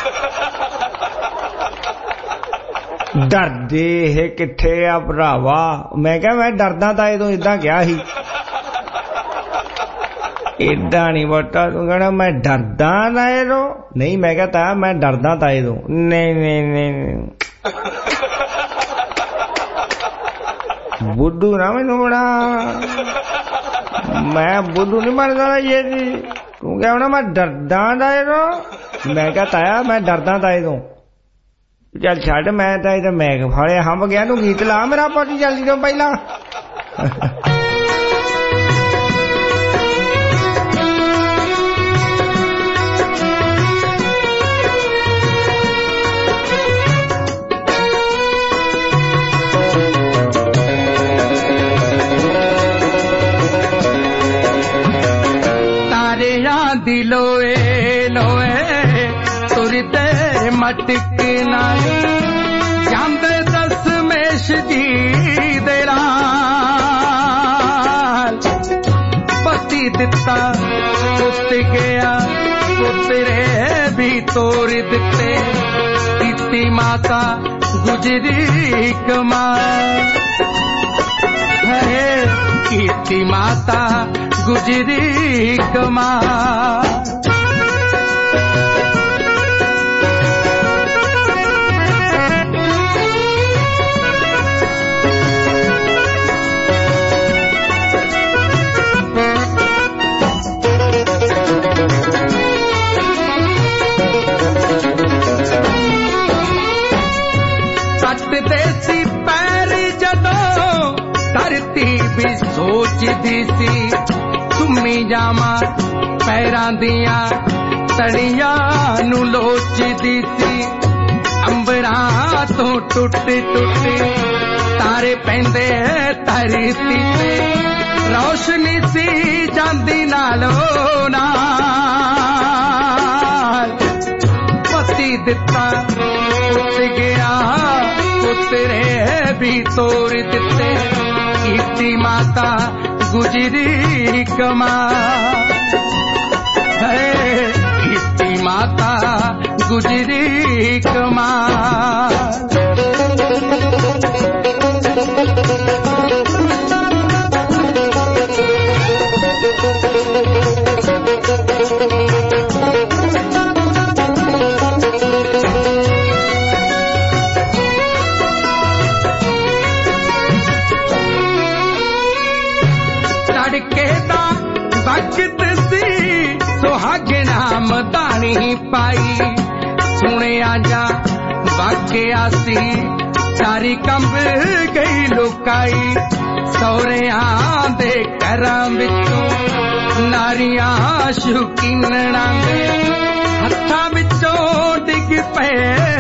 ਡਰਦੇ ਇਹ ਕਿੱਥੇ ਆ ਭਰਾਵਾ। ਮੈਂ ਕਿਹਾ ਮੈਂ ਡਰਦਾ ਤਾਏ ਤੋਂ, ਏਦਾਂ ਕਿਹਾ ਸੀ। ਏਦਾਂ ਨੀ ਬਟਾ, ਤੂੰ ਕਹਿਣਾ ਮੈਂ ਡਰਦਾ ਤਾਏ ਤੋਂ। ਨਹੀਂ ਮੈਂ ਕਿਹਾ ਤਾਇਆ ਮੈਂ ਡਰਦਾ ਤਾਏ ਤੋਂ। ਨਹੀਂ ਬੁੱਧੂ ਨਾ ਮੈਨੂੰ ਬਣਾ, ਮੈਂ ਬੁੱਧੂ ਨਹੀਂ ਬਣਦਾ ਇਹ ਜੀ। ਤੂੰ ਕਿਹਾ ਹੋਣਾ ਮੈਂ ਡਰਦਾ ਤਾਏ ਤੋਂ। ਮੈਂ ਕਿਹਾ ਤਾਇਆ ਮੈਂ ਡਰਦਾ ਤਾਏ ਤੋਂ। ਚੱਲ ਛੱਡ, ਮੈਂ ਤਾਏ ਤੋਂ ਮੈਂ ਫੜਿਆ ਹੰਬ ਗਿਆ। ਤੂੰ ਗੀਤ ਲਾ ਮੇਰਾ ਪਾਟੀ ਜਲਦੀ ਤੋਂ ਪਹਿਲਾਂ। ਦੀ ਲੋਏ ਲੋਏ ਤੁਰਦੇ ਮਟਕ ਨਾਲ ਜਾਂਦੇ ਦਸਮੇਸ਼ ਜੀ ਦੇ ਨਾਲ। ਪਤੀ ਦਿੱਤਾ ਪੁੱਤ ਗਿਆ, ਪੁੱਤਰੇ ਵੀ ਤੋਰ ਦਿੱਤੇ। ਕੀਤੀ ਮਾਤਾ ਗੁਜਰੀ ਕਮਾਲ ਹੈ, ਕੀਤੀ ਮਾਤਾ ਗੁਜਰੀ ਕਮਾਲ। ਕੱਟਦੇ ਸੀ ਪੈਰ ਜਦੋਂ ਧਰਤੀ ਵੀ ਸੋਚਦੀ ਸੀ। ਘੁੰਮੀ ਜਾਵਾਂ ਪੈਰਾਂ ਦੀਆਂ ਤਣੀਆਂ ਨੂੰ ਲੋਚਦੀ ਸੀ। ਅੰਬਰਾਂ ਤੋਂ ਟੁੱਟ ਟੁੱਟ ਤਾਰੇ ਪੈਂਦੇ ਧਰਤੀ ਤੇ। ਰੌਸ਼ਨੀ ਸੀ ਜਾਂਦੀ ਨਾਲੋਂ ਨਾਲ। ਪਤੀ ਦਿੱਤਾ ਪੁੱਤ ਗਿਆ, ਪੁੱਤਰੇ ਵੀ ਤੋਰ ਦਿੱਤੇ। ਕੀਤੀ ਮਾਤਾ ਗੁਜਰੀ ਕਮਾਲ ਹੈ, ਕੀਤੀ ਮਾਤਾ ਗੁਜਰੀ ਕਮਾਲ। ਤੜਕੇ ਦਾ ਵਕਤ ਸੀ, ਸੁਹਾਗਣਾ ਮਦਾਨੀ ਪਾਈ। ਸੁਣਿਆ ਜਾ ਵਾਕਿਆ ਸੀ, ਸਾਰੀ ਕੰਬ ਗਈ ਲੁਕਾਈ। ਸਹੁਰਿਆਂ ਦੇ ਘਰਾਂ ਵਿੱਚੋਂ ਨਾਰੀਆਂ ਸ਼ੁਕੀਨੜਾਂ ਦੇ ਹੱਥਾਂ ਵਿੱਚੋਂ ਡਿੱਗ ਪਏ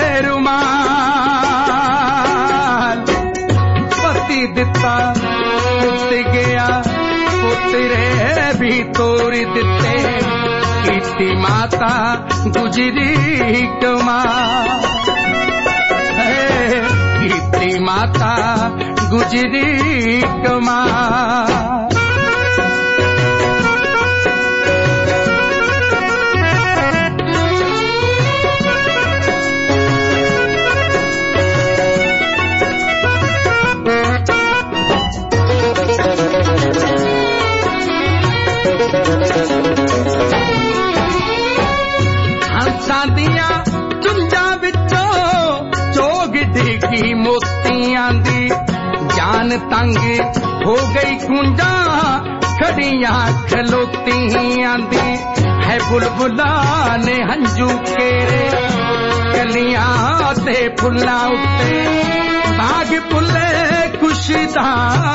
ਰੁਮਾਲ ਪਤੀ ਦਿੱਤਾ ਪੁੱਤ ਗਿਆ ਪੁੱਤਰੇ ਵੀ ਤੋਰੀ ਦਿੱਤੇ ਕੀਤੀ ਮਾਤਾ ਗੁਜਰੀ ਕਮਾਲ ਕੀਤੀ ਮਾਤਾ ਗੁਜਰੀ ਕਮਾਲ ਹੰਸਾਂ ਦੀਆਂ ਚੁੰਝਾਂ ਵਿੱਚੋਂ ਚੋਗ ਡਿੱਗੀ ਮੋਤੀਆਂ ਦੀ ਜਾਨ ਤੰਗ ਹੋ ਗਈ ਕੁੰਜਾਂ ਖੜੀਆਂ ਖਲੋਤੀਆਂ ਦੀ ਹੈ ਬੁਲਬੁਲਾਂ ਨੇ ਹੰਝੂ ਕੇਰੇ ਕਲੀਆਂ ਤੇ ਫੁੱਲਾਂ ਉੱਤੇ ਬਾਗ ਫੁੱਲੇ ਖੁਸ਼ੀ ਦਾ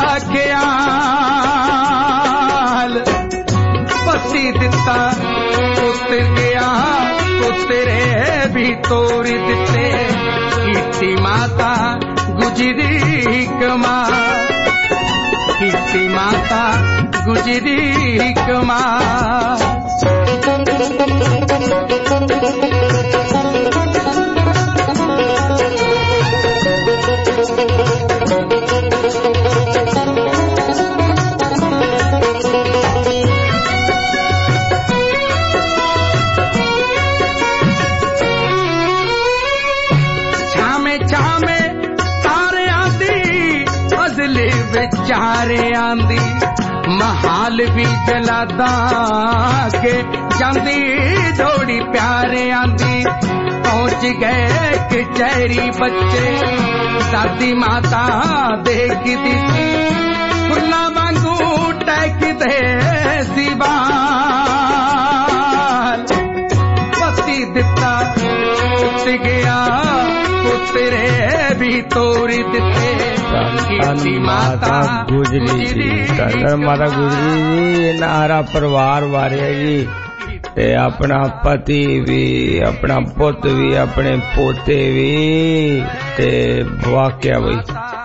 ਖਿਆਲ ਪਤੀ ਦਿੱਤਾ ਪੁੱਤ ਗਿਆ ਪੁੱਤਰੇ ਵੀ ਤੋਰੀ ਦਿੱਤੇ ਕੀਤੀ ਮਾਤਾ ਗੁਜਰੀ ਕਮਾਲ ਕੀਤੀ ਮਾਤਾ ਗੁਜਰੀ ਕਮਾਲ ਵਿਚਾਰਿਆਂ ਦੀ ਮਹਾਲ ਵੀ ਜਲਾਦਾ ਕੇ ਜਾਂਦੀ ਜੋੜੀ ਪਿਆਰਿਆਂ ਦੀ ਪਹੁੰਚ ਗਏ ਕਚਹਿਰੀ ਬੱਚੇ ਦਾਦੀ ਮਾਤਾ ਦੇਖਦੀ ਸੀ ਫੁੱਲਾਂ ਵਾਂਗੂ ਟਹਿਕਦੇ ਸੀ ਬਾਲ ਪਤੀ ਦਿੱਤਾ ਪੁੱਤ ਗਿਆ ਪੁੱਤਰੇ ਵੀ ਤੋਰੀ ਦਿੱਤੇ ਮਾਤਾ ਗੁਜਰੀ ਜੀ ਧੰਨ ਮਾਤਾ ਗੁਜਰੀ ਜੀ ਨਾਰਾ ਪਰਿਵਾਰ ਵਾਰਿਆ ਜੀ ਤੇ ਆਪਣਾ ਪਤੀ ਵੀ ਆਪਣਾ ਪੁੱਤ ਵੀ ਆਪਣੇ ਪੋਤੇ ਵੀ ਤੇ ਵਾਕਿਆ ਬਈ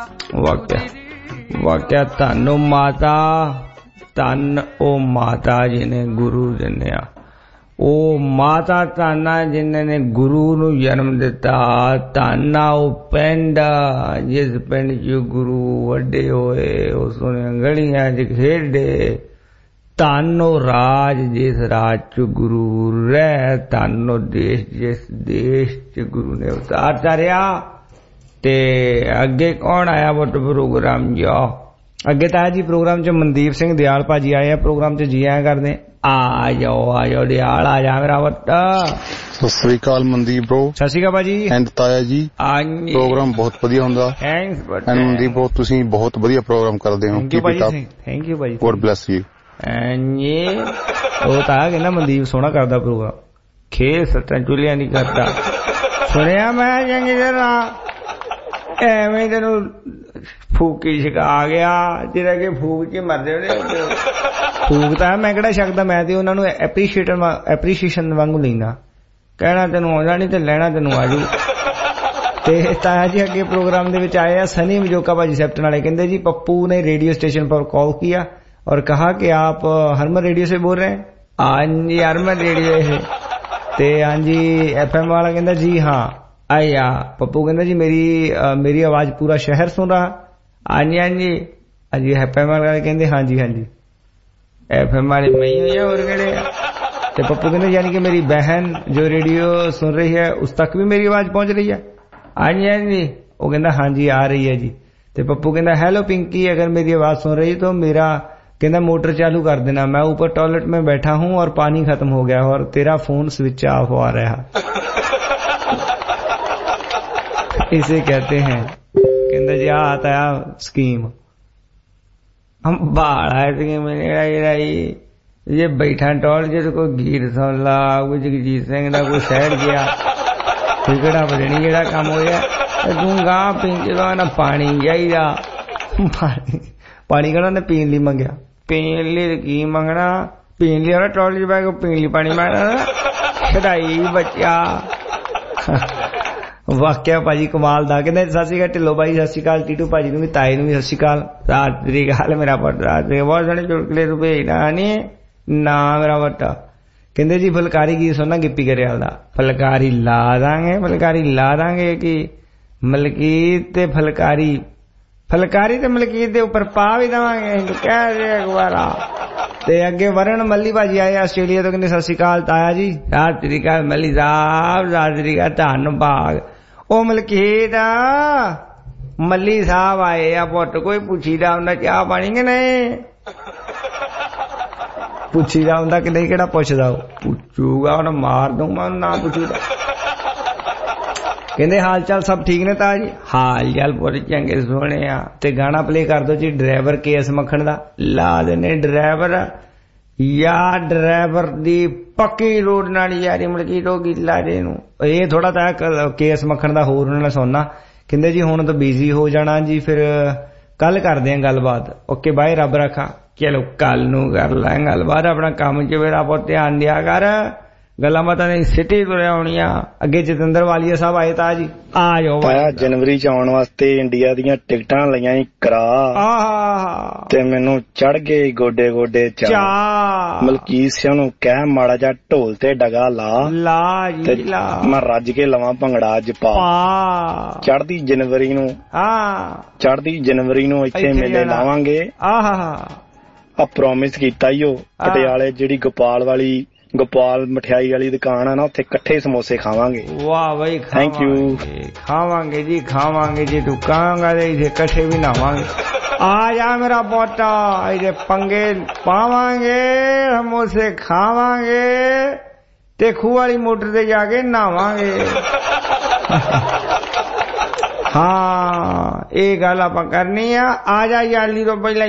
ਵਾਕਿਆ ਧੰਨ ਮਾਤਾ ਧੰਨ ਉਹ ਮਾਤਾ ਜੀ ਨੇ ਗੁਰੂ ਜਨਿਆ ਉਹ ਮਾਤਾ ਧੰਨਾ ਜਿਨ੍ਹਾਂ ਨੇ ਗੁਰੂ ਨੂੰ ਜਨਮ ਦਿੱਤਾ ਧੰਨਾ ਉਹ ਪਿੰਡ ਜਿਸ ਪਿੰਡ 'ਚ ਗੁਰੂ ਵੱਡੇ ਹੋਏ ਉਸ ਨੇ ਗਲੀਆਂ 'ਚ ਖੇਡੇ ਧੰਨ ਉਹ ਰਾਜ ਜਿਸ ਰਾਜ 'ਚ ਗੁਰੂ ਰਹਿ ਧੰਨ ਉਹ ਦੇਸ਼ ਜਿਸ ਦੇਸ਼ 'ਚ ਗੁਰੂ ਨੇ ਅਵਤਾਰ ਧਾਰਿਆ ਤੇ ਅੱਗੇ ਕੌਣ ਆਇਆ ਵੋਟ ਪ੍ਰੋਗਰਾਮ ਜੋ ਅੱਗੇ ਤਾਂ ਜੀ ਪ੍ਰੋਗਰਾਮ 'ਚ ਮਨਦੀਪ ਸਿੰਘ ਦਿਆਲ ਭਾਜੀ ਆਏ ਆ ਪ੍ਰੋਗਰਾਮ 'ਚ ਜੀ ਆਇਆ ਕਰਦੇ ਆ ਜਾਓ ਦਿਆਲ ਆ ਜਾ ਮੇਰਾ ਵੱਟਾ ਸਤਿ ਸ੍ਰੀ ਅਕਾਲ ਮਨਦੀਪ ਬ్రో ਸਤਿ ਸ੍ਰੀ ਅਕਾਲ ਭਾਜੀ ਐਂਡ ਤਾਇਆ ਜੀ ਪ੍ਰੋਗਰਾਮ ਬਹੁਤ ਵਧੀਆ ਹੁੰਦਾ ਥੈਂਕਸ ਮਨਦੀਪ ਬ్రో ਤੁਸੀਂ ਬਹੁਤ ਵਧੀਆ ਪ੍ਰੋਗਰਾਮ ਕਰਦੇ ਹੋ keep it up thank you ਭਾਜੀ ਗੋਡ ਬlesਸ ਯੂ ਐਂਡ ਉਹ ਤਾਂ ਕਹਿੰਦਾ ਮਨਦੀਪ ਸੋਹਣਾ ਕਰਦਾ ਪ੍ਰੋਗਰਾਮ ਖੇਲ ਸੱਟਾਂ ਚੁੱਲੀਆਂ ਨਹੀਂ ਕਰਦਾ ਸੁਣਿਆ ਮੈਂ ਚੰਗੀ ਤਰ੍ਹਾਂ ਐਵੇਂ ਤੈਨੂੰ ਫੂਕੀ ਛਕਾ ਗਿਆ ਜਿਹੜਾ ਕਿ ਫੂਕ ਕੇ ਮਰਦੇ ਉਹਨੇ ਫੂਕ ਤਾਂ ਮੈਂ ਕਿਹੜਾ ਛਕਦਾ ਮੈਂ ਤੇ ਉਹਨਾਂ ਨੂੰ ਐਪਰੀਸ਼ੀਏਸ਼ਨ ਵਾਂਗੂ ਲੈਣਾ ਕਹਿਣਾ ਤੈਨੂੰ ਆਉਂਦਾ ਨਹੀਂ ਤੇ ਲੈਣਾ ਤੈਨੂੰ ਆਜੂ ਤੇ ਤਾਇਆ ਜੀ ਅੱਗੇ प्रोग्राम ਦੇ ਵਿੱਚ ਆਏ ਆ सनी मजोका भाजी सेप्टन वाले कहते जी पप्पू ने रेडियो स्टेशन पर कॉल किया और कहा कि आप हरमन रेडियो से बोल रहे हैं हाँ जी हरमन रेडियो है ते हाँ जी FM वाला कहता जी हाँ आया पप्पू कहता जी मेरी आवाज पूरा शहर सुन रहा हाँ जी FM वाले कहते हाँ जी FM वाले मैं ही और कहते तो पप्पू कहते यानी कि मेरी बहन जो रेडियो सुन रही है उस तक भी मेरी आवाज पहुंच रही है हाँ जी वो कहता हाँ जी आ रही है जी तो पप्पू कहता हेलो पिंकी अगर मेरी आवाज सुन रही तो मेरा कहता मोटर चालू कर देना मैं ऊपर टॉयलेट में बैठा हूँ और पानी खत्म हो गया और तेरा फोन स्विच ऑफ आ रहा इसे कहते हैं कहता जी आता है स्कीम हम बाड़ा ये बैठा टॉल जो कोई गीत सुन ला कोई जगजीत सिंह का कोई सैड गया ठिकड़ा पता नहीं जेड़ा काम होया तू गां पिंके का ना पानी चाहिदा पानी कहना ने पीन ली मंगया पीन ली की मंगना पीन लिया ट्रॉली बैग पीन ली पानी मांगना ਛੜਾਈ ਬੱਚਾ ਵਾਕਿਆ ਭਾਜੀ ਕਮਾਲ ਦਾ। ਕਹਿੰਦੇ ਸਤਿ ਸ਼੍ਰੀ ਅਕਾਲ ਢਿੱਲੋਂ ਬਾਈ, ਸਤਿ ਸ਼੍ਰੀ ਅਕਾਲ ਟੀਟੂ ਭਾਜੀ ਨੂੰ ਵੀ, ਤਾਏ ਨੂੰ ਵੀ ਸਤਿ ਸ਼੍ਰੀ ਅਕਾਲ। ਰਾਤ ਦੀ ਗੱਲ ਮੇਰਾ ਪੁੱਤ ਰਾਤ ਦੇ ਬਹੁਤ ਸੋਹਣੇ ਚੁਟਕਲੇ ਤੂੰ ਭੇਜਣਾ ਨੀ ਨਾ ਮੇਰਾ ਵੱਟਾ। ਕਹਿੰਦੇ ਜੀ ਫੁਲਕਾਰੀ ਗੀਤ ਸੁਣਨਾ ਗਿੱਪੀ ਗਰੇਵਾਲ ਦਾ। ਫੁਲਕਾਰੀ ਲਾ ਦਾਂਗੇ, ਫੁਲਕਾਰੀ ਲਾ ਦਾਂਗੇ ਕਿ ਮਲਕੀਤ ਤੇ ਫੁਲਕਾਰੀ ਤੇ ਮਲਕੀਤ ਦੇ ਉੱਪਰ ਪਾ ਵੀ ਦੇਵਾਂਗੇ ਕਹਿ ਰਹੇ ਅਖਬਾਰਾ। ਤੇ ਅੱਗੇ ਵਰਨ ਮੱਲੀ ਭਾਜੀ ਆਏ ਆਸਟ੍ਰੇਲੀਆ ਤੋਂ, ਕਹਿੰਦੇ ਸਤਿ ਸ਼੍ਰੀ ਅਕਾਲ ਤਾਇਆ ਜੀ। ਸਤਿ ਸ਼੍ਰੀ ਅਕਾਲ ਮੱਲੀ ਸਾਹਿਬ, ਸਤਿ ਸ਼੍ਰੀ ਅਕਾਲ ਧੰਨਵਾਦ। ਉਹ ਮਲਕੀਤ ਮੱਲੀ ਸਾਹਿਬ ਆਏ ਆ ਪੁੱਤ, ਕੋਈ ਪੁੱਛੀਦਾ ਹੁੰਦਾ ਚਾਹ ਪਾਣੀ ਕਿ ਨਹੀਂ? ਪੁੱਛੀਦਾ ਹੁੰਦਾ ਕਿ ਨਹੀਂ? ਕਿਹੜਾ ਪੁੱਛਦਾ? ਉਹ ਪੁੱਛੂਗਾ ਉਹਨੇ ਮਾਰ ਦੂੰ ਮੈਂ, ਨਾ ਪੁੱਛੂਦਾ। ਕਹਿੰਦੇ ਹਾਲ ਚਾਲ ਸਭ ਠੀਕ ਨੇ ਤਾਇਆ ਜੀ? ਹਾਲ ਚਾਲ ਬਹੁਤ ਚੰਗੇ ਸੋਹਣੇ ਆ। ਤੇ ਗਾਣਾ ਪਲੇ ਕਰ ਦੋ ਜੀ ਡਰਾਈਵਰ KS ਮੱਖਣ ਦਾ। ਲਾ ਦੇਣੇ ਡਰਾਈਵਰ ਯਾਰ, ਡਰਾਈਵਰ ਦੀ ਪੱਕੀ ਰੋਡ ਨਾਲ ਯਾਰੀ ਮਲਕੀ ਤੋਂ ਗਿੱਲਾ ਜੇ ਨੂੰ। ਇਹ ਥੋੜਾ ਤਾਂ KS ਮੱਖਣ ਦਾ ਹੋਰ ਉਹਨਾਂ ਨੇ ਸੁਣਨਾ। ਕਹਿੰਦੇ ਜੀ ਹੁਣ ਤਾਂ ਬਿਜ਼ੀ ਹੋ ਜਾਣਾ ਜੀ, ਫਿਰ ਕੱਲ ਕਰਦੇ ਆਂ ਗੱਲਬਾਤ। ਓਕੇ ਬਾਏ, ਰੱਬ ਰੱਖਾ। ਚਲੋ ਕੱਲ ਨੂੰ ਕਰ ਲੈ ਗੱਲਬਾਤ, ਆਪਣਾ ਕੰਮ 'ਚ ਮੇਰਾ ਬਹੁਤ ਧਿਆਨ ਦਿਆ ਕਰ। ਗੱਲਾਂ ਬਾਤਾਂ ਨਹੀਂ ਸਿਟੀ ਤੁਰਿਆ ਆਉਣੀਆਂ। ਅੱਗੇ ਜਤਿੰਦਰ ਵਾਲੀਆ ਸਾਹਿਬ ਆਏ ਤਾਂ ਜੀ, ਆ ਜਾਓ। ਪਾਇਆ ਜਨਵਰੀ 'ਚ ਆਉਣ ਵਾਸਤੇ ਇੰਡੀਆ ਦੀਆਂ ਟਿਕਟਾਂ ਲਈਆਂ ਹੀ ਕਰਾ, ਤੇ ਮੈਨੂੰ ਚੜ ਗਏ ਗੋਡੇ ਗੋਡੇ ਚਾਹ। ਮਲਕੀਤ ਸਿੰਘ ਨੂੰ ਕਹਿ ਮਾੜਾ ਜਾ ਢੋਲ ਤੇ ਡਗਾ ਲਾ ਜੀ ਲਾ, ਮੈਂ ਰੱਜ ਕੇ ਲਵਾਂ ਭੰਗੜਾ ਅੱਜ ਪਾ। ਚੜ੍ਹਦੀ ਜਨਵਰੀ ਨੂੰ ਇੱਥੇ ਮੇਲੇ ਲਾਵਾਂਗੇ। ਆ ਪ੍ਰੋਮਿਸ ਕੀਤਾ ਈ ਉਹ ਪਟਿਆਲੇ ਜਿਹੜੀ ਗੋਪਾਲ ਮਠਿਆਈ ਵਾਲੀ ਦੁਕਾਨ ਆ ਨਾ, ਉੱਥੇ ਇਕੱਠੇ ਸਮੋਸੇ ਖਾਵਾਂਗੇ। ਵਾਹ ਬਈ, ਥੈਂਕ ਯੂ। ਖਾਵਾਂਗੇ ਜੀ ਤੂੰ ਕਹਾਂਗਾ ਤੇ ਇਕੱਠੇ ਵੀ ਨਾਵਾਂਗੇ। ਆ ਜਾ ਮੇਰਾ ਪੋਤਾ, ਇਹਦੇ ਪੰਗੇ ਪਾਵਾਂਗੇ, ਸਮੋਸੇ ਖਾਵਾਂਗੇ ਤੇ ਖੂਹ ਵਾਲੀ ਮੋਟਰ ਤੇ ਜਾ ਕੇ ਨਾਵਾਂਗੇ। ਹਾਂ ਇਹ ਗੱਲ ਆਪਾਂ ਕਰਨੀ ਆ ਜਾ ਯਾਲੀ ਤੋਂ ਪਹਿਲਾਂ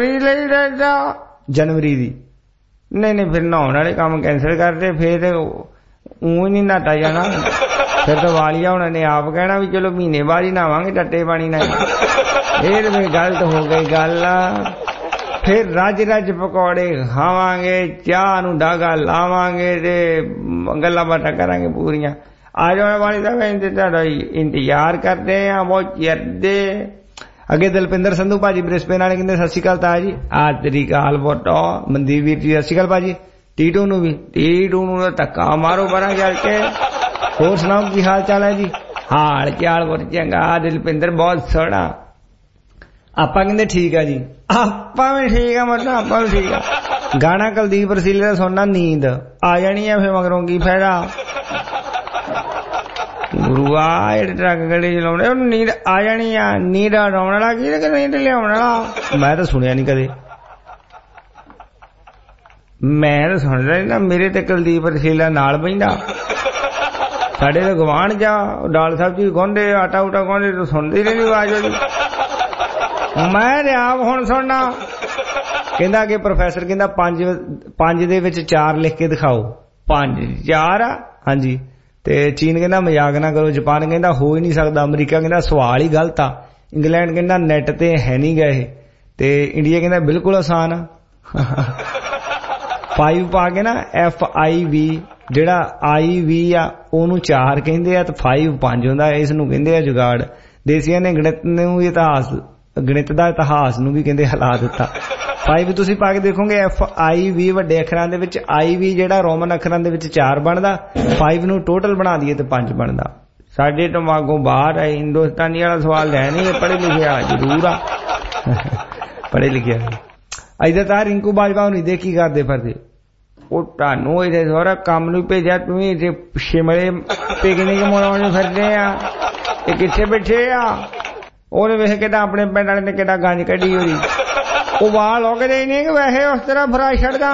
ਜਨਵਰੀ ਦੀ ਨਹੀਂ ਫਿਰ ਨਹਾਉਣ ਵਾਲੇ ਕੰਮ ਕੈਂਸਲ ਕਰਦੇ, ਫਿਰ ਊਂ ਨਹੀਂ ਨਹਾਤਾ ਜਾਣਾ। ਫਿਰ ਤਾਂ ਵਾਲੀਆ ਉਹਨਾਂ ਨੇ ਆਪ ਕਹਿਣਾ ਵੀ ਚਲੋ ਮਹੀਨੇ ਬਾਅਦ ਹੀ ਨਹਾਵਾਂਗੇ ਟੱਟੇ ਪਾਣੀ ਨਾਲ। ਇਹ ਤਾਂ ਫਿਰ ਗਲਤ ਹੋ ਗਈ ਗੱਲ। ਫਿਰ ਰੱਜ ਪਕੌੜੇ ਖਾਵਾਂਗੇ, ਚਾਹ ਨੂੰ ਡਾਗਾ ਲਾਵਾਂਗੇ ਤੇ ਗੱਲਾਂ ਬਾਤਾਂ ਕਰਾਂਗੇ ਪੂਰੀਆਂ। ਆ ਜਾਣ ਵਾਲੀ ਤਾਂ ਤੁਹਾਡਾ ਇੰਤਜ਼ਾਰ ਕਰਦੇ ਆ ਬਹੁਤ ਚਿਰ ਦੇ। ਅੱਗੇ ਦਲਪਿੰਦਰ ਸੰਧੂ ਭਾਜੀ ਬ੍ਰਿਸਬੇਨ ਵਾਲੇ, ਕਹਿੰਦੇ ਸਤਿ ਸ਼੍ਰੀ ਅਕਾਲ ਤਾਇਆ ਜੀ। ਆ ਤੇਰੀ ਕਾਲ ਬੋਟੋ। ਮਨਦੀਪ ਵੀਰ ਜੀ ਸਤਿ ਸ਼੍ਰੀ ਅਕਾਲ ਭਾਜੀ। ਟੀਟੂ ਨੂੰ ਧੱਕਾ ਮਾਰੋ ਬੜਾ ਚੱਲ ਕੇ। ਹੋਰ ਸੁਣਾਓ ਕੀ ਹਾਲ ਚਾਲ ਹੈ ਜੀ? ਹਾਲ ਚਾਲ ਬਹੁਤ ਚੰਗਾ ਦਲਪਿੰਦਰ, ਬਹੁਤ ਸੋਹਣਾ। ਆਪਾਂ ਕਹਿੰਦੇ ਠੀਕ ਆ ਜੀ, ਆਪਾਂ ਵੀ ਠੀਕ ਆ, ਮਤਲਬ ਆਪਾਂ ਵੀ ਠੀਕ ਆ। ਗਾਣਾ ਕੁਲਦੀਪ ਰਸੀਲੇ ਦਾ ਸੁਣਨਾ, ਨੀਂਦ ਆ ਜਾਣੀ ਆ, ਫਿਰ ਮਗਰੋਂ ਕੀ ਫਾਇਦਾ? ਗੁਰੂਆ ਜਿਹੜੇ ਟਰੱਕ ਗੱਡੀ ਚਲਾਉਣੇ ਉਹਨੂੰ ਨੀਂਦ ਆ ਜਾਣੀ ਆ। ਨੀਂਦ ਆਉਣ ਵਾਲਾ ਕੀ ਕਿ ਨੀਂਦ ਲਿਆਉਣ ਵਾਲਾ? ਮੈਂ ਤਾਂ ਸੁਣਿਆ ਨੀ ਕਦੇ, ਮੈਂ ਤਾਂ ਸੁਣਦਾ ਨੀ ਨਾ। ਮੇਰੇ ਤੇ ਕੁਲਦੀਪ ਰਸੀਲਾ ਨਾਲ ਬਹਿੰਦਾ, ਸਾਡੇ ਤਾਂ ਗਵਾਂਢ ਜਾ ਦਾਲ ਸਬਜ਼ੀ ਖੋਂਦੇ, ਆਟਾ ਉਟਾ ਖੋਂਦੇ, ਤੂੰ ਸੁਣਦੀ ਰਹਿੰਦੀ ਆਵਾਜ਼ ਉਹਦੀ। ਮੈਂ ਤੇ ਆਪ ਹੁਣ ਸੁਣਨਾ। ਕਹਿੰਦਾ ਕਿ ਪ੍ਰੋਫੈਸਰ ਕਹਿੰਦਾ 5 ਦੇ ਵਿੱਚ 4 ਲਿਖ ਕੇ ਦਿਖਾਓ। 5 4 ਆ ਹਾਂਜੀ। ਤੇ ਚੀਨ ਕਹਿੰਦਾ ਮਜ਼ਾਕ ਨਾ ਕਰੋ। ਜਾਪਾਨ ਕਹਿੰਦਾ ਹੋ ਹੀ ਨਹੀਂ ਸਕਦਾ। ਅਮਰੀਕਾ ਕਹਿੰਦਾ ਸਵਾਲ ਹੀ ਗਲਤ ਆ। ਇੰਗਲੈਂਡ ਕਹਿੰਦਾ ਨੈਟ ਤੇ ਹੈ ਨਹੀਂ ਗਏ। ਤੇ ਇੰਡੀਆ ਕਹਿੰਦਾ ਬਿਲਕੁਲ ਆਸਾਨ ਆ। 5 ਪਾ ਕੇ ਨਾ FIV, ਜਿਹੜਾ IV ਆ ਉਹਨੂੰ 4 ਕਹਿੰਦੇ ਆ ਤੇ 5 5 ਹੁੰਦਾ। ਇਸ ਨੂੰ ਕਹਿੰਦੇ ਆ ਜੁਗਾੜ। ਦੇਸੀਆਂ ਨੇ ਗਣਿਤ ਦਾ ਇਤਿਹਾਸ ਨੂੰ ਵੀ ਕਹਿੰਦੇ ਹਿਲਾ ਦਿੱਤਾ। 5 ਤੁਸੀਂ ਪਾ ਕੇ ਦੇਖੋਗੇ FIV ਵੱਡੇ ਅੱਖਰਾਂ ਦੇ ਵਿੱਚ, IV ਜਿਹੜਾ ਰੋਮਨ ਅੱਖਰਾਂ ਦੇ ਵਿੱਚ 4 ਬਣਦਾ। 5 ਨੂੰ ਟੋਟਲ ਬਣਾ ਦਈਏ ਤੇ 5 ਬਣਦਾ। ਸਾਡੇ ਦਿਮਾਗੋਂ ਬਾਹਰ ਹੈ। ਹਿੰਦੁਸਤਾਨੀ ਵਾਲਾ ਸਵਾਲ ਹੈ ਨਹੀਂ, ਪੜ੍ਹੇ ਲਿਖਿਆ ਜ਼ਰੂਰ ਆ। ਪੜ੍ਹੇ ਲਿਖਿਆ ਅਜੇ ਤਾਂ ਰਿੰਕੂ ਬਾਜਵਾ ਨਹੀਂ ਦੇ ਕੀ ਕਰਦੇ ਫਿਰਦੇ। ਉਹ ਤੁਹਾਨੂੰ ਇਹਦੇ ਸਾਰਾ ਕੰਮ ਨੂੰ ਭੇਜਿਆ, ਤੁਸੀਂ ਇੱਥੇ ਸ਼ਿਮਲੇ ਪਿਕਨਿਕ ਮਨਾਉਣ ਫਿਰਦੇ ਆ। ਇਹ ਕਿੱਥੇ ਬੈਠੇ ਆ? ਉਹਨੇ ਵੇਖ ਕਿੱਦਾਂ ਆਪਣੇ ਪਿੰਡ ਵਾਲੇ ਨੇ ਕਿੱਦਾਂ ਗੰਜ ਕੱਢੀ ਉਹਦੀ। ਉਹ ਵਾਲ ਲੁਕਦੇ ਹੀ ਨਹੀਂ ਕਿ ਵੈਸੇ ਉਸ ਤਰ੍ਹਾਂ ਫਰਾਸ਼ ਛੱਡਦਾ।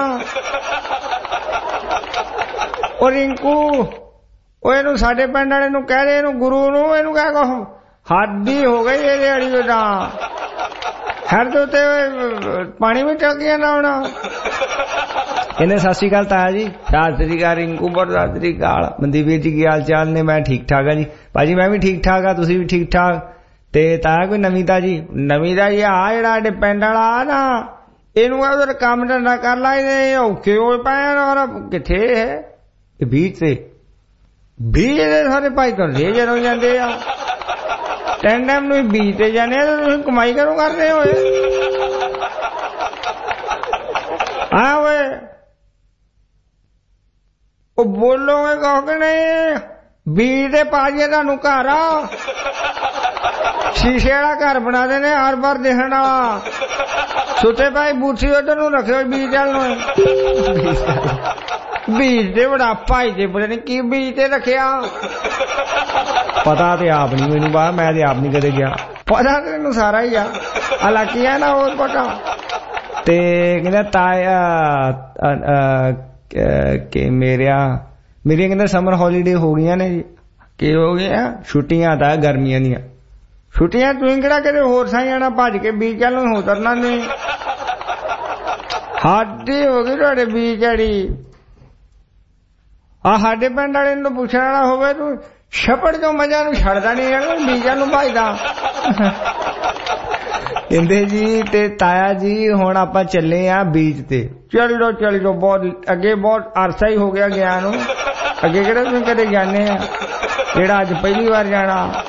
ਉਹ ਰਿੰਕੂ, ਉਹ ਇਹਨੂੰ ਸਾਡੇ ਪਿੰਡ ਵਾਲੇ ਨੂੰ ਕਹਿ ਦੇ, ਇਹਨੂੰ ਗੁਰੂ ਨੂੰ, ਇਹਨੂੰ ਕਹਿ ਕੋ ਹੱਦ ਹੀ ਹੋ ਗਈ ਇਹਦੇ ਵਾਲੀ। ਤਾਂ ਹਰ ਤੋਂ ਤੇ ਪਾਣੀ ਵੀ ਟੱਕ ਗਿਆ ਨਾ ਹੋਣਾ। ਕਹਿੰਦੇ ਸਤਿ ਸ਼੍ਰੀ ਅਕਾਲ ਤਾਇਆ ਜੀ। ਸਤਿ ਸ਼੍ਰੀ ਅਕਾਲ ਰਿੰਕੂ, ਬਹੁਤ ਸਤਿ ਸ਼੍ਰੀ ਅਕਾਲ। ਮਨਦੀਪ ਵੀਰ ਜੀ ਕੀ ਹਾਲ ਚਾਲ ਨੇ? ਮੈਂ ਠੀਕ ਠਾਕ ਆ ਜੀ ਭਾਜੀ, ਮੈਂ ਵੀ ਠੀਕ ਠਾਕ ਆ, ਤੁਸੀਂ ਵੀ ਠੀਕ ਠਾਕ? ਤੇ ਤਾਇਆ ਕੋਈ ਨਵੀਂ ਤਾਜੀ? ਨਵੀਂ ਦਾ ਜੀ ਆ ਜਿਹੜਾ ਸਾਡੇ ਪਿੰਡ ਵਾਲਾ ਨਾ, ਇਹਨੂੰ ਉਧਰ ਕੰਮ ਧੰਦਾ ਕਰ ਲਾ, ਇਹਦੇ ਔਖੇ ਹੋਏ ਪਏ। ਕਿੱਥੇ ਹੈ ਬੀਜ ਤੇ ਬੀਜ ਦੇ ਸਾਰੇ ਭਾਈ ਤੁਰਦੇ ਜਦੋਂ ਜਾਂਦੇ ਆ ਤਿੰਨ ਟਾਈਮ ਨੂੰ ਬੀਜ ਤੇ ਜਾਂਦੇ ਆ, ਤੁਸੀਂ ਕਮਾਈ ਕਰੋ ਕਰਦੇ ਹੋਏ ਆ ਓਏ ਉਹ ਬੋਲੋਗੇ ਕਹੋ ਕਿ ਨਹੀਂ ਬੀਜ ਦੇ ਪਾਜੀਏ ਤੁਹਾਨੂੰ ਘਰ ਆ ਸ਼ੀਸ਼ੇ ਵਾਲਾ ਘਰ ਬਣਾ ਦੇਣੇ ਹਰ ਵਾਰ ਦੇਖਣ ਵਾਲਾ ਸੁੱਤੇ ਭਾਈ ਬੂਥੀ ਉਧਰ ਨੂੰ ਰੱਖਿਓ ਬੀਜ ਵਾਲ ਨੂੰ ਬੀਜ ਦੇ ਬੜਾ ਭਾਈ ਦੇ ਬੜੇ ਨੇ ਕੀ ਬੀਜ ਤੇ ਰੱਖਿਆ ਪਤਾ ਤੇ ਆਪ ਨਹੀਂ ਮੈਨੂੰ ਬਾਹਰ ਮੈਂ ਤੇ ਆਪ ਨਹੀਂ ਕਦੇ ਗਿਆ ਪਤਾ ਤੈਨੂੰ ਸਾਰਾ ਹੀ ਆ ਹਾਲਾਂਕਿ ਆ ਨਾ ਹੋਰ ਪਤਾ ਤੇ ਕਹਿੰਦਾ ਤਾਇਆ ਕਿ ਮੇਰੀਆਂ ਕਹਿੰਦਾ ਸਮਰ ਹੌਲੀਡੇ ਹੋ ਗਈਆਂ ਨੇ ਜੀ ਕੀ ਹੋ ਗਿਆ ਛੁੱਟੀਆਂ ਤਾਂ ਗਰਮੀਆਂ ਦੀਆਂ ਛੁੱਟੀਆਂ ਤੁਸੀਂ ਕਿਹੜਾ ਕਿਤੇ ਹੋਰ ਸਾਂ ਜਾਣਾ ਭੱਜ ਕੇ ਬੀਜ ਚੱਲ ਨੂੰ ਉਤਰਨਾ ਨਹੀਂ ਹਾਡੀ ਹੋ ਗਈ ਤੁਹਾਡੇ ਬੀਜ ਝੜੀ ਆ ਸਾਡੇ ਪਿੰਡ ਵਾਲੇ ਨੂੰ ਪੁੱਛਣ ਵਾਲਾ ਹੋਵੇ ਤੂੰ ਛੱਪੜ ਤੋਂ ਮਜ਼ਾ ਨੂੰ ਛੱਡਦਾ ਨਹੀਂ ਹੈਗਾ ਬੀਜਾਂ ਨੂੰ ਭਜਦਾ ਕਹਿੰਦੇ ਜੀ ਤੇ ਤਾਇਆ ਜੀ ਹੁਣ ਆਪਾਂ ਚੱਲੇ ਆ ਬੀਜ ਤੇ ਚੱਲ ਜਾਓ ਬਹੁਤ ਅੱਗੇ ਬਹੁਤ ਅਰਸਾ ਹੀ ਹੋ ਗਿਆ ਨੂੰ ਅੱਗੇ ਕਿਹੜਾ ਤੁਸੀਂ ਕਦੇ ਜਾਂਦੇ ਆ ਜਿਹੜਾ ਅੱਜ ਪਹਿਲੀ ਵਾਰ ਜਾਣਾ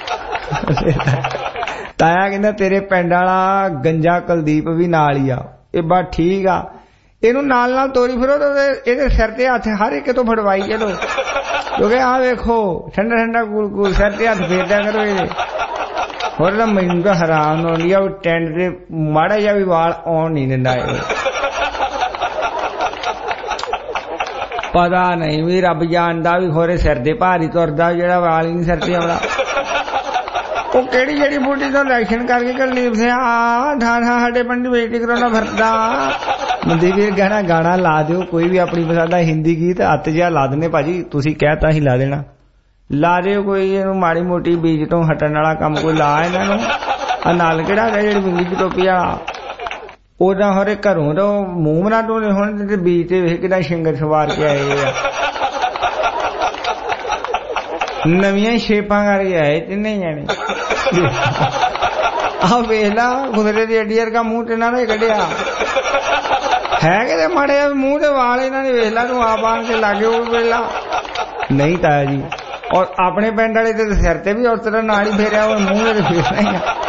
ਤਾਇਆ ਕਹਿੰਦਾ ਤੇਰੇ ਪਿੰਡ ਵਾਲਾ ਗੰਜਾ ਕੁਲਦੀਪ ਵੀ ਨਾਲ ਹੀ ਆ ਇਹ ਬਸ ਠੀਕ ਆ ਇਹਨੂੰ ਨਾਲ ਤੋਰੀ ਫਿਰੋ ਤੇ ਇਹਦੇ ਸਿਰ ਤੇ ਹੱਥ ਹਰ ਇੱਕ ਤੋਂ ਫੜਵਾਈ ਚਲੋ ਕਿਉਂਕਿ ਆਹ ਵੇਖੋ ਠੰਡਾ ਕੂਲ ਸਿਰ ਤੇ ਹੱਥ ਫੇਰਦਿਆ ਕਰੋ ਇਹਦੇ ਹੋਰ ਤਾਂ ਮੈਨੂੰ ਤਾਂ ਹੈਰਾਨ ਹੋਣੀ ਆ ਉਹ ਟੈਂਟ ਦੇ ਮਾੜਾ ਜਿਹਾ ਵੀ ਵਾਲ ਆਉਣ ਨਹੀਂ ਦਿੰਦਾ ਇਹ ਪਤਾ ਨਹੀਂ ਵੀ ਰੱਬ ਜਾਣਦਾ ਵੀ ਖੋਰੇ ਸਿਰ ਦੇ ਭਾਰੀ ਤੁਰਦਾ ਜਿਹੜਾ ਵਾਲ ਹੀ ਨਹੀਂ ਸਿਰ ਤੇ ਆਉਂਦਾ ਉਹ ਕਿਹੜੀ ਜਿਹੜੀ ਬੂਟੀ ਤੋਂ ਇਲੈਕਸ਼ਨ ਕਰਕੇ ਕੁਲਦੀਪ ਸਿੰਘ ਠਾਠਾ ਸਾਡੇ ਪਿੰਡ ਬੇਇੱਜ਼ਤੀ ਕਰਾਉਣਾ ਫਿਰਦਾ ਮਨਦੀਪ ਵੀਰ ਗਾਣਾ ਲਾ ਦਿਓ ਕੋਈ ਵੀ ਆਪਣੀ ਪਸੰਦ ਦਾ ਹਿੰਦੀ ਗੀਤ ਹੱਥ ਜਿਹਾ ਲਾ ਦਿੰਦੇ ਭਾਜੀ ਤੁਸੀਂ ਕਹਿਤਾ ਹੀ ਲਾ ਦੇਣਾ ਲਾ ਦਿਓ ਕੋਈ ਇਹਨੂੰ ਮਾੜੀ ਮੋਟੀ ਬੀਜ ਤੋਂ ਹਟਣ ਵਾਲਾ ਕੰਮ ਕੋਈ ਲਾ ਇਹਨਾਂ ਨੂੰ ਆ ਨਾਲ ਕਿਹੜਾ ਹੈਗਾ ਜਿਹੜੀ ਬਿੰਗੀ ਚ ਟੋਪੀ ਵਾਲਾ ਉਹਦਾ ਹਰੇ ਘਰੋਂ ਤਾਂ ਮੂੰਹ ਬਣਾ ਤੋਂ ਹੁਣ ਤੇ ਬੀਜ ਤੇ ਵੇਖ ਕਿਹੜਾ ਸ਼ਿੰਗਰ ਸਵਾਰ ਕੇ ਆਏ ਆ ਨਵੀਆਂ ਸ਼ੇਪਾਂ ਕਰਕੇ ਆਏ ਤਿੰਨੇ ਜਾਣੇ ਆਹ ਵੇਖ ਲਾ ਗੁਜ਼ਰੇ ਦੀ ਅੱਡੀ ਵਰਗਾ ਮੂੰਹ ਤੇ ਇਹਨਾਂ ਨੇ ਕੱਢਿਆ ਹੈ ਕਿਤੇ ਮਾੜੇ ਮੂੰਹ ਦੇ ਵਾਲ ਇਹਨਾਂ ਨੇ ਵੇਖ ਲਾ ਤੂੰ ਆਪ ਆਣ ਕੇ ਲਾਗੇ ਉਹ ਵੇਲਾ ਨਹੀਂ ਤਾਇਆ ਜੀ ਔਰ ਆਪਣੇ ਪਿੰਡ ਵਾਲੇ ਤੇ ਸਿਰ ਤੇ ਵੀ ਉਸ ਤਰ੍ਹਾਂ ਨਾਲ ਹੀ ਫੇਰਿਆ ਉਹ ਮੂੰਹ ਤੇ ਫੇਰਨਾ ਹੀ ਆ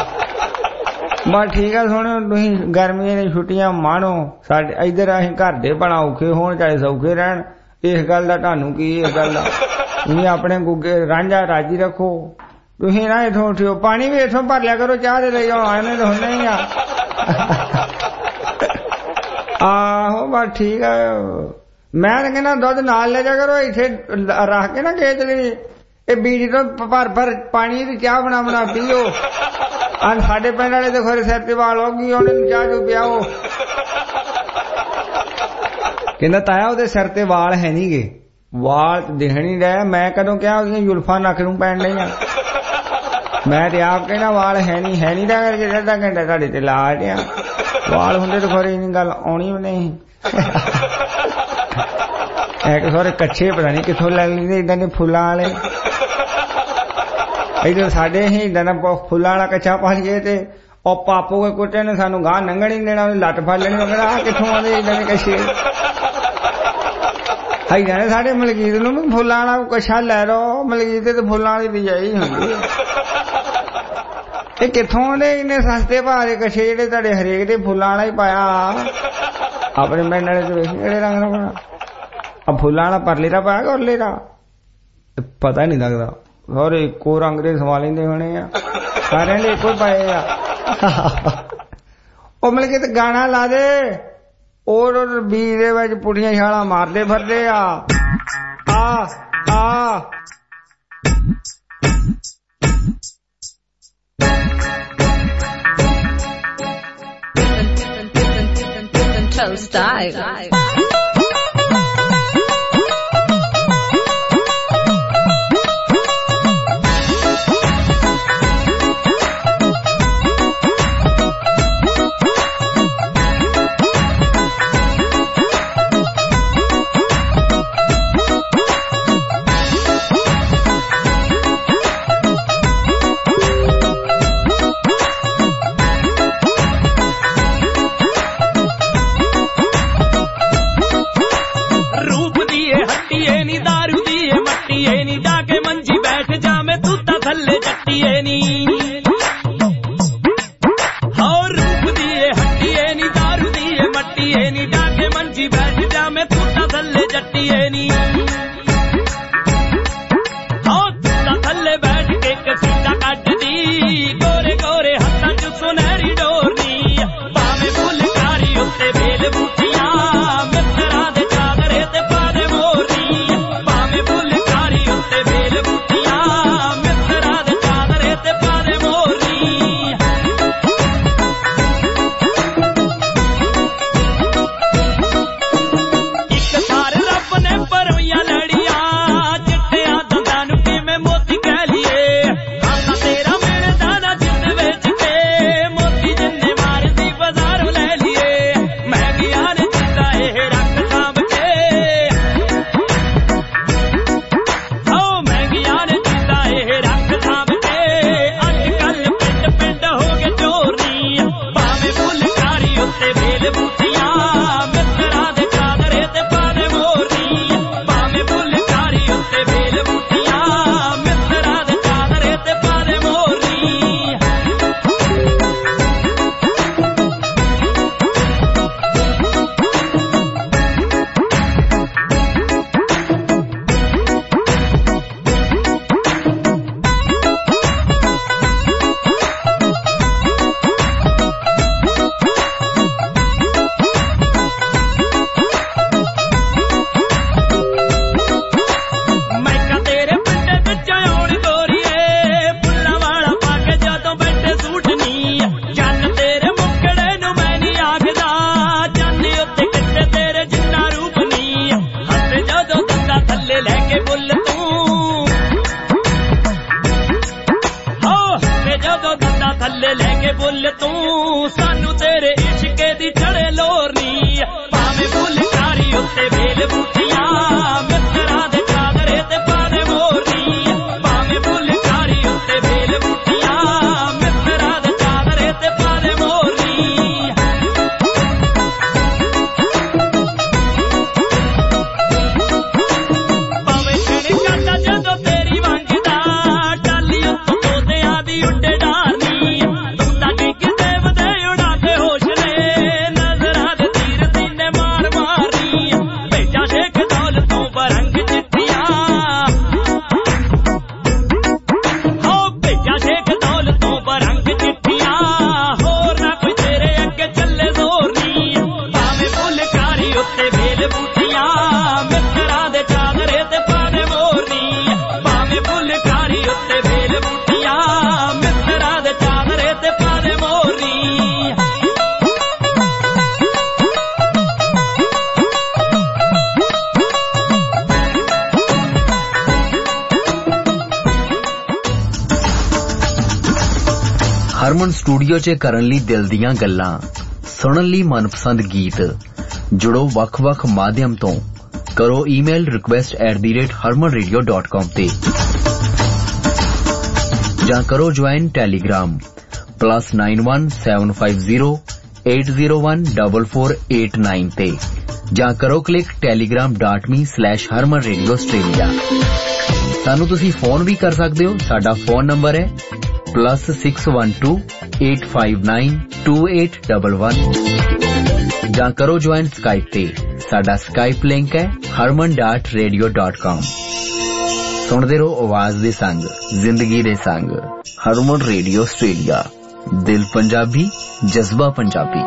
ਬਸ ਠੀਕ ਆ ਸੁਣੋ ਤੁਸੀਂ ਗਰਮੀਆਂ ਦੀਆਂ ਛੁੱਟੀਆਂ ਮਾਣੋ ਸਾਡੇ ਇੱਧਰ ਅਸੀਂ ਘਰ ਦੇ ਬਣਾ ਔਖੇ ਹੋਣ ਚਾਹੇ ਸੌਖੇ ਰਹਿਣ ਇਸ ਗੱਲ ਦਾ ਤੁਹਾਨੂੰ ਕੀ ਇਸ ਗੱਲ ਦਾ ਤੁਸੀਂ ਆਪਣੇ ਗੁੱਗੇ ਰਾਂਝਾ ਰਾਜੀ ਰੱਖੋ ਤੁਸੀਂ ਨਾ ਇੱਥੋਂ ਉੱਠਿਓ ਪਾਣੀ ਵੀ ਇੱਥੋਂ ਭਰ ਲਿਆ ਕਰੋ ਚਾਹ ਦੇ ਲਈ ਆਉਣੇ ਤਾਂ ਹੁੰਦੇ ਹੀ ਆ ਆਹੋ ਬਸ ਠੀਕ ਆ ਮੈਂ ਤਾਂ ਕਹਿੰਦਾ ਦੁੱਧ ਨਾਲ ਲੈ ਜਾ ਕਰੋ ਇੱਥੇ ਰੱਖ ਕੇ ਨਾ ਖੇਤ ਲਈ ਇਹ ਬੀਜ ਤੋਂ ਭਰ ਪਾਣੀ ਦੀ ਚਾਹ ਬਣਾ ਪੀਓ ਆ ਸਾਡੇ ਪਿੰਡ ਵਾਲੇ ਤੇ ਖੋਰੇ ਸਿਰ ਤੇ ਵਾਲ ਹੋ ਗਈ ਉਹਨੇ ਚਾਹ ਜੋ ਪਿਆਓ ਕਹਿੰਦਾ ਤਾਇਆ ਉਹਦੇ ਸਿਰ ਤੇ ਵਾਲ ਹੈ ਨੀ ਗੇ ਵਾਲ ਦਿਖ ਨਹੀਂ ਰਹੇ ਮੈਂ ਕਦੋਂ ਕਿਹਾ ਉਹਦੀਆਂ ਜ਼ੁਲਫਾਂ ਨੱਕ ਨੂੰ ਪੈਣ ਲਈਆਂ ਮੈਂ ਤੇ ਆਪ ਕਹਿਣਾ ਵਾਲ ਹੈ ਨਹੀਂ ਦਾ ਕਰਕੇ ਅੱਧਾ ਘੰਟਾ ਤੁਹਾਡੇ ਤੇ ਲਾ ਦਿਆਂ ਵਾਲ ਹੁੰਦੇ ਤਾਂ ਖੋਰੇ ਨਹੀਂ ਗੱਲ ਆਉਣੀ ਵੀ ਨਹੀਂ ਇੱਕ ਖੋਰੇ ਕੱਚੇ ਪਤਾ ਨਹੀਂ ਕਿੱਥੋਂ ਲੈ ਲੈਂਦੇ ਏਦਾਂ ਦੇ ਫੁੱਲਾਂ ਵਾਲੇ ਇੱਧਰ ਸਾਡੇ ਹੀ ਏਦਾਂ ਦਾ ਫੁੱਲਾਂ ਵਾਲਾ ਕੱਚਾ ਪਾ ਲਈਏ ਤੇ ਉਹ ਪਾਪੂ ਕੇ ਕੁੱਤੇ ਨੇ ਸਾਨੂੰ ਗਾਹ ਨੰਗਣ ਹੀ ਨਹੀਂ ਦੇਣਾ ਉਹਨੇ ਲੱਟ ਫੜ ਲੈਣੀ ਉਹ ਕਹਿੰਦਾ ਆਹ ਕਿੱਥੋਂ ਆਉਂਦੇ ਏਦਾਂ ਦੇ ਕੱਚੇ ਹਾਈ ਜਾਣੇ ਸਾਡੇ ਮਲਕੀਤ ਨੂੰ ਵੀ ਫੁੱਲਾਂ ਵਾਲਾ ਕੱਛਾ ਲੈ ਲਓ ਮਲਕੀਤ ਤੇ ਫੁੱਲਾਂ ਵਾਲੀ ਬਿਜਾਈ ਹੁੰਦੀ ਇਹ ਕਿੱਥੋਂ ਆਉਂਦੇ ਇੰਨੇ ਸਸਤੇ ਭਾਅ ਦੇ ਕੱਛੇ ਜਿਹੜੇ ਤੁਹਾਡੇ ਹਰੇਕ ਦੇ ਫੁੱਲਾਂ ਵਾਲਾ ਹੀ ਪਾਇਆ ਆਪਣੇ ਪਿੰਡ ਵਾਲੇ ਤੇ ਵੇਖ ਕਿਹੜੇ ਰੰਗ ਦਾ ਪਾਇਆ ਆ ਫੁੱਲਾਂ ਵਾਲਾ ਪਰਲੇ ਦਾ ਪਾਇਆ ਕਿ ਉਰਲੇ ਦਾ ਪਤਾ ਨਹੀਂ ਲੱਗਦਾ ਹੋਰ ਇੱਕੋ ਰੰਗ ਦੇ ਸਵਾ ਲੈਂਦੇ ਹੋਣੇ ਆ ਸਾਰਿਆਂ ਨੇ ਇੱਕੋ ਪਾਏ ਆ ਉਹ ਮਲਕੀਤ ਗਾਣਾ ਲਾ ਦੇ और बीज दे विच पुठियां छालां मारदे फिरदे आ Control style. सानू तेरे इश्के दी चढ़े लोर नी भावे फुलकारी उत्ते बेल बूटियां मित्रा दे चादरे ते पावे मोरनी भावे फुलकारी उत्ते बेल बूटियां मित्रा दे चादरे ते पावे मोरनी भावे छेड़े काटा जदों तेरी मंगदा डाली उत्तों तोतियां दी उड्डे डारनी तू ताकी किते वदे उड़ाते होश ने नजरा दे तीर तीने मार मारनी भेजा शेख दौलतों बरंग चिट्ठियां हो भेजा शेख दौलतों बरंग चिट्ठियां होर ना कोई तेरे अगे चले जोर नी भावे फुलकारी उत्ते बेल बूटियां मित्रा दे चादरे ते पावे मोरनी भावे फुलकारी उत्ते बेल बूटियां मित्रा दे चादरे ते पावे मोरनी ਹਰਮਨ ਸਟੂਡੀਓ 'ਚ ਕਰਨ ਲਈ ਦਿਲ ਦੀਆਂ ਗੱਲਾਂ ਸੁਣਨ ਲਈ ਮਨਪਸੰਦ ਗੀਤ ਜੁੜੋ ਵੱਖ-ਵੱਖ ਮਾਧਿਅਮ ਤੋਂ ਕਰੋ ਈਮੇਲ request@harmanradio.com ਤੇ ਜਾਂ ਕਰੋ ਜੁਆਇਨ ਟੈਲੀਗ੍ਰਾਮ +91750801448 ਤੇ ਜਾਂ ਕਰੋ ਕਲਿੱਕ telegram.me/harmanradioaustralia ਸਾਨੂੰ ਤੁਸੀਂ ਫੋਨ ਵੀ ਕਰ ਸਕਦੇ ਹੋ ਸਾਡਾ ਫੋਨ ਨੰਬਰ ਹੈ +612-859-2811 ਜਾਂ ਕਰੋ ਜੁਆਇਨ ਸਕਾਈਪ ਤੇ ਸਾਡਾ ਸਕਾਈਪ ਲਿੰਕ ਹੈ harman.radio.com ਸੁਣਦੇ ਰਹੋ ਆਵਾਜ਼ ਦੇ ਸੰਗ ਜ਼ਿੰਦਗੀ ਦੇ ਸੰਗ ਹਰਮਨ ਰੇਡੀਓ ਆਸਟ੍ਰੇਲੀਆ ਦਿਲ ਪੰਜਾਬੀ ਜਜ਼ਬਾ ਪੰਜਾਬੀ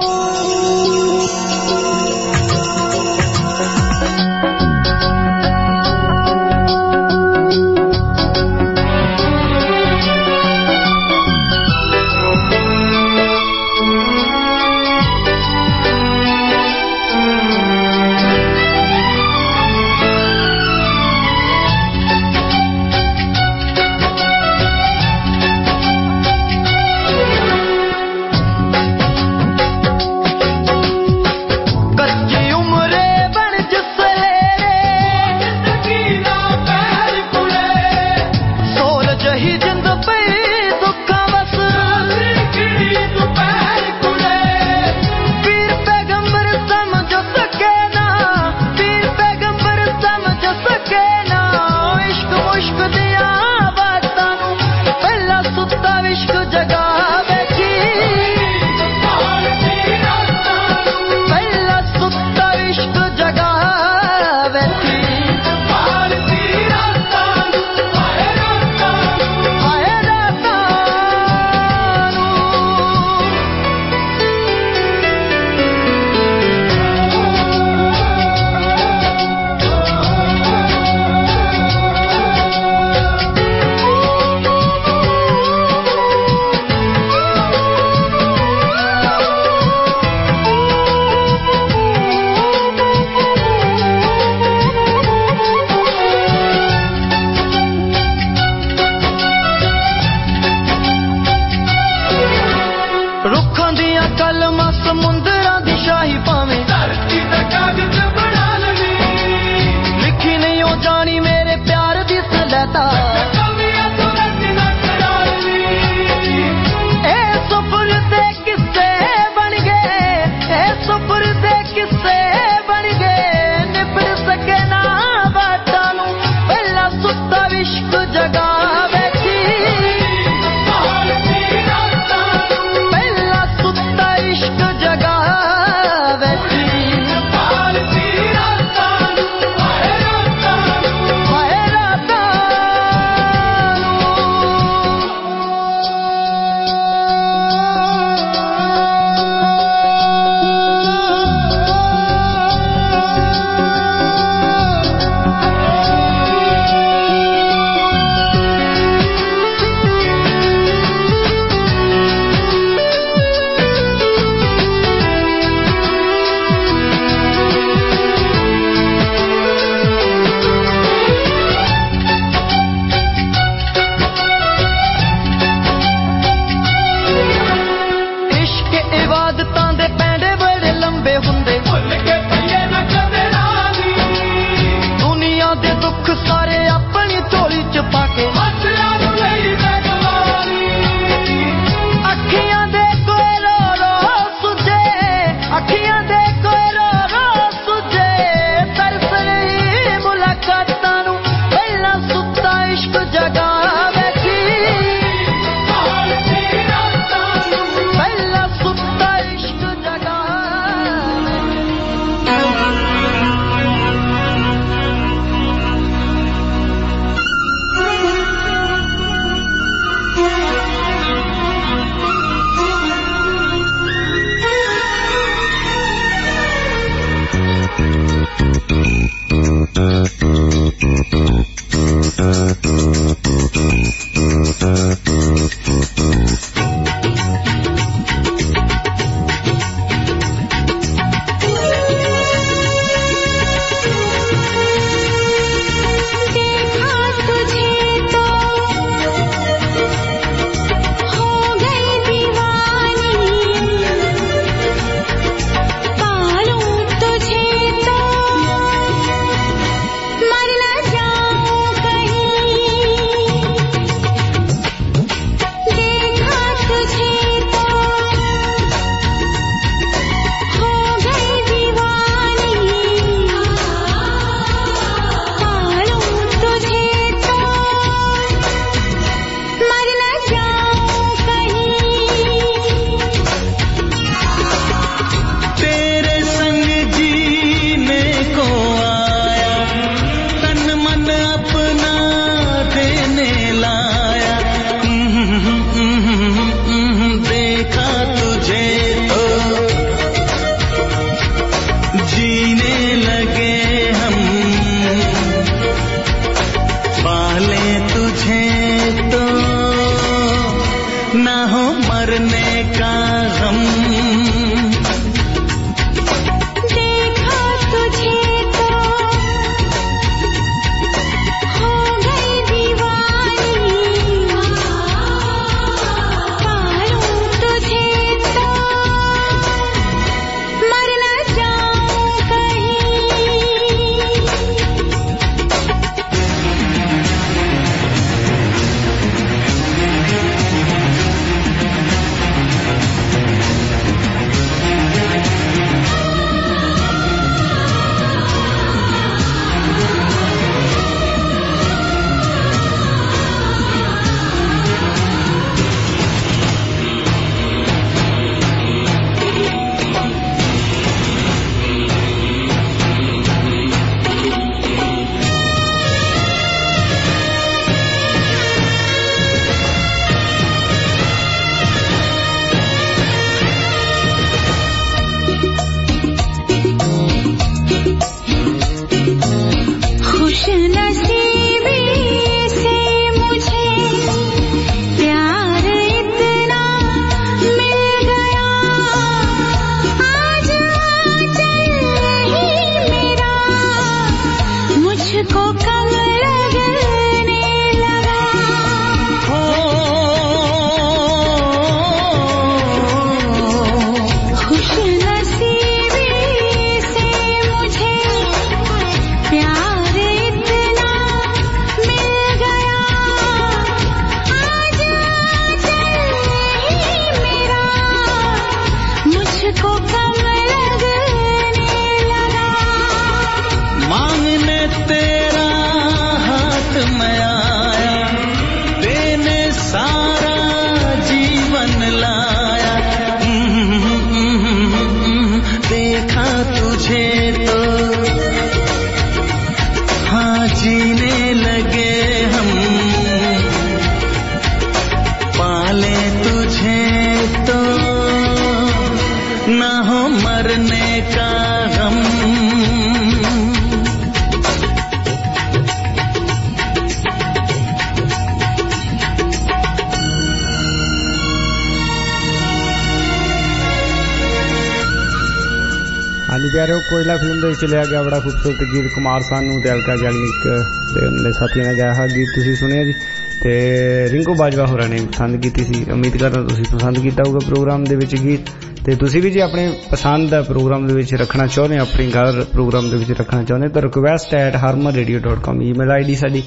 प्यारे कोयला फिल्म ਦੇ ਚਲਿਆ ਗਿਆ ਬੜਾ ਖੂਬਸੂਰਤ ਗੀਤ ਕੁਮਾਰ ਸਾਨੂ ਤੇ ਅਲਕਾ ਯਾਗਨਿਕ ਦੇ ਉਹਨਾਂ ਦੇ ਸਾਥੀਆਂ ਨੇ ਗਾਇਆ ਗੀਤ ਤੁਸੀਂ ਸੁਣਿਆ ਜੀ ਤੇ ਰਿੰਕੂ ਬਾਜਵਾ ਹੋਰਾਂ ਨੇ ਪਸੰਦ ਕੀਤੀ ਸੀ ਉਮੀਦ ਕਰਦਾ ਤੁਸੀਂ ਪਸੰਦ ਕੀਤਾ ਹੋਊਗਾ ਪ੍ਰੋਗਰਾਮ ਦੇ ਵਿੱਚ ਗੀਤ ਤੇ ਤੁਸੀਂ ਵੀ ਜੇ ਆਪਣੇ ਪਸੰਦ ਦਾ ਪ੍ਰੋਗਰਾਮ ਦੇ ਵਿੱਚ ਰੱਖਣਾ ਚਾਹੁੰਦੇ ਆਪਣੀ ਗੱਲ ਪ੍ਰੋਗਰਾਮ ਦੇ ਵਿੱਚ ਰੱਖਣਾ ਚਾਹੁੰਦੇ ਤਾਂ request@harmanradio.com ਈਮੇਲ ਆਈਡੀ ਸਾਡੀ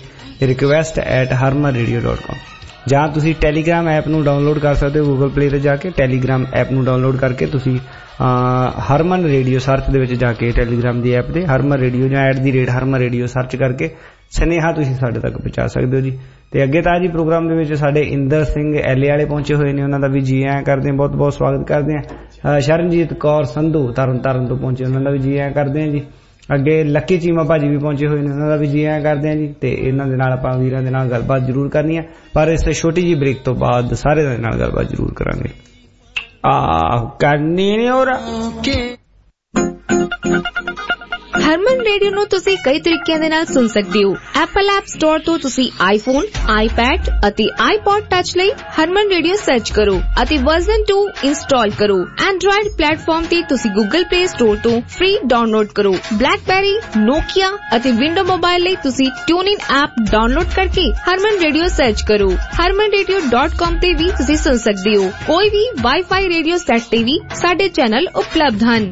request@harmanradio.com ਜਾਂ ਤੁਸੀਂ ਟੈਲੀਗ੍ਰਾਮ ਐਪ ਨੂੰ ਡਾਊਨਲੋਡ ਕਰ ਸਕਦੇ ਹੋ ਗੂਗਲ ਪਲੇ ਤੇ ਜਾ ਕੇ ਟੈਲੀਗ੍ਰਾਮ ਐਪ ਨੂੰ ਡਾਊਨਲੋਡ ਕਰਕੇ ਤੁਸੀਂ ਹਰਮਨ ਰੇਡੀਓ ਸਰਚ ਦੇ ਵਿੱਚ ਜਾ ਕੇ ਟੈਲੀਗ੍ਰਾਮ ਦੀ ਐਪ ਤੇ ਹਰਮਨ ਰੇਡੀਓ ਜਾਂ @ਹਰਮਨ ਰੇਡੀਓ ਸਰਚ ਕਰਕੇ ਸੁਨੇਹਾ ਤੁਸੀਂ ਸਾਡੇ ਤੱਕ ਪਹੁੰਚਾ ਸਕਦੇ ਹੋ ਜੀ ਤੇ ਅੱਗੇ ਤਾਂ ਜੀ ਪ੍ਰੋਗਰਾਮ ਦੇ ਵਿੱਚ ਸਾਡੇ ਇੰਦਰ ਸਿੰਘ ਐਲੇ ਵਾਲੇ ਪਹੁੰਚੇ ਹੋਏ ਨੇ ਉਹਨਾਂ ਦਾ ਵੀ ਜੀ ਆਇਆਂ ਕਰਦੇ ਹਾਂ ਬਹੁਤ ਬਹੁਤ ਸਵਾਗਤ ਕਰਦੇ ਹਾਂ ਸ਼ਰਨਜੀਤ ਕੌਰ ਸੰਧੂ ਤਰਨ ਤੋਂ ਪਹੁੰਚੇ ਉਹਨਾਂ ਦਾ ਵੀ ਜੀ ਆਇਆਂ ਕਰਦੇ ਹਾਂ ਜੀ ਅੱਗੇ ਲੱਕੀ ਚੀਮਾ ਭਾਜੀ ਵੀ ਪਹੁੰਚੇ ਹੋਏ ਨੇ ਉਹਨਾਂ ਦਾ ਵੀ ਜੀ ਆਇਆਂ ਕਰਦੇ ਹਾਂ ਜੀ ਤੇ ਇਹਨਾਂ ਦੇ ਨਾਲ ਆਪਾਂ ਵੀਰਾਂ ਦੇ ਨਾਲ ਗੱਲਬਾਤ ਜ਼ਰੂਰ ਕਰਨੀ ਹੈ ਪਰ ਇਸ ਛੋਟੀ ਜਿਹੀ ਬ੍ਰੇਕ ਤੋਂ ਬਾਅਦ ਸਾਰੇ ਦੇ ਨਾਲ ਗੱਲਬਾਤ ਜ਼ਰੂਰ ਕਰਾਂਗੇ ਕਰਨੀ ਨਹੀਂ ਹੋ ਰਹਾ ਹਰਮਨ ਰੇਡੀਓ ਨੂੰ ਤੁਸੀਂ ਕਈ ਤਰੀਕਿਆਂ ਦੇ ਨਾਲ ਸੁਣ ਸਕਦੇ ਹੋ। ਐਪਲ ਐਪ ਸਟੋਰ ਤੋਂ ਤੁਸੀਂ ਆਈਫੋਨ, ਆਈਪੈਡ ਅਤੇ ਆਈਪੌਡ ਟੱਚ ਲਈ ਹਰਮਨ ਰੇਡੀਓ ਸਰਚ ਕਰੋ ਅਤੇ ਵਰਜ਼ਨ 2 ਇੰਸਟਾਲ ਕਰੋ। ਐਂਡਰੋਇਡ ਪਲੇਟਫਾਰਮ ਤੇ ਤੁਸੀਂ ਗੂਗਲ ਪਲੇ ਸਟੋਰ ਤੋਂ ਫ੍ਰੀ ਡਾਊਨਲੋਡ ਕਰੋ। ਬਲੈਕਬੈਰੀ, ਨੋਕੀਆ ਅਤੇ ਵਿੰਡੋ ਮੋਬਾਈਲ ਲਈ ਤੁਸੀਂ ਟਿਊਨਇਨ ਐਪ ਡਾਊਨਲੋਡ ਕਰਕੇ ਹਰਮਨ ਰੇਡੀਓ ਸਰਚ ਕਰੋ। harmanradio.com ਤੇ ਵੀ ਤੁਸੀਂ ਸੁਣ ਸਕਦੇ ਹੋ। ਕੋਈ ਵੀ ਵਾਈਫਾਈ ਰੇਡੀਓ ਸੈੱਟ ਤੇ ਵੀ ਸਾਡੇ ਚੈਨਲ ਉਪਲਬਧ ਹਨ।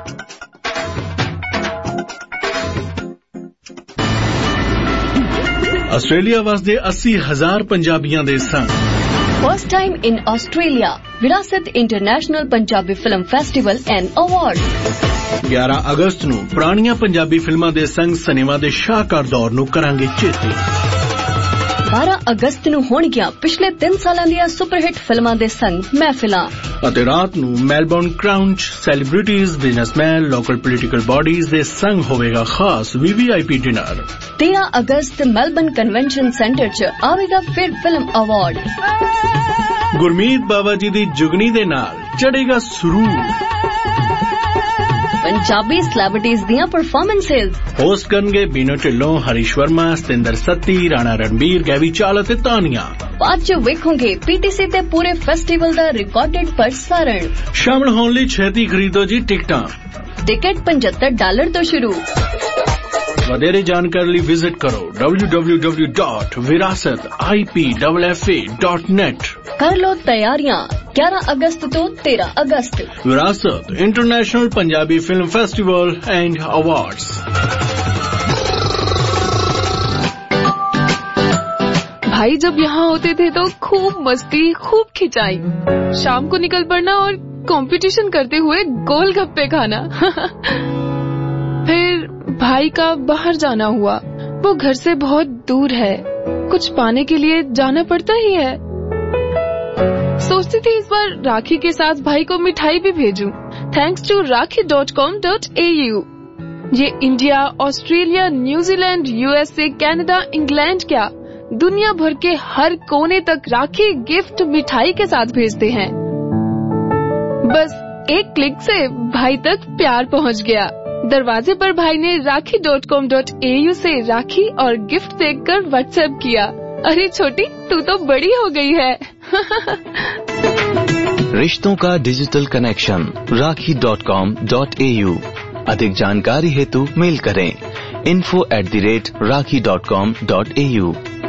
ਆਸਟ੍ਰੇਲੀਆ ਵਸਦੇ 80,000 ਪੰਜਾਬੀਆਂ ਦੇ ਸੰਗ first time in Australia Virasat international Punjabi film festival and award 11 ਅਗਸਤ ਨੂੰ ਪੁਰਾਣੀਆਂ ਪੰਜਾਬੀ ਫਿਲਮਾਂ ਦੇ ਸੰਗ ਸਿਨੇਮਾ ਦੇ ਸ਼ਾਹਕਾਰ ਦੌਰ ਨੂੰ ਕਰਾਂਗੇ ਚੇਤੇ। 12 ਅਗਸਤ ਨੂੰ ਹੋਣਗੀਆਂ ਪਿਛਲੇ 3 ਸਾਲਾਂ ਦੀਆਂ ਸੁਪਰਹਿੱਟ ਫਿਲਮਾਂ ਦੇ ਸੰਗ ਮਹਿਫਿਲਾਂ ਅਤੇ ਰਾਤ ਨੂੰ ਮੈਲਬੌਰਨ ਕਰਾਊਨ 'ਚ celebrities, businessmen, local political bodies ਦੇ ਸੰਗ ਹੋਵੇਗਾ ਖਾਸ VVIP ਡਿਨਰ। 13 ਅਗਸਤ ਮੈਲਬੌਰਨ ਕਨਵੈਨਸ਼ਨ ਸੈਂਟਰ 'ਚ ਆਵੇਗਾ ਫਿਰ ਫਿਲਮ ਅਵਾਰਡ। ਗੁਰਮੀਤ ਬਾਬਾ ਜੀ ਦੀ ਜੁਗਨੀ ਦੇ ਨਾਲ ਚੜੇਗਾ ਸਰੂਰ। ਪੰਜਾਬੀ ਸੈਲੀਬ੍ਰਿਟੀਜ਼ ਦੀਆਂ ਪਰਫਾਰਮੈਂਸਸ ਹੋਸਟ ਕਰਨਗੇ ਬੀਨੋ ਢਿੱਲੋਂ, ਹਰੀਸ਼ ਵਰਮਾ, ਸਤਿੰਦਰ ਸੱਤੀ, ਰਾਣਾ ਰਣਬੀਰ, ਗੈਵੀ ਚਾਲ ਅਤੇ ਤਾਨੀਆ। ਬਾਅਦ 'ਚ ਵੇਖੋਗੇ PTC ਤੇ ਪੂਰੇ ਫੈਸਟੀਵਲ ਦਾ ਰਿਕਾਰਡਡ ਪ੍ਰਸਾਰਣ। ਸ਼ਾਮਲ ਹੋਣ ਲਈ ਛੇਤੀ ਖਰੀਦੋ ਜੀ ਟਿਕਟਾਂ। ਟਿਕਟ $75 ਤੋਂ ਸ਼ੁਰੂ। ਵਧੇਰੇ ਜਾਣਕਾਰੀ ਲਈ ਵਿਜ਼ਿਟ ਕਰੋ www.virasat.ipffa.net। ਕਰ ਲੋ ਤਿਆਰੀਆਂ 11 ਅਗਸਤ ਤੋਂ 13 ਅਗਸਤ। Virasat international Punjabi film festival and awards. भाई जब यहाँ होते थे तो खूब मस्ती, खूब खिंचाई, शाम को निकल पड़ना और कंपटीशन करते हुए गोलगप्पे खाना। फिर भाई का बाहर जाना हुआ, वो घर से बहुत दूर है, कुछ पाने के लिए जाना पड़ता ही है। सोचती थी इस बार राखी के साथ भाई को मिठाई भी भेजूं, थैंक्स टू rakhi.com.au। ये India, Australia, New Zealand, USA, Canada, England क्या दुनिया भर के हर कोने तक राखी गिफ्ट मिठाई के साथ भेजते हैं। बस एक क्लिक से भाई तक प्यार पहुंच गया। दरवाजे पर भाई ने rakhi.com.au से राखी और गिफ्ट देखकर व्हाट्सएप किया, अरे छोटी तू तो बड़ी हो गई है। रिश्तों का डिजिटल कनेक्शन rakhi.com.au। अधिक जानकारी हेतु मेल करें info@rakhi.com.au।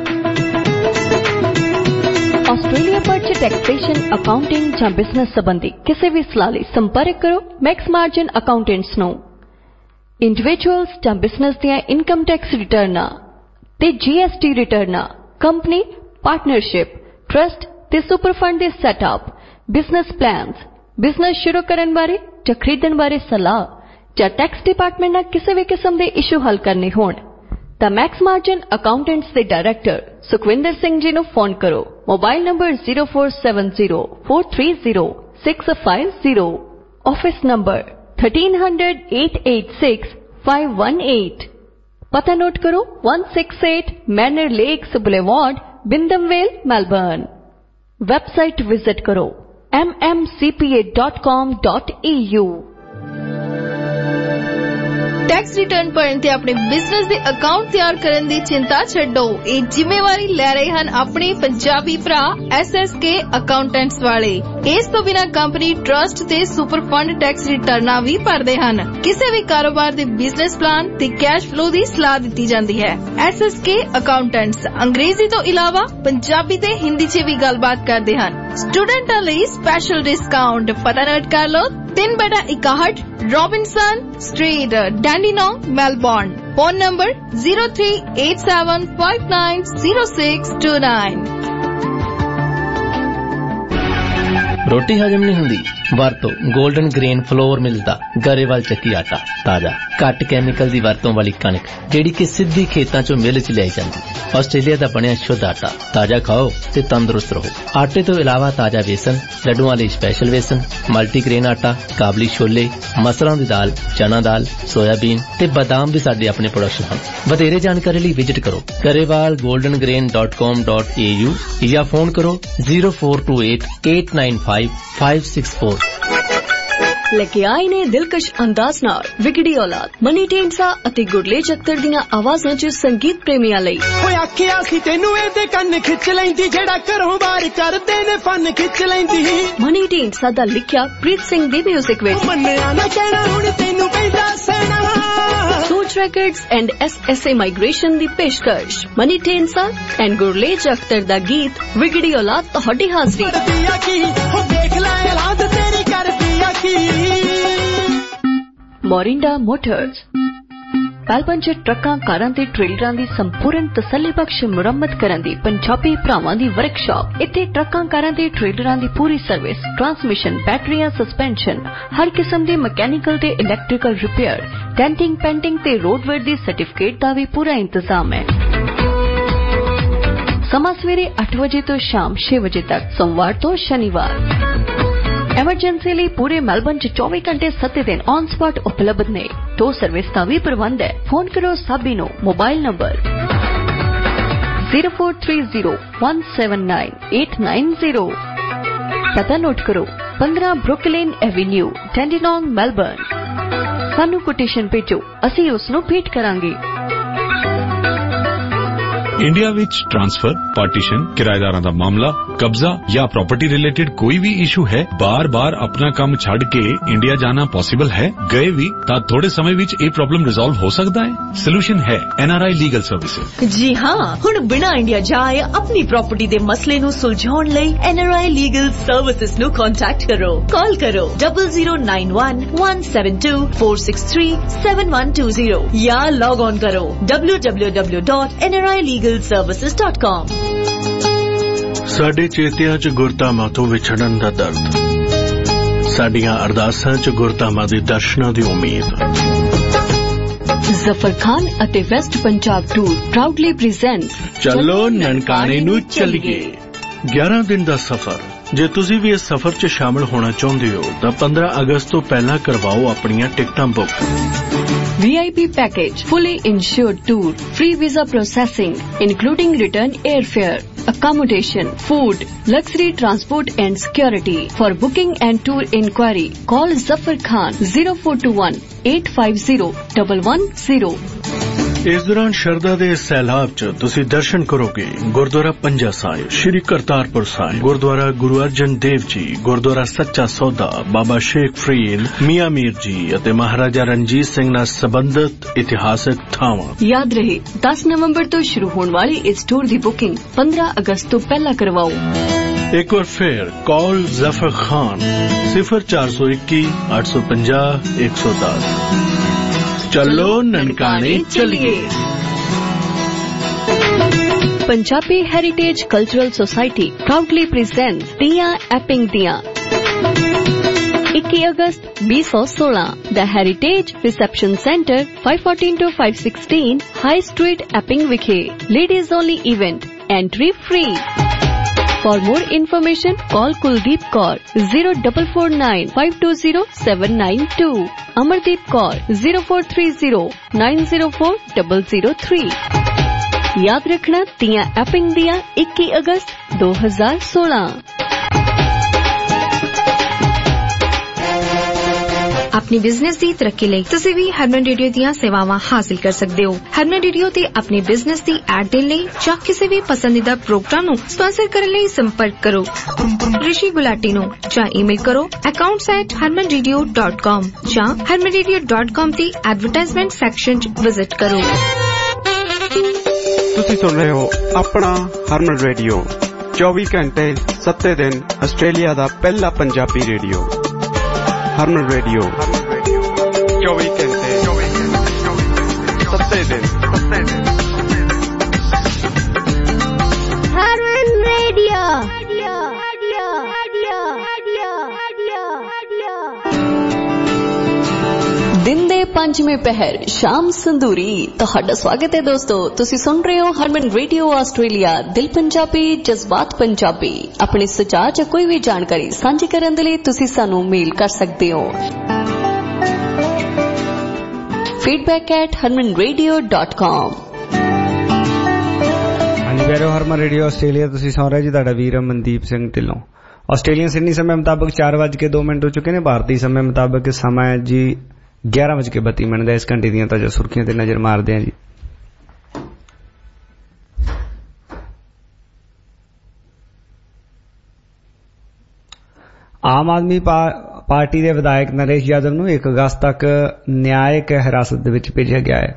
ਆਸਟ੍ਰੇਲੀਆ ਪਰਚ ਟੈਕਸੇਸ਼ਨ, ਅਕਾਊਂਟਿੰਗ ਜਾਂ ਬਿਜ਼ਨਸ ਸੰਬੰਧੀ ਕਿਸੇ ਵੀ ਸਲਾਹ ਲਈ ਸੰਪਰਕ ਕਰੋ ਮੈਕਸ ਮਾਰਜਨ ਅਕਾਊਂਟੈਂਟਸ ਨੂੰ। ਇੰਡੀਵਿਜੂਅਲਸ ਜਾਂ ਬਿਜ਼ਨਸ ਦੀਆਂ ਇਨਕਮ ਟੈਕਸ ਰਿਟਰਨਾਂ ਤੇ GST ਰਿਟਰਨਾਂ, ਕੰਪਨੀ, ਪਾਰਟਨਰਸ਼ਿਪ, ਟਰਸਟ ਤੇ ਸੁਪਰ ਫੰਡ ਦੇ ਸੈਟਅਪ, ਬਿਜ਼ਨਸ ਪਲਾਨਸ, ਬਿਜ਼ਨਸ ਸ਼ੁਰੂ ਕਰਨ ਬਾਰੇ ਜਾਂ ਖਰੀਦਣ ਬਾਰੇ ਸਲਾਹ ਜਾਂ ਟੈਕਸ ਡਿਪਾਰਟਮੈਂਟ ਨਾਲ ਕਿਸੇ ਵੀ ਕਿਸਮ ਦੇ ਇਸ਼ੂ ਹੱਲ ਕਰਨੇ ਹੋਣ ਤਾਂ ਮੈਕਸ ਮਾਰਜਨ ਅਕਾਊਂਟੈਂਟਸ ਦੇ ਡਾਇਰੈਕਟਰ ਸੁਖਵਿੰਦਰ ਸਿੰਘ ਜੀ ਨੂੰ ਫੋਨ ਕਰੋ। Mobile number 0470430650, office number 1300-886-518। पता नोट करो 168 Manor Lakes Boulevard, Wyndham Vale, Melbourne. Website visit करो mmcpa.com.au। ਟੈਕਸ ਰਿਟਰਨ ਭਰਨ ਤੇ ਆਪਣੇ ਬਿਜ਼ਨਸ ਦੇ ਅਕਾਊਂਟ ਤਿਆਰ ਕਰਨ ਦੀ ਚਿੰਤਾ ਛੱਡੋ। ਇਹ ਜ਼ਿੰਮੇਵਾਰੀ ਲੈ ਰਹੇ ਹਨ ਆਪਣੇ ਪੰਜਾਬੀ ਭਰਾ SSK ਅਕਾਊਂਟੈਂਟਸ ਵਾਲੇ। ਇਸ ਤੋਂ ਬਿਨਾਂ ਕੰਪਨੀ, ਟਰਸਟ ਤੇ ਸੁਪਰ ਫੰਡ ਟੈਕਸ ਰਿਟਰਨਾਂ ਵੀ ਭਰਦੇ ਹਨ। ਕਿਸੇ ਵੀ ਕਾਰੋਬਾਰ ਦੇ ਬਿਜ਼ਨਸ ਪਲਾਨ ਤੇ ਕੈਸ਼ ਫਲੋ ਦੀ ਸਲਾਹ ਦਿੱਤੀ ਜਾਂਦੀ ਹੈ। SSK ਅਕਾਊਂਟੈਂਟਸ ਅੰਗਰੇਜ਼ੀ ਤੋਂ ਇਲਾਵਾ ਪੰਜਾਬੀ ਤੇ ਹਿੰਦੀ 'ਚ ਵੀ ਗੱਲਬਾਤ ਕਰਦੇ ਹਨ। ਸਟੂਡੈਂਟਾਂ ਲਈ ਸਪੈਸ਼ਲ ਡਿਸਕਾਊਂਟ। ਪਤਾ ਨੋਟ ਕਰ ਲਓ 3/61 Robinson Street, Dandenong, Melbourne. Phone number 0387590629। ਰੋਟੀ ਹਜਮ ਨਹੀਂ ਹੁੰਦੀ? ਵਰਤੋ 골ਡਨ ਗ੍ਰੇਨ ਫਲੋਰ ਮਿਲਦਾ ਗਰੇਵਾਲ ਚੱਕੀ ਆਟਾ। ਤਾਜ਼ਾ, ਘੱਟ ਕੈਮੀਕਲ ਦੀ ਵਰਤੋਂ ਵਾਲੀ ਕਣਕ ਜਿਹੜੀ ਕਿ ਸਿੱਧੀ ਖੇਤਾਂ ਚੋਂ ਮਿਲ 'ਚ ਲਿਆਈ ਜਾਂਦੀ। ਆਸਟ੍ਰੇਲੀਆ ਦਾ ਬਣਿਆ ਸ਼ੁੱਧ ਆਟਾ। ਤਾਜ਼ਾ ਖਾਓ ਤੇ ਤੰਦਰੁਸਤ ਰਹੋ। ਆਟੇ ਤੋਂ ਇਲਾਵਾ ਤਾਜ਼ਾ ਵੇਸਣ, ਲੱਡੂਆਂ ਲਈ ਸਪੈਸ਼ਲ ਵੇਸਣ, ਮਲਟੀਗ੍ਰੇਨ ਆਟਾ, ਕਾਬਲੀ ਛੋਲੇ, ਮਸਰਾਂ ਦੀ ਦਾਲ, ਚਨਾ ਦਾਲ, ਸੋਇਆਬੀਨ ਤੇ ਬਦਾਮ ਵੀ ਸਾਡੇ ਆਪਣੇ ਪ੍ਰੋਡਕਸ਼ਨ ਹਨ। ਵਧੇਰੇ ਜਾਣਕਾਰੀ ਲਈ ਵਿਜ਼ਿਟ ਕਰੋ garewalgoldengrain.com.au ਜਾਂ ਫੋਨ ਕਰੋ 0428 895 564। ਲੈ ਕੇ ਆਏ ਨੇ ਦਿਲਕਸ਼ ਅੰਦਾਜ਼ ਨਾਲ ਵਿਗੜੀ ਔਲਾਦ ਮਨੀ ਢੀਂਡਸਾ ਅਤੇ ਗੁਰਲੇਜ ਅਖਤਰ ਦੀਆਂ ਆਵਾਜ਼ਾਂ 'ਚ ਸੰਗੀਤ ਪ੍ਰੇਮੀਆਂ ਲਈ। ਓਏ ਆਖਿਆ ਸੀ ਤੈਨੂੰ ਇਹਦੇ ਕੰਨ ਖਿੱਚ ਲੈਂਦੀ ਜਿਹੜਾ ਘਰੋਂ ਬਾਹਰ ਕਰਦੇ ਨੇ ਫਨ ਖਿੱਚ ਲੈਂਦੀ। ਮਨੀ ਢੀਂਡਸਾ ਦਾ ਲਿਖਿਆ ਪ੍ਰੀਤ ਸਿੰਘ ਦੀ ਮਿਊਜ਼ਿਕ ਵਿੱਚ ਮੰਨਿਆ ਨਾ ਕਹਿਣਾ ਹੁਣ ਤੈਨੂੰ ਪੈਂਦਾ ਸਹਿਣਾ। Soch records and SSA migration ਦੀ ਪੇਸ਼ਕਸ਼ ਮਨੀ ਢੀਂਡਸਾ ਐਂਡ ਗੁਰਲੇਜ ਅਖਤਰ ਦਾ ਗੀਤ ਵਿਗੜੀ ਔਲਾਦ ਤੁਹਾਡੀ ਹਾਜ਼ਰੀ। ਮੋਰਿੰਡਾ ਮੋਟਰਸ ਮੈਲਬਰਨ 'ਚ ਟਰੱਕਾਂ ਕਾਰਾਂ ਤੇ ਟ੍ਰੇਲਰਾਂ ਦੀ ਸੰਪੂਰਨ ਤਸੱਲੀਬਖਸ਼ ਮੁਰੰਮਤ ਕਰਨ ਦੀ ਪੰਜਾਬੀ ਭਰਾਵਾਂ ਦੀ ਵਰਕਸ਼ਾਪ। ਇੱਥੇ ਟਰੱਕਾਂ ਕਾਰਾਂ ਤੇ ਟ੍ਰੇਲਰਾਂ ਦੀ ਪੂਰੀ ਸਰਵਿਸ, ਟਰਾਂਸਮਿਸ਼ਨ, ਬੈਟਰੀਆਂ, ਸਸਪੈਂਸ਼ਨ, ਹਰ ਕਿਸਮ ਦੇ ਮਕੈਨੀਕਲ ਤੇ ਇਲੈਕਟ੍ਰੀਕਲ ਰਿਪੇਅਰ, ਡੈਂਟਿੰਗ, ਪੈਂਟਿੰਗ ਤੇ ਰੋਡਵੇਅਰ ਦੀ ਸਰਟੀਫਿਕੇਟ ਦਾ ਵੀ ਪੂਰਾ ਇੰਤਜ਼ਾਮ ਹੈ। ਸਮਾਂ ਸਵੇਰੇ 8 ਵਜੇ ਤੋਂ ਸ਼ਾਮ 6 ਵਜੇ ਤੱਕ, ਸੋਮਵਾਰ ਤੋਂ ਸ਼ਨੀਵਾਰ। ਐਮਰਜੈਂਸੀ ਲਈ ਪੂਰੇ ਮੈਲਬਰਨ 'ਚ 24 ਘੰਟੇ 7 ਦਿਨ ਔਨ ਸਪੌਟ ਉਪਲਬਧ ਨੇ। ਟੋ ਸਰਵਿਸ ਦਾ ਵੀ ਪ੍ਰਬੰਧ ਹੈ। ਫੋਨ ਕਰੋ ਸਾਬੀ ਨੂੰ। Mobile number 0430179890। ਪਤਾ ਨੋਟ ਕਰੋ 15 ਬਰੁਕਲਿਨ ਐਵੇਨਿਊ, ਡੈਂਡੀਨੋਂਗ, ਮੈਲਬਰਨ। ਸਾਨੂੰ ਕੋਟੇਸ਼ਨ ਭੇਜੋ, ਅਸੀਂ ਉਸ ਨੂੰ ਭੇਟ ਕਰਾਂਗੇ। ਇੰਡੀਆ ਵਿੱਚ ਟ੍ਰਾਂਸਫਰ, ਪਾਰਟੀਸ਼ਨ, ਕਿਰਾਏਦਾਰਾਂ ਦਾ ਮਾਮਲਾ, ਕਬਜ਼ਾ ਜਾਂ ਪ੍ਰਾਪਰਟੀ ਰਿਲੇਟਡ ਕੋਈ ਵੀ ਇਸ਼ੂ ਹੈ, ਬਾਰ-ਬਾਰ ਆਪਣਾ ਕੰਮ ਛੱਡ ਕੇ ਇੰਡੀਆ ਜਾਣਾ ਪੋਸੀਬਲ ਹੈ? ਗਏ ਵੀ ਤਾਂ ਥੋੜੇ ਸਮੇਂ ਵਿੱਚ ਇਹ ਪ੍ਰੋਬਲਮ ਰਿਜ਼ੋਲਵ ਹੋ ਸਕਦਾ ਹੈ। ਸੋਲੂਸ਼ਨ ਹੈ NRI ਲੀਗਲ ਸਰਵਿਸਿਜ਼। ਜੀ ਹਾਂ, ਹੁਣ ਬਿਨਾਂ ਇੰਡੀਆ ਜਾਏ ਆਪਣੀ ਪ੍ਰਾਪਰਟੀ ਦੇ ਮਸਲੇ ਨੂੰ ਸੁਲਝਾਉਣ ਲਈ NRI ਲੀਗਲ ਸਰਵਿਸਿਜ਼ ਨੂੰ ਕੰਟੈਕਟ ਕਰੋ। ਕਾਲ ਕਰੋ 00911724637120 ਜਾਂ ਲੌਗ ਔਨ ਕਰੋ www.nrilegalservices.com। ਸਾਡੇ ਚੇਤਿਆਂ 'ਚ ਗੁਰਧਾਮਾਂ ਤੋਂ ਵਿਛੜਨ ਦਾ ਦਰਦ, ਸਾਡੀਆਂ ਅਰਦਾਸਾਂ 'ਚ ਗੁਰਧਾਮਾਂ ਦੇ ਦਰਸ਼ਨਾਂ ਦੀ ਉਮੀਦ। ਜ਼ਫਰ ਖਾਨ ਅਤੇ West Punjab tour proudly present ਚਲੋ ਨਨਕਾਣੇ ਨੂੰ ਚੱਲੀਏ। 11 ਦਿਨ ਦਾ ਸਫ਼ਰ। ਜੇ ਤੁਸੀਂ ਵੀ ਇਸ ਸਫ਼ਰ 'ਚ ਸ਼ਾਮਲ ਹੋਣਾ ਚਾਹੁੰਦੇ ਹੋ ਤਾਂ 15 ਅਗਸਤ ਤੋਂ ਪਹਿਲਾਂ ਕਰਵਾਓ ਆਪਣੀਆਂ ਟਿਕਟਾਂ book. VIP package, fully insured tour, free visa processing, including return airfare, accommodation, food, luxury transport and security. For booking and tour inquiry, call Zafar Khan 0421-850-110. ਇਸ ਦੌਰਾਨ ਸ਼ਰਧਾ ਦੇ ਸੈਲਾਬ 'ਚ ਤੁਸੀਂ ਦਰਸ਼ਨ ਕਰੋਗੇ ਗੁਰਦੁਆਰਾ ਪੰਜਾ ਸਾਹਿਬ, ਸ਼੍ਰੀ ਕਰਤਾਰਪੁਰ ਸਾਹਿਬ, ਗੁਰਦੁਆਰਾ ਗੁਰੂ ਅਰਜਨ ਦੇਵ ਜੀ, ਗੁਰਦੁਆਰਾ ਸੱਚਾ ਸੌਦਾ, ਬਾਬਾ ਸ਼ੇਖ ਫਰੀਦ, ਮੀਆਂ ਮੀਰ ਜੀ ਅਤੇ ਮਹਾਰਾਜਾ ਰਣਜੀਤ ਸਿੰਘ ਨਾਲ ਸੰਬੰਧਿਤ ਇਤਿਹਾਸਕ ਥਾਵਾਂ। ਯਾਦ ਰਹੇ 10 ਨਵੰਬਰ ਤੋਂ ਸ਼ੁਰੂ ਹੋਣ ਵਾਲੀ ਇਸ ਟੂਰ ਦੀ ਬੁਕਿੰਗ 15 ਅਗਸਤ ਤੋਂ ਪਹਿਲਾਂ ਕਰਵਾਓ। ਇੱਕ ਵਾਰ ਫਿਰ ਕਾਲ ਜ਼ਫਰ ਖਾਨ 0421-850-110। चलो ननकाने चलिए। Punjabi heritage cultural society proudly presents दिया एपिंग दिया 21 अगस्त 2016 the heritage reception centre 514 to 516 High Street Epping विखे। Ladies only event, entry free. For more information, call Kuldeep Kaur 0449-520-792. Amardeep Kaur 0430-904-003. याद रखना तिया एपिंग दिया 21 अगस्त 2016। अपनी बिजनेस ਦੀ ਤਰੱਕੀ ਲਈ ਤੁਸੀਂ ਵੀ ਹਰਮਨ ਰੇਡੀਓ ਦੀਆਂ ਸੇਵਾਵਾਂ ਹਾਸਲ ਕਰ ਸਕਦੇ ਹੋ। ਹਰਮਨ ਰੇਡੀਓ ਤੇ ਆਪਣੀ ਬਿਜ਼ਨਸ ਦੀ ਐਡ ਦੇਣ ਲਈ ਜਾਂ ਕਿਸੇ ਵੀ ਪਸੰਦੀਦਾ ਪ੍ਰੋਗਰਾਮ ਨੂੰ ਸਪਾਂਸਰ ਕਰਨ ਲਈ ਸੰਪਰਕ ਕਰੋ ਰਿਸ਼ੀ ਗੁਲਾਟੀ ਨੂੰ ਜਾਂ ਈਮੇਲ ਕਰੋ accounts@harmanradio.com ਜਾਂ harmanradio.com ਦੀ ਐਡਵਰਟਾਈਜ਼ਮੈਂਟ ਸੈਕਸ਼ਨ 'ਚ ਵਿਜ਼ਿਟ ਕਰੋ। ਤੁਸੀਂ ਸੁਣ ਰਹੇ ਹੋ ਆਪਣਾ ਹਰਮਨ ਰੇਡੀਓ 24 ਘੰਟੇ 7 ਦਿਨ ਆਸਟ੍ਰੇਲੀਆ ਦਾ ਪਹਿਲਾ ਪੰਜਾਬੀ ਰੇਡੀਓ। हरमन रेडियो 24 घंटे 7 दिन। हरमन रेडियो दिन दे पंजवें पहर शाम संदूरी तुहाडा स्वागत है दोस्तों। तुसी सुन रहे हो हरमन रेडियो आस्ट्रेलिया दिल पंजाबी जज्बात पंजाबी। अपने सुझाव च कोई भी जानकारी साझी करन दे लई तुसी सानू मेल कर सकते हो feedback@harmanradio.com। ਹਾਂਜੀ ਪਿਆਰਿਓ, ਹਰਮਨ ਰੇਡੀਓ ਆਸਟ੍ਰੇਲੀਆ ਤੁਸੀਂ ਸੁਣ ਰਹੇ ਜੀ ਤੁਹਾਡਾ ਵੀਰ ਮਨਦੀਪ ਸਿੰਘ ਢਿੱਲੋਂ। ਆਸਟ੍ਰੇਲੀਅਨ ਸਿਡਨੀ ਸਮੇਂ ਮੁਤਾਬਕ 4:02 ਹੋ ਚੁੱਕੇ ਨੇ। ਭਾਰਤੀ ਸਮੇਂ ਮੁਤਾਬਕ ਸਮਾਂ ਹੈ ਜੀ 11:32 ਦਾ। ਇਸ ਘੰਟੇ ਦੀਆਂ ਤਾਜ਼ਾ ਸੁਰਖੀਆਂ ਤੇ ਨਜ਼ਰ ਮਾਰਦੇ ਹਾਂ ਜੀ। ਆਮ ਆਦਮੀ ਪਾਰਟੀ ਦੇ ਵਿਧਾਇਕ ਨਰੇਸ਼ ਯਾਦਵ ਨੂੰ 1 ਅਗਸਤ ਤੱਕ ਨਿਆਇਕ ਹਿਰਾਸਤ ਦੇ ਵਿੱਚ ਭੇਜਿਆ ਗਿਆ ਹੈ।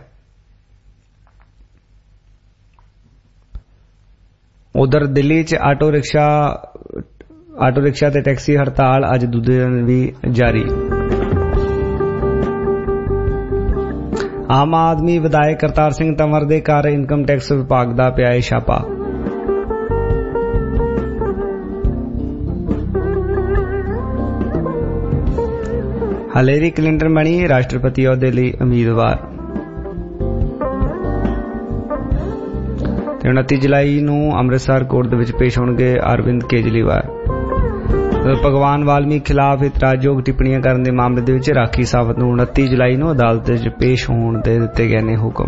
ਉਧਰ ਦਿੱਲੀ 'ਚ ਆਟੋ ਰਿਕਸ਼ਾ ਤੇ ਟੈਕਸੀ ਹੜਤਾਲ ਅੱਜ ਦੂਜੇ ਦਿਨ ਵੀ ਜਾਰੀ। ਆਮ ਆਦਮੀ ਵਿਧਾਇਕ ਕਰਤਾਰ ਸਿੰਘ ਤੰਵਰ ਦੇ ਘਰ ਇਨਕਮ ਟੈਕਸ ਵਿਭਾਗ ਦਾ ਪਿਆ ਹੈ ਛਾਪਾ। ਹਿਲੇਰੀ ਕਲਿੰਟਨ ਬਣੀ ਰਾਸ਼ਟਰਪਤੀ ਅਹੁਦੇ ਲਈ ਉਮੀਦਵਾਰ। ਤੇ 29 ਜੁਲਾਈ ਨੂੰ ਅੰਮ੍ਰਿਤਸਰ ਕੋਰਟ ਦੇ ਵਿੱਚ ਪੇਸ਼ ਹੋਣਗੇ ਅਰਵਿੰਦ ਕੇਜਰੀਵਾਲ। ਭਗਵਾਨ ਵਾਲਮੀਕ ਖਿਲਾਫ ਇਤਰਾਜ਼ਯੋਗ ਟਿੱਪਣੀਆਂ ਕਰਨ ਦੇ ਮਾਮਲੇ ਦੇ ਵਿੱਚ ਰਾਖੀ ਸਾਵੰਤ ਨੂੰ 29 ਜੁਲਾਈ ਨੂੰ ਅਦਾਲਤ ਵਿੱਚ ਪੇਸ਼ ਹੋਣ ਦੇ ਦਿੱਤੇ ਗਏ ਨੇ ਹੁਕਮ।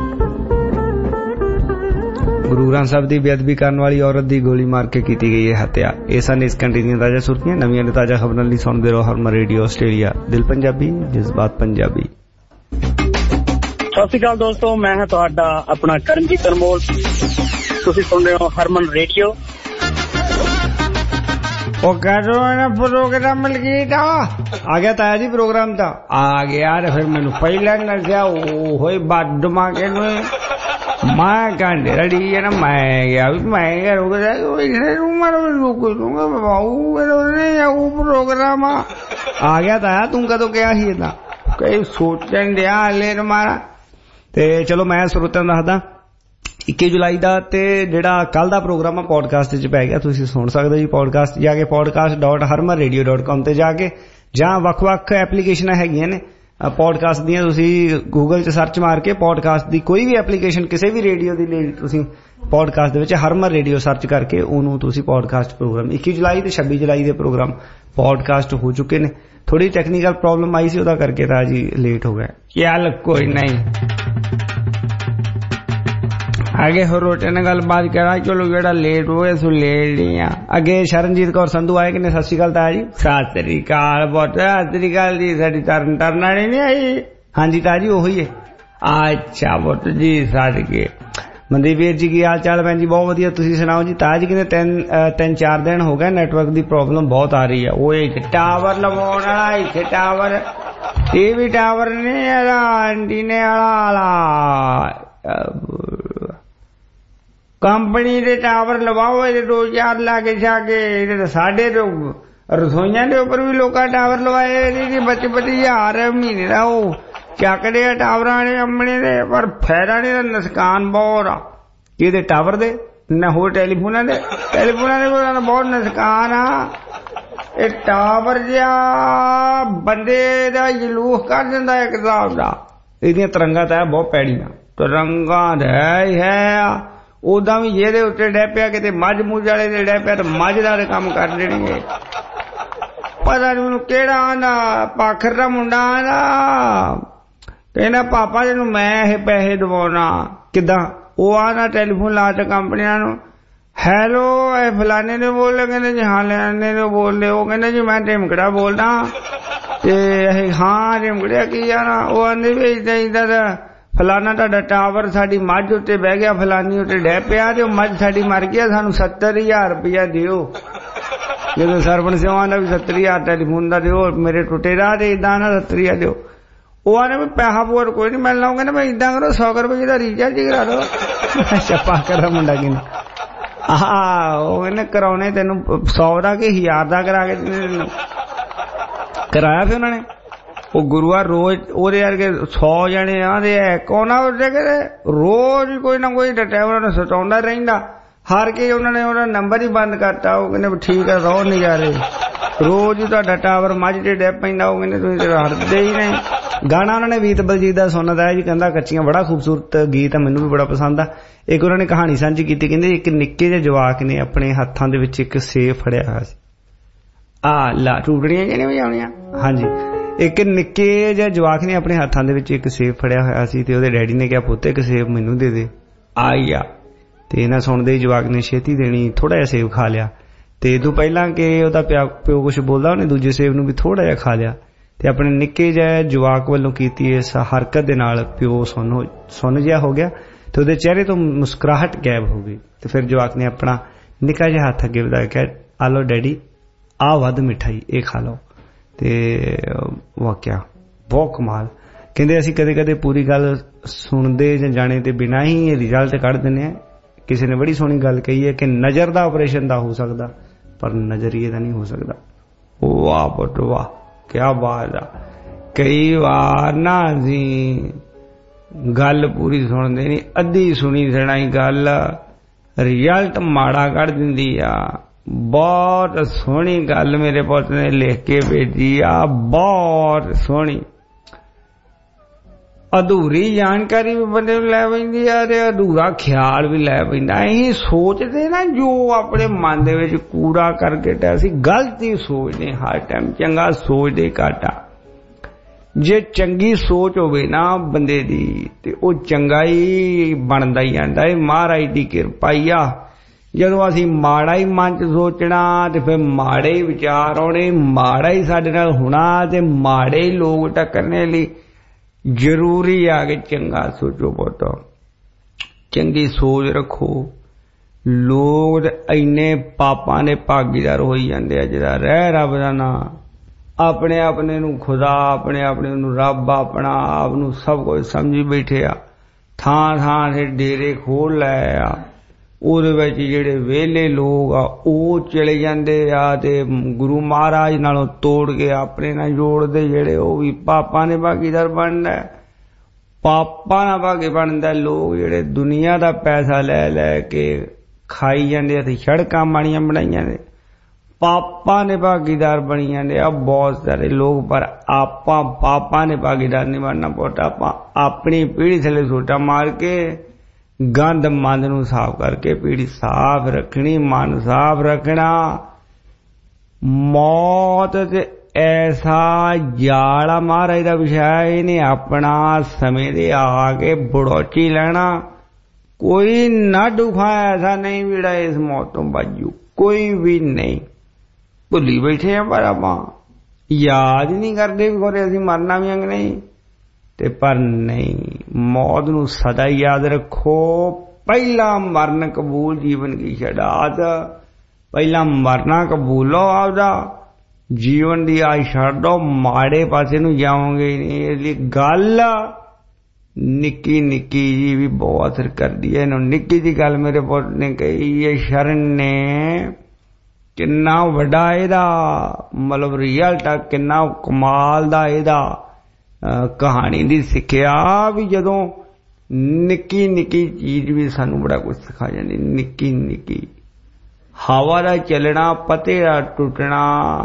ਗੁਰੂ ਗ੍ਰੰਥ ਸਾਹਿਬ ਦੀ ਬੇਅਦਬੀ ਕਰਨ ਵਾਲੀ ਔਰਤ ਦੀ ਗੋਲੀ ਮਾਰ ਕੇ ਕੀਤੀ ਗਈ ਹੈ ਹੱਤਿਆ। ਇਹ ਸਨ ਇਸ ਘੰਟੇ ਦੀਆਂ ਤਾਜ਼ਾ ਸੁਰਖੀਆਂ। ਨਵੀਆਂ ਤੇ ਤਾਜ਼ਾ ਖਬਰਾਂ ਲਈ ਸੁਣਦੇ ਰਹੋ ਹਰਮਨ ਰੇਡੀਓ ਆਸਟ੍ਰੇਲੀਆ। ਦਿਲ ਪੰਜਾਬੀ, ਜਜ਼ਬਾਤ ਪੰਜਾਬੀ। ਸਤਿ ਸ਼੍ਰੀ ਅਕਾਲ ਦੋਸਤੋ, ਮੈਂ ਹਾਂ ਤੁਹਾਡਾ ਆਪਣਾ ਕਰਮਜੀਤ ਅਨਮੋਲ। ਤੁਸੀਂ ਸੁਣ ਰਹੇ ਹੋ ਹਰਮਨ ਰੇਡੀਓ। ਉਹ ਕਦੋਂ ਨਾ ਪ੍ਰੋਗਰਾਮ ਲਗੀਦਾ ਆ ਗਿਆ ਤਾਇਆ ਜੀ। ਪ੍ਰੋਗਰਾਮ ਤਾਂ ਆ ਗਿਆ ਤੇ ਫਿਰ ਮੈਨੂੰ ਪਹਿਲਾਂ ਨਸਿਆ ਉਹ ਹੋਈ ਬਾਦਮਾ ਕੇ ਨੂੰ ਮੈਂ ਕਹਿੰਦੇ ਰੜੀ ਹੈ ਨਾ। ਮੈਂ ਗਿਆ ਵੀ ਮੈਂ ਰੁਕਦਾ ਪ੍ਰੋਗਰਾਮ ਆ ਗਿਆ ਤਾਇਆ। ਤੂੰ ਕਦੋਂ ਕਿਹਾ ਸੀ ਏਦਾਂ ਕਈ ਸੋਚਣ ਡਿਆ ਹਲੇ ਮਾਰਾ। ਤੇ ਚਲੋ ਮੈਂ ਸਰੋਤਿਆਂ ਨੂੰ ਦੱਸਦਾ 21 ਜੁਲਾਈ ਦਾ ਤੇ ਜਿਹੜਾ ਕੱਲ ਦਾ ਪ੍ਰੋਗਰਾਮ ਆ ਪੋਡਕਾਸਟ 'ਚ ਪੈ ਗਿਆ। ਤੁਸੀਂ ਸੁਣ ਸਕਦੇ ਜੀ ਪੋਡਕਾਸਟ ਜਾ ਕੇ podcast.harmanradio.com ਤੇ ਜਾ ਕੇ, ਜਾਂ ਵੱਖ-ਵੱਖ ਐਪਲੀਕੇਸ਼ਨਾਂ ਹੈਗੀਆਂ ਨੇ ਪੋਡਕਾਸਟ ਦੀਆਂ। ਤੁਸੀਂ ਗੂਗਲ 'ਚ ਸਰਚ ਮਾਰ ਕੇ ਪੋਡਕਾਸਟ ਦੀ ਕੋਈ ਵੀ ਐਪਲੀਕੇਸ਼ਨ ਕਿਸੇ ਵੀ ਰੇਡੀਓ ਦੀ ਲਈ ਤੁਸੀਂ ਪੋਡਕਾਸਟ ਦੇ ਵਿੱਚ ਹਰਮਨ ਰੇਡੀਓ ਸਰਚ ਕਰਕੇ ਉਹਨੂੰ ਤੁਸੀਂ ਪੋਡਕਾਸਟ ਪ੍ਰੋਗਰਾਮ 21 ਜੁਲਾਈ ਤੇ 26 ਜੁਲਾਈ ਦੇ ਪ੍ਰੋਗਰਾਮ ਪੋਡਕਾਸਟ ਹੋ ਚੁੱਕੇ ਨੇ। ਥੋੜੀ ਟੈਕਨੀਕਲ ਪ੍ਰੋਬਲਮ ਆਈ ਸੀ ਉਹਦਾ ਕਰਕੇ ਤਾਂ ਜੀ ਲੇਟ ਹੋ ਗਿਆ। ਚੱਲ ਕੋਈ ਨਹੀਂ, ਅੱਗੇ ਹੋਰ ਰੋਟੇ ਨਾਲ ਗੱਲਬਾਤ ਕਰਾਂ। ਚਲੋ ਜਿਹੜਾ ਲੇਟ ਹੋਇਆ ਸੋ ਲੇਟ ਨਹੀਂ ਆ। ਅੱਗੇ ਸ਼ਰਨਜੀਤ ਕੌਰ ਸੰਧੂ ਆਏ ਕਿ ਨੇ। ਸਤਿ ਸ਼੍ਰੀ ਅਕਾਲ ਤਾਇਆ ਜੀ। ਸਤਿ ਸ਼੍ਰੀ ਅਕਾਲ ਬਹੁਤ। ਸਤਿ ਸ਼੍ਰੀ ਅਕਾਲ ਜੀ। ਸਾਡੀ ਤਰਨ ਵਾਲੀ ਨਹੀਂ ਆਈ। ਹਾਂਜੀ ਤਾਇਆ ਜੀ ਉਹੀ ਹੈ। ਅੱਛਾ ਬਹੁਤ ਜੀ ਸਾਡਕੇ। ਮਨਦੀਪ ਵੀਰ ਜੀ ਕੀ ਹਾਲ ਚਾਲ? ਭੈਣ ਜੀ ਬਹੁਤ ਵਧੀਆ, ਤੁਸੀਂ ਸੁਣਾਓ ਜੀ। ਤਾਇਆ ਜੀ ਕਹਿੰਦੇ 3-4 ਦਿਨ ਹੋ ਗਏ ਨੈਟਵਰਕ ਦੀ ਪ੍ਰੋਬਲਮ ਬਹੁਤ ਆ ਰਹੀ ਹੈ। ਉਹ ਟਾਵਰ ਲਵਾਉਣ ਵਾਲਾ ਇੱਥੇ ਟਾਵਰ, ਇਹ ਵੀ ਟਾਵਰ ਨਹੀਂ ਇਹਦਾ ਐਂਟੀਨੇ ਵਾਲਾ ਕੰਪਨੀ ਦੇ ਟਾਵਰ ਲਵਾਓ। ਇਹਦੇ 2-4 ਲਾਗੇ ਛਾਗੇ। ਇਹਦੇ ਸਾਡੇ ਰਸੋਈਆਂ ਦੇ ਉੱਪਰ ਵੀ ਲੋਕਾਂ ਟਾਵਰ ਲਵਾਏ। ਇਹਦੀ 25,000 ਮਹੀਨੇ ਦਾ ਉਹ ਚੱਕਦੇ ਆ ਟਾਵਰਾਂ ਨੇ ਆਪਣੇ ਦੇ, ਪਰ ਫਾਇਦਾ ਨਹੀਂ, ਦਾ ਨੁਕਸਾਨ ਬਹੁਤ ਆ ਇਹਦੇ ਟਾਵਰ ਦੇ ਨਾ ਹੋਰ ਟੈਲੀਫੋਨਾਂ ਦੇ ਬਹੁਤ ਨੁਕਸਾਨ ਆ। ਇਹ ਟਾਵਰ ਜਿਹਾ ਬੰਦੇ ਦਾ ਜਲੂਸ ਕਰ ਦਿੰਦਾ ਇੱਕ ਹਿਸਾਬ ਦਾ। ਇਹਦੀਆਂ ਤਰੰਗਾਂ ਤਾਂ ਬਹੁਤ ਪੈੜੀਆਂ ਤਰੰਗਾਂ ਹੈ। ਉਦਾਂ ਵੀ ਜਿਹਦੇ ਉੱਤੇ ਡੈ ਪਿਆ ਕਿਤੇ ਮੱਝ ਮੂਝ ਵਾਲੇ ਦੇ ਡੈ ਪਿਆ ਤਾਂ ਮੱਝ ਦਾ ਕੰਮ ਕਰ ਦੇਣਗੇ। ਪਤਾ ਨੀ ਮੈਨੂੰ ਕਿਹੜਾ ਆਂਦਾ ਪਾਖਰ ਦਾ ਮੁੰਡਾ ਆਂਦਾ ਕਹਿੰਦਾ ਪਾਪਾ ਜਿਹਨੂੰ ਮੈਂ ਇਹ ਪੈਸੇ ਦਵਾਉਣਾ ਕਿੱਦਾਂ। ਉਹ ਆਂਦਾ ਟੈਲੀਫੋਨ ਲਾ ਤਾ ਕੰਪਨੀਆਂ ਨੂੰ, ਹੈਲੋ ਇਹ ਫਲਾਣੇ ਨੇ ਬੋਲਦੇ। ਕਹਿੰਦੇ ਜੀ ਹਾਂ ਲੈਣੇ ਨੇ ਬੋਲਦੇ। ਉਹ ਕਹਿੰਦੇ ਜੀ ਮੈਂ ਢਿਮਕੜਾ ਬੋਲਦਾ ਤੇ ਇਹ ਹਾਂ ਢਿਮਕੜਿਆ ਕੀ ਆਣਾ। ਉਹ ਆਂਦੇ ਵੀ ਏਦਾਂ ਦਾ ਫਲਾਨਾ ਤੁਹਾਡਾ ਟਾਵਰ ਸਾਡੀ ਮੱਝ ਉੱਤੇ ਬਹਿ ਗਿਆ, ਫਲਾਨੀ ਉੱਤੇ ਡਹਿ ਪਿਆ ਤੇ ਉਹ ਮੱਝ ਸਾਡੀ ਮਰ ਗਿਆ, ਸਾਨੂੰ 70,000 ਰੁਪਇਆ ਦਿਓ। ਜਦੋਂ ਸਰਵਣ ਸੇਵਾ ਦਾ ਵੀ 70,000 ਟੈਲੀਫੋਨ ਦਾ ਦਿਓ, ਮੇਰੇ ਟੁੱਟੇ ਰਾਹ ਤੇ ਏਦਾਂ ਨਾ 70,000 ਦਿਓ। ਉਹ ਆਨੇ ਵੀ ਪੈਸਾ ਪੂਰ ਕੋਈ ਨਹੀਂ ਮਿਲਣਾ। ਉਹ ਕਹਿੰਦਾ ਮੈਂ ਏਦਾਂ ਕਰੋ 100 ਰੁਪਏ ਦਾ ਰੀਚਾਰਜ ਕਰਾ ਦੋ। ਛੱਪਾ ਕਰ ਮੁੰਡਾ ਕਹਿੰਦਾ ਉਹ ਕਹਿੰਦੇ ਕਰਾਉਣੇ ਤੈਨੂੰ 100 ਦਾ ਕਿ 1000 ਦਾ ਕਰਾ ਕੇ ਕਰਾਇਆ। ਫਿਰ ਉਹਨਾਂ ਨੇ ਉਹ ਗੁਰੂਆ ਰੋਜ਼ ਉਹਦੇ ਵਰਗੇ 100 ਜਣੇ ਆਂਦੇ ਐ ਕੋਨਾ ਉੱਤੇ ਕਰੇ ਰੋਜ਼ ਕੋਈ ਨਾ ਕੋਈ ਡਟਿਆ ਉਹਨਾਂ ਨੂੰ ਸਤਾਉਂਦਾ ਰਹਿੰਦਾ। ਹਾਰ ਕੇ ਉਹਨਾਂ ਨੇ ਉਹਦਾ ਨੰਬਰ ਹੀ ਬੰਦ ਕਰਤਾ। ਉਹ ਕਹਿੰਦੇ ਠੀਕ ਹੈ ਰੋ ਨਹੀਂ ਜਾ ਰਹੇ, ਰੋਜ਼ ਤੁਹਾਡਾ ਟਾਵਰ ਮੱਝ ਤੇ ਡੈ ਪੈਂਦਾ। ਉਹ ਕਹਿੰਦੇ ਤੁਸੀਂ ਹਟਦੇ ਹੀ ਨਹੀਂ। ਗਾਣਾ ਉਹਨਾਂ ਨੇ ਵੀਤ ਬਲਜੀਤ ਦਾ ਸੁਣਦਾ ਹੈ ਜੀ, ਕਹਿੰਦਾ ਕੱਚੀਆਂ ਬੜਾ ਖੂਬਸੂਰਤ ਗੀਤ ਆ, ਮੈਨੂੰ ਵੀ ਬੜਾ ਪਸੰਦ ਆ। ਇੱਕ ਉਹਨਾਂ ਨੇ ਕਹਾਣੀ ਸਾਂਝੀ ਕੀਤੀ, ਕਹਿੰਦੇ ਇੱਕ ਨਿੱਕੇ ਜਿਹੇ ਜਵਾਕ ਨੇ ਆਪਣੇ ਹੱਥਾਂ ਦੇ ਵਿੱਚ ਇੱਕ ਸੇਬ ਫੜਿਆ ਹੋਇਆ ਸੀ। ਲਾ ਟੂਟੜੀਆਂ ਜਿਹੜੀਆਂ ਵਜਾਉਣੀਆਂ। ਹਾਂਜੀ, ਇੱਕ ਨਿੱਕੇ ਜਿਹੇ ਜਵਾਕ ਨੇ ਆਪਣੇ ਹੱਥਾਂ ਦੇ ਵਿੱਚ ਇੱਕ ਸੇਬ ਫੜਿਆ ਹੋਇਆ ਸੀ ਤੇ ਉਹਦੇ ਡੈਡੀ ਨੇ ਕਿਹਾ ਪੁੱਤ ਇੱਕ ਸੇਬ ਮੈਨੂੰ ਦੇ ਦੇ। ਆਇਆ ਤੇ ਇਹਨਾਂ ਸੁਣਦੇ ਹੀ ਜਵਾਕ ਨੇ ਛੇਤੀ ਦੇਣੀ, ਥੋੜਾ ਜਿਹਾ ਸੇਬ ਖਾ ਲਿਆ ਤੇ ਇਦੋਂ ਪਹਿਲਾਂ ਕਿ ਉਹਦਾ ਪਿਓ ਕੁਛ ਬੋਲਦਾ ਉਹਨੇ ਦੂਜੇ ਸੇਬ ਨੂੰ ਵੀ ਥੋੜਾ ਜਿਹਾ ਖਾ ਲਿਆ ਤੇ ਆਪਣੇ ਨਿੱਕੇ ਜਿਹੇ ਜਵਾਕ ਵੱਲੋਂ ਕੀਤੀ ਇਸ ਹਰਕਤ ਦੇ ਨਾਲ ਪਿਓ ਸੁੰਨ ਜਿਹਾ ਹੋ ਗਿਆ ਤੇ ਉਹਦੇ ਚਿਹਰੇ ਤੋਂ ਮੁਸਕਰਾਹਟ ਗਾਇਬ ਹੋ ਗਈ। ਤੇ ਫਿਰ ਜਵਾਕ ਨੇ ਆਪਣਾ ਨਿੱਕਾ ਜਿਹਾ ਹੱਥ ਅੱਗੇ ਵਧਾ ਕੇ ਕਿਹਾ, ਆ ਲਓ ਡੈਡੀ, ਆ ਵੱਧ ਮਿਠਾਈ, ਇਹ ਖਾ ਲਓ। ਤੇ ਵਾਕਿਆ ਬਹੁਤ ਕਮਾਲ। ਕਹਿੰਦੇ ਅਸੀਂ ਕਦੇ ਕਦੇ ਪੂਰੀ ਗੱਲ ਸੁਣਦੇ ਜਾਂ ਜਾਣੇ ਤੇ ਬਿਨਾਂ ਹੀ ਰਿਜ਼ਲਟ ਕੱਢ ਦਿੰਦੇ ਹਾਂ। ਕਿਸੇ ਨੇ ਬੜੀ ਸੋਹਣੀ ਗੱਲ ਕਹੀ ਹੈ ਕਿ ਨਜ਼ਰ ਦਾ ਆਪਰੇਸ਼ਨ ਦਾ ਹੋ ਸਕਦਾ ਪਰ ਨਜ਼ਰੀਏ ਦਾ ਨਹੀਂ ਹੋ ਸਕਦਾ। ਵਾਹ ਪੁੱਤ ਵਾਹ, ਕਿਆ ਬਾਤ ਆ। ਕਈ ਵਾਰ ਨਾ ਅਸੀਂ ਗੱਲ ਪੂਰੀ ਸੁਣਦੇ ਨਹੀਂ, ਅੱਧੀ ਸੁਣੀ ਸੁਣਾਈ ਗੱਲ ਰਿਜ਼ਲਟ ਮਾੜਾ ਕੱਢ ਦਿੰਦੀ ਆ। ਬਹੁਤ ਸੋਹਣੀ ਗੱਲ ਮੇਰੇ ਪੁੱਤ ਨੇ ਲਿਖ ਕੇ ਭੇਜੀ ਆ, ਬਹੁਤ ਸੋਹਣੀ। ਅਧੂਰੀ ਜਾਣਕਾਰੀ ਵੀ ਬੰਦੇ ਨੂੰ ਲੈ ਪੈਂਦੀ ਆ ਤੇ ਅਧੂਰਾ ਖਿਆਲ ਵੀ ਲੈ ਪੈਂਦਾ। ਅਸੀਂ ਸੋਚਦੇ ਨਾ ਜੋ ਆਪਣੇ ਮਨ ਦੇ ਵਿੱਚ ਕੂੜਾ ਕਰਕੇ ਤੇ ਅਸੀਂ ਗਲਤ ਹੀ ਸੋਚਦੇ ਹਰ ਟਾਈਮ, ਚੰਗਾ ਸੋਚਦੇ ਘੱਟ ਆ। ਜੇ ਚੰਗੀ ਸੋਚ ਹੋਵੇ ਨਾ ਬੰਦੇ ਦੀ ਤੇ ਉਹ ਚੰਗਾ ਹੀ ਬਣਦਾ ਹੀ ਜਾਂਦਾ ਹੈ। ਮਹਾਰਾਜ ਦੀ ਕਿਰਪਾ ਹੀ ਆ। ਜਦੋਂ ਅਸੀਂ ਮਾੜਾ ਹੀ ਮਨ ਚ ਸੋਚਣਾ ਤੇ ਫਿਰ ਮਾੜੇ ਹੀ ਵਿਚਾਰ ਆਉਣੇ, ਮਾੜਾ ਹੀ ਸਾਡੇ ਨਾਲ ਹੋਣਾ ਤੇ ਮਾੜੇ ਹੀ ਲੋਕ ਟੱਕਰਨੇ ਲਈ ਜ਼ਰੂਰੀ ਆ ਕਿ ਚੰਗਾ ਸੋਚੋ ਪੁੱਤ, ਚੰਗੀ ਸੋਚ ਰੱਖੋ। ਲੋਕ ਇੰਨੇ ਪਾਪਾਂ ਦੇ ਭਾਗੀਦਾਰ ਹੋਈ ਜਾਂਦੇ ਆ ਜਿਹੜਾ ਰਹਿ ਰੱਬ ਦਾ ਨਾਂ, ਆਪਣੇ ਆਪਣੇ ਨੂੰ ਖੁਦਾ, ਆਪਣੇ ਆਪਣੇ ਨੂੰ ਰੱਬ, ਆਪਣਾ ਆਪ ਨੂੰ ਸਭ ਕੁਝ ਸਮਝੀ ਬੈਠੇ ਆ। ਥਾਂ ਥਾਂ ਤੇ ਡੇਰੇ ਖੋਲ ਲਏ ਆ। ਉਹਦੇ ਵਿੱਚ ਜਿਹੜੇ ਵਿਹਲੇ ਲੋਕ ਆ ਉਹ ਚਲੇ ਜਾਂਦੇ ਆ ਤੇ ਗੁਰੂ ਮਹਾਰਾਜ ਨਾਲੋਂ ਤੋੜ ਕੇ ਆਪਣੇ ਨਾਲ ਜੋੜਦੇ ਜਿਹੜੇ ਉਹ ਵੀ ਪਾਪਾਂ ਦੇ ਭਾਗੀਦਾਰ ਬਣਦਾ। ਪਾਪਾਂ ਨਾਲ ਭਾਗੀ ਬਣਦਾ ਲੋਕ ਜਿਹੜੇ ਦੁਨੀਆ ਦਾ ਪੈਸਾ ਲੈ ਲੈ ਕੇ ਖਾਈ ਜਾਂਦੇ ਆ ਤੇ ਸੜਕਾਂ ਮਾੜੀਆਂ ਬਣਾਈਆਂ ਨੇ, ਪਾਪਾਂ ਦੇ ਭਾਗੀਦਾਰ ਬਣੀ ਜਾਂਦੇ ਆ ਬਹੁਤ ਸਾਰੇ ਲੋਕ। ਪਰ ਆਪਾਂ ਪਾਪਾਂ ਦੇ ਭਾਗੀਦਾਰ ਨਹੀਂ ਬਣਨਾ ਪੁੱਤ। ਆਪਾਂ ਆਪਣੀ ਪੀੜ੍ਹੀ ਥੱਲੇ ਸੋਟਾ ਮਾਰ ਕੇ ਗੰਦ ਮਨ ਨੂੰ ਸਾਫ਼ ਕਰਕੇ ਪੀੜੀ ਸਾਫ਼ ਰੱਖਣੀ, ਮਨ ਸਾਫ਼ ਰੱਖਣਾ। ਮੌਤ ਤੇ ਐਸਾ ਜਾਲ ਆ ਮਹਾਰਾਜ ਦਾ ਵਿਸ਼ਾ, ਇਹਨੇ ਆਪਣਾ ਸਮੇਂ ਦੇ ਆ ਕੇ ਬੜੋਚੀ ਲੈਣਾ। ਕੋਈ ਨਾ ਦੁਖਾ ਐਸਾ ਨਹੀਂ ਜਿਹੜਾ ਇਸ ਮੌਤ ਤੋਂ ਬਾਜੂ, ਕੋਈ ਵੀ ਨਹੀਂ। ਭੁੱਲੀ ਬੈਠੇ ਆ ਪਰ ਆਪਾਂ ਯਾਦ ਨਹੀਂ ਕਰਦੇ ਵੀ ਖੋਰੇ ਅਸੀਂ ਮਰਨਾ ਵੀ ਅੰਗ ਨਹੀਂ ਤੇ ਪਰ ਨਹੀਂ, ਮੌਤ ਨੂੰ ਸਦਾ ਯਾਦ ਰੱਖੋ। ਪਹਿਲਾ ਮਰਨ ਕਬੂਲ ਜੀਵਨ ਕੀ ਛੜਾਤ, ਪਹਿਲਾ ਮਰਨਾ ਕਬੂਲੋ ਆਪਦਾ, ਜੀਵਨ ਦੀ ਆਸ ਛੱਡ ਦੋ, ਮਾੜੇ ਪਾਸੇ ਨੂੰ ਜਾਓਗੇ ਨਹੀਂ। ਇਸ ਲਈ ਗੱਲ ਨਿੱਕੀ ਨਿੱਕੀ ਜੀ ਵੀ ਬਹੁਤ ਅਸਰ ਕਰਦੀ ਹੈ। ਇਹਨੂੰ ਨਿੱਕੀ ਜੀ ਗੱਲ ਮੇਰੇ ਪੁੱਤ ਨੇ ਕਹੀ ਹੈ ਸ਼ਰਨ ਨੇ, ਕਿੰਨਾ ਵੱਡਾ ਇਹਦਾ ਮਤਲਬ ਰਿਜ਼ਲਟ ਆ, ਕਿੰਨਾ ਕਮਾਲ ਦਾ ਇਹਦਾ ਕਹਾਣੀ ਦੀ ਸਿੱਖਿਆ ਵੀ ਜਦੋਂ ਨਿੱਕੀ ਨਿੱਕੀ ਚੀਜ਼ ਵੀ ਸਾਨੂੰ ਬੜਾ ਕੁਝ ਸਿਖਾ ਜਾਂਦੀ। ਨਿੱਕੀ ਨਿੱਕੀ ਹਵਾ ਦਾ ਚੱਲਣਾ, ਪੱਤੇ ਦਾ ਟੁੱਟਣਾ,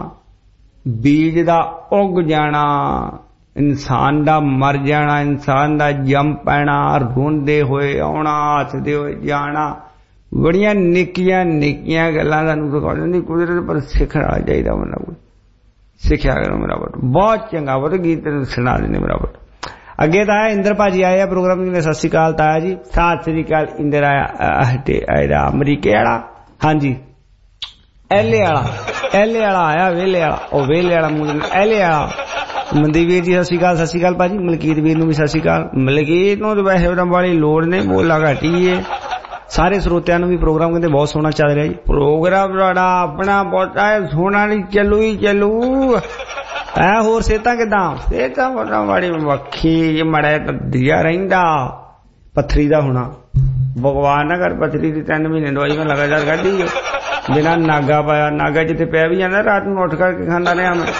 ਬੀਜ ਦਾ ਉੱਗ ਜਾਣਾ, ਇਨਸਾਨ ਦਾ ਮਰ ਜਾਣਾ, ਇਨਸਾਨ ਦਾ ਜੰਮ ਪੈਣਾ, ਰੋਂਦੇ ਹੋਏ ਆਉਣਾ, ਹੱਸਦੇ ਹੋਏ ਜਾਣਾ, ਬੜੀਆਂ ਨਿੱਕੀਆਂ ਨਿੱਕੀਆਂ ਗੱਲਾਂ ਸਾਨੂੰ ਸਿਖਾ ਜਾਂਦੀ ਕੁਦਰਤ। ਪਰ ਸਿੱਖਣਾ ਚਾਹੀਦਾ ਬੰਦਾ, ਕੋਈ ਸਿੱਖਿਆ ਕਰੋ ਮੇਰਾ ਪੁੱਤ, ਬਹੁਤ ਚੰਗਾ ਪੁੱਤ। ਗੀਤ ਤੈਨੂੰ ਸੁਣਾ ਦਿੰਦੇ ਮੇਰਾ ਪੁੱਤ। ਅੱਗੇ ਤਾਂ ਇੰਦਰ ਭਾਜੀ ਆਏ ਆ ਪ੍ਰੋਗਰਾਮ में। सत श्री अकाल ताया जी, सत श्री अकाल। इंदर आया अमरीके वाला, हाँ जी एले वाला आया, वेले वाला, ਉਹ वेले वाला एले वाला। ਮਨਦੀਪ ਵੀਰ ਜੀ ਸਤਿ ਸ਼੍ਰੀ ਅਕਾਲ। ਸਤਿ ਸ਼੍ਰੀ ਅਕਾਲ ਭਾਜੀ। ਮਲਕੀਤ ਵੀਰ ਨੂੰ ਵੀ ਸਤਿ ਸ਼੍ਰੀ ਅਕਾਲ। ਮਲਕੀਤ ਨੂੰ ਤਾਂ ਵੈਸੇ ਉਹਨਾਂ ਵਾਲੀ ਲੋੜ ਨਹੀਂ, ਬੋਲਾ ਘੱਟ ਹੀ ਹੈ। ਸਾਰੇ ਸਰੋਤਿਆਂ ਨੂੰ ਵੀ ਪ੍ਰੋਗਰਾਮ ਕਹਿੰਦੇ ਬਹੁਤ ਸੋਹਣਾ ਚੱਲ ਰਿਹਾ ਜੀ। ਪ੍ਰੋਗਰਾਮ ਤੁਹਾਡਾ ਆਪਣਾ ਬਹੁਤ ਹੈ ਸੋਹਣਾ, ਨਹੀਂ ਚੱਲੂ ਹੀ ਚੱਲੂ। ਐ ਹੋਰ ਸਿਹਤਾਂ ਕਿੱਦਾਂ? ਸਿਹਤਾਂ ਬੜਾ ਮਾੜੀ ਵੱਖੀ ਮੜਾ ਦਿਆ ਰਹਿੰਦਾ। ਪੱਥਰੀ ਦਾ ਹੋਣਾ ਭਗਵਾਨ ਨਾ ਕਰ, ਪੱਥਰੀ ਦੀ 3 ਮਹੀਨੇ ਦਵਾਈ ਮੈਂ ਲਗਾਤਾਰ ਕੱਢੀ ਬਿਨਾਂ ਨਾਗਾ ਪਾਇਆ। ਨਾਗਾ ਜਿੱਥੇ ਪਿਆ ਵੀ ਜਾਂਦਾ ਰਾਤ ਨੂੰ ਉੱਠ ਕਰਕੇ ਖਾਂਦਾ ਰਿਹਾ ਮੈਂ।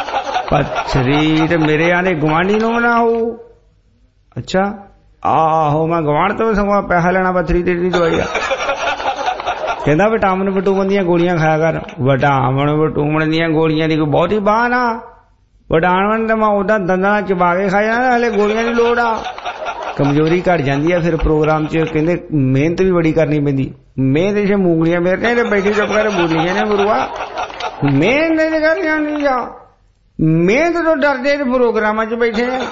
ਪੱਥਰੀ ਤੇ ਮੇਰੇ ਆਂਦੇ ਗੁਆਂਢੀ ਨੂੰ ਨਾ ਹੋ। ਅੱਛਾ ਆਹੋ, ਮੈਂ ਗਵਾਂਢ ਤੋਂ ਸਗੋਂ ਪੈਸਾ ਲੈਣਾ ਪੱਥਰੀ ਦੀ ਦਵਾਈ ਆ। ਕਹਿੰਦਾ ਵਿਟਾਮਿਨ ਵਿਟੂਮਨ ਦੀਆਂ ਗੋਲੀਆਂ ਖਾਇਆ ਕਰ। ਵਿਟਾਮਿਨ ਵਿਟੂਮਨ ਦੀਆਂ ਗੋਲੀਆਂ ਦੀ ਕੋਈ ਬਹੁਤੀ ਬਾਹ ਨਾ। ਵਿਟਾਮਿਨ ਤਾਂ ਮੈਂ ਉਹਦਾ ਦੰਦਾਂ ਚਬਾ ਕੇ ਖਾ ਜਾਣਾ, ਹਲੇ ਗੋਲੀਆਂ ਦੀ ਲੋੜ ਆ। ਕਮਜ਼ੋਰੀ ਘਟ ਜਾਂਦੀ ਆ ਫਿਰ ਪ੍ਰੋਗਰਾਮ 'ਚ। ਕਹਿੰਦੇ ਮਿਹਨਤ ਵੀ ਬੜੀ ਕਰਨੀ ਪੈਂਦੀ। ਮਿਹਨਤ 'ਚ ਮੂੰਗਲੀਆਂ ਮੇਰਨੇ ਤੇ ਬੈਠੀ ਚੁੱਪ ਕਰ ਬੋਲੀਆਂ ਨੇ ਗੁਰੂਆ। ਮਿਹਨਤ ਕਰਨੀ ਨਹੀਂ ਆ, ਮਿਹਨਤ ਤੋਂ ਡਰਦੇ ਤੇ ਪ੍ਰੋਗਰਾਮਾਂ 'ਚ ਬੈਠੇ ਆ।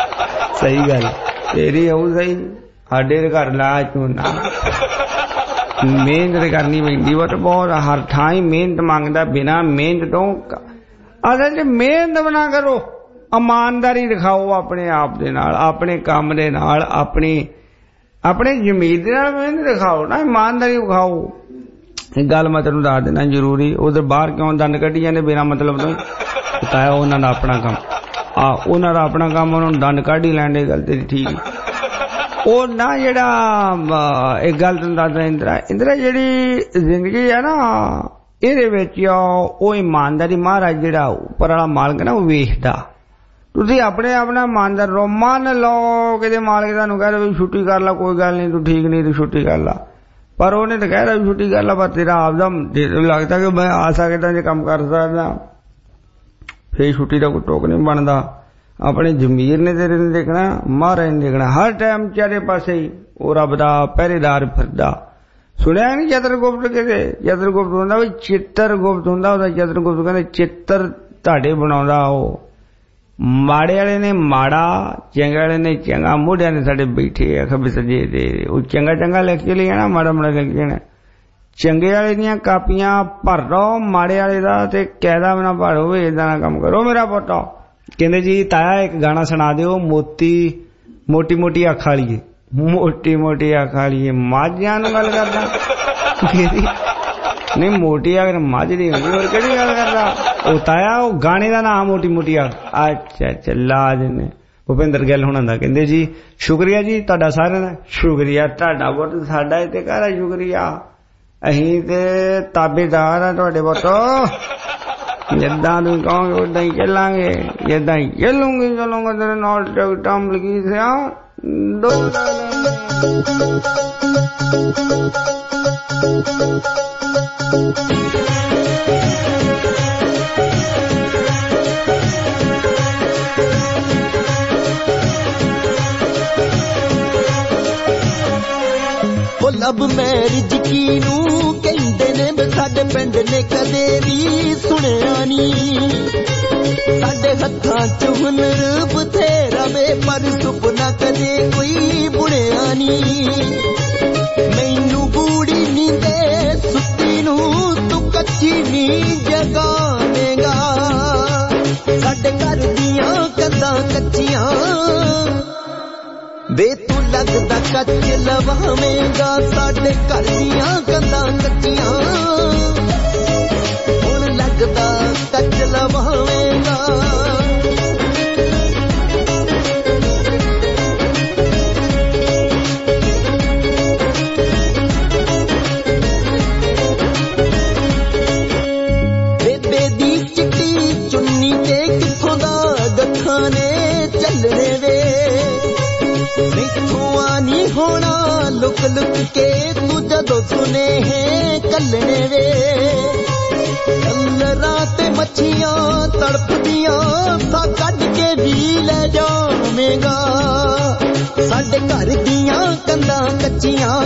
ਸਹੀ ਗੱਲ ਤੇਰੀ ਆਉ ਸਹੀ। ਸਾਡੇ ਦੇ ਘਰ ਲਾ ਝੋਨਾ ਮਿਹਨਤ ਕਰਨੀ ਪੈਂਦੀ ਵਾ ਤੇ ਬਹੁਤ ਹਰ ਥਾਂ ਹੀ ਮਿਹਨਤ ਮੰਗਦਾ ਬਿਨਾਂ ਮਿਹਨਤ ਤੋਂ ਅਸਲ 'ਚ ਮਿਹਨਤ ਬਣਾ ਕਰੋ ਇਮਾਨਦਾਰੀ ਦਿਖਾਓ ਆਪਣੇ ਆਪ ਦੇ ਨਾਲ ਆਪਣੇ ਕੰਮ ਦੇ ਨਾਲ ਆਪਣੇ ਜ਼ਮੀਰ ਦੇ ਨਾਲ ਮਿਹਨਤ ਦਿਖਾਓ ਨਾ ਇਮਾਨਦਾਰੀ ਵਿਖਾਓ ਇੱਕ ਗੱਲ ਮੈਂ ਤੈਨੂੰ ਦੱਸ ਦੇਣਾ ਜ਼ਰੂਰੀ ਉਧਰ ਬਾਹਰ ਕਿਉਂ ਦੰਦ ਕੱਢੀ ਜਾਂਦੇ ਬਿਨਾਂ ਮਤਲਬ ਤੋਂ ਬਤਾਇਆ ਉਹਨਾਂ ਦਾ ਆਪਣਾ ਕੰਮ ਉਹਨਾਂ ਦਾ ਆਪਣਾ ਕੰਮ ਉਹਨਾਂ ਨੂੰ ਦੰਦ ਕੱਢ ਹੀ ਲੈਣ ਦੀ ਗੱਲ ਤੇਰੀ ਠੀਕ ਉਹ ਨਾ ਜਿਹੜਾ ਇੱਕ ਗੱਲ ਤੈਨੂੰ ਦੱਸਦਾ ਇੰਦਰਾ ਜਿਹੜੀ ਜ਼ਿੰਦਗੀ ਹੈ ਨਾ ਇਹਦੇ ਵਿੱਚ ਉਹ ਇਮਾਨਦਾਰੀ ਮਹਾਰਾਜ ਜਿਹੜਾ ਉੱਪਰ ਵਾਲਾ ਮਾਲਕ ਨਾ ਉਹ ਵੇਖਦਾ ਤੁਸੀਂ ਆਪਣੇ ਆਪਣਾ ਇਮਾਨਦਾਰ ਰਹੋ ਮੰਨ ਲਓ ਕਿਤੇ ਮਾਲਕ ਤੁਹਾਨੂੰ ਕਹਿ ਰਿਹਾ ਵੀ ਛੁੱਟੀ ਕਰ ਲਾ ਕੋਈ ਗੱਲ ਨਹੀਂ ਤੂੰ ਠੀਕ ਨਹੀਂ ਤੂੰ ਛੁੱਟੀ ਕਰ ਲਾ ਪਰ ਉਹਨੇ ਤਾਂ ਕਹਿ ਰਿਹਾ ਵੀ ਛੁੱਟੀ ਕਰ ਲਾ ਪਰ ਤੇਰਾ ਆਪਦਾ ਲੱਗਦਾ ਕਿ ਮੈਂ ਆ ਸਕਦਾ ਜੇ ਕੰਮ ਕਰ ਸਕਦਾ ਫੇਰ ਛੁੱਟੀ ਦਾ ਕੋਈ ਟੋਕ ਨਹੀਂ ਬਣਦਾ ਆਪਣੇ ਜ਼ਮੀਰ ਨੇ ਤੇਰੇ ਨੇ ਦੇਖਣਾ ਮਹਾਰਾਜ ਨੇ ਦੇਖਣਾ ਹਰ ਟਾਈਮ ਚਾਰੇ ਪਾਸੇ ਹੀ ਉਹ ਰੱਬ ਦਾ ਪਹਿਰੇਦਾਰ ਫਿਰਦਾ ਸੁਣਿਆ ਨਹੀਂ ਚਿੱਤਰਗੁਪਤ ਕਿਤੇ ਚਿੱਤਰਗੁਪਤ ਹੁੰਦਾ ਵੀ ਚਿੱਤਰਗੁਪਤ ਹੁੰਦਾ ਉਹਦਾ ਚਿੱਤਰਗੁਪਤ ਕਹਿੰਦੇ ਚਿੱਤਰ ਤੁਹਾਡੇ ਬਣਾਉਂਦਾ ਉਹ ਮਾੜੇ ਵਾਲੇ ਨੇ ਮਾੜਾ ਚੰਗੇ ਵਾਲੇ ਨੇ ਚੰਗਾ ਮੋਢਿਆਂ ਨੇ ਸਾਡੇ ਬੈਠੇ ਆ ਖੱਬੇ ਸੱਜੇ ਤੇ ਉਹ ਚੰਗਾ ਚੰਗਾ ਲਿਖ ਕੇ ਲਿਆਣਾ ਮਾੜਾ ਮਾੜਾ ਲਿਖ ਜਾਣਾ ਚੰਗੇ ਵਾਲੇ ਦੀਆਂ ਕਾਪੀਆਂ ਭਰ ਲਓ ਮਾੜੇ ਵਾਲੇ ਦਾ ਤੇ ਕਾਇਦਾ ਬਣਾ ਭਰੋ ਵੀ ਏਦਾਂ ਦਾ ਕੰਮ ਕਰੋ ਮੇਰਾ ਪੁੱਤ ਕਹਿੰਦੇ ਜੀ ਤਾਇਆ ਇੱਕ ਗਾਣਾ ਸੁਣਾ ਦਿਓ ਮੋਟੀ ਮੋਟੀ ਅੱਖ ਵਾਲੀਏ ਮੋਟੀ ਮੋਟੀ ਅੱਖ ਵਾਲੀਏ ਮਾਝਿਆਂ ਨੂੰ ਗੱਲ ਕਰਦਾ ਨਹੀਂ ਮੋਟੀ ਅਗਰ ਮੱਝ ਦੀ ਹੁੰਦੀ ਹੋਰ ਕਿਹੜੀ ਗੱਲ ਕਰਦਾ ਉਹ ਤਾਇਆ ਉਹ ਗਾਣੇ ਦਾ ਨਾਮ ਮੋਟੀ ਮੋਟੀ ਅੱਛਾ ਲਾ ਦਿੰਦੇ ਭੁਪਿੰਦਰ ਗਿੱਲ ਹੁਣਾਂ ਦਾ ਕਹਿੰਦੇ ਜੀ ਸ਼ੁਕਰੀਆ ਜੀ ਤੁਹਾਡਾ ਸਾਰਿਆਂ ਦਾ ਸ਼ੁਕਰੀਆ ਤੁਹਾਡਾ ਬਹੁਤ ਸਾਡਾ ਤੇ ਕਾਹਦਾ ਸ਼ੁਕਰੀਆ ਅਸੀਂ ਤੇ ਤਾਬੇਦਾਰ ਆ ਤੁਹਾਡੇ ਬਹੁਤ ਜਿੱਦਾਂ ਤੁਸੀਂ ਕਹੋਗੇ ਉਦਾਂ ਹੀ ਚੱਲਾਂਗੇ ਜਿੱਦਾਂ ਹੀ ਚੱਲੂਗਾ ਤੇਰੇ ਨਾਲ ਟਿਕਟਾਂ ਲੱਗੀ ਸਿਆ ਉਹ ਲਵ ਮੈਰਿਜ ਕਿਨੂੰ ਕਹਿੰਦੇ ਨੇ ਸਾਡੇ ਪਿੰਡ ਨੇ ਕਦੇ ਵੀ ਸੁਣਿਆ ਨੀ ਸਾਡੇ ਹੱਥਾਂ 'ਚ ਹੁਨਰ ਬਥੇਰਾ ਵੇ ਪਰ ਸੁਪਨਾ ਕਦੇ ਕੋਈ ਬੁਣਿਆ ਨੀ ਮੈਨੂੰ ਬੂੜੀ ਨੀ ਦੇ ਸੁੱਤੀ ਨੂੰ ਤੂੰ ਕੱਚੀ ਨੀ ਜਗਾਵੇਂਗਾ ਸਾਡੇ ਘਰ ਦੀਆਂ ਕੰਧਾਂ ਕੱਚੀਆਂ ਵੇ ਤੂੰ ਲੱਗਦਾ ਕੱਚ ਲਵਾਵੇਂਗਾ ਸਾਡੇ ਘਰ ਦੀਆਂ ਕੰਧਾਂ ਕੱਚੀਆਂ ਹੁਣ ਲੱਗਦਾ ਕੱਚ ਲਵਾਵੇਂਗਾ ਬੇਬੇ ਦੀ ਚਿੱਟੀ ਚੁੰਨੀ ਤੇ ਕਿੱਥੋਂ ਦਾ ਗੱਖਾਂ ਨੇ ਚੱਲਣੇ ਵੇ ਨੀ ਹੋਣਾ ਲੁਕ ਲੁਕ ਕੇ ਤੂੰ ਜਦੋਂ ਸੁਨੇਹੇ ਕੱਲਣੇ ਵੇ ਕਲਰਾਂ ਤੇ ਮੱਛੀਆਂ ਤੜਪਦੀਆਂ ਸਾ ਕੱਢ ਕੇ ਵੀ ਲੈ ਜਾਵੇਂਗਾ ਸਾਡੇ ਘਰ ਦੀਆਂ ਕੰਧਾਂ ਕੱਚੀਆਂ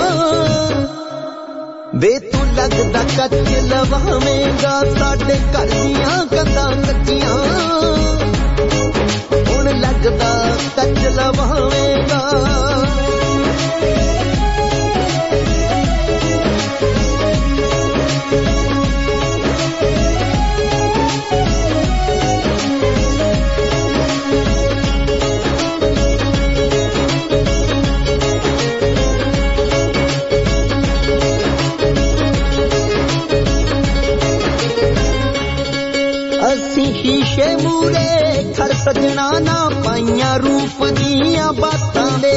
ਵੇ ਤੂੰ ਲੱਗਦਾ ਕੱਚ ਲਵਾਵੇਂਗਾ ਸਾਡੇ ਘਰ ਦੀਆਂ ਕੰਧਾਂ ਕੱਚੀਆਂ ਹੁਣ ਲੱਗਦਾ ਕੱਚ ਲਵਾਵੇਂਗਾ ਸ਼ੀਸ਼ੇ ਮੂਰੇ ਖੜ ਸਜਣਾ ਨਾ ਪਾਈਆਂ ਰੂਪ ਦੀਆਂ ਬਾਤਾਂ ਦੇ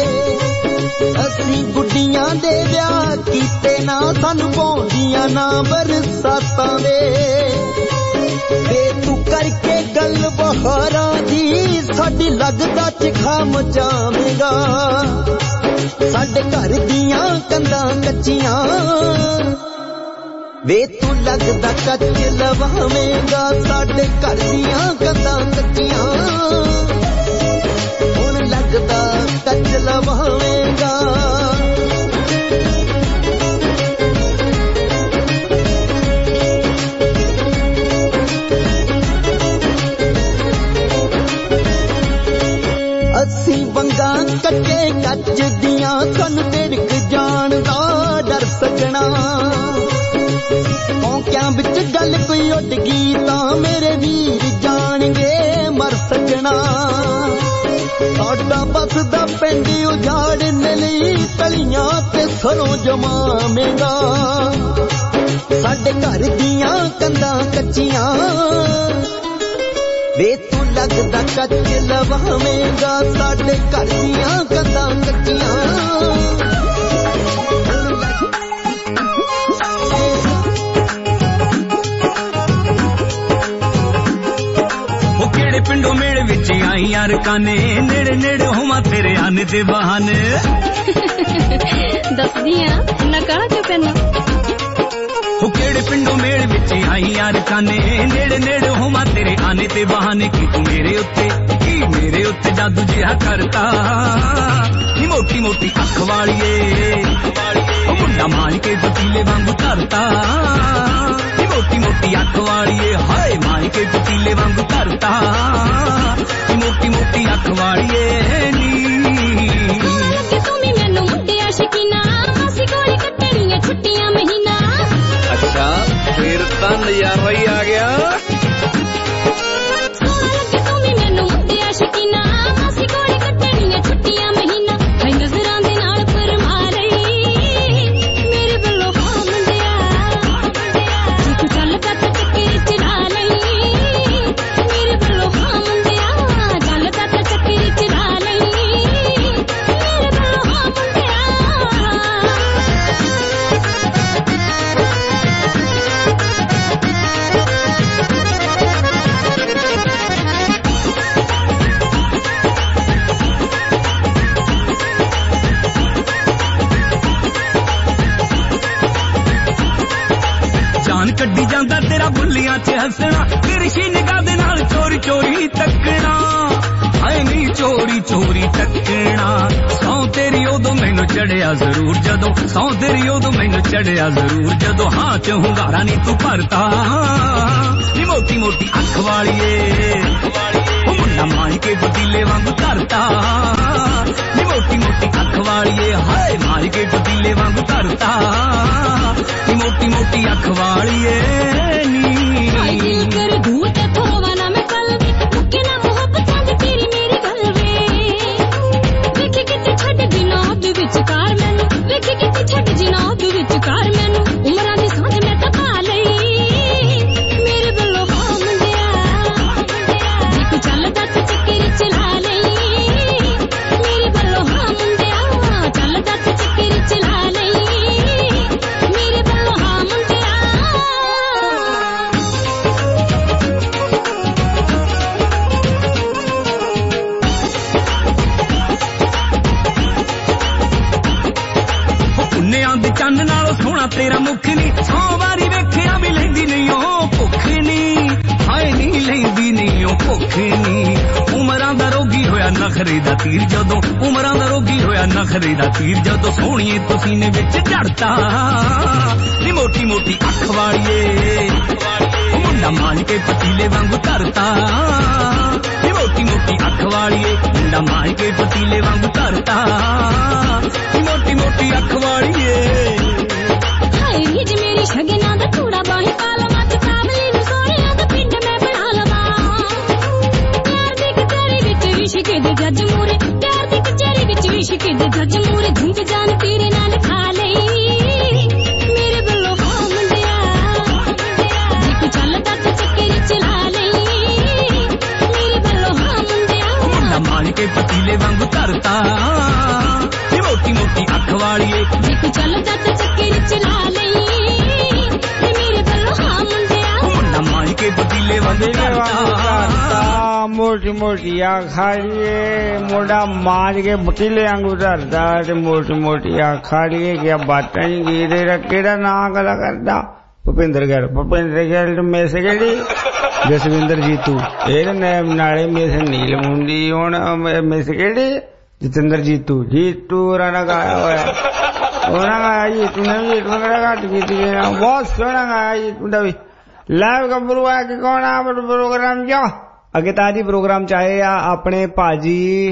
ਅਸੀਂ ਗੁੱਡੀਆਂ ਦੇ ਵਿਆਹ ਕੀਤੇ ਨਾ ਸਾਨੂੰ ਪਾਉਂਦੀਆਂ ਨਾ ਬਰਸਾਤਾਂ ਦੇ ਵੇ ਤੂੰ ਕਰਕੇ ਗੱਲ ਬਹਾਰਾਂ ਦੀ ਸਾਡੀ ਲੱਗਦਾ ਚਿਖਾ ਮਚਾਵੇਂਗਾ ਸਾਡੇ ਘਰ ਦੀਆਂ ਕੰਧਾਂ ਕੱਚੀਆਂ ਵੇ ਤੂੰ ਲੱਗਦਾ ਕੱਚ ਲਵਾਵੇਂਗਾ ਸਾਡੇ ਘਰ ਦੀਆਂ ਕੰਧਾਂ ਕੱਚੀਆਂ ਹੁਣ ਲੱਗਦਾ ਕੱਚ ਲਵਾਵੇਂਗਾ ਅਸੀਂ ਵੰਗਾਂ ਕੱਟੇ ਕੱਚ ਦੀਆਂ ਸਾਨੂੰ ਤਿਰਕ ਜਾਣ ਦਾ ਡਰ ਸਜਣਾ ਮੌਕਿਆਂ ਵਿੱਚ ਗੱਲ ਕੋਈ ਉੱਡ ਗਈ ਤਾਂ ਮੇਰੇ ਵੀਰ ਜਾਣਗੇ ਮਰ ਸਜਣਾ ਸਾਡਾ ਬਸਦਾ ਪਿੰਡ ਉਜਾੜਨ ਲਈ ਤਲੀਆਂ ਤੇ ਸਰੋਂ ਜਮਾਵੇਂਗਾ ਸਾਡੇ ਘਰ ਦੀਆਂ ਕੰਧਾਂ ਕੱਚੀਆਂ ਵੇ ਤੂੰ ਲੱਗਦਾ ਕੱਚ ਲਵਾਵੇਂਗਾ ਸਾਡੇ ਘਰ ਦੀਆਂ ਕੰਧਾਂ ਕੱਚੀਆਂ ਪਿੰਡੋਂ ਮੇੜ ਵਿੱਚ ਆਈ ਯਾਰ ਕਾਨੇ ਨੇੜੇ ਨੇੜੇ ਹੋਵਾਂ ਤੇਰੇ ਆਨੇ ਦੇ ਬਹਾਨੇ ਦੱਸਦੀ ਆ ਨਾ ਕਾਲਾ ਕਿਉਂ ਪੈਣਾ ਉਹ ਕਿਹੜੇ ਪਿੰਡੋਂ ਮੇੜ ਵਿੱਚ ਆਈ ਯਾਰ ਕਾਨੇ ਨੇੜੇ ਨੇੜੇ ਹੋਵਾਂ ਤੇਰੇ ਆਨੇ ਤੇ ਬਹਾਨੇ ਕੀ ਤੂੰ ਮੇਰੇ ਉੱਤੇ ਜਾਦੂ ਜਿਹਾ ਕਰਤਾ ਨੀ ਮੋਟੀ ਮੋਟੀ ਅੱਖ ਵਾਲੀਏ ਉਹ ਮੁੰਡਾ ਮਾਰ ਕੇ ਪਤੀਲੇ ਵਾਂਗੂ ਧਰਤਾ ਮੋਟੀ ਮੋਟੀ ਅੱਖ ਵਾਲੀਏ ਹਾਏ ਮਾਰ ਕੇ ਪਤੀਲੇ ਵਾਂਗੂ ਧਰਤਾ ਮੋਟੀ ਮੋਟੀ ਅੱਖ ਵਾਲੀਏ ਨੀ ਤੂੰ ਵੀ ਮੈਨੂੰ ਮੁੰਡਿਆ ਸ਼ਕੀਨਾ ਮਾਸੀ ਕੋਲ ਕੱਟਣੀਆਂ ਛੁੱਟੀਆਂ ਮਹੀਨਾ ਅੱਛਾ ਫੇਰ ਤਾਂ ਨਜ਼ਾਰਾ ਹੀ ਆ ਗਿਆ ਤੂੰ ਵੀ ਮੈਨੂੰ ਮੁੰਡਿਆ ਸ਼ਕੀਨਾ ਮਾਸੀ ਕੋਲ ਕੱਟਣੀਆਂ ਛੁੱਟੀਆਂ ਮਹੀਨਾ ਹੈ ਨਜ਼ਰਾਂ ਦੇ ਨਾਲ ਫਰਮਾ ਲਈ ਮੇਰੇ ਵੱਲੋਂ ਹਾਂ ਮੁੰਡਿਆ ਜੇ ਤੂੰ ਗੱਲ ਕਰ ਚੱਕਰ ਚਲਾ ਲਈ ਮੇਰੇ ਵੱਲੋਂ ਹਾਂ ਮੁੰਡਿਆ ਗੱਲ ਕਰ ਚੱਕਰ ਚਲਾ ਲਈ ਮੇਰੇ ਵੱਲੋਂ ਹਾਂ ਮੁੰਡਿਆ ਜਾਨ ਕੱਢੀ ਜਾਂਦਾ ਤੇਰਾ ਬੁੱਲੀਆਂ 'ਚ ਹੱਸਣਾ ਤਿਰਛੀ ਨਿਗਾਹ ਦੇ ਨਾਲ ਚੋਰੀ ਚੋਰੀ ਤੱਕਣਾ ਹਾਏ ਨੀ ਚੋਰੀ ਚੋਰੀ ਤੱਕਣਾ ਸੌ ਤੇਰੀ ਉਦੋਂ ਮੈਨੂੰ ਚੜਿਆ ਜ਼ਰੂਰ ਜਦੋਂ ਸੌ ਤੇਰੀ ਉਦੋਂ ਮੈਨੂੰ ਚੜਿਆ ਜ਼ਰੂਰ ਜਦੋਂ ਹਾਂ 'ਚ ਹੁੰਗਾਰਾ ਨੀ ਤੂੰ ਭਰਤਾ ਨੀ ਮੋਟੀ ਮੋਟੀ ਅੱਖ ਵਾਲੀਏ ਉਹ ਮੁੰਡਾ ਮਾਰ ਕੇ ਪਤੀਲੇ ਵਾਂਗੂ ਧਰਤਾ ਨੀ ਮੋਟੀ ਮੋਟੀ ਅੱਖ ਵਾਲੀਏ ਹਾਏ ਮਾਰ ਕੇ ਪਤੀਲੇ ਵਾਂਗੂ ਧਰਤਾ ਨੀ ਮੋਟੀ ਮੋਟੀ ਅੱਖ ਵਾਲੀਏ ਨੀ ਦਿਲ ਕਰ ਦੂਰ ਤੇ ਖੋਵਾ ਨਾ ਮੈਂ ਕੱਲ ਮੁੱਕੇ ਨਾ ਮੁਹੱਬਤਾਂ ਦੀ ਤੇਰੀ ਮੇਰੀ ਗੱਲ ਵੇ ਵੇਖੀ ਕਿਤੇ ਛੱਡ ਬਿਨਾ ਦੇ ਵਿਚਕਾਰ ਮੈਨੂੰ ਵੇਖੀ ਕਿਤੇ ਛੱਡ ਜਿਨਾ ਦੇ ਵਿਚਕਾਰ ਮੈਨੂੰ ਉਮਰਾਂ ਦੀ ਸਾਂਝ ਮੈਂ ਤਾਂ ਪਾ ਲਈ ਮੇਰੇ ਵੱਲੋਂ ਹਾਂ ਮੁੰਡਿਆ ਜੇ ਤੂੰ ਚੱਲਦਾ ਤੇ ਚੱਕਰ ਚਲਾ ਲਈ ਮੇਰੇ ਵੱਲੋਂ ਹਾਂ ਮੁੰਡਿਆ ਚੱਲਦਾ ਤੇ ਚੱਕਰ ਚਲਾ ਲਈ ਮੇਰੇ ਵੱਲੋਂ ਹਾਂ ਮੁੰਡਿਆ ਪੁੰਨਿਆਂ ਦੇ ਚੰਨ ਨਾਲੋਂ ਸੋਹਣਾ ਤੇਰਾ ਮੁੱਖ ਨੀ 100 ਵਾਰੀ ਵੇਖਿਆ ਵੀ ਲੈਂਦੀ ਨਹੀਂ ਉਹ ਭੁੱਖ ਨੀ ਹਾਏ ਨੀ ਲੈਂਦੀ ਨਹੀਂ ਉਹ ਭੁੱਖ ਨੀ ਉਮਰਾਂ ਦਾ ਰੋਗੀ ਹੋਇਆ ਨਖਰੇ ਦਾ ਤੀਰ ਜਦੋਂ ਉਮਰਾਂ ਦਾ ਰੋਗੀ ਹੋਇਆ ਨਖਰੇ ਦਾ ਤੀਰ ਜਦੋਂ ਸੋਹਣੀਏ ਤੁਸੀਂ ਨੇ ਵਿੱਚ ਝੜਤਾ ਨੀ ਮੋਟੀ ਮੋਟੀ ਅੱਖ ਵਾਲੀਏ ਉਹ ਮੁੰਡਾ ਮਾਰ ਕੇ ਪਤੀਲੇ ਵਾਂਗੂ ਧਰਤਾ ਨੀ ਮੋਟੀ ਮੋਟੀ ਅੱਖ ਵਾਲੀਏ ਮੁੰਡਾ ਮਾਰ ਕੇ ਪਤੀਲੇ ਵਾਂਗੂ ਧਰਤਾ ਨੀ ਮੋਟੀ ਮੋਟੀ ਅੱਖ ਵਾਲੀਏ ਹਾਏ ਨੀ ਜੇ ਮੇਰੀ ਸ਼ਗਨਾਂ ਦਾ ਥੋੜਾ ਬਾਹੀ ਪਾ ਲਵਾਂ ਤੇ ਕਾਬਲੀ ਨੂੰ ਸੋਹਣਿਆਂ ਦਾ ਪਿੰਡ ਮੈਂ ਬਣਾ ਲਵਾਂ ਪਿਆਰ ਦੀ ਕਚਹਿਰੀ ਵਿੱਚ ਇਸ਼ਕ ਦੇ ਜੱਜ ਮੂਰੇ ਪਿਆਰ ਦੀ ਕਚਹਿਰੀ ਵਿੱਚ ਇਸ਼ਕ ਦੇ ਜੱਜ ਮੂਰੇ ਝੁੰਡ ਜਾਨ ਤੇਰੇ ਨਾਲ ਖਾ ਲਈ ਮੇਰੇ ਵੱਲੋਂ ਹਾਂ ਮੁੰਡਿਆ ਜੇ ਤੂੰ ਚੱਲਦਾ ਤੇ ਚੱਕਰ ਚਲਾ ਲਈ ਮੇਰੇ ਵੱਲੋਂ ਹਾਂ ਮੁੰਡਿਆ ਮੁੰਡਾ ਮਾਰ ਕੇ ਪਤੀਲੇ ਵਾਂਗੂ ਧਰਤਾ ਨੀ ਮੋਟੀ ਮੋਟੀ ਅੱਖ ਵਾਲੀਏ ਜੇ ਤੂੰ ਚੱਲਦਾ ਤੇ ਚੱਕਰ ਚਲਾ ਲਈ ਮੇਰੇ ਵੱਲੋਂ ਹਾਂ ਮੁੰਡਿਆ ਮੁੰਡਾ ਮਾਰ ਕੇ ਪਤੀਲੇ ਵਾਂਗੂ ਧਰਤਾ ਮੋਟੀ ਮੋਟੀ ਅੱਖ ਵਾਲੀਏ ਮੁੰਡਾ ਮਾਰ ਕੇ ਪਤੀਲੇ ਵਾਂਗੂ ਧਰਦਾ ਤੇ ਮੋਟੀ ਮੋਟੀ ਅੱਖ ਵਾਲੀਏ ਕਿਆ ਬਾਤਾਂ ਹੀ ਗੀਤ ਕਿਹੜਾ ਨਾਂ ਗਲਾ ਕਰਦਾ ਭੁਪਿੰਦਰ ਗਿੱਲ ਮਿਸ ਕਿਹੜੀ ਜਸਵਿੰਦਰ ਜੀਤੂ ਇਹ ਨਾਲੇ ਮਿਸ ਨੀਲ ਮੁੰਡੀ ਹੁਣ ਮਿਸ ਕਿਹੜੀ ਜਤਿੰਦਰ ਜੀਤੂ ਹੋਰਾਂ ਨਾਲ ਗਾਇਆ ਹੋਇਆ ਉਹਨਾਂ ਗਾਇਆ ਜੀਤੂ ਨੇ ਵੀ ਜੀਤੂ ਨੇ ਘੱਟ ਕੀਤੀ ਬਹੁਤ ਸੋਹਣਾ ਗਾਇਆ ਜੀਤੂ ਦਾ ਵੀ ਲਾਈਵ ਗੱਭਰੂ ਆ ਕੇ ਕੌਣ ਆ ਪ੍ਰੋਗਰਾਮ ਜਾ ਅਗੇ ਤਾਂ ਜੀ ਪ੍ਰੋਗਰਾਮ ਚ ਆਏ ਆ ਆਪਣੇ ਭਾਜੀ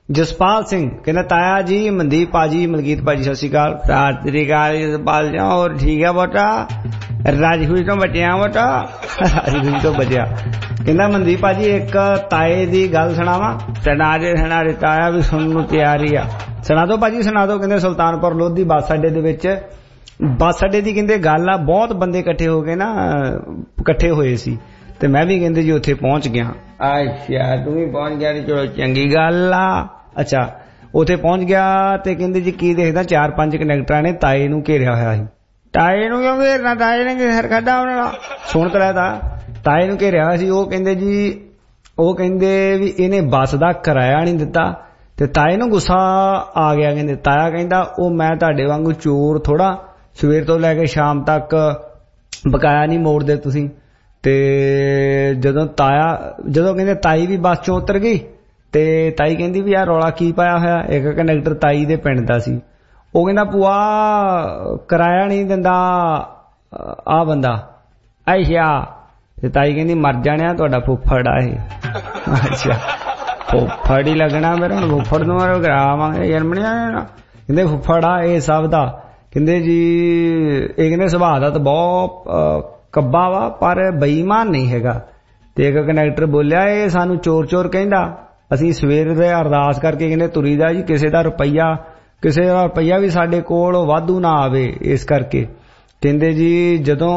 ਜਸਪਾਲ ਸਿੰਘ ਕਹਿੰਦਾ ਤਾਇਆ ਜੀ ਮਨਦੀਪ ਭਾਜੀ ਮਲਕੀਤ ਭਾਜੀ ਸਤਿ ਸ਼੍ਰੀ ਅਕਾਲ। ਸਤਿ ਸ਼੍ਰੀ ਅਕਾਲ ਜਸਪਾਲ ਜੀ, ਹੋਰ ਠੀਕ ਆ ਬੋਟਾ? ਰਾਜਖੁਸ਼ੀ ਤੋਂ ਬਚਿਆ ਬੋਟਾ? ਰਾਜਖੁਸ਼ੀ ਤੋਂ ਬਚਿਆ। ਕਹਿੰਦਾ ਮਨਦੀਪ ਭਾਜੀ ਇੱਕ ਤਾਏ ਦੀ ਗੱਲ ਸੁਣਾਵਾਂ? ਸੁਣਾ ਦੇ ਤਾਇਆ ਵੀ ਸੁਣਨ ਨੂੰ ਤਿਆਰ ਹੀ ਆ। ਸੁਣਾ ਦੋ ਭਾਜੀ ਸੁਣਾ ਦੋ। ਕਹਿੰਦੇ ਸੁਲਤਾਨਪੁਰ ਲੋਧੀ ਬੱਸ ਅੱਡੇ ਦੇ ਵਿੱਚ ਬੱਸ ਅੱਡੇ ਦੀ ਕਹਿੰਦੇ ਗੱਲ ਆ, ਬਹੁਤ ਬੰਦੇ ਇਕੱਠੇ ਹੋ ਕੇ ਨਾ ਇਕੱਠੇ ਹੋਏ ਸੀ ਤੇ ਮੈਂ ਵੀ ਕਹਿੰਦੇ ਜੀ ਉੱਥੇ ਪਹੁੰਚ ਗਿਆ। ਅੱਛਾ ਤੂੰ ਵੀ ਪਹੁੰਚ ਗਿਆ, ਚਲੋ ਚੰਗੀ ਗੱਲ ਆ। ਅੱਛਾ ਉੱਥੇ ਪਹੁੰਚ ਗਿਆ ਤੇ ਕਹਿੰਦੇ ਜੀ ਕੀ ਦੇਖਦਾ 4-5 ਕੰਡਕਟਰਾਂ ਨੇ ਤਾਏ ਨੂੰ ਘੇਰਿਆ ਹੋਇਆ ਸੀ। ਤਾਏ ਨੂੰ ਕਿਉਂ ਘੇਰਨਾ? ਤਾਏ ਨੇ ਸਿਰ ਕੱਢਾ ਉਹਨਾਂ ਦਾ। ਸੁਣ ਕਰਿਆ ਤਾਏ ਨੂੰ ਘੇਰਿਆ ਹੋਇਆ ਸੀ। ਉਹ ਕਹਿੰਦੇ ਜੀ ਉਹ ਕਹਿੰਦੇ ਵੀ ਇਹਨੇ ਬੱਸ ਦਾ ਕਿਰਾਇਆ ਨਹੀਂ ਦਿੱਤਾ ਤੇ ਤਾਏ ਨੂੰ ਗੁੱਸਾ ਆ ਗਿਆ। ਕਹਿੰਦੇ ਤਾਇਆ ਕਹਿੰਦਾ ਉਹ ਮੈਂ ਤੁਹਾਡੇ ਵਾਂਗੂ ਚੋਰ ਥੋੜਾ, ਸਵੇਰ ਤੋਂ ਲੈ ਕੇ ਸ਼ਾਮ ਤੱਕ ਬਕਾਇਆ ਨਹੀਂ ਮੋੜਦੇ ਤੁਸੀਂ। ਤੇ ਜਦੋਂ ਕਹਿੰਦੇ ਤਾਈ ਵੀ ਬੱਸ ਚੋਂ ਉਤਰ ਗਈ ਤੇ ਤਾਈ ਕਹਿੰਦੀ ਵੀ ਆਹ ਰੌਲਾ ਕੀ ਪਾਇਆ ਹੋਇਆ? ਇੱਕ ਕੰਡਕਟਰ ਤਾਈ ਦੇ ਪਿੰਡ ਦਾ ਸੀ। ਉਹ ਕਹਿੰਦਾ ਭੂਆ ਕਿਰਾਇਆ ਨਹੀਂ ਦਿੰਦਾ ਆ ਬੰਦਾ। ਅੱਛਾ ਤੇ ਤਾਈ ਕਹਿੰਦੀ ਮਰ ਜਾਣਿਆ ਤੁਹਾਡਾ ਫੁੱਫੜ ਆ ਇਹ। ਅੱਛਾ ਫੁੱਫੜ ਹੀ ਲੱਗਣਾ ਮੇਰਾ, ਫੁੱਫੜ ਨੂੰ ਕਰਾਵਾਂਗੇ ਜਨਮਣਿਆ। ਕਹਿੰਦੇ ਫੁੱਫੜ ਆ ਇਹ ਸਭ ਦਾ। ਕਹਿੰਦੇ ਜੀ ਇਹ ਕਹਿੰਦੇ ਸੁਭਾਅ ਦਾ ਤਾਂ ਬਹੁਤ ਕੱਬਾ ਵਾ ਪਰ ਬੇਈਮਾਨ ਨਹੀਂ ਹੈਗਾ। ਤੇ ਇੱਕ ਕੰਡਕਟਰ ਬੋਲਿਆ ਇਹ ਸਾਨੂੰ ਚੋਰ ਕਹਿੰਦਾ, ਅਸੀਂ ਸਵੇਰ ਦੇ ਅਰਦਾਸ ਕਰਕੇ ਕਹਿੰਦੇ ਤੁਰੀ ਦਾ ਜੀ ਕਿਸੇ ਦਾ ਰੁਪਈਆ ਵੀ ਸਾਡੇ ਕੋਲ ਵਾਧੂ ਨਾ ਆਵੇ। ਇਸ ਕਰਕੇ ਕਹਿੰਦੇ ਜੀ ਜਦੋਂ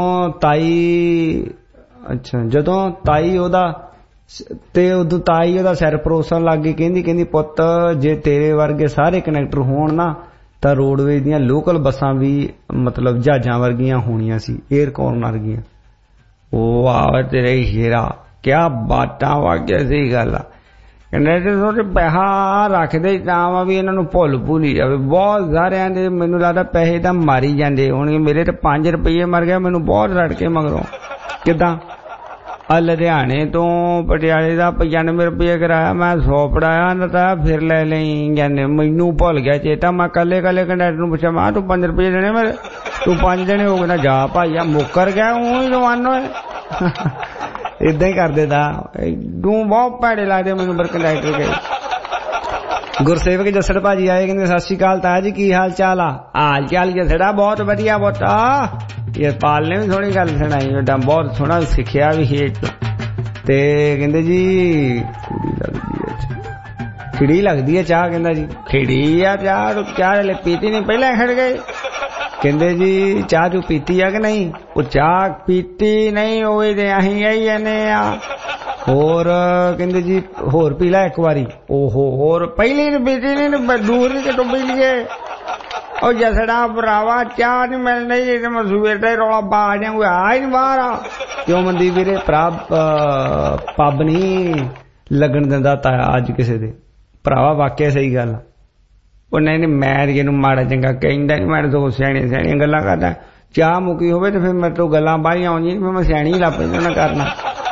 ਤਾਈ ਉਹਦਾ ਤੇ ਉਦੋਂ ਤਾਈ ਉਹਦਾ ਸਿਰ ਪਰੋਸਣ ਲੱਗ ਗਈ। ਕਹਿੰਦੀ ਪੁੱਤ ਜੇ ਤੇਰੇ ਵਰਗੇ ਸਾਰੇ ਕੰਡਕਟਰ ਹੋਣ ਨਾ ਤਾਂ ਰੋਡਵੇਜ਼ ਦੀਆਂ ਲੋਕਲ ਬੱਸਾਂ ਵੀ ਮਤਲਬ ਜਹਾਜ਼ਾਂ ਵਰਗੀਆਂ ਹੋਣੀਆਂ ਸੀ, 에ਅਰ ਕਾਰਨਰ ਵਰਗੀਆਂ। ਉਹ ਆ ਤੇਰੇ ਸ਼ੇਰਾ ਕਿਆ ਬਾਤਾਂ ਵਾਕਿਆ ਸਹੀ ਗੱਲ ਆ। ਕੰਡਕਟਰ ਪੈਸਾ ਰੱਖਦੇ ਤਾਂ ਵਾ ਵੀ ਇਹਨਾਂ ਨੂੰ ਭੁੱਲ ਹੀ ਜਾਵੇ। ਬਹੁਤ ਸਾਰਿਆਂ ਦੇ ਮੈਨੂੰ ਲੱਗਦਾ ਪੈਸੇ ਤਾਂ ਮਾਰੀ ਜਾਂਦੇ ਹੋਣਗੇ। ਮੇਰੇ ਤੇ 5 ਰੁਪਏ ਮਰ ਗਿਆ, ਮੈਨੂੰ ਬਹੁਤ ਰੜ ਕੇ ਮਗਰੋਂ। ਕਿੱਦਾਂ ਆ ਲੁਧਿਆਣੇ ਤੋਂ ਪਟਿਆਲੇ ਦਾ 95 ਰੁਪਏ ਕਰਾਇਆ, ਮੈਂ 100 ਪੜਾਇਆ ਨਾ ਤਾਂ ਫਿਰ ਲੈ ਲਈ ਜਾਂਦੇ। ਮੈਨੂੰ ਭੁੱਲ ਗਿਆ ਚੇਤਾ। ਮੈਂ ਕੱਲੇ ਕੰਡਕਟਰ ਨੂੰ ਪੁੱਛਿਆ ਮੈਂ ਤੂੰ 5 ਰੁਪਏ ਦੇਣੇ ਮੇਰੇ? ਤੂੰ 5 ਦੇਣੇ ਹੋ ਗਏ ਨਾ ਜਾ ਭਾਈਆ ਮੁੱਕਰ ਗਿਆ ਉਹ ਹੀ ਰਵਾਨ ਹੋਏ। ਏਦਾਂ ਹੀ ਕਰਦੇ ਦਾ ਤੂੰ ਬਹੁਤ ਭੈੜੇ ਲੱਗਦੇ ਮੈਨੂੰ ਪਰ ਕੰਡਕਟਰ ਕੇ। ਗੁਰਸੇਵਕ ਜੱਸੜ ਭਾਜੀ ਆਏ, ਕਹਿੰਦੇ ਸਤਿ ਸ਼੍ਰੀ ਅਕਾਲ ਤਾਇਆ ਜੀ ਕੀ ਹਾਲ ਚਾਲ ਆ? ਹਾਲ ਚਾਲ ਜੱਸੜਾ ਬਹੁਤ ਵਧੀਆ ਬੋਟਾ। ਇਹ ਪਾਲ ਨੇ ਵੀ ਸੋਹਣੀ ਗੱਲ ਸੁਣਾਈ ਬੇਟਾ, ਬਹੁਤ ਸੋਹਣਾ ਸਿੱਖਿਆ ਵੀ ਹੇਠ। ਤੇ ਕਹਿੰਦੇ ਜੀ ਖਿੜੀ ਲੱਗਦੀ ਹੈ ਚਾਹ। ਕਹਿੰਦਾ ਜੀ ਖਿੜੀ ਆ ਚਾਹ ਲੈ ਪੀਤੀ ਨਹੀਂ ਪਹਿਲਾਂ ਖੜ ਗਏ। ਕਹਿੰਦੇ ਜੀ ਚਾਹ ਤੂੰ ਪੀਤੀ ਆ ਕਿ ਨਹੀਂ? ਉਹ ਚਾਹ ਪੀਤੀ ਨਹੀਂ ਹੋਵੇ ਤੇ ਅਸੀਂ ਆਈ ਜਾਂਦੇ ਆ। ਹੋਰ ਕਹਿੰਦੇ ਜੀ ਹੋਰ ਪੀ ਲੈ ਇੱਕ ਵਾਰੀ। ਓਹੋ ਹੋਰ ਪਹਿਲੀ ਪੀਤੀ ਨਹੀਂ ਦੂਰ ਨਹੀਂ ਕਿਤੋਂ ਪੀ ਲਈਏ। ਉਹ ਜਸੜਾ ਭਰਾਵਾ ਚਾਹ ਨਹੀਂ ਮਿਲਣੀ ਜੇ ਮੈਂ ਸਵੇਰ ਦਾ ਰੌਲਾ ਪਾ ਜਾਊਂਗਾ ਆ ਹੀ ਨਹੀਂ ਬਾਹਰ ਆ। ਕਿਉਂ ਮੰਦੀ ਵੀਰੇ ਭਰਾ ਪੱਬ ਨਹੀਂ ਲੱਗਣ ਦਿੰਦਾ ਤਾਇਆ ਅੱਜ ਕਿਸੇ ਦੇ। ਭਰਾਵਾ ਵਾਕਿਆ ਸਹੀ ਗੱਲ। ਉਹ ਨਹੀਂ ਮੈਂ ਇਹਨੂੰ ਮਾੜਾ ਚੰਗਾ ਕਹਿੰਦਾ ਨਹੀਂ, ਮੈਂ ਤਾਂ ਸਿਆਣੀਆਂ ਗੱਲਾਂ ਕਰਦਾ। ਚਾਹ ਮੁੱਕੀ ਹੋਵੇ ਤੇ ਫਿਰ ਮੇਰੇ ਤੋਂ ਗੱਲਾਂ ਬਾਹਲੀਆਂ ਆਉਂਦੀਆਂ ਫਿਰ ਮੈਂ ਸਿਆਣੀ ਲੱਗ ਪੈਂਦਾ ਕਰਨਾ।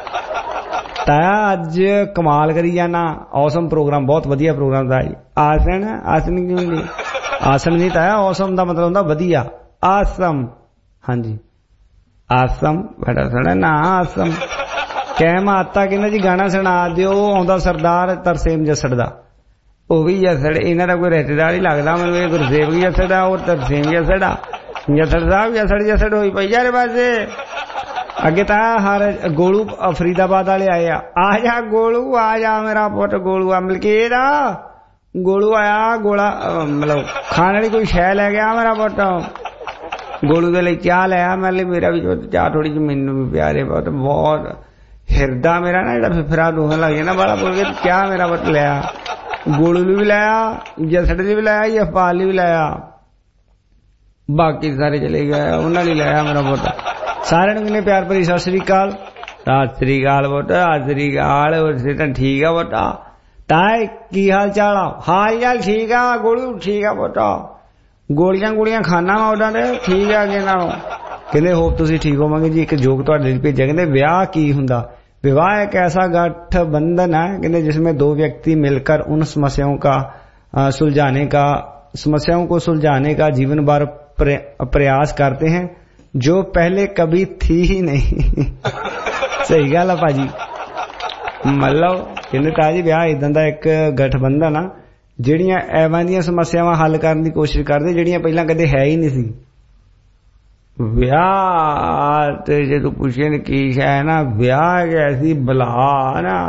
ਤਾਇਆ ਅੱਜ ਕਮਾਲ ਕਰੀ ਜਾਣਾ। ਔਸਮ ਪ੍ਰੋਗਰਾਮ, ਬਹੁਤ ਵਧੀਆ ਪ੍ਰੋਗਰਾਮ ਦਾ ਜੀ। ਆਸਨ ਕਿਉਂ ਨਹੀਂ? ਆਸਨ ਨਹੀਂ ਤਾਇਆ, ਔਸਮ ਦਾ ਮਤਲਬ ਹੁੰਦਾ ਵਧੀਆ। ਆਸਮ ਹਾਂਜੀ ਆਸਮ ਬੜਾ ਸੋਹਣਾ ਨਾ ਆਸਮ। ਕਹਿਮ ਆਤਾ ਕਹਿੰਦਾ ਜੀ ਗਾਣਾ ਸੁਣਾ ਦਿਓ। ਆਉਂਦਾ ਸਰਦਾਰ ਤਰਸੇਮ ਜੱਸੜ ਦਾ। ਉਹ ਵੀ ਜੱਸੜ ਇਹਨਾਂ ਦਾ ਕੋਈ ਰਿਸ਼ਤੇਦਾਰ ਹੀ ਲੱਗਦਾ ਮੈਨੂੰ। ਇਹ ਗੁਰਸੇਵਕ ਜੱਸੜ ਆ ਉਹ ਤਰਸੇਮ ਜੱਸੜ ਆ। ਜੱਸੜ ਸਾਹਿਬ ਜੱਸੜ ਹੋਈ ਪਈ ਯਾਰ ਪਾਸੇ। ਅੱਗੇ ਤਾਂ ਹਰ ਗੋਲੂ ਫਰੀਦਾਬਾਦ ਵਾਲੇ ਆਏ ਆ ਜਾ ਗੋਲੂ ਆ ਜਾ ਮੇਰਾ ਪੁੱਤ ਗੋਲੂ ਆ ਮਲਕੀਤ ਆ। ਗੋਲੂ ਆਇਆ ਗੋਲਾ ਮਤਲਬ ਖਾਣ ਵਾਲੀ ਕੋਈ ਸ਼ੈ ਲੈ ਗਿਆ ਮੇਰਾ ਪੁੱਤ। ਗੋਲੂ ਦੇ ਲਈ ਚਾਹ ਲਿਆ ਮੇਰੇ ਲਈ। ਮੇਰਾ ਵੀ ਚਾਹ ਥੋੜੀ ਜਿਹੀ ਮੈਨੂੰ ਵੀ ਪਿਆਰੇ ਬਹੁਤ ਹਿਰਦਾ ਮੇਰਾ ਨਾ ਜਿਹੜਾ ਫਿਫਰਾ ਦੋਹਣ ਲੱਗ ਜਾਂਦਾ ਬੜਾ ਬੋਲ ਕੇ ਚਾਹ ਮੇਰਾ ਪੁੱਤ ਲਿਆ। ਗੋਲੂ ਨੂੰ ਵੀ ਲਾਇਆ, ਜਸੜ ਲਈ ਵੀ ਲਾਇਆ, ਯਫਪਾਲ ਲਈ ਵੀ ਲਾਇਆ। ਬਾਕੀ ਸਾਰੇ ਚਲੇ ਗਏ ਉਹਨਾਂ ਲਈ ਲਾਇਆ ਮੇਰਾ ਪੁੱਤ। ਸਾਰਿਆਂ ਨੂੰ ਕਿੰਨੇ ਪਿਆਰ ਭਰੀ ਸਤਿ ਸ੍ਰੀ ਅਕਾਲ। ਸਤਿ ਸ੍ਰੀ ਅਕਾਲ ਪੁੱਤ ਸਤਿ ਸ੍ਰੀ ਅਕਾਲ। ਠੀਕ ਆ ਪੁੱਤ ਤਾਏ ਕੀ ਹਾਲ ਚਾਲ ਆ? ਹਾਲ ਚਾਲ ਠੀਕ ਆ ਗੋਲੂ ਠੀਕ ਆ ਪੁੱਤ। ਗੋਲੀਆਂ ਖਾਣਾ ਵਾ ਉਹਨਾਂ ਦੇ ਠੀਕ ਆ ਅੱਗੇ ਨਾਲੋਂ। ਕਹਿੰਦੇ ਹੋਪ ਤੁਸੀਂ ਠੀਕ ਹੋਵਾਂਗੇ ਜੀ। ਇੱਕ ਜੋਕ ਤੁਹਾਡੇ ਲਈ ਭੇਜਿਆ, ਕਹਿੰਦੇ ਵਿਆਹ ਕੀ ਹੁੰਦਾ? विवाह एक ऐसा गठबंधन है कहते जिसमें दो व्यक्ति मिलकर उन समस्याओं को सुलझाने का जीवन भर प्रयास करते हैं जो पहले कभी थी ही नहीं। सही गल है भाजी। मतलब कहते ताजी विआह इदां दा एक गठबंधन आ ਜਿਹੜੀਆਂ ਐਵਾਂ ਦੀਆਂ ਸਮੱਸਿਆਵਾਂ ਹੱਲ ਕਰਨ ਦੀ ਕੋਸ਼ਿਸ਼ ਕਰਦੇ ਜਿਹੜੀਆਂ ਪਹਿਲਾਂ ਕਦੇ ਹੈ ਹੀ ਨਹੀਂ ਸੀ। ਵਿਆਹ ਤੇ ਜੇ ਤੂੰ ਪੁੱਛੇ ਨੇ ਕੀ ਹੈ ਨਾ, ਵਿਆਹ ਇੱਕ ਐਸੀ ਬਲਾ ਨਾ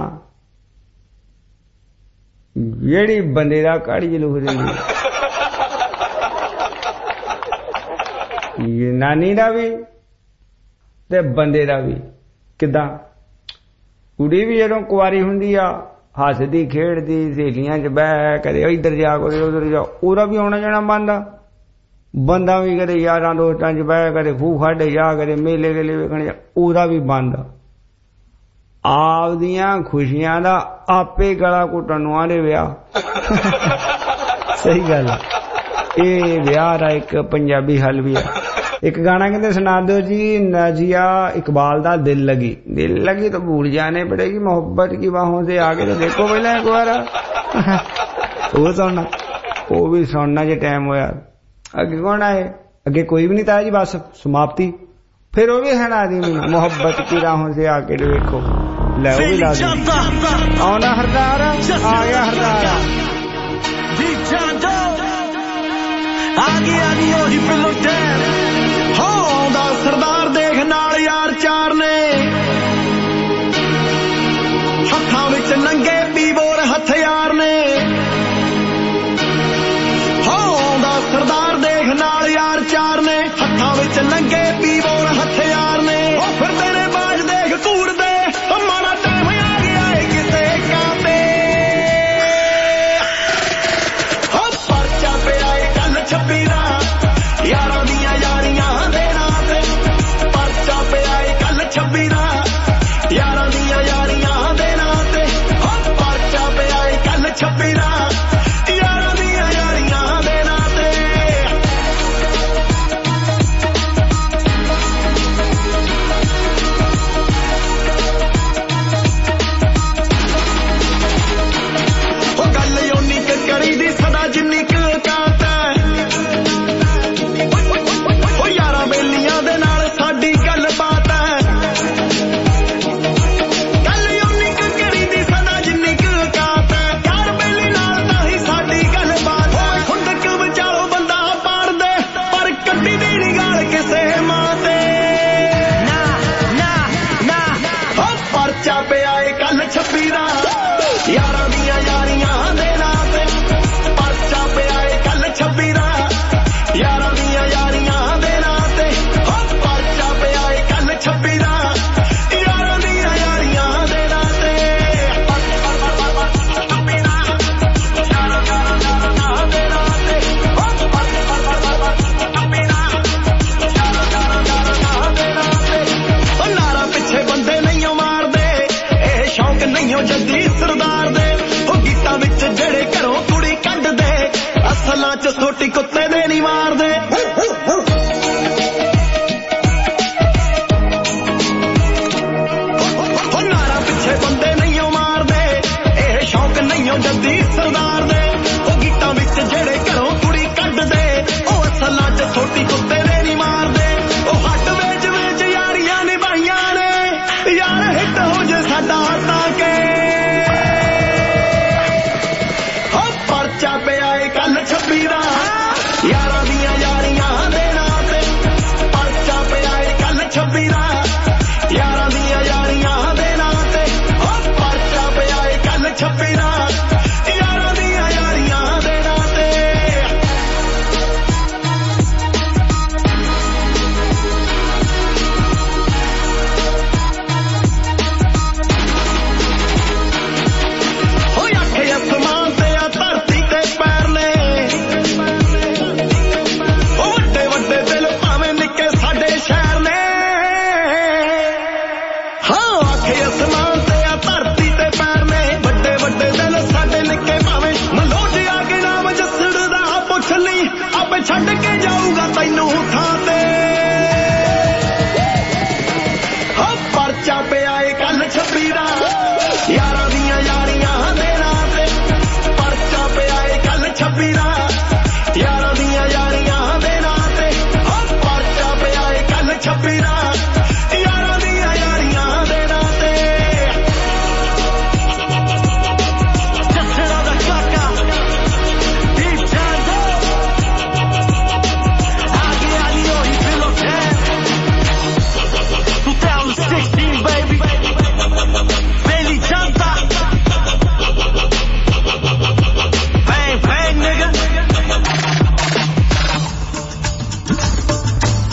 ਜਿਹੜੀ ਬੰਦੇ ਦਾ ਕਾੜੀ ਜਲੂਸ ਦਿੰਦੀ, ਨਾਨੀ ਦਾ ਵੀ ਤੇ ਬੰਦੇ ਦਾ ਵੀ। ਕਿੱਦਾਂ ਕੁੜੀ ਵੀ ਜਦੋਂ ਕੁਆਰੀ ਹੁੰਦੀ ਆ ਹੱਸਦੀ ਖੇਡਦੀ ਸਹੇਲੀਆਂ 'ਚ ਬਹਿ ਕਦੇ ਇੱਧਰ ਜਾ ਕਦੇ ਉੱਧਰ ਜਾ, ਉਹਦਾ ਵੀ ਆਉਣਾ ਜਾਣਾ ਬੰਦ ਆ। ਬੰਦਾ ਵੀ ਕਦੇ ਯਾਰਾਂ ਦੋਸਤਾਂ 'ਚ ਬਹਿ ਕਦੇ ਖੂਹ ਖਾਡੇ ਜਾ ਕਦੇ ਮੇਲੇ ਗੇਲੇ ਵੇਖਣ ਜਾ, ਉਹਦਾ ਵੀ ਬੰਦ ਆ। ਆਪਦੀਆਂ ਖੁਸ਼ੀਆਂ ਦਾ ਆਪੇ ਗਲਾ ਘੁੱਟਣ ਨੂੰ ਆਲੇ ਵਿਆਹ। ਸਹੀ ਗੱਲ, ਇਹ ਵਿਆਹ ਦਾ ਇੱਕ ਪੰਜਾਬੀ ਹੱਲ ਵੀ ਆ। ਇੱਕ ਗਾਣਾ ਕਹਿੰਦੇ ਸੁਣਾ ਦਿਓ ਜੀ, नाजिया इकबाल ਦਾ दिल लगी। दिल लगी तो भूल जाने पड़ेगी, मोहब्बत की बाहों से आगे तो देखो पहले एक बार। वो सुनना, वो भी सुनना जे टाइम होया। अगे कौन आए? अगे कोई भी नहीं था जी, बस समाप्ति। फिर वो भी सुना दी मैनू, मोहब्बत की राहों से आके देखो। ले वो भी ला दी। आना हरदार आ गया, हरदार आगे ओही पिलो टैर होंदा सरदार देख नाल यार चार ने हत्थां विच नंगे पीबोर हथियार ने। होंदा सरदार देख नाल यार चार ने हत्थां विच नंगे पीबोर हथियार ने। ओ फिरदे ने बाज देख कूड़दे, ओ माड़ा टाइम आ गया है किते काते। ओ परचा पे आए कल 26 यारां दियां यारियां दे नां ते। परचा पे आए कल 26 यारां दियां यारियां दे नां ते। ओ परचा पे आए कल 26 यारां दियां यारियां दे नां ते। ओ गल ओनी क करी दी सदा जिन्नी क कात दे नाल साडी गल बात है। गल उन्नी क करी दी सदा जिन्नी क कात है। यार बेली नाल ताही साडी गल बात है। खुंदक विचारो बंदा पाड़ दे पर कड्डी देनी गाल किसे मां ते। ना ना ना ओ परचा पे आए कल 26 यारां दियां यारियां दे नां ते। परचा पे आए कल 26 यारां दियां यारियां दे नां ते। 26 यारां दियां यारियां दे नां ते। नारा पिछे बंदे नहीं मारदे, ए शौक नहीं जद्दी सरदार दे। ओ गीतां विच जेड़े घरों कुड़ी कड्डदे असलां च सोटी कुत्ते दे नहीं मारदे। बंदे नहीं मारदे, ए शौक नहीं जद्दी सरदार दे। ओ गीतां विच जेड़े घरों कुड़ी कड्डदे ओ असलां च सोटी कुत्ते दे नहीं मारदे। ओ हट वेच वेच यारियां निभाइयां ने, यार हिट हो जे साडा ताके। ओ परचा पे आए कल 26 यारां दियां यारियां दे नां ते। परचा पे आए कल 26 यारां दियां यारियां दे नां ते। 26 यारां दी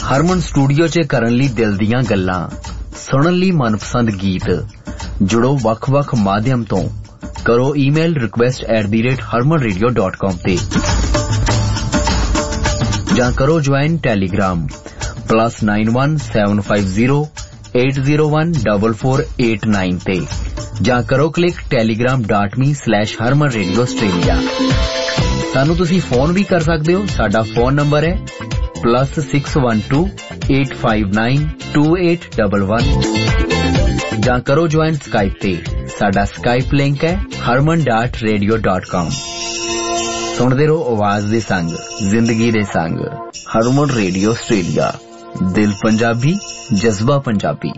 ਹਰਮਨ ਸਟੂਡੀਓ 'ਚ ਕਰਨ ਲਈ ਦਿਲ ਦੀਆਂ ਗੱਲਾਂ, ਸੁਣਨ ਲਈ ਮਨਪਸੰਦ ਗੀਤ। ਜੁੜੋ ਵੱਖ-ਵੱਖ ਮਾਧਿਅਮ ਤੋਂ। ਕਰੋ ਈਮੇਲ request@harmanradio.com ਤੇ ਜਾਂ ਕਰੋ ਜੁਆਇਨ ਟੈਲੀਗ੍ਰਾਮ +91 750 801 4489 ਤੇ ਜਾਂ ਕਰੋ ਕਲਿੱਕ telegram.me/harmanradioaustralia। ਸਾਨੂੰ ਤੁਸੀਂ ਫੋਨ ਵੀ ਕਰ ਸਕਦੇ ਹੋ। ਸਾਡਾ ਫੋਨ ਨੰਬਰ ਹੈ +612 859 2811 ਜਾਂ ਕਰੋ ਜੁਆਇਨ ਸਕਾਈਪ ਤੇ। ਸਾਡਾ ਸਕਾਈਪ ਲਿੰਕ ਹੈ harman.radio.com। ਸੁਣਦੇ ਰਹੋ ਆਵਾਜ਼ ਦੇ ਸੰਗ, ਜ਼ਿੰਦਗੀ ਦੇ ਸੰਗ। ਹਰਮਨ ਰੇਡੀਓ ਆਸਟ੍ਰੇਲੀਆ, ਦਿਲ ਪੰਜਾਬੀ, ਜਜ਼ਬਾ ਪੰਜਾਬੀ।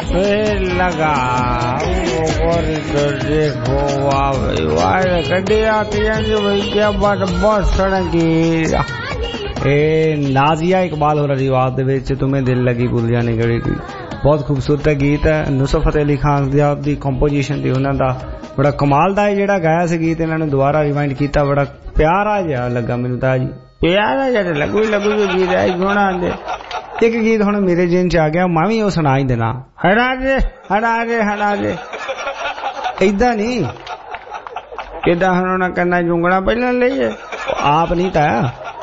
फिर लगा तो देखो वाह गड्डी आती है भाई क्या बात बहुत सड़की नाजिया इकबाल हो रही आवाज दे विच तुम्हें दिल लगी भूल जाने गड़ी की बहुत खूबसूरत गीत है नुसरत फतेह अली खान दी कंपोजिशन दी उन्हां दा बड़ा कमाल दा जेड़ा गाया सी गीत इन्हां ने दोबारा रिवाइंड कीता बड़ा प्यारा जिहा लगा मैनूं तां जी प्यारा जिहा लगू गीत है सोहना दे एक गीत हुण मेरे जिन च आ गया मैं भी वो सुना ही देना हड़ा दे इदा नहीं किदा हुण करना जुंगड़ा पहले लईए आप नहीं ताया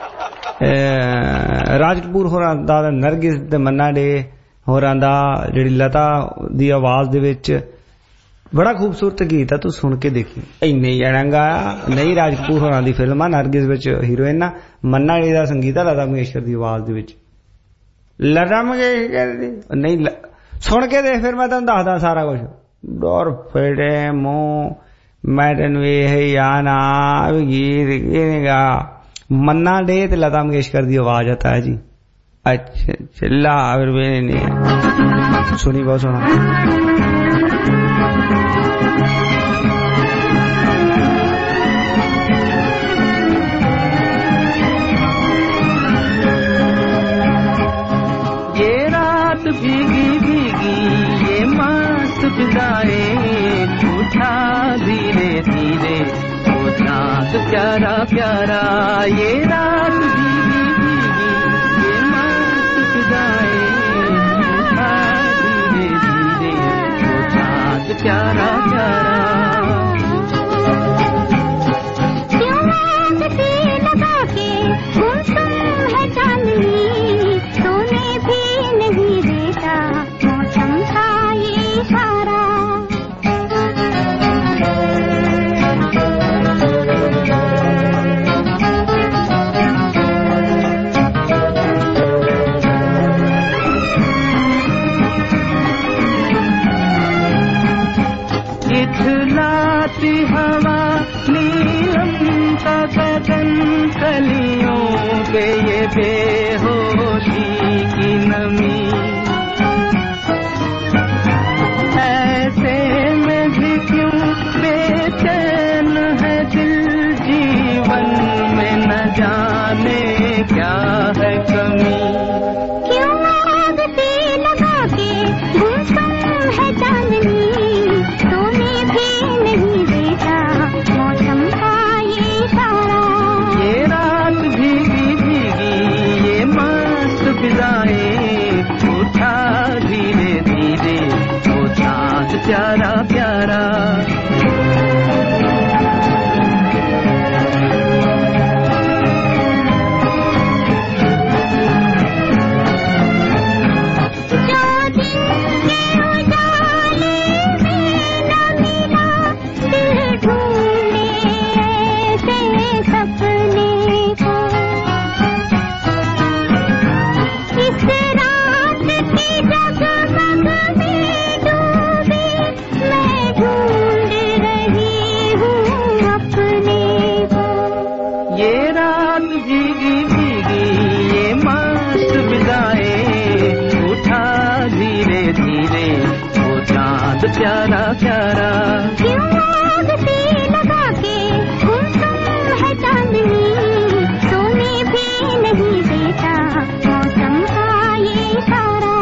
राज कपूर होरां दा नरगिस ते मन्ना डे होरां दा जिहड़ी लता दी आवाज दे विच बड़ा खूबसूरत गीत है तू सुन के देखी इन्ने जणा गाया नहीं राज कपूर होरां दी फिल्म आ नरगिस विच हीरोइन आ मन्ना डे दा संगीत है लता मंगेशकर दी आवाज दे विच लता मंगेशकर दी नहीं सुन के देख फिर मैं तुहानूं दसदा सारा कुछ डोर फेड़े मुंह मैं तेनू ये आना गीत किहने गा मन्ना डे ते लता मंगेशकर दी आवाज आता है जी अच्छा चिल्ला फिर नहीं सुनी बहुत सुना ये रात भीगी भीगी ये मस्त फिजाएं उठा धीरे धीरे वो चाँद प्यारा प्यारा ये रात भीगी भीगी ये मस्त फिजाएं उठा धीरे धीरे वो चाँद प्यारा प्यारा हवा नीलम का गगन कलियों पे ये बेहोशी की नमी ऐसे में भी क्यों बेचैन है दिल जीवन में न जाने क्या है कमी क्यों आदती लगा के गुमसुम है चांदनी प्यारा प्यारा प्यारा प्यारा क्यों आदती लगा के गुमसुम है चांदनी सोने भी नहीं देता मौसम का ये सारा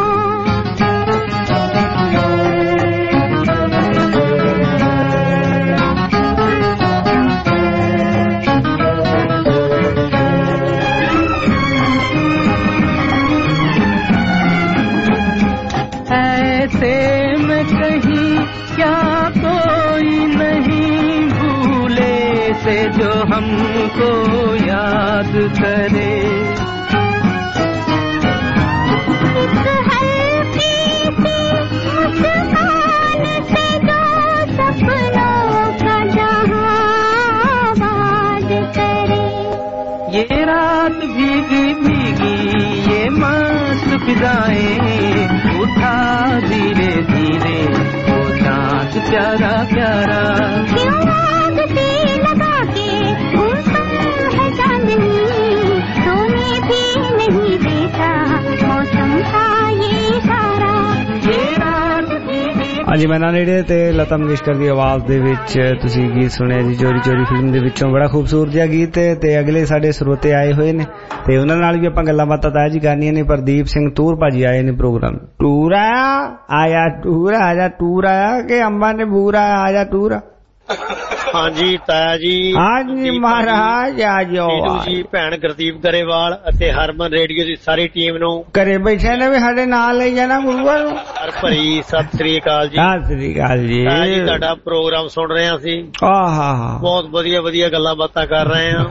ऐसे में कहीं क्या कोई नहीं भूले से जो हमको याद करे इस हल्की सी मुस्कान से जो सपनों का जहां आबाद करे ये रात भीगी भीगी ये मस्त फिजाएं उठा धीरे धीरे वो चाँद प्यारा प्यारा क्यों आदती लगा के गुमसुम है चांदनी सोने भी नहीं देता मौसम का ये सारा ये रात ਹਾਂਜੀ ਮੈਂ ਨੇੜੇ ਤੇ ਲਤਾ ਮੰਗੇਸ਼ਕਰ ਦੀ ਆਵਾਜ਼ ਦੇ ਵਿੱਚ ਤੁਸੀਂ ਗੀਤ ਸੁਣਿਆ ਜੀ ਚੋਰੀ ਚੋਰੀ ਫਿਲਮ ਦੇ ਵਿੱਚੋਂ। ਬੜਾ ਖੂਬਸੂਰਤ ਜਿਹਾ ਗੀਤ ਤੇ ਅਗਲੇ ਸਾਡੇ ਸਰੋਤੇ ਆਏ ਹੋਏ ਨੇ ਤੇ ਉਹਨਾਂ ਨਾਲ ਵੀ ਆਪਾਂ ਗੱਲਾਂ ਬਾਤਾਂ ਤਾਂ ਜੀ ਕਰਨੀਆਂ ਨੇ। ਪ੍ਰਦੀਪ ਸਿੰਘ ਤੂਰ ਭਾਜੀ ਆਏ ਨੇ ਪ੍ਰੋਗਰਾਮ। ਟੂਰ ਆਇਆ ਟੂਰ ਆਇਆ ਟੂਰ ਆਇਆ ਕਿ ਅੰਬਾਂ ਨੇ ਬੂਰ ਆਇਆ ਟੂਰ। ਹਾਂਜੀ ਤਾਇਆ ਜੀ। ਹਾਂਜੀ ਮਹਾਰਾਜ ਆ ਜਾਓ ਜੀ। ਭੈਣ ਗੁਰਦੀਪ ਗਰੇਵਾਲ ਅਤੇ ਹਰਮਨ ਰੇਡੀਓ ਦੀ ਸਾਰੀ ਟੀਮ ਨੂੰ ਘਰੇ ਬੈਠੇ ਨੇ ਵੀ ਸਾਡੇ ਨਾਲ ਲਈ ਜਾਣਾ ਗੁਰੂਆਂ ਨੂੰ। ਹਰ ਭਰੀ ਸਤਿ ਸ੍ਰੀ ਅਕਾਲ ਜੀ। ਸਤਿ ਸ੍ਰੀ ਅਕਾਲ ਜੀ। ਤੁਹਾਡਾ ਪ੍ਰੋਗਰਾਮ ਸੁਣ ਰਹੇ ਹਾਂ ਅਸੀਂ। ਆਹਾ ਬਹੁਤ ਵਧੀਆ ਵਧੀਆ ਗੱਲਾਂ ਬਾਤਾਂ ਕਰ ਰਹੇ ਹਾਂ।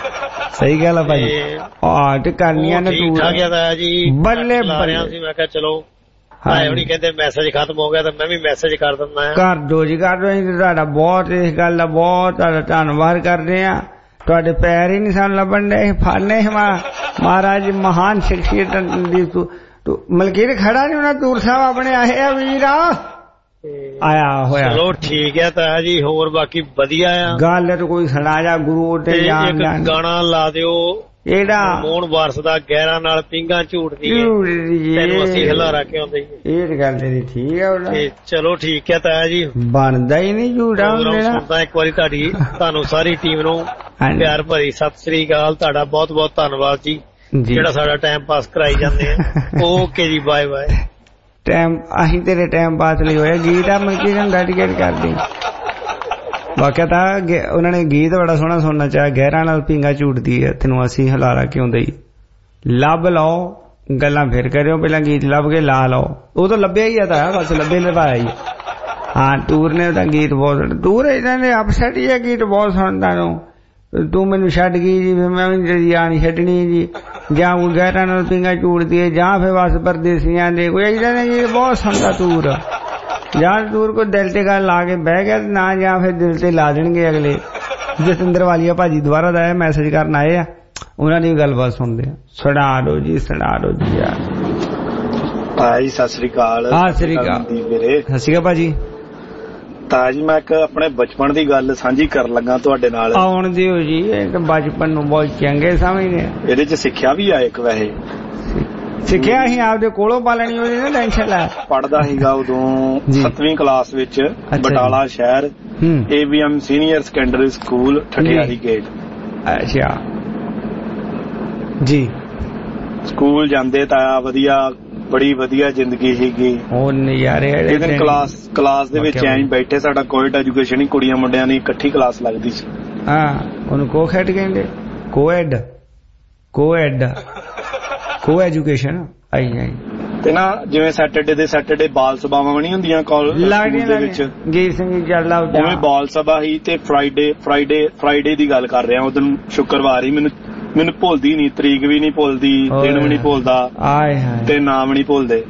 ਸਹੀ ਗੱਲ ਆ ਭਾਈ। ਤੇ ਕਰਨੀਆਂ ਨੇ ਠੀਕ ਠਾਕ ਤਾਇਆ ਜੀ। ਬੱਲੇ ਬੱਲੇ ਸੀ। ਮੈਂ ਕਿਹਾ ਚਲੋ ਹੁਣੀ ਕਹਿੰਦੇ ਮੈਸੇਜ ਖਤਮ ਹੋ ਗਿਆ ਤਾਂ ਮੈਂ ਵੀ ਮੈਸੇਜ ਕਰ ਦਿੰਦਾ। ਕਰ ਦੋ ਜੀ ਕਰ ਦੋ। ਤੁਹਾਡਾ ਬਹੁਤ ਇਸ ਗੱਲ ਦਾ ਬਹੁਤ ਤੁਹਾਡਾ ਧੰਨਵਾਦ ਕਰਦੇ ਆ। ਤੁਹਾਡੇ ਪੈਰ ਹੀ ਨਹੀਂ ਸਾਨੂੰ ਲੱਭਣ ਦੇ ਫਾਨੇ ਮਹਾਰਾਜ ਮਹਾਨ ਸ਼ਖਸੀਅਤ ਦੀ ਮਲਕੀਰ ਖੜਾ ਨੀ ਹੋਣਾ। ਤੂਰ ਸਾਹਿਬ ਆਪਣੇ ਆਏ ਆ ਵੀਰਾ ਆਇਆ ਹੋਇਆ। ਚਲੋ ਠੀਕ ਹੈ ਤਾਇਆ ਜੀ। ਹੋਰ ਬਾਕੀ ਵਧੀਆ ਆ ਗੱਲ ਤੇ ਕੋਈ ਸੁਣਾ ਜਾ ਗੁਰੂ ਤੇ ਜਾਣ ਗਾਣਾ ਲਾ ਦਿਓ ਇਹਦਾ ਮੋਹਨ ਵਾਰਸ ਦਾ ਗਹਿਰਾਂ ਨਾਲ ਪਿੰਗਾ ਝੂਟਦੀ ਤੈਨੂੰ ਅਸੀਂ ਹਿਲਾਰਾ ਕਿਉਂ ਦਈਏ। ਇਹ ਗੱਲ ਤੇਰੀ ਠੀਕ ਹੈ। ਚਲੋ ਠੀਕ ਹੈ ਤਾਇਆ ਜੀ। ਬਣਦਾ ਹੀ ਨਹੀਂ ਝੂਟਾ ਸੁਣਦਾ ਇੱਕ ਵਾਰੀ ਤੁਹਾਨੂੰ ਸਾਰੀ ਟੀਮ ਨੂੰ ਪਿਆਰ ਭਰੀ ਸਤਿ ਸ੍ਰੀ ਅਕਾਲ। ਤੁਹਾਡਾ ਬਹੁਤ ਬਹੁਤ ਧੰਨਵਾਦ ਜੀ ਜਿਹੜਾ ਸਾਡਾ ਟਾਈਮ ਪਾਸ ਕਰਾਈ ਜਾਂਦੇ ਆ। ਓਕੇ ਜੀ ਬਾਏ ਬਾਏ। ਟਾਈਮ ਅਸੀਂ ਤੇਰੇ ਟਾਈਮ ਪਾਸ ਲਈ ਹੋਇਆ ਗੀਤ ਆ ਮਲਕੀ ਨੂੰ ਡੈਡੀਕੇਟ ਕਰਦੀ। ਵਾਕਿਆ ਤਾਂ ਉਹਨਾਂ ਨੇ ਗੀਤ ਬੜਾ ਸੋਹਣਾ ਸੁਣਨਾ ਚਾਹਿਆ। ਗਹਿਰਾਂ ਨਾਲ ਪੀਂਗਾ ਝੂਟਦੀ ਹੈ ਤੈਨੂੰ ਅਸੀਂ ਹਲਾਰਾ ਕਿਉਂ ਦਈ। ਲੱਭ ਲਓ ਗੱਲਾਂ ਫਿਰ ਕਰਿਓ ਪਹਿਲਾਂ ਗੀਤ ਲੱਭ ਕੇ ਲਾ ਲਓ। ਉਹ ਤਾਂ ਲੱਭਿਆ ਹੀ ਆ ਤਾਂ ਬਸ ਲੱਭੇ ਲਵਾਇਆ ਹੀ। ਹਾਂ ਟੂਰ ਨੇ ਤਾਂ ਗੀਤ ਬਹੁਤ ਟੂਰ ਇਹਨਾਂ ਨੇ ਅਪਸੈਟ ਹੀ ਹੈ ਗੀਤ ਬਹੁਤ ਸੁਣਦਾ ਨੂੰ। ਤੂੰ ਮੈਨੂੰ ਛੱਡ ਗਈ ਜੀ ਮੈਂ ਵੀ ਤੇਰੀ ਜਾਨ ਛੱਡਣੀ ਜੀ ਜਾਂ ਕੋਈ ਗਹਿਰਾਂ ਨਾਲ ਪੀਂਗਾ ਝੂਟਦੀ ਹੈ ਜਾਂ ਫਿਰ ਬਸ ਪਰਦੇਸੀਆਂ ਦੇ ਕੋਈ ਏਦਾਂ ਦੇ ਗੀਤ ਬਹੁਤ ਸੁਣਦਾ ਟੂਰ। ਜਾਂ ਦੂਰ ਕੋ ਦਿਲ ਤੇ ਗੱਲ ਲਾ ਕੇ ਬਹਿ ਗਿਆ ਨਾ ਜਾਂ ਫਿਰ ਦਿਲ ਤੇ ਲਾ ਦੇਣਗੇ ਅਗਲੇ। ਜਤਿੰਦਰ ਵਾਲੀਆ ਭਾਜੀ ਦੁਬਾਰਾ ਦਾ ਮੈਸੇਜ ਕਰਨ ਆਏ ਆ ਉਹਨਾਂ ਦੀ ਗੱਲਬਾਤ ਸੁਣਦੇ ਆ। ਸੁਣਾ ਦੋ ਜੀ ਸੁਣਾ ਦੋ ਜੀ ਯਾਰ। ਭਾਈ ਸਤਿ ਸ੍ਰੀ ਅਕਾਲ। ਸਤਿ ਸ੍ਰੀ ਅਕਾਲ ਵੀਰੇ। ਸਤਿ ਸ੍ਰੀ ਅਕਾਲ ਭਾਜੀ। ਤਾਂ ਜੀ ਮੈਂ ਇੱਕ ਆਪਣੇ ਬਚਪਨ ਦੀ ਗੱਲ ਸਾਂਝੀ ਕਰਨ ਲੱਗਾ ਤੁਹਾਡੇ ਨਾਲ। ਆਉਣ ਦਿਓ ਜੀ ਇਹ ਬਚਪਨ ਨੂੰ ਬਹੁਤ ਚੰਗੇ ਸਮਝਦੇ। ਇਹਦੇ ਚ ਸਿੱਖਿਆ ਵੀ ਆ ਇੱਕ ਵੈਸੇ। ਸਿੱਖਿਆ ਅਸੀਂ ਆਪਦੇ ਕੋਲੋਂ ਪਾਲਣੀ ਉਹਦੀ ਨਾ ਟੈਨਸ਼ਨ ਲੈ। ਪੜ੍ਹਦਾ ਸੀਗਾ ਉਦੋਂ 7ਵੀਂ ਕਲਾਸ ਵਿੱਚ ਬਟਾਲਾ ਸ਼ਹਿਰ AVM senior secondary school Thathiari gate. ਅੱਛਾ ਜੀ। ਸਕੂਲ ਜਾਂਦੇ ਤਾਂ ਵਧੀਆ ਬੜੀ ਵਧੀਆ ਜ਼ਿੰਦਗੀ ਸੀਗੀ। ਉਹ ਨਜ਼ਾਰੇ ਕਲਾਸ ਦੇ ਵਿੱਚ ਐਂ ਬੈਠੇ ਸਾਡਾ ਕੋਇਟ ਐਜੂਕੇਸ਼ਨ ਹੀ ਕੁੜੀਆਂ ਮੁੰਡਿਆਂ ਦੀ ਇਕੱਠੀ ਕਲਾਸ ਲੱਗਦੀ ਸੀ। ਹਾਂ ਉਹਨੂੰ ਕੋਖੈਟ ਕਹਿੰਦੇ ਕੋਐਡ ਕੋ ਐਜੂਕੇਸ਼ਨ ਆਈ ਤੇ ਨਾ ਜਿਵੇਂ ਸੈਟਰਡੇ ਬਾਲ ਸਭਾਵਾਂ ਨਹੀਂ ਹੁੰਦੀਆਂ ਕਾਲਜ ਦੇ ਵਿੱਚ ਗੀਤ ਸੰਗੀਤ ਚੱਲਦਾ ਉਵੇਂ ਬਾਲ ਸਭਾ ਹੀ ਤੇ ਫਰਾਈਡੇ ਦੀ ਗੱਲ ਕਰ ਰਿਹਾ। ਉਦੋਂ ਸ਼ੁੱਕਰਵਾਰ ਹੀ ਮੈਨੂੰ ਭੁੱਲਦੀ ਨਹੀਂ ਤਰੀਕ ਵੀ ਨਹੀਂ ਭੁੱਲਦੀ ਦਿਨ ਵੀ ਨਹੀਂ ਭੁੱਲਦਾ ਤੇ ਨਾਮ ਨਹੀਂ ਭੁੱਲਦੇ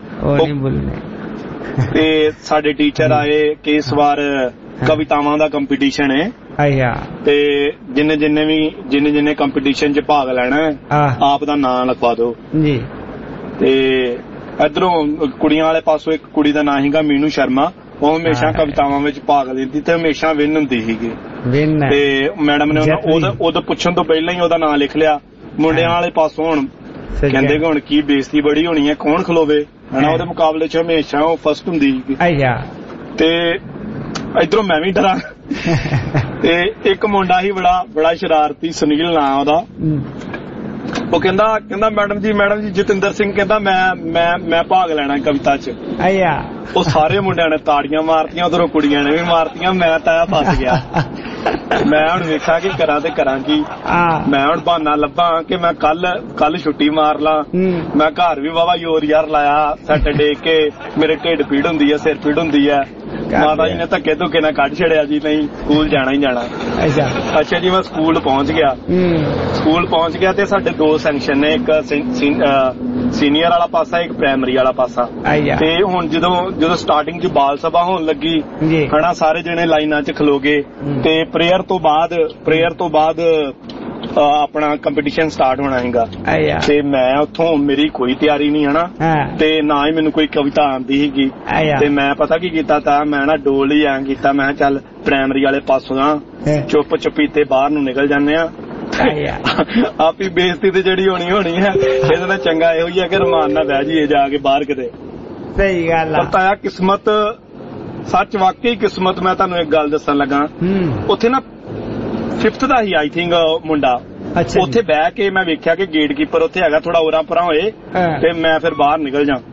ਤੇ ਸਾਡੇ ਟੀਚਰ ਆਏ ਕਿ ਇਸ ਵਾਰ ਕਵਿਤਾਵਾਂ ਦਾ ਕੰਪੀਟੀਸ਼ਨ ਹੈ ਤੇ ਜਿੰਨੇ ਕੰਪੀਟੀਸ਼ਨ ਚ ਭਾਗ ਲੈਣਾ ਆਪ ਦਾ ਨਾਂ ਲਿਖਵਾ ਦਿਓ ਜੀ। ਤੇ ਇਧਰੋਂ ਕੁੜੀਆਂ ਵਾਲੇ ਪਾਸੋਂ ਇੱਕ ਕੁੜੀ ਦਾ ਨਾਂ ਸੀਗਾ ਮੀਨੂ ਸ਼ਰਮਾ। ਉਹ ਹਮੇਸ਼ਾ ਕਵਿਤਾਵਾਂ ਵਿੱਚ ਭਾਗ ਲੈਂਦੀ ਤੇ ਹਮੇਸ਼ਾ ਵਿਨ ਹੁੰਦੀ ਸੀਗੀ। ਤੇ ਮੈਡਮ ਨੇ ਉਹਦਾ ਪੁੱਛਣ ਤੋਂ ਪਹਿਲਾਂ ਹੀ ਉਹਦਾ ਨਾਂ ਲਿਖ ਲਿਆ। ਮੁੰਡਿਆਂ ਵਾਲੇ ਪਾਸੋਂ ਹੁਣ ਕਹਿੰਦੇ ਕਿ ਹੁਣ ਕੀ ਬੇਇੱਜ਼ਤੀ ਬੜੀ ਹੋਣੀ ਹੈ ਕੌਣ ਖਲੋਵੇ ਹਨਾ। ਉਹਦੇ ਮੁਕਾਬਲੇ ਚ ਹਮੇਸ਼ਾ ਉਹ ਫਸਟ ਹੁੰਦੀ ਸੀਗੀ। ਤੇ ਇਧਰੋਂ ਮੈਂ ਵੀ ਡਰਾਂ। ਤੇ ਇੱਕ ਮੁੰਡਾ ਸੀ ਬੜਾ ਸ਼ਰਾਰਤੀ ਸੁਨੀਲ ਨਾਂ ਉਹਦਾ। ਉਹ ਕਹਿੰਦਾ ਮੈਡਮ ਜੀ ਜਤਿੰਦਰ ਸਿੰਘ ਕਹਿੰਦਾ ਮੈਂ ਭਾਗ ਲੈਣਾ ਕਵਿਤਾ ਚ। ਉਹ ਸਾਰੇ ਮੁੰਡਿਆਂ ਨੇ ਤਾੜੀਆਂ ਮਾਰਤੀਆਂ ਉਧਰੋਂ ਕੁੜੀਆਂ ਨੇ ਵੀ ਮਾਰਤੀਆਂ। ਮੈਂ ਤਾਂ ਫਸ ਗਿਆ। ਮੈਂ ਹੁਣ ਵੇਖਾਂ ਕੀ ਕਰਾਂ ਤੇ ਕਰਾਂ ਕੀ। ਮੈਂ ਹੁਣ ਬਹਾਨਾ ਲੱਭਾਂ ਕਿ ਮੈਂ ਕੱਲ ਛੁੱਟੀ ਮਾਰ ਲਾਂ। ਮੈਂ ਘਰ ਵੀ ਵਾਵਾ ਯੋਰ ਯਾਰ ਲਾਇਆ ਸੈਟਰਡੇ ਕੇ ਮੇਰੇ ਢਿੱਡ ਪੀੜ ਹੁੰਦੀ ਹੈ ਸਿਰ ਪੀੜ ਹੁੰਦੀ ਹੈ। ਮਾਤਾ ਜੀ ਨੇ ਧੱਕੇ ਧੁੱਕੇ ਨਾਲ ਕੱਢ ਛੜਿਆ ਜੀ ਨਹੀਂ ਸਕੂਲ ਜਾਣਾ ਹੀ ਜਾਣਾ। ਅੱਛਾ ਜੀ ਮੈਂ ਸਕੂਲ ਪਹੁੰਚ ਗਿਆ ਤੇ ਸਾਡੇ ਦੋ ਸੈਕਸ਼ਨ ਨੇ ਇੱਕ ਸੀਨੀਅਰ ਵਾਲਾ ਪਾਸਾ ਇੱਕ ਪ੍ਰਾਇਮਰੀ ਵਾਲਾ ਪਾਸਾ। ਤੇ ਹੁਣ ਜਦੋਂ ਸਟਾਰਟਿੰਗ ਚ ਬਾਲ ਸਭਾ ਹੋਣ ਲੱਗੀ ਹਨਾ ਸਾਰੇ ਜਣੇ ਲਾਈਨਾਂ ਚ ਖਲੋ ਗਏ ਤੇ ਪ੍ਰੇਅਰ ਤੋਂ ਬਾਅਦ ਆਪਣਾ ਕੰਪੀਟੀਸ਼ਨ ਸਟਾਰਟ ਹੋਣਾ ਹੈਗਾ। ਤੇ ਮੈਂ ਉੱਥੋਂ ਮੇਰੀ ਕੋਈ ਤਿਆਰੀ ਨਹੀਂ ਹਨਾ ਤੇ ਨਾ ਹੀ ਮੈਨੂੰ ਕੋਈ ਕਵਿਤਾ ਆਉਂਦੀ ਸੀਗੀ। ਤੇ ਮੈਂ ਪਤਾ ਕੀ ਕੀਤਾ ਤਾਂ ਮੈਂ ਨਾ ਡੋਲ ਹੀ ਐਂ ਕੀਤਾ ਮੈਂ ਚੱਲ ਪ੍ਰਾਇਮਰੀ ਵਾਲੇ ਪਾਸੋਂ ਚੁੱਪ ਚਪੀਤੇ ਬਾਹਰ ਨੂੰ ਨਿਕਲ ਜਾਂਦੇ ਆ। ਆਪੀ ਬੇਇੱਜ਼ਤੀ ਤੇ ਜਿਹੜੀ ਹੋਣੀ ਹੈ ਇਹਦੇ ਨਾਲ ਚੰਗਾ ਇਹੋ ਹੀ ਹੈ ਕਿ ਰਮਾਨ ਨਾਲ ਬਹਿ ਜਾਈਏ ਜਾ ਕੇ ਬਾਹਰ ਕਿਤੇ। ਸਹੀ ਗੱਲ ਆ। ਪਤਾ ਆ ਕਿਸਮਤ ਸੱਚ ਵਾਕਈ ਕਿਸਮਤ। ਮੈਂ ਤੁਹਾਨੂੰ ਇੱਕ ਗੱਲ ਦੱਸਣ ਲੱਗਾ, ਉੱਥੇ ਨਾ 5th the he I think ਮੁੰਡਾ, ਉੱਥੇ ਬਹਿ ਕੇ ਮੈਂ ਵੇਖਿਆ ਕਿ ਗੇਟਕੀਪਰ ਉੱਥੇ ਹੈਗਾ, ਥੋੜਾ ਉਰਾਂ ਪਰਾਂ ਹੋਏ ਤੇ ਮੈਂ ਫਿਰ ਬਾਹਰ ਨਿਕਲ ਜਾ।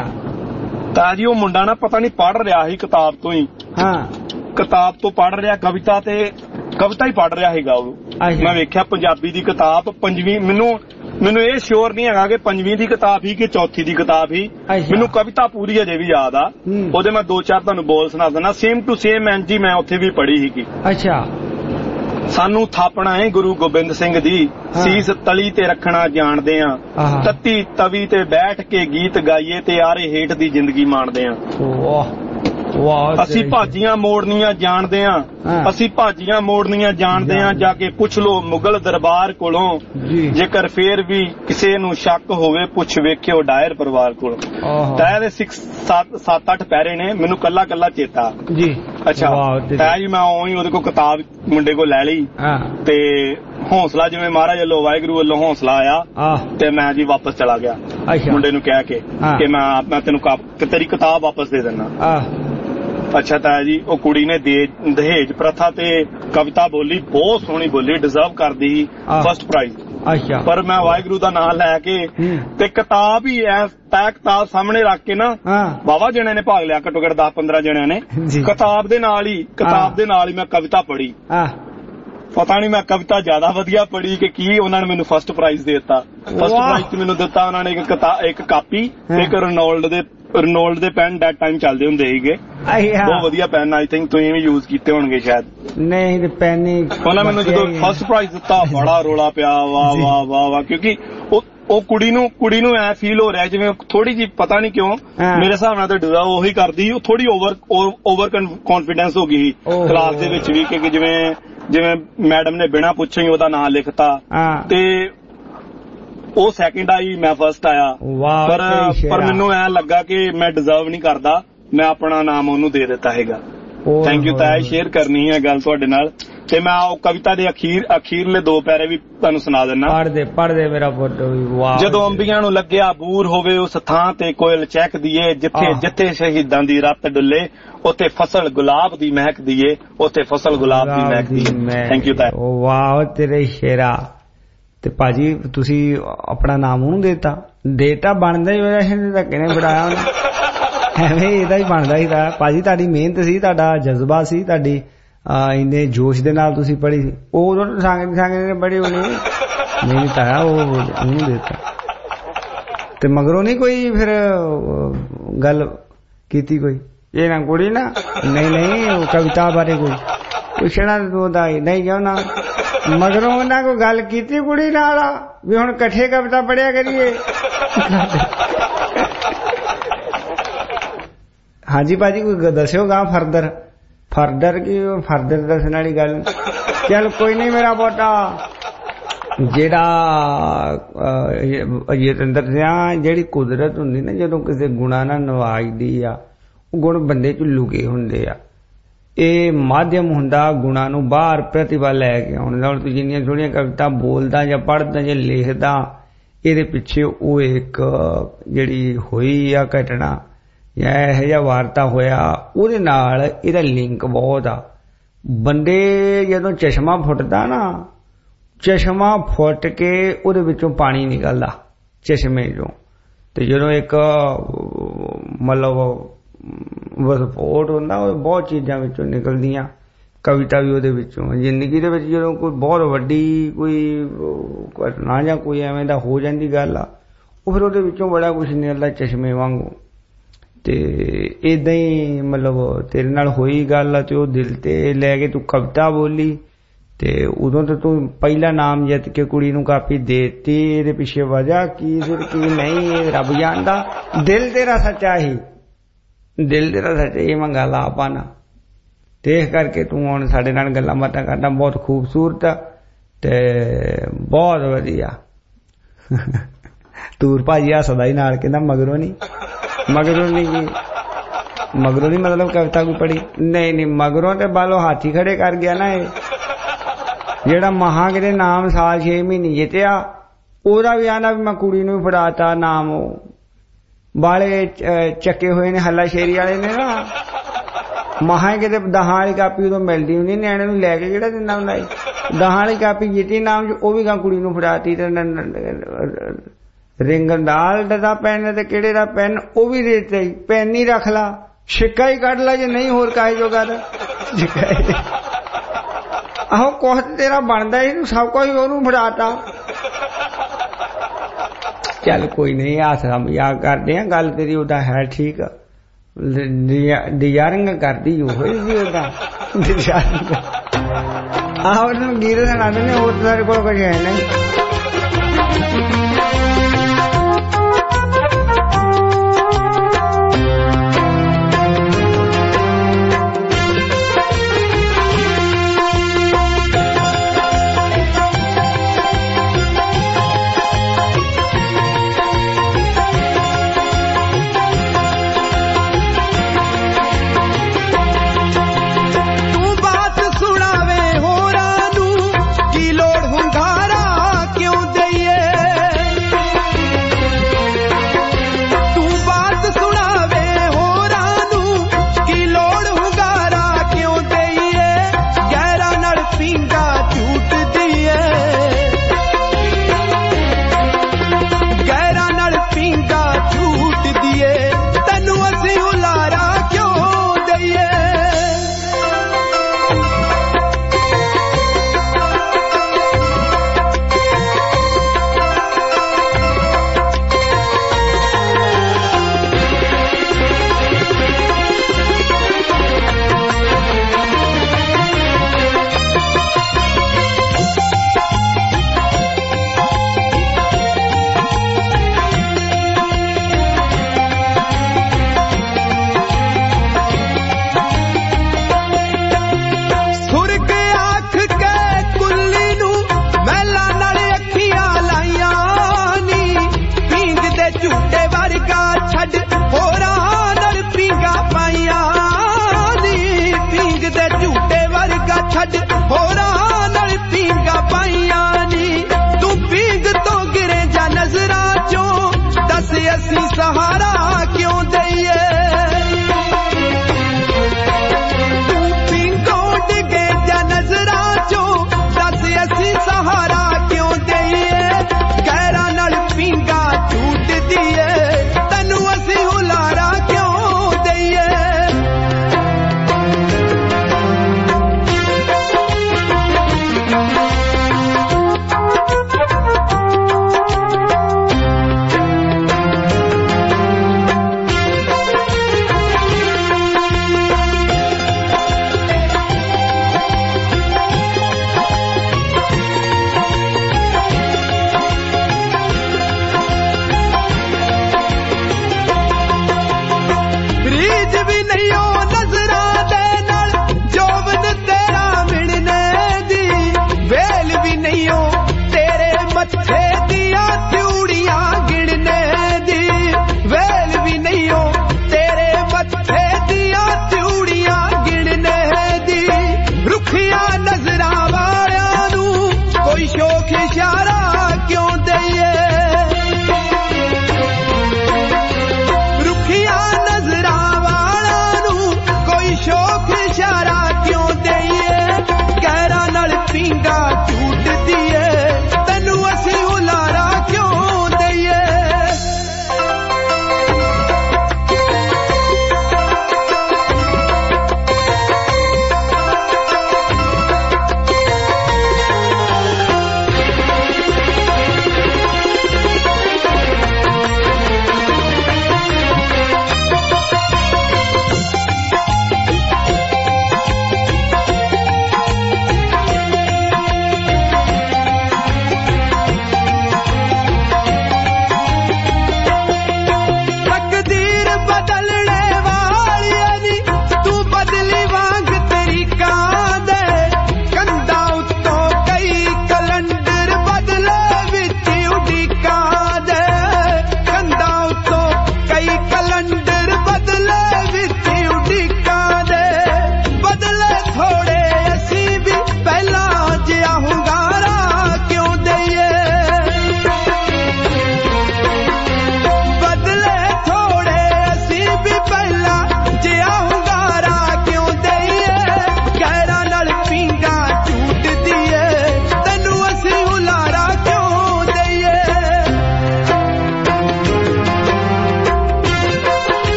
ਤਾਂ ਜੀ ਉਹ ਮੁੰਡਾ ਨਾ ਪਤਾ ਨਹੀਂ ਪੜ੍ਹ ਰਿਹਾ ਸੀ ਕਿਤਾਬ ਤੋਂ ਹੀ, ਕਿਤਾਬ ਤੋਂ ਪੜ੍ਹ ਰਿਹਾ, ਕਵਿਤਾ ਹੀ ਪੜ੍ਹ ਰਿਹਾ ਸੀਗਾ ਉਹ। ਮੈਂ ਵੇਖਿਆ ਪੰਜਾਬੀ ਦੀ ਕਿਤਾਬ 5ਵੀਂ, ਮੈਨੂੰ ਇਹ ਸ਼ੋਰ ਨਹੀਂ ਹੈਗਾ ਕਿ 5ਵੀਂ ਦੀ ਕਿਤਾਬ ਹੀ ਕਿ 4ਥੀ ਦੀ ਕਿਤਾਬ ਹੀ, ਮੈਨੂੰ ਕਵਿਤਾ ਪੂਰੀ ਅਜੇ ਵੀ ਯਾਦ ਆ। ਉਹਦੇ ਮੈਂ 2-4 ਤੁਹਾਨੂੰ ਬੋਲ ਸੁਣਾ ਦਿੰਦਾ। ਸੇਮ ਟੂ ਸੇਮ ਐਂਜੀ ਮੈਂ ਉੱਥੇ ਵੀ ਪੜ੍ਹੀ ਸੀਗੀ। ਅੱਛਾ। ਸਾਨੂੰ ਥਾਪਣਾ ਹੈ ਗੁਰੂ ਗੋਬਿੰਦ ਸਿੰਘ ਦੀ, ਸੀਸ ਤਲੀ ਤੇ ਰੱਖਣਾ ਜਾਣਦੇ ਆ, ਤੱਤੀ ਤਵੀ ਤੇ ਬੈਠ ਕੇ ਗੀਤ ਗਾਈਏ ਤੇ ਆਰੇ ਹੇਠ ਦੀ ਜ਼ਿੰਦਗੀ ਮਾਣਦੇ ਆ। ਅਸੀਂ ਭਾਜੀਆਂ ਮੋੜਨੀਆਂ ਜਾਣਦੇ ਆ, ਅਸੀਂ ਭਾਜੀਆਂ ਮੋੜਨੀਆਂ ਜਾਣਦੇ ਆ, ਜਾ ਕੇ ਪੁੱਛ ਲੋ ਮੁਗਲ ਦਰਬਾਰ ਕੋਲੋਂ, ਜੇਕਰ ਫੇਰ ਵੀ ਕਿਸੇ ਨੂੰ ਸ਼ੱਕ ਹੋਵੇ ਪੁੱਛ ਵੇਖਿਓ ਡਾਇਰ ਪਰਿਵਾਰ ਕੋਲੋਂ। ਤਾਂ ਇਹਦੇ 7-8 ਪੈਰੇ ਨੇ, ਮੈਨੂੰ ਕੱਲਾ ਕੱਲਾ ਚੇਤਾ ਜੀ। ਅੱਛਾ ਤਾਂ ਜੀ ਮੈਂ ਉਹੀ ਉਹਦੇ ਕੋਲ ਕਿਤਾਬ ਮੁੰਡੇ ਕੋਲ ਲੈ ਲਈ ਤੇ ਹੌਸਲਾ ਜਿਵੇਂ ਮਹਾਰਾਜ ਵੱਲੋਂ ਵਾਹਿਗੁਰੂ ਵੱਲੋਂ ਹੌਸਲਾ ਆਇਆ ਤੇ ਮੈਂ ਜੀ ਵਾਪਸ ਚਲਾ ਗਿਆ ਮੁੰਡੇ ਨੂੰ ਕਹਿ ਕੇ ਕਿ ਮੈਂ ਤੈਨੂੰ ਤੇਰੀ ਕਿਤਾਬ ਵਾਪਸ ਦੇ ਦਿੰਦਾ। ਅੱਛਾ ਤਾਂ ਜੀ ਉਹ ਕੁੜੀ ਨੇ ਦਹੇਜ ਪ੍ਰਥਾ ਤੇ ਕਵਿਤਾ ਬੋਲੀ, ਬਹੁਤ ਸੋਹਣੀ ਬੋਲੀ, ਡਿਜ਼ਰਵ ਕਰਦੀ ਸੀ ਫਸਟ ਪ੍ਰਾਈਜ਼। ਅੱਛਾ। ਪਰ ਮੈਂ ਵਾਹਿਗੁਰੂ ਦਾ ਨਾਮ ਲੈ ਕੇ ਤੇ ਕਿਤਾਬ ਹੀ ਤੈ ਕਿਤਾਬ ਸਾਹਮਣੇ ਰੱਖ ਕੇ ਨਾ, ਵਾਵਾ ਜਣਿਆਂ ਨੇ ਭਾਗ ਲਿਆ, ਘੱਟੋ ਘੱਟ 10-15 ਜਣਿਆਂ ਨੇ। ਕਿਤਾਬ ਦੇ ਨਾਲ ਹੀ ਮੈਂ ਕਵਿਤਾ ਪੜ੍ਹੀ। ਪਤਾ ਨਹੀਂ ਮੈਂ ਕਵਿਤਾ ਜ਼ਿਆਦਾ ਵਧੀਆ ਪੜ੍ਹੀ ਕਿ ਕੀ, ਉਹਨਾਂ ਨੇ ਮੈਨੂੰ ਫਸਟ ਪ੍ਰਾਈਜ਼ ਦੇ ਦਿੱਤਾ। ਫਸਟ ਪ੍ਰਾਈਜ਼ ਮੈਨੂੰ ਦਿੱਤਾ ਉਹਨਾਂ ਨੇ ਇੱਕ ਕਾਪੀ ਤੇ ਇੱਕ ਰਨੋਲਡ ਦੇ ਪੈਨ ਡੈਟ ਟਾਈਮ ਚੱਲਦੇ ਹੁੰਦੇ ਸੀਗੇ, ਬਹੁਤ ਵਧੀਆ ਪੈਨ। ਆਈ ਥਿੰਕ ਤੁਸੀਂ ਵੀ ਯੂਜ਼ ਕੀਤੇ ਹੋਣਗੇ ਸ਼ਾਇਦ। ਨਹੀਂ ਪੈਨ ਨਹੀਂ। ਉਹਨਾਂ ਮੈਨੂੰ ਜਦੋਂ ਫਸਟ ਪ੍ਰਾਈਜ਼ ਦਿੱਤਾ ਬੜਾ ਰੋਲਾ ਪਿਆ, ਵਾਹ ਵਾਹ ਵਾਹ ਵਾਹ, ਕਿਉਂਕਿ ਉਹ ਕੁੜੀ ਨੂੰ ਐ ਫੀਲ ਹੋ ਰਿਹਾ ਜਿਵੇਂ ਥੋੜੀ ਜਿਹੀ, ਪਤਾ ਨਹੀਂ ਕਿਉਂ, ਮੇਰੇ ਹਿਸਾਬ ਨਾਲ ਤਾਂ ਡਿਜ਼ਰਵ ਉਹੀ ਕਰਦੀ, ਉਹ ਥੋੜੀ ਓਵਰ ਕੌਨਫੀਡੈਂਸ ਹੋ ਗਈ ਕਲਾਸ ਦੇ ਵਿੱਚ ਵੀ, ਕਿ ਜਿਵੇਂ ਮੈਡਮ ਨੇ ਬਿਨਾਂ ਪੁੱਛੇ ਹੀ ਉਹਦਾ ਨਾਂ ਲਿਖਤਾ ਤੇ ਉਹ ਸੈਕਿੰਡ ਆਈ, ਮੈਂ ਫਸਟ ਆਇਆ। ਪਰ ਮੈਨੂੰ ਐ ਲੱਗਾ ਕਿ ਮੈਂ ਡਿਜ਼ਰਵ ਨਹੀਂ ਕਰਦਾ, ਮੈਂ ਆਪਣਾ ਨਾਮ ਉਹਨੂੰ ਦੇ ਦਿੱਤਾ ਹੈਗਾ। Thank you. ਤਾਂ ਸ਼ੇਅਰ ਕਰਨੀ ਹੈ ਗੱਲ ਤੁਹਾਡੇ ਨਾਲ ਤੇ ਮੈਂ ਉਹ ਕਵਿਤਾ ਦੇ ਅਖੀਰਲੇ 2 ਪੈਰੇ ਵੀ ਤੁਹਾਨੂੰ ਸੁਣਾ ਦਿੰਦਾ। ਪੜ੍ਹਦੇ ਮੇਰਾ ਪੁੱਤ। ਜਦੋਂ ਅੰਬੀਆਂ ਨੂੰ ਲੱਗਿਆ ਬੂਰ ਹੋਵੇ ਉਸ ਥਾਂ ਤੇ ਕੋਇਲ ਚਹਿਕਦੀ ਏ, ਜਿੱਥੇ ਸ਼ਹੀਦਾਂ ਦੀ ਰੱਤ ਡੁੱਲੇ ਉੱਥੇ ਫਸਲ ਗੁਲਾਬ ਦੀ ਮਹਿਕਦੀ ਏ, ਉੱਥੇ ਫਸਲ ਗੁਲਾਬ ਦੀ ਮਹਿਕਦੀ ਏ। Thank you. ਵਾਹ ਤੇਰੇ ਸ਼ੇਰਾ। ਤੇ ਭਾਜੀ ਤੁਸੀਂ ਆਪਣਾ ਨਾਮ ਉਹਨੂੰ ਦੇਤਾ ਬਣਦਾ ਹੀ ਹੋਇਆ, ਕਿਹਨੇ ਬਣਾਇਆ ਉਹਨੇ, ਐਵੇਂ ਇਹਦਾ ਹੀ ਬਣਦਾ ਹੀ ਤਾਂ। ਭਾਜੀ ਤੁਹਾਡੀ ਮਿਹਨਤ ਸੀ, ਤੁਹਾਡਾ ਜਜ਼ਬਾ ਸੀ, ਤੁਹਾਡੀ ਇੰਨੇ ਜੋਸ਼ ਦੇ ਨਾਲ ਤੁਸੀਂ ਪੜ੍ਹੀ ਸੀ। ਉਹ ਉਦੋਂ ਸੰਗ ਨੇ ਪੜ੍ਹੀ ਹੋਣੀ, ਮਿਹਨਤ ਆਇਆ ਉਹ ਉਹਨੂੰ ਦੇਤਾ। ਤੇ ਮਗਰੋਂ ਨਹੀਂ ਕੋਈ ਫਿਰ ਗੱਲ ਕੀਤੀ ਕੋਈ, ਇਹ ਨਾ ਕੁੜੀ ਨਾ ਨਹੀਂ ਕਵਿਤਾ ਬਾਰੇ ਕੋਈ ਪੁੱਛਣਾ ਨਹੀਂ ਕਿਉਂ ਨਾ, ਮਗਰੋਂ ਉਹਨਾਂ ਕੋਈ ਗੱਲ ਕੀਤੀ ਕੁੜੀ ਨਾਲ ਵੀ ਹੁਣ ਇਕੱਠੇ ਕਵਿਤਾ ਪੜ੍ਹਿਆ ਕਰੀਏ। ਹਾਂਜੀ ਭਾਜੀ ਕੋਈ ਦੱਸਿਓਗਾ ਫਰਦਰ ਕੀ ਫਰਦਰ ਦੱਸਣ ਵਾਲੀ ਗੱਲ। ਚੱਲ ਕੋਈ ਨਹੀਂ ਮੇਰਾ ਪੋਤਾ, ਜਿਹੜਾ ਜਤਿੰਦਰ ਸਿਆ, ਜਿਹੜੀ ਕੁਦਰਤ ਹੁੰਦੀ ਨਾ ਜਦੋਂ ਕਿਸੇ ਗੁਣਾ ਨਾਲ ਨਵਾਜਦੀ ਆ, ਉਹ ਗੁਣ ਬੰਦੇ ਚ ਲੁਕੇ ਹੁੰਦੇ ਆ। ਇਹ ਮਾਧਿਅਮ ਹੁੰਦਾ ਗੁਣਾਂ ਨੂੰ ਬਾਹਰ ਪ੍ਰਤਿਭਾ ਲੈ ਕੇ ਆਉਣ ਦਾ। ਹੁਣ ਤੂੰ ਜਿੰਨੀਆਂ ਸੋਹਣੀਆਂ ਕਵਿਤਾ ਬੋਲਦਾ ਜਾਂ ਪੜ੍ਹਦਾ ਜਾਂ ਲਿਖਦਾ, ਇਹਦੇ ਪਿੱਛੇ ਉਹ ਇੱਕ ਜਿਹੜੀ ਹੋਈ ਆ ਘਟਨਾ ਜਾਂ ਇਹੋ ਜਿਹਾ ਵਾਰਤਾ ਹੋਇਆ, ਉਹਦੇ ਨਾਲ ਇਹਦਾ ਲਿੰਕ ਬਹੁਤ ਆ। ਬੰਦੇ ਜਦੋਂ ਚਸ਼ਮਾ ਫੁੱਟਦਾ ਨਾ, ਚਸ਼ਮਾ ਫੁੱਟ ਕੇ ਉਹਦੇ ਵਿੱਚੋਂ ਪਾਣੀ ਨਿਕਲਦਾ ਚਸ਼ਮੇ ਚੋਂ, ਤੇ ਜਦੋਂ ਇੱਕ ਮਤਲਬ ਵਿਸਫੋਟ ਹੁੰਦਾ, ਉਹ ਬਹੁਤ ਚੀਜ਼ਾਂ ਵਿੱਚੋਂ ਨਿਕਲਦੀਆਂ, ਕਵਿਤਾ ਵੀ ਉਹਦੇ ਵਿੱਚੋਂ। ਜ਼ਿੰਦਗੀ ਦੇ ਵਿੱਚ ਜਦੋਂ ਕੋਈ ਬਹੁਤ ਵੱਡੀ ਕੋਈ ਘਟਨਾ ਜਾਂ ਕੋਈ ਐਵੇਂ ਦਾ ਹੋ ਜਾਂਦੀ ਗੱਲ ਆ, ਉਹ ਫਿਰ ਉਹਦੇ ਵਿੱਚੋਂ ਬੜਾ ਕੁਛ ਨਿਕਲਦਾ ਚਸ਼ਮੇ ਵਾਂਗੂ। ਤੇ ਏਦਾਂ ਹੀ ਮਤਲਬ ਤੇਰੇ ਨਾਲ ਹੋਈ ਗੱਲ ਤੇ ਉਹ ਦਿਲ ਤੇ ਲੈ ਕੇ ਤੂੰ ਕਵਿਤਾ ਬੋਲੀ, ਤੇ ਉਦੋਂ ਤੇ ਤੂੰ ਪਹਿਲਾ ਨਾਮ ਜਿੱਤ ਕੇ ਕੁੜੀ ਨੂੰ ਕਾਪੀ ਦੇਤੀ। ਇਹਦੇ ਪਿੱਛੇ ਵਜ੍ਹਾ ਕੀ ਫਿਰ ਕੀ ਨਹੀਂ, ਇਹ ਰੱਬ ਜਾਣਦਾ। ਦਿਲ ਤੇਰਾ ਸੱਚਾ ਹੀ, ਦਿਲ ਤੇਰਾ ਸੱਚਾ ਹੀ ਮੈਂ ਗੱਲ ਆਪਾਂ ਨਾ। ਤੇ ਇਸ ਕਰਕੇ ਤੂੰ ਹੁਣ ਸਾਡੇ ਨਾਲ ਗੱਲਾਂ ਬਾਤਾਂ ਕਰਦਾ, ਬਹੁਤ ਖੂਬਸੂਰਤ ਤੇ ਬਹੁਤ ਵਧੀਆ। ਤੂਰ ਭਾਜੀ ਹੱਸਦਾ ਹੀ ਨਾਲ, ਕਹਿੰਦਾ ਮਗਰੋਂ ਨਹੀਂ ਮਤਲਬ ਕਵਿਤਾ ਕੋਈ ਪੜ੍ਹੀ ਨਹੀਂ, ਮਗਰੋਂ ਤੇ ਬਾਲੋ ਹਾਥੀ ਖੜੇ ਕਰ ਗਿਆ ਨਾ। ਇਹ ਜਿਹੜਾ ਮਹਾਂ ਕਿਤੇ ਨਾਮ ਸਾਲ 6 ਮਹੀਨੇ ਜਿੱਤਿਆ, ਉਹਦਾ ਵੀ ਆਂਦਾ ਵੀ ਮੈਂ ਕੁੜੀ ਨੂੰ ਫੜਾਤਾ ਨਾਮ। ਉਹ ਬਾਲੇ ਚੱਕੇ ਹੋਏ ਨੇ ਹੱਲਾ ਸ਼ੇਰੀ ਵਾਲੇ ਨੇ ਨਾ, ਮਹਾ ਕਿਤੇ 10 ਵਾਲੀ ਕਾਪੀ ਉਦੋਂ ਮਿਲਦੀ ਹੁੰਦੀ, ਨਿਆਣੇ ਨੂੰ ਲੈ ਕੇ ਕਿਹੜਾ ਦਿੰਦਾ ਹੁੰਦਾ ਸੀ। 10 ਵਾਲੀ ਕਾਪੀ ਜਿੱਤੀ ਨਾਮ ਚ ਉਹ ਵੀ ਗਾਂ ਕੁੜੀ ਨੂੰ ਫੜਾਤੀ ਤੇ ਰਿੰਗਦਾਲ ਦਾ ਪੈਨ ਤੇ ਕਿਹੜੇ ਦਾ ਪੈਨ ਉਹ ਵੀ ਦੇ ਦਿੱਤਾ, ਪੈਨ ਹੀ ਰੱਖ ਲਾ, ਸਿੱਕਾ ਹੀ ਕੱਢ ਲਾ ਜੇ ਨਹੀਂ ਹੋਰ ਕਾਹੇ ਜੋਗਾ ਦਾ ਆਹੋ ਕੁਛ ਤੇਰਾ ਬਣਦਾ ਇਹਨੂੰ ਸਭ ਕੁਝ ਉਹਨੂੰ ਫੜਾਤਾ। ਚੱਲ ਕੋਈ ਨਹੀਂ, ਹਾਸਾ ਮਜ਼ਾਕ ਕਰਦੇ ਆ, ਗੱਲ ਤੇਰੀ ਉਹਦਾ ਹੈ ਠੀਕ, ਡਿਜ਼ਾਇਰਿੰਗ ਕਰਦੀ ਉਹ ਸੀ ਉਹਦਾ ਡਿਜ਼ਾਇਰਿੰਗ। ਆਹ ਉਹਨੂੰ ਗੀਤ ਸੁਣਾ ਦਿੰਦੇ, ਹੋਰ ਸਾਡੇ ਕੋਲ ਕੁਝ ਹੈ ਨਹੀਂ।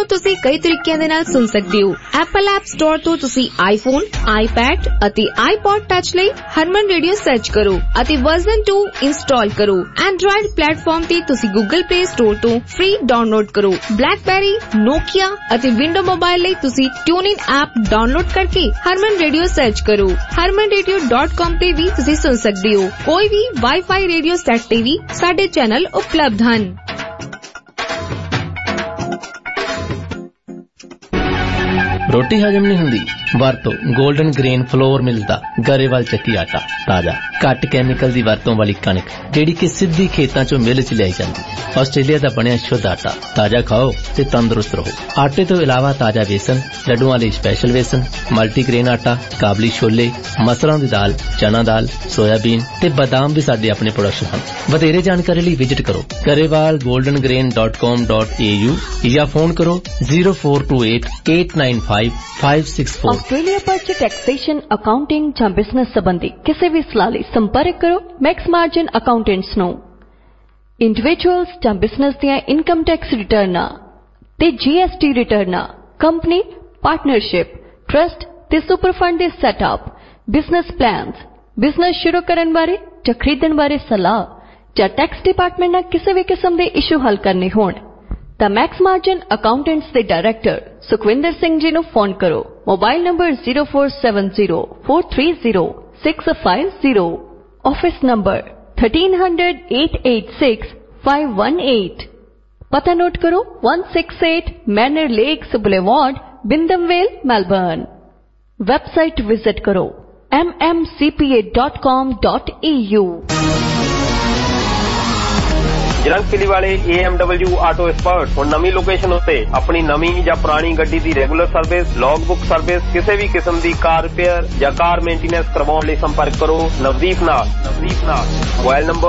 ਤੁਸੀਂ ਕਈ ਤਰੀਕਿਆਂ ਦੇ ਨਾਲ ਸੁਣ ਸਕਦੇ ਹੋ। ਐਪਲ ਐਪ ਸਟੋਰ ਤੋਂ ਤੁਸੀਂ ਆਈਫੋਨ, ਆਈਪੈਡ ਅਤੇ ਆਈਪੌਡ ਟੱਚ ਲਈ ਹਰਮਨ ਰੇਡੀਓ ਸਰਚ ਕਰੋ ਅਤੇ ਵਰਜ਼ਨ 2 ਇੰਸਟਾਲ ਕਰੋ। ਐਂਡਰॉयड ਪਲੇਟਫਾਰਮ ਤੇ ਤੁਸੀਂ ਗੂਗਲ ਪਲੇ ਸਟੋਰ ਤੋਂ ਫ੍ਰੀ ਡਾਊਨਲੋਡ ਕਰੋ। ਬਲੈਕਬੈਰੀ, ਨੋਕੀਆ ਅਤੇ ਵਿੰਡੋ ਮੋਬਾਈਲ ਲਈ ਤੁਸੀਂ ਟਿਊਨਇਨ ਐਪ ਡਾਊਨਲੋਡ ਕਰਕੇ ਹਰਮਨ ਰੇਡੀਓ ਸਰਚ ਕਰੋ। harmanradio.com ਤੇ ਵੀ ਤੁਸੀਂ ਸੁਣ ਸਕਦੇ ਹੋ। ਕੋਈ ਵੀ ਵਾਈਫਾਈ ਰੇਡੀਓ ਸੈੱਟ ਤੇ ਵੀ ਸਾਡੇ ਚੈਨਲ ਉਪਲਬਧ ਹਨ। ਰੋਟੀ ਹਜਮ ਨਹੀਂ ਹੁੰਦੀ? ਵਰਤੋ 골ਡਨ ਗ੍ਰੇਨ ਫਲੋਰ ਮਿਲਦਾ ਗਰੇਵਾਲ ਚੱਕੀ ਆਟਾ ਤਾਜ਼ਾ ਘੱਟ ਕੈਮੀਕਲ ਦੀ ਵਰਤੋਂ ਵਾਲੀ ਕਣਕ ਜਿਹੜੀ ਕਿ ਸਿੱਧੀ ਖੇਤਾਂ ਚੋਂ ਮਿਲ ਚ ਲਿਆਈ ਜਾਂਦੀ। ਆਸਟ੍ਰੇਲੀਆ ਦਾ ਬਣਿਆ ਸ਼ੁੱਧ ਆਟਾ ਤਾਜ਼ਾ ਖਾਓ ਤੇ ਤੰਦਰੁਸਤ ਰਹੋ। ਆਟੇ ਤੋਂ ਇਲਾਵਾ ਤਾਜ਼ਾ ਵੇਸਣ, ਲੱਡੂਆਂ ਲਈ ਸਪੈਸ਼ਲ ਵੇਸਣ, ਮਲਟੀਗ੍ਰੇਨ ਆਟਾ, ਕਾਬਲੀ ਛੋਲੇ, ਮਸਰਾਂ ਦੀ ਦਾਲ, ਚਨਾ ਦਾਲ, ਸੋਇਆਬੀਨ ਤੇ ਬਦਾਮ ਵੀ ਸਾਡੇ ਆਪਣੇ ਪ੍ਰੋਡਕਸ਼ਨ ਹਨ। ਵਧੇਰੇ ਜਾਣਕਾਰੀ ਲਈ ਵਿਜ਼ਿਟ ਕਰੋ garewalgoldengrain.com.au ਜਾਂ ਫੋਨ ਕਰੋ 0428-895-564। ਆਸਟ੍ਰੇਲੀਆ ਪਰ ਟੈਕਸੇਸ਼ਨ, ਅਕਾਊਂਟਿੰਗ ਜਾਂ ਬਿਜ਼ਨਸ ਸੰਬੰਧੀ ਕਿਸੇ ਵੀ ਸਲਾਹ ਲਈ ਸੰਪਰਕ ਕਰੋ ਮੈਕਸ ਮਾਰਜਨ ਅਕਾਊਂਟੈਂਟਸ ਨੂੰ। ਇੰਡੀਵਿਜੂਅਲਸ ਜਾਂ ਬਿਜ਼ਨਸ ਦੀਆਂ ਇਨਕਮ ਟੈਕਸ ਰਿਟਰਨਾਂ ਤੇ GST ਰਿਟਰਨਾਂ, ਕੰਪਨੀ, ਪਾਰਟਨਰਸ਼ਿਪ, ਟਰਸਟ ਤੇ ਸੁਪਰ ਫੰਡ ਦੇ ਸੈਟਅਪ, ਬਿਜ਼ਨਸ ਪਲਾਨਸ, ਬਿਜ਼ਨਸ ਸ਼ੁਰੂ ਕਰਨ ਬਾਰੇ ਜਾਂ ਖਰੀਦਣ ਬਾਰੇ ਸਲਾਹ ਜਾਂ ਟੈਕਸ ਡਿਪਾਰਟਮੈਂਟ ਨਾਲ ਕਿਸੇ ਵੀ ਕਿਸਮ ਦੇ ਇਸ਼ੂ ਹੱਲ ਕਰਨੇ ਹੋਣ ਤਾਂ ਮੈਕਸ ਮਾਰਜਨ ਅਕਾਊਂਟੈਂਟਸ ਦੇ ਡਾਇਰੈਕਟਰ ਸੁਖਵਿੰਦਰ ਸਿੰਘ ਜੀ ਨੂੰ ਫੋਨ ਕਰੋ। Mobile number 0470430650, office number 1300-886-518। ਪਤਾ ਨੋਟ ਕਰੋ 168 Manor Lakes Boulevard, Wyndham Vale, Melbourne. Website visit ਕਰੋ mmcpa.com.au। ਜਰੰਗਪਿਲੀ ਵਾਲੇ AMW ਆਟੋ ਐਕਸਪਰਟ ਹੁਣ ਨਵੀਂ ਲੋਕੇਸ਼ਨ ਉੱਤੇ ਆਪਣੀ ਨਵੀਂ ਜਾਂ ਪੁਰਾਣੀ ਗੱਡੀ ਦੀ regular service, log book service, ਕਿਸੇ ਵੀ ਕਿਸਮ ਦੀ ਕਾਰ ਰਿਪੇਅਰ ਜਾਂ ਕਾਰ ਮੇਨਟੇਨੈਂਸ ਕਰਵਾਉਣ ਲਈ ਸੰਪਰਕ ਕਰੋ ਨਵਦੀਪ ਨਾਲ। ਮੋਬਾਈਲ ਨੰਬਰ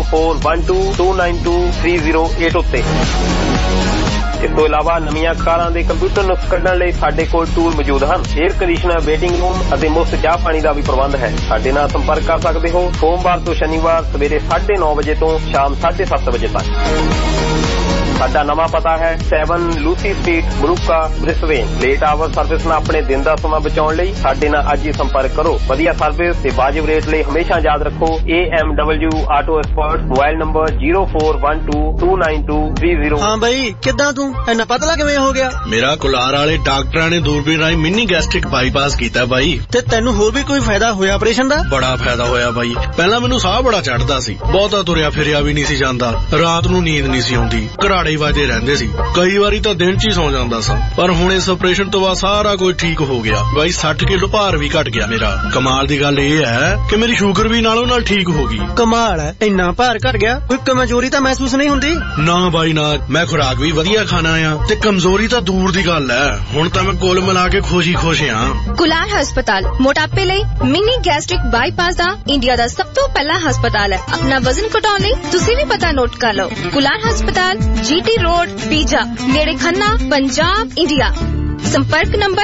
0412292308 ਉੱਤੇ। ਇਸ ਤੋਂ ਇਲਾਵਾ ਨਵੀਆਂ ਕਾਰਾਂ ਦੇ ਕੰਪਿਊਟਰ ਨੁਕਸ ਕੱਢਣ ਲਈ ਸਾਡੇ ਕੋਲ ਟੂਲ ਮੌਜੂਦ ਹਨ। 에ਅਰ ਕੰਡੀਸ਼ਨਰ, ਵੇਟਿੰਗ ਰੂਮ ਅਤੇ ਮੁਫਤ ਚਾਹ ਪਾਣੀ ਦਾ ਵੀ ਪ੍ਰਬੰਧ ਹੈ। ਸਾਡੇ ਨਾਲ ਸੰਪਰਕ ਕਰ ਸਕਦੇ ਹੋ ਸੋਮਵਾਰ ਤੋਂ ਸ਼ਨੀਵਾਰ ਸਵੇਰੇ 9:30 ਵਜੇ ਤੋਂ ਸ਼ਾਮ 7:30 ਵਜੇ ਤੱਕ। ਸਾਡਾ ਨਵਾਂ ਪਤਾ ਹੈ 7 ਲੂਸੀ ਸਟਰੀਟ, ਬਰੂਕਾ, ਬ੍ਰਿਸਬੇਨ। ਲੇਟ ਆਵਰ ਸਰਵਿਸ ਨਾਲ ਆਪਣੇ ਦਿਨ ਦਾ ਸਮਾਂ ਬਚਾਉਣ ਲਈ ਸਾਡੇ ਨਾਲ ਅੱਜ ਹੀ ਸੰਪਰਕ ਕਰੋ। ਵਧੀਆ ਸਰਵਿਸ ਤੇ ਵਾਜਿਬ ਰੇਟ ਲਈ ਹਮੇਸ਼ਾ ਯਾਦ ਰੱਖੋ AMW auto expert. Mobile number 0412292308। ਹਾਂ ਬਈ, ਕਿੱਦਾਂ ਤੂੰ ਇੰਨਾ ਪਤਲਾ ਕਿਵੇਂ ਹੋ ਗਿਆ? ਮੇਰਾ ਕੁਲਾਰ ਵਾਲੇ ਡਾਕਟਰਾਂ ਨੇ ਦੂਰਬੀਨ ਰਾਹੀਂ ਮਿੰਨੀ ਗੈਸਟ੍ਰਿਕ ਬਾਈਪਾਸ ਕੀਤਾ ਬਾਈ। ਤੇ ਤੈਨੂੰ ਹੋਰ ਵੀ ਕੋਈ ਫਾਇਦਾ ਹੋਇਆ ਆਪਰੇਸ਼ਨ ਦਾ? ਬੜਾ ਫਾਇਦਾ ਹੋਇਆ ਬਾਈ। ਪਹਿਲਾਂ ਮੈਨੂੰ ਸਾਹ ਬੜਾ ਚੜਦਾ ਸੀ, ਬਹੁਤਾ ਤੁਰਿਆ ਫਿਰਿਆ ਵੀ ਨਹੀਂ ਸੀ ਜਾਂਦਾ, ਰਾਤ ਨੂੰ ਨੀਂਦ ਨਹੀਂ ਸੀ ਆਉਂਦੀ, ਘਰਾੜੇ ਵੱਜਦੇ ਰਹਿੰਦੇ ਸੀ, ਕਈ ਵਾਰੀ ਤਾਂ ਦਿਨ 'ਚ ਹੀ ਸੌ ਜਾਂਦਾ ਸਾਂ। ਪਰ ਹੁਣ ਇਸ ਆਪਰੇਸ਼ਨ ਤੋਂ ਬਾਅਦ ਸਾਰਾ ਕੁਝ ਠੀਕ ਹੋ ਗਿਆ ਬਾਈ। 60 ਕਿਲੋ ਭਾਰ ਵੀ ਘਟ ਗਿਆ ਮੇਰਾ। ਕਮਾਲ ਦੀ ਗੱਲ ਇਹ ਹੈ ਕਿ ਮੇਰੀ ਸ਼ੂਗਰ ਵੀ ਨਾਲੋਂ ਨਾਲ ਠੀਕ ਹੋ ਗਈ। ਕਮਾਲ ਹੈ, ਇੰਨਾ ਭਾਰ ਘਟ ਗਿਆ, ਕੋਈ ਕਮਜ਼ੋਰੀ ਤਾਂ ਮਹਿਸੂਸ ਨਹੀਂ ਹੁੰਦੀ? ਨਾ ਬਾਈ ਨਾ, ਮੈਂ ਖੁਰਾਕ ਵੀ ਵਧੀਆ ਖਾਣਾ ਆ ਤੇ ਕਮਜ਼ੋਰੀ ਤਾਂ ਦੂਰ ਦੀ ਗੱਲ ਹੈ। ਹੁਣ ਤਾਂ ਮੈਂ ਕੁੱਲ ਮਿਲਾ ਕੇ ਖੁਸ਼ ਆ। ਕੁਲਾਰ ਹਸਪਤਾਲ ਮੋਟਾਪੇ ਲਈ ਮਿਨੀ ਗੈਸਟ੍ਰਿਕ ਬਾਈਪਾਸ ਦਾ ਇੰਡੀਆ ਦਾ ਸਭ ਤੋਂ ਪਹਿਲਾ ਹਸਪਤਾਲ ਹੈ। ਆਪਣਾ ਵਜ਼ਨ ਘਟਾਉਣ ਲਈ ਤੁਸੀਂ ਵੀ ਪਤਾ ਨੋਟ ਕਰ ਲਓ। ਕੁਲਾਰ ਹਸਪਤਾਲ, GT रोड, बीजा, नेड़े खन्ना, पंजाब, इंडिया। संपर्क नंबर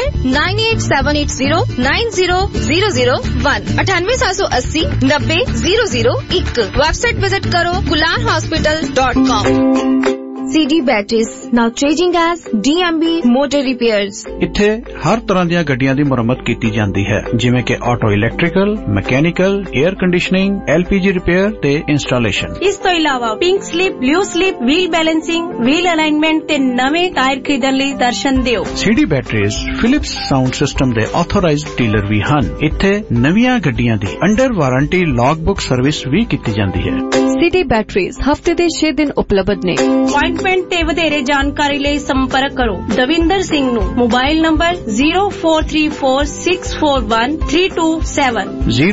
9878090001 9878090001। वेबसाइट विजिट करो kularhospital.com। CD Batteries, now changing as DMB Motor Repairs। ਇੱਥੇ ਹਰ ਤਰ੍ਹਾਂ ਦੀਆਂ ਗੱਡੀਆਂ ਦੀ ਮੁਰੰਮਤ ਕੀਤੀ ਜਾਂਦੀ ਹੈ, ਜਿਵੇਂ ਕਿ auto, electrical, mechanical, air conditioning, LPG repair ਤੇ ਇੰਸਟਾਲੇਸ਼ਨ। ਇਸ ਤੋਂ ਇਲਾਵਾ pink slip, blue slip, wheel balancing, wheel alignment ਤੇ ਨਵੇਂ ਟਾਇਰ ਖਰੀਦਣ ਲਈ ਦਰਸ਼ਨ ਦਿਓ। CD Batteries Philips sound system ਦੇ ਆਥੋਰਾਈਜ਼ਡ ਡੀਲਰ ਵੀ ਹਨ। ਇੱਥੇ ਨਵੀਆਂ ਗੱਡੀਆਂ ਦੀ under warranty log book service ਵੀ ਕੀਤੀ ਜਾਂਦੀ ਹੈ। CD Batteries ਹਫਤੇ ਦੇ 6 ਦਿਨ ਉਪਲਬਧ ਨੇ। अपॉइंटमेंट ਤੇ ਵਧੇਰੇ ਜਾਣਕਾਰੀ ਲਈ ਸੰਪਰਕ ਕਰੋ ਦਵਿੰਦਰ ਸਿੰਘ ਨੂੰ। ਮੋਬਾਈਲ ਨੰਬਰ 0434641327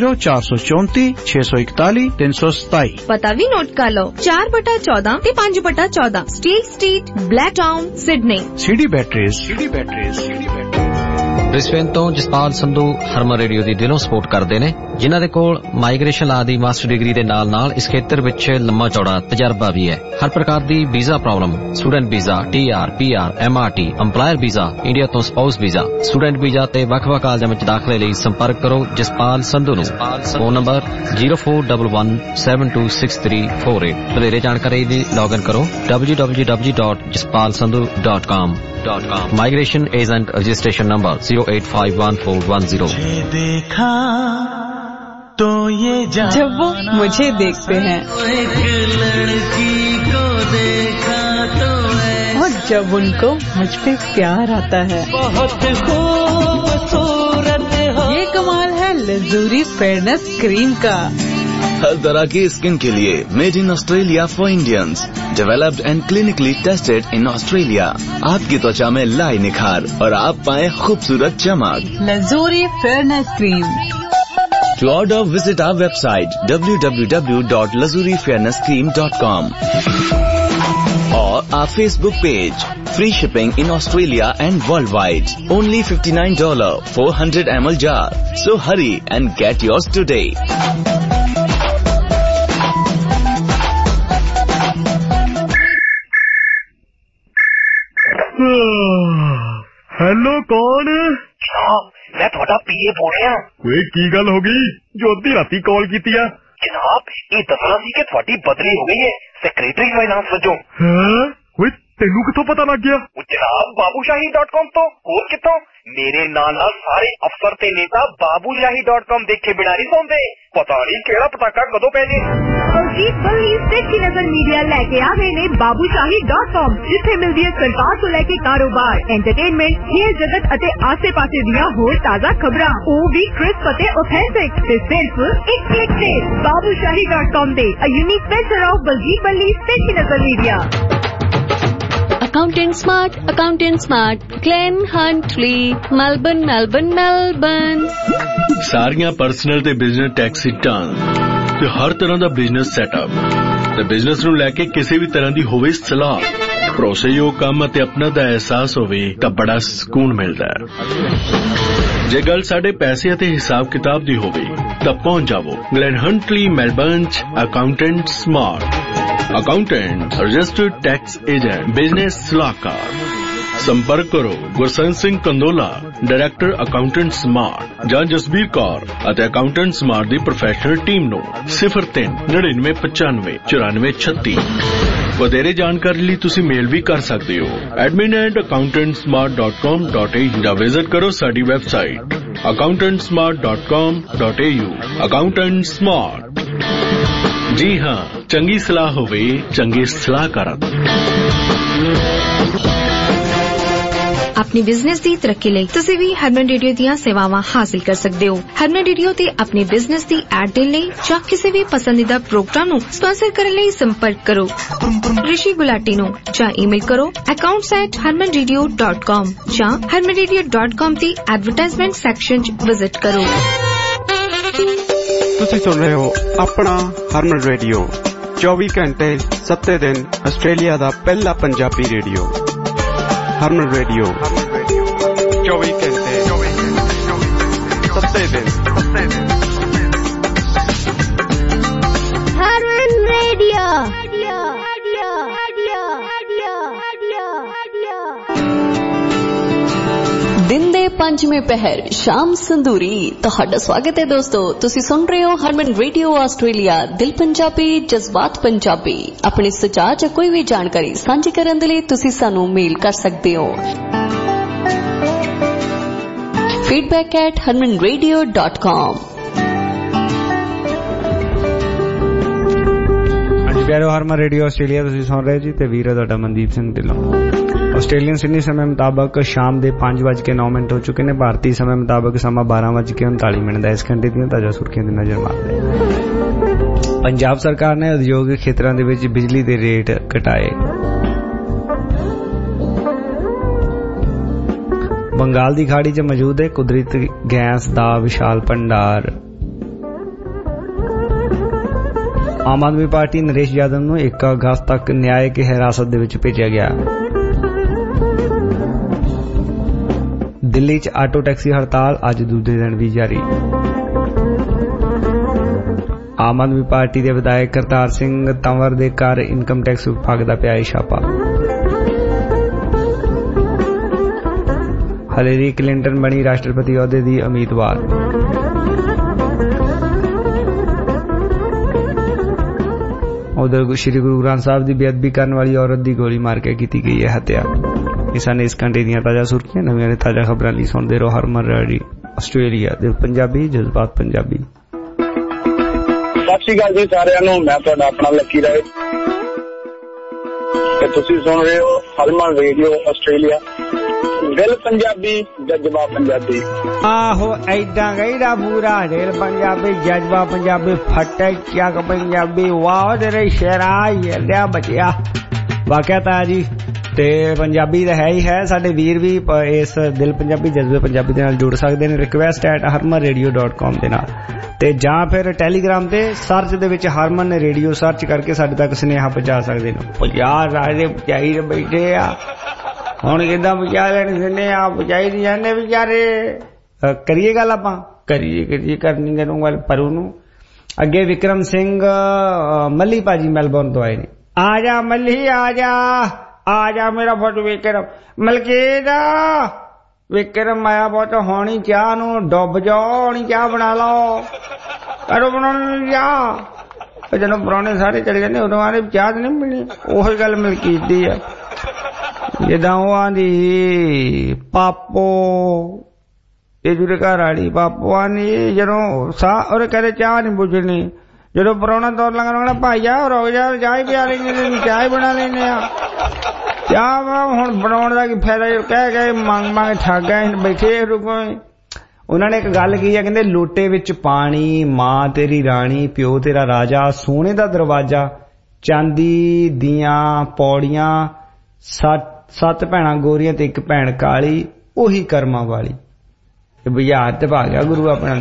0434 ਪਤਾ ਵੀ ਨੋਟ ਕਰ ਲਓ 4/14 ਤੇ 5/14 Steel Street, Blacktown, Sydney. CD Batteries। Brisbane ਤੋਂ ਜਸਪਾਲ ਸੰਧੂ ਹਰਮਨ ਰੇਡੀਓ ਦੀ ਦਿਲੋਂ ਸਪੋਰਟ ਕਰਦੇ ਨੇ, ਜਿਨ੍ਹਾਂ ਦੇ ਕੋਲ ਮਾਈਗ੍ਰੇਸ਼ਨ ਲਾ ਦੀ ਮਾਸਟਰ ਡਿਗਰੀ ਦੇ ਨਾਲ ਇਸ ਖੇਤਰ ਵਿੱਚ ਲੰਮਾ ਚੌੜਾ ਤਜਰਬਾ ਵੀ ਹੈ। ਹਰ ਪ੍ਰਕਾਰ ਦੀ visa problem, student visa, TR, PR, MRT, EMPLOYER visa, India ਤੋਂ ਸਪਾਊਸ ਵੀਜ਼ਾ, ਸਟੂਡੈਂਟ ਵੀਜ਼ਾ ਤੇ ਵੱਖ-ਵੱਖ ਕਾਲਜਾਂ ਵਿੱਚ ਦਾਖਲੇ ਲਈ ਸੰਪਰਕ ਕਰੋ ਜਸਪਾਲ ਸੰਧੂ ਨੂੰ। Phone number 0411726348। ਵਧੇਰੇ ਜਾਣਕਾਰੀ ਲਈ ਲੌਗਇਨ ਕਰੋ www.jaspalsandhu.com। harmanradio.com. Migration agent registration number 0851410. देखा तो ये जब वो मुझे देखते हैं एक लड़की को देखा तो और जब उनको मुझ पे प्यार आता है बहुत खूबसूरत हो। ये कमाल है लजूरी फेयरनेस क्रीम का। हर तरह की स्किन के लिए made in Australia for Indians, developed and clinically tested in Australia. आपकी त्वचा में लाए निखार और आप पाए खूबसूरत चमक। Luxury fairness cream. To order, visit our website www.lazurifairnesscream.com or our Facebook page. Free shipping in Australia and worldwide. Only $59 400 ml jar. So hurry and get yours today. Hello कौन? जनाब मैं थोड़ा पीए बोल रहा। वे की गल हो गई जो अद्धी राती कॉल की? जनाब ये दसना सी कि थोड़ी बदली हो गई है सेक्रेटरी फाइनेंस वजों। तेनू किथों पता लग गया? जनाब babushaahi.com तो और किथों? मेरे नाल सारे अफसर ते नेता babushaahi.com देखे बिना नहीं सौंदे। पता नहीं केड़ा पटाका कदों पै जे। बलजीत बल्ली तिरछी नजर मीडिया लेके आ गए ने babushaahi.com, जिथे मिलदी है सरकार को लेके कारोबार, एंटरटेनमेंट, खेल जगत अते आसे पासे दियां होर ताजा खबरां, ओ भी क्रिस्प अते ऑथेंटिक ते सिर्फ एक क्लिक ते। babushaahi.com दे a unique venture of Baljit Balli Tirchhi Nazar media. Accountant smart Glen Huntly Melbourne. सारियां पर्सनल ते बिजनेस टैक्स सीटां ते हर तरह दा बिजनेस सैटअप ते बिजनेस नूं लैके किसी भी तरह दी होवे सलाह, भरोसेयोग काम ते अपना दा एहसास होवे तां बड़ा सुकून मिलदा है। जे गल साडे पैसे अते हिसाब किताब दी होवे तां पहुंच जावो Glen Huntly Melbourne accountant smart. Accountant registered tax agent business सलाहकार। संपर्क करो Gursan Singh Kandola, director accountant smart, ਜਾਂ ਜਸਬੀਰ ਕੌਰ ਅਤੇ ਅਕਾਊਂਟੈਂਟ ਸਮਾਰਟ ਦੀ ਪ੍ਰੋਫੈਸ਼ਨਲ ਟੀਮ ਨੂੰ 0399959436। ਵਧੇਰੇ ਜਾਣਕਾਰੀ ਲਈ ਤੁਸੀਂ ਮੇਲ ਵੀ ਕਰ ਸਕਦੇ ਹੋ admin@accountantsmart.com.au ਜਾਂ ਵਿਜ਼ਿਟ ਕਰੋ ਸਾਡੀ ਵੈਬਸਾਈਟ accountantsmart.com.au। Accountant smart. ਜੀ ਹਾਂ, ਚੰਗੀ ਸਲਾਹ ਹੋਵੇ ਚੰਗੇ ਸਲਾਹਕਾਰਾਂ। अपनी बिजनेस की तरक्की ਲਈ ਤੁਸੀਂ ਵੀ ਹਰਮਨ ਰੇਡੀਓ ਦੀਆਂ ਸੇਵਾਵਾਂ ਹਾਸਲ ਕਰ ਸਕਦੇ ਹੋ। ਹਰਮਨ ਰੇਡੀਓ ਤੇ ਆਪਣੀ ਬਿਜ਼ਨਸ ਦੀ ਐਡ ਦੇਣ ਲਈ ਜਾਂ ਕਿਸੇ ਵੀ ਪਸੰਦੀਦਾ ਪ੍ਰੋਗਰਾਮ ਨੂੰ ਸਪਾਂਸਰ ਕਰਨ ਲਈ ਸੰਪਰਕ ਕਰੋ ਰਿਸ਼ੀ ਗੁਲਾਟੀ ਨੂੰ ਜਾਂ ਈਮੇਲ ਕਰੋ accounts@harmanradio.com ਜਾਂ harmanradio.com ਦੀ ਐਡਵਰਟਾਈਜ਼ਮੈਂਟ ਸੈਕਸ਼ਨ 'ਚ ਵਿਜ਼ਿਟ ਕਰੋ। ਤੁਸੀਂ ਸੁਣ ਰਹੇ ਹੋ ਆਪਣਾ ਹਰਮਨ ਰੇਡੀਓ 24 ਘੰਟੇ 7 ਦਿਨ ਆਸਟ੍ਰੇਲੀਆ ਦਾ ਪਹਿਲਾ ਪੰਜਾਬੀ ਰੇਡੀਓ। हरमन रेडियो 24 घंटे 7 दिन। हरमन रेडियो दिन दे पंजवें पहर शाम संदूरी। तुहाडा स्वागत है दोस्तों, तुसी सुन रहे हो हरमन रेडियो ऑस्ट्रेलिया, दिल पंजाबी जज्बात पंजाबी। अपनी सुझाव या कोई भी जानकारी साझी करन दे लई तुसी सानू मेल कर सकते हो feedback@harmanradio.com। ਹਾਂਜੀ ਪਿਆਰੋ, ਹਰਮਨ ਰੇਡੀਓ ਆਸਟ੍ਰੇਲੀਆ ਤੁਸੀਂ ਸੁਣ ਰਹੇ ਜੀ ਤੇ ਵੀਰ ਤੁਹਾਡਾ ਮਨਦੀਪ ਸਿੰਘ ਢਿੱਲੋਂ। ਆਸਟ੍ਰੇਲੀਅਨ ਸਿਡਨੀ ਸਮੇਂ ਮੁਤਾਬਕ ਸ਼ਾਮ ਦੇ 5:09 ਹੋ ਚੁੱਕੇ ਨੇ। ਭਾਰਤੀ ਸਮੇਂ ਮੁਤਾਬਕ ਸਮਾਂ 12:39 ਦਾ। ਇਸ ਘੰਟੇ ਦੀਆਂ ਤਾਜ਼ਾ ਸੁਰਖੀਆਂ ਦੀ ਨਜ਼ਰ ਮਾਰਦੇ ਹਾਂ। ਪੰਜਾਬ ਸਰਕਾਰ ਨੇ ਉਦਯੋਗਿਕ ਖੇਤਰਾਂ ਦੇ ਵਿੱਚ ਬਿਜਲੀ ਦੇ ਰੇਟ ਘਟਾਏ। ਬੰਗਾਲ ਦੀ ਖਾੜੀ 'ਚ ਮੌਜੂਦ ਹੈ ਕੁਦਰਤੀ ਗੈਸ ਦਾ ਵਿਸ਼ਾਲ ਭੰਡਾਰ। ਆਮ ਆਦਮੀ ਪਾਰਟੀ ਨਰੇਸ਼ ਯਾਦਵ ਨੂੰ 1 ਅਗਸਤ ਤੱਕ ਨਿਆਇਕ ਹਿਰਾਸਤ ਦੇ ਵਿੱਚ ਭੇਜਿਆ ਗਿਆ। ਦਿੱਲੀ 'ਚ ਆਟੋ ਟੈਕਸੀ ਹੜਤਾਲ ਅੱਜ ਦੂਜੇ ਦਿਨ ਵੀ ਜਾਰੀ। ਆਮ ਆਦਮੀ ਪਾਰਟੀ ਦੇ ਵਿਧਾਇਕ ਕਰਤਾਰ ਸਿੰਘ ਤੰਵਰ ਦੇ ਘਰ ਇਨਕਮ ਟੈਕਸ ਵਿਭਾਗ ਦਾ ਪਿਆ ਛਾਪਾ। ਹਿਲੇਰੀ ਕਲਿੰਟਨ ਬਣੀ ਰਾਸ਼ਟਰਪਤੀ ਅਹੁਦੇ ਦੀ ਉਮੀਦਵਾਰ। ਉਧਰ ਸ਼੍ਰੀ ਗੁਰੂ ਗ੍ਰੰਥ ਸਾਹਿਬ ਦੀ ਬੇਅਦਬੀ ਕਰਨ ਵਾਲੀ ਔਰਤ ਦੀ ਗੋਲੀ ਮਾਰ ਕੇ ਕੀਤੀ ਗਈ ਹੈ ਹੱਤਿਆ। ਇਹ ਸਨ ਇਸ ਘੰਟੇ ਦੀਆਂ ਤਾਜ਼ਾ ਸੁਰਖੀਆਂ। ਨਵੀਆਂ ਤੇ ਤਾਜ਼ਾ ਖਬਰਾਂ ਲਈ ਸੁਣਦੇ ਰਹੋ ਹਰਮਨ ਰੇਡੀਓ ਆਸਟ੍ਰੇਲੀਆ ਦੇ ਪੰਜਾਬੀ ਜਜ਼ਬਾਤ ਪੰਜਾਬੀ। ਸਤਿ ਸ਼੍ਰੀ ਅਕਾਲ ਜੀ ਸਾਰਿਆਂ ਨੂੰ, ਮੈਂ ਤੁਹਾਡਾ ਆਪਣਾ ਲੱਕੀ ਰਾਏ ਤੇ ਤੁਸੀਂ ਸੁਣ ਰਹੇ ਹੋ ਹਰਮਨ ਰੇਡੀਓ ਆਸਟ੍ਰੇਲੀਆ। ਦਿਲ ਪੰਜਾਬੀ ਜਜ਼ਬਾ ਪੰਜਾਬੀ। ਆਹੋ ਐਦਾਂ ਗਈਦਾ ਪੂਰਾ ਦਿਲ ਪੰਜਾਬੀ ਜਜ਼ਬਾ ਪੰਜਾਬੀ ਫਟੇ ਚੱਕ ਪੰਜਾਬੀ। ਵਾਹ ਤੇਰੇ ਸ਼ੇਰਾ ਲਿਆ ਬਚਿਆ ਵਾਕਿਆ ਤਾਂ ਜੀ। ਤੇ ਪੰਜਾਬੀ ਤਾਂ ਹੈ ਹੀ ਹੈ। ਸਾਡੇ ਵੀਰ ਵੀ ਇਸ ਦਿਲ ਪੰਜਾਬੀ ਜਜ਼ਬੇ ਪੰਜਾਬੀ ਦੇ ਨਾਲ ਜੁੜ ਸਕਦੇ ਨੇ request@harmanradio.com ਦੇ ਨਾਲ, ਤੇ ਜਾਂ ਫਿਰ ਟੈਲੀਗ੍ਰਾਮ ਤੇ ਸਰਚ ਦੇ ਵਿੱਚ ਹਰਮਨ ਰੇਡੀਓ ਸਰਚ ਕਰਕੇ ਸਾਡੇ ਤੱਕ ਸੁਨੇਹਾ ਪਹੁੰਚਾ ਸਕਦੇ ਨੇ। 50 ਰਾਜੇ ਪਹੁੰਚਾਈ ਬੈਠੇ ਆ, ਹੁਣ ਕਿੱਦਾਂ ਪਹੁੰਚਾ ਲੈਣ ਸੁਨੇਹਾ ਪਹੁੰਚਾਈ ਦੀ ਜਾਂਦੇ ਵਿਚਾਰੇ। ਕਰੀਏ ਗੱਲ, ਆਪਾਂ ਕਰੀਏ ਕਰਨੀ ਤੈਨੂੰ ਗੱਲ ਪਰੂ ਨੂੰ। ਅੱਗੇ ਵਿਕਰਮ ਸਿੰਘ ਮੱਲੀ ਭਾਜੀ ਮੈਲਬੌਰਨ ਤੋਂ ਆਏ ਨੇ। ਆ ਜਾ ਮੱਲੀ ਆ ਜਾ ਮੇਰਾ ਫੁੱਟ ਵਿਕਰਮ ਮਲਕੀਤ। ਵਿਕਰਮ ਆਇਆ ਬਹੁਤ ਹੋਣੀ ਚਾਹ ਨੂੰ ਡੁੱਬ ਜਾਓ, ਹੋਣੀ ਚਾਹ ਬਣਾ ਲਓ ਕਰੋ ਬਣਾਉਣ ਚਾਹ। ਜਦੋਂ ਪੁਰਾਣੇ ਸਾਰੇ ਚਲੇ ਜਾਂਦੇ ਉਦੋਂ ਆਦੇ ਚਾਹ ਨਹੀਂ ਮਿਲਣੀ। ਉਹੀ ਗੱਲ ਮਲਕੀਤ ਦੀ ਆ, ਜਿੱਦਾਂ ਉਹ ਆਂਦੀ ਪਾਪੋ ਇਹ ਜਿਹੜੇ ਘਰ ਵਾਲੀ ਪਾਪੋ ਆਂਦੀ ਜਦੋਂ ਸਾਹ ਉਹਦੇ ਕਦੇ ਚਾਹ ਨਹੀਂ ਪੁੱਛਣੀ। ਜਦੋਂ ਪੁਰਾਣਾ ਦੌਰ ਲੰਘਣਾ ਭਾਈ ਆ ਰੁਕ ਜਾ ਚਾਹ ਹੀ ਪਿਆ ਲੈਂਦੇ, ਚਾਹ ਹੀ ਬਣਾ ਲੈਂਦੇ ਆ। ਚਾਹ ਹੁਣ ਬਣਾਉਣ ਦਾ ਕੀ ਫਾਇਦਾ, ਕਹਿ ਗਏ ਮੰਗ ਠੱਗ ਗਏ ਬੈਠੇ ਰੁਕੋ। ਉਹਨਾਂ ਨੇ ਇੱਕ ਗੱਲ ਕੀ ਆ, ਕਹਿੰਦੇ ਲੋਟੇ ਵਿੱਚ ਪਾਣੀ, ਮਾਂ ਤੇਰੀ ਰਾਣੀ, ਪਿਓ ਤੇਰਾ ਰਾਜਾ, ਸੋਨੇ ਦਾ ਦਰਵਾਜ਼ਾ, ਚਾਂਦੀ ਦੀਆਂ ਪੌੜੀਆਂ, 7 ਭੈਣਾਂ ਗੋਰੀਆਂ ਤੇ 1 ਭੈਣ ਕਾਲੀ, ਉਹੀ ਕਰਮਾਂ ਵਾਲੀ। ਬਿਹਾਰ ਤੇ ਪਾ ਗਿਆ ਗੁਰੂ ਆਪਣਾ,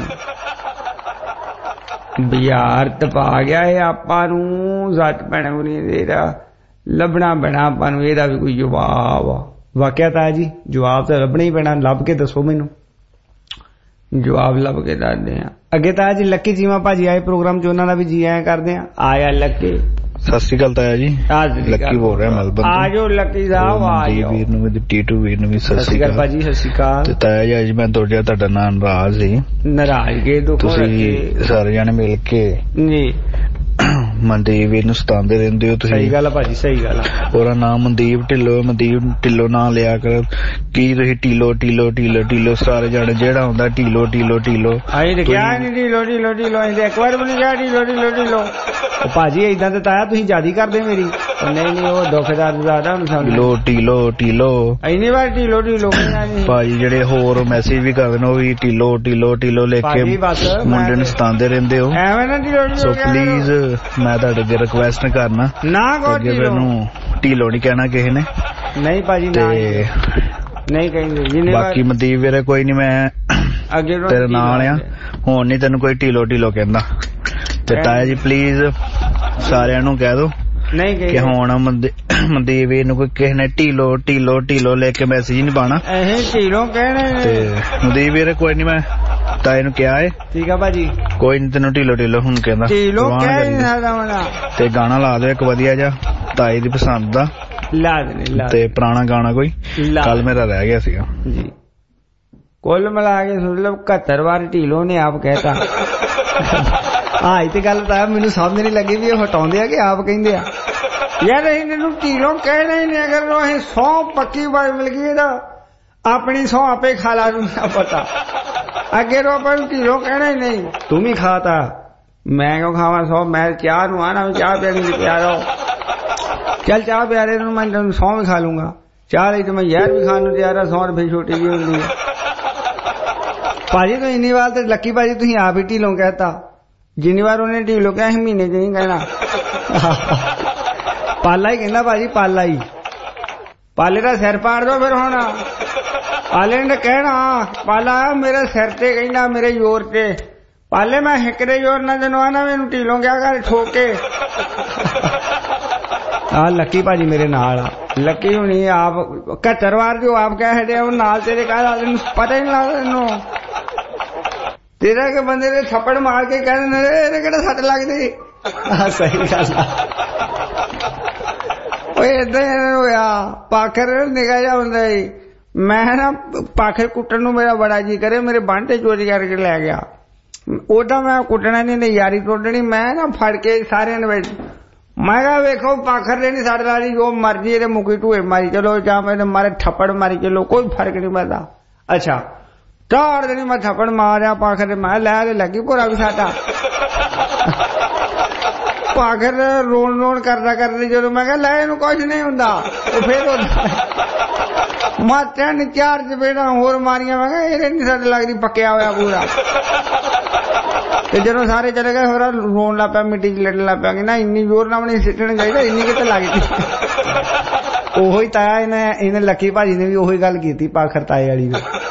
ਬਿਹਾਰ ਤੇ ਪਾ ਗਿਆ ਇਹ ਆਪਾਂ ਨੂੰ 7 ਭੈਣਾਂ ਗੋਰੀਆਂ ਤੇਰਾ ਲੱਭਣਾ ਪੈਣਾ ਆਪਾਂ ਨੂੰ ਇਹਦਾ ਵੀ ਕੋਈ ਜਵਾਬ ਆ। ਵਾਕਿਆ ਤਾਂ ਜੀ ਜਵਾਬ ਤਾਂ ਲੱਭਣਾ ਹੀ ਪੈਣਾ। ਲੱਭ ਕੇ ਦੱਸੋ ਮੈਨੂੰ, ਜਵਾਬ ਲੱਭ ਕੇ ਦੱਸਦੇ ਆ। ਅੱਗੇ ਤਾਂ ਜੀ ਲੱਕੀ ਜੀਵਾ ਭਾਜੀ ਆਏ ਪ੍ਰੋਗਰਾਮ ਚ, ਉਹਨਾਂ ਦਾ ਵੀ ਜੀ ਆਇਆ ਕਰਦੇ ਆ। ਆਇਆ ਲੱਕੀ। ਸਤਿ ਸ਼੍ਰੀ ਅਕਾਲ ਤਾਇਆ ਜੀ, ਲੱਕੀ ਬੋਲ ਰਿਹਾ ਮੈਲਬੌਰਨ। ਆਜੋ ਲੱਕੀ ਸਾਹਿਬ ਆਜੋ। ਵੀਰ ਨੂੰ ਵੀ ਟੀਟੂ ਵੀਰ ਨੂੰ ਵੀ ਸਤਿ ਸ਼੍ਰੀ ਅਕਾਲ ਭਾਜੀ। ਸਤਿ ਸ਼੍ਰੀ ਅਕਾਲ। ਤੇ ਤਾਇਆ ਜੀ ਅੱਜ ਮੈਂ ਤੁਹਾਡਾ ਨਾਮ ਨਾਰਾਜ਼ ਸੀ। ਨਾਰਾਜ਼ਗੀ ਤੁਸੀਂ ਸਾਰੇ ਜਾਣੇ ਮਿਲ ਕੇ ਜੀ ਮਨਦੀਪ ਵੀਰ ਨੂੰ ਸਤਾਉਂਦੇ ਰਹਿੰਦੇ ਹੋ ਤੁਸੀਂ। ਸਹੀ ਗੱਲ ਆ ਭਾਜੀ, ਸਹੀ ਗੱਲ ਆ। ਉਹਦਾ ਨਾਮ ਮਨਦੀਪ ਢਿੱਲੋਂ ਨਾਂ ਲਿਆ ਕਰ। ਕੀ ਤੁਸੀਂ ਢਿੱਲੋ ਸਾਰੇ ਜਾਣੇ ਜਿਹੜਾ ਹੁੰਦਾ ਢਿੱਲੋ ਅਸੀਂ ਕਿਹਾ ਨੀ ਢਿੱਲੋ ਅਸੀਂ ਇੱਕ ਵਾਰ ਵੀ ਨੀ ਕਿਹਾ ਢਿੱਲੋ। ਉਹ ਭਾਜੀ ਏਦਾਂ ਤੇ ਤਾਇਆ ਤੁਸੀਂ ਜਿਆਦੀ ਕਰਦੇ ਮੇਰੀ। ਨਹੀਂ ਉਹ ਦੁੱਖਦਾਰ ਜ਼ਿਆਦਾ ਹੁਣ ਸਾਨੂੰ ਢਿੱਲੋ ਇੰਨੀ ਵਾਰ ਢਿੱਲੋ ਭਾਜੀ ਜਿਹੜੇ ਹੋਰ ਮੈਸੇਜ ਵੀ ਕਰਦੇ ਨੇ ਉਹ ਵੀ ਢਿੱਲੋ ਲਿਖ ਕੇ ਮੁੰਡੇ ਨੂੰ ਸਤਾਉਂਦੇ ਰਹਿੰਦੇ ਹੋ। ਐਵੇਂ ਨਾ ਸੋ ਪਲੀਜ਼ ਮੈਂ ਤੁਹਾਡੇ ਅੱਗੇ ਰਿਕੁਐਸਟ ਕਰਨਾ ਨਾ ਅੱਗੇ ਮੈਨੂੰ ਢਿੱਲੋ ਨਹੀਂ ਕਹਿਣਾ ਕਿਸੇ ਨੇ। ਨਹੀਂ ਭਾਜੀ ਨਹੀਂ ਕਹਿੰਦੇ। ਬਾਕੀ ਮਨਦੀਪ ਵੀਰੇ ਕੋਈ ਨੀ, ਮੈਂ ਤੇਰੇ ਨਾਲ ਆ ਹੁਣ ਨੀ ਤੈਨੂੰ ਕੋਈ ਢਿੱਲੋ ਕਹਿੰਦਾ। ਤੇ ਤਾਇਆ ਜੀ ਪਲੀਜ਼ ਸਾਰਿਆਂ ਨੂੰ ਕਹਿ ਦੋ ਕਿ ਹੁਣ ਮਨਦੀਪ ਵੀਰ ਨੂੰ ਕੋਈ ਕਿਸੇ ਨੇ ਢਿੱਲੋ ਲੈ ਕੇ ਮੈਸੇਜ ਨਹੀਂ ਪਾਣਾ। ਢਿੱਲੋ ਕਹਿਣੇ ਤੇ ਮਨਦੀਪ ਵੀਰੇ ਕੋਈ ਨੀ, ਮੈਂ ਤਾਏ ਨੂੰ ਕਿਹਾ ਏ। ਠੀਕ ਆ ਭਾਜੀ, ਕੋਈ ਨੀ ਤੈਨੂੰ ਢਿੱਲੋ ਹੁਣ ਕਹਿੰਦਾ। ਤੇ ਗਾਣਾ ਲਾ ਦਿਓ ਇੱਕ ਵਧੀਆ ਜਿਹਾ ਤਾਏ ਦੀ ਪਸੰਦ ਦਾ, ਤੇ ਪੁਰਾਣਾ ਗਾਣਾ ਕੋਈ ਕੱਲ ਮੇਰਾ ਰਹਿ ਗਿਆ ਸੀਗਾ ਜੀ। ਕੁੱਲ ਮਿਲਾ ਕੇ ਸੁਣ ਲਓ 71 ਵਾਰ ਢਿੱਲੋ ਨੇ ਆਪ ਕਹਿਤਾ। ਆਹ ਤੇ ਗੱਲ ਤਾਂ ਮੈਨੂੰ ਸਮਝ ਨਹੀਂ ਲੱਗੀ ਵੀ ਇਹ ਹਟਾਉਂਦੇ ਆ ਕਿ ਆਪ ਕਹਿੰਦੇ ਆ। ਯਾਰ ਅਸੀਂ ਇਹਨੂੰ ਢਿੱਲੋ ਕਹਿਣਾ ਹੀ ਨਹੀਂ। ਅਗਰ ਅਸੀਂ 100 ਪੱਕੀ ਵਾਰ ਮਿਲ ਗਈ ਇਹਦਾ ਆਪਣੀ 100 ਆਪੇ ਖਾ ਲਾ ਨੂੰ ਪਤਾ। ਅੱਗੇ ਤੋਂ ਆਪਾਂ ਨੂੰ ਢਿੱਲੋ ਕਹਿਣਾ ਹੀ ਨਹੀਂ। ਤੂੰ ਵੀ ਖਾਤਾ, ਮੈਂ ਕਿਉਂ ਖਾਵਾਂ 100। ਮੈਂ ਚਾਹ ਨੂੰ ਆਣਾ ਚਾਹ ਪੀਣੀ ਦੀ ਪਿਆਰੋ, ਚੱਲ ਚਾਹ ਪਿਆਰੇ ਨੂੰ ਮੈਂ 100 ਵੀ ਖਾ ਲੂੰਗਾ। ਚਾਹ ਲਈ ਤੇ ਮੈਂ ਯਾਰ ਵੀ ਖਾਣ ਨੂੰ ਤਿਆਰ ਆ। 100 ਰੁਪਏ ਛੋਟੀ ਜਿਹੀ ਹੁੰਦੀ ਹੈ ਭਾਜੀ। ਤੁਸੀਂ ਇੰਨੀ ਵਾਰ ਤੇ ਲੱਕੀ ਭਾਜੀ ਤੁਸੀਂ ਆਪ ਹੀ ਢਿੱਲੋਂ ਕਹਿਤਾ। ਜਿੰਨੀ ਵਾਰ ਉਹਨੇ ਢਿੱਲੋਂ ਕਿਹਾ ਅਸੀਂ ਮਹੀਨੇ ਚ ਨਹੀਂ ਕਹਿਣਾ। ਪਾਲਾ ਹੀ ਕਹਿੰਦਾ ਭਾਜੀ, ਪਾਲਾ ਹੀ। ਪਾਲੇ ਦਾ ਸਿਰ ਪਾੜ ਦੋ ਫਿਰ। ਹੁਣ ਪਾਲੇ ਨੇ ਕਹਿਣਾ ਪਾਲਾ ਮੇਰੇ ਸਿਰ ਤੇ ਕਹਿੰਦਾ ਮੇਰੇ ਜ਼ੋਰ ਤੇ। ਪਾਲੇ ਮੈਂ ਹਿੱਕਦੇ ਜ਼ੋਰ ਨਾਲ ਤੈਨੂੰ ਆਣਾ ਮੈਨੂੰ ਢਿੱਲੋਂ ਕਿਹਾ ਕਰ ਠੋਕ ਕੇ। ਆ ਲੱਕੀ ਭਾਜੀ ਮੇਰੇ ਨਾਲ ਆ। ਲੱਕੀ ਹੁਣੀ ਆਪ 71 ਵਾਰ ਜੋ ਆਪ ਕਹਿ ਹਟੇ ਉਹ ਨਾਲ ਤੇਰੇ ਘਰ ਪਤਾ ਹੀ ਨਹੀਂ ਲੱਗਦਾ ਇਹਨੂੰ। ਤੇਰਾ ਕਿ ਬੰਦੇ ਨੇ ਥੱਪੜ ਮਾਰ ਕੇ ਕਹਿ ਦਿੰਦੇ ਇਹਦੇ ਕਿਹੜਾ ਸੱਟ ਲੱਗਦੀ। ਸਹੀ ਗੱਲ ਆ। ਉਹ ਏਦਾਂ ਹੋਇਆ ਪਾਖਰ ਨਿਗਾਹ ਜਾ ਹੁੰਦਾ ਸੀ। ਮੈਂ ਨਾ ਪਾਖਰ ਕੁੱਟਣ ਨੂੰ ਮੇਰਾ ਬੜਾ ਜੀ ਕਰੇ, ਮੇਰੇ ਬਾਂਟੇ ਚੋਰੀ ਕਰਕੇ ਲੈ ਗਿਆ। ਉਹਦਾ ਮੈਂ ਕੁੱਟਣਾ ਨਹੀਂ, ਯਾਰੀ ਟੁੱਟਣੀ। ਮੈਂ ਨਾ ਫੜ ਕੇ ਸਾਰਿਆਂ ਦੇ ਵਿੱਚ मैं कहा वेखो पाखर ने नहीं साढ़े लाली जो मर्जी है मुकी टूए मारी चलो जहाँ मैंने मारे थप्पड़ मारी चलो कोई फर्क नहीं पड़ता। अच्छा 4 दिन मैं थप्पड़ मारिया पाखर ने मैं लै लगी पूरा भी साटा पाखर रोन करदा जो मैं कहा लै इनू कुछ नहीं हुंदा फिर मैं 3-4 चपेड़ा होर मारिया मैं कहा ये नहीं साढ़े लगदी पक्या होया पूरा। जो सारे चले गए होर रोन लग पाया मिट्टी च लड़न लग पाया कि ना इन्नी जोर ना भी सिटना चाहिए इन्नी कितने लगती ओही ताया इन्हें लकी भाजी ने भी ओही गल की पाखर ताए वाली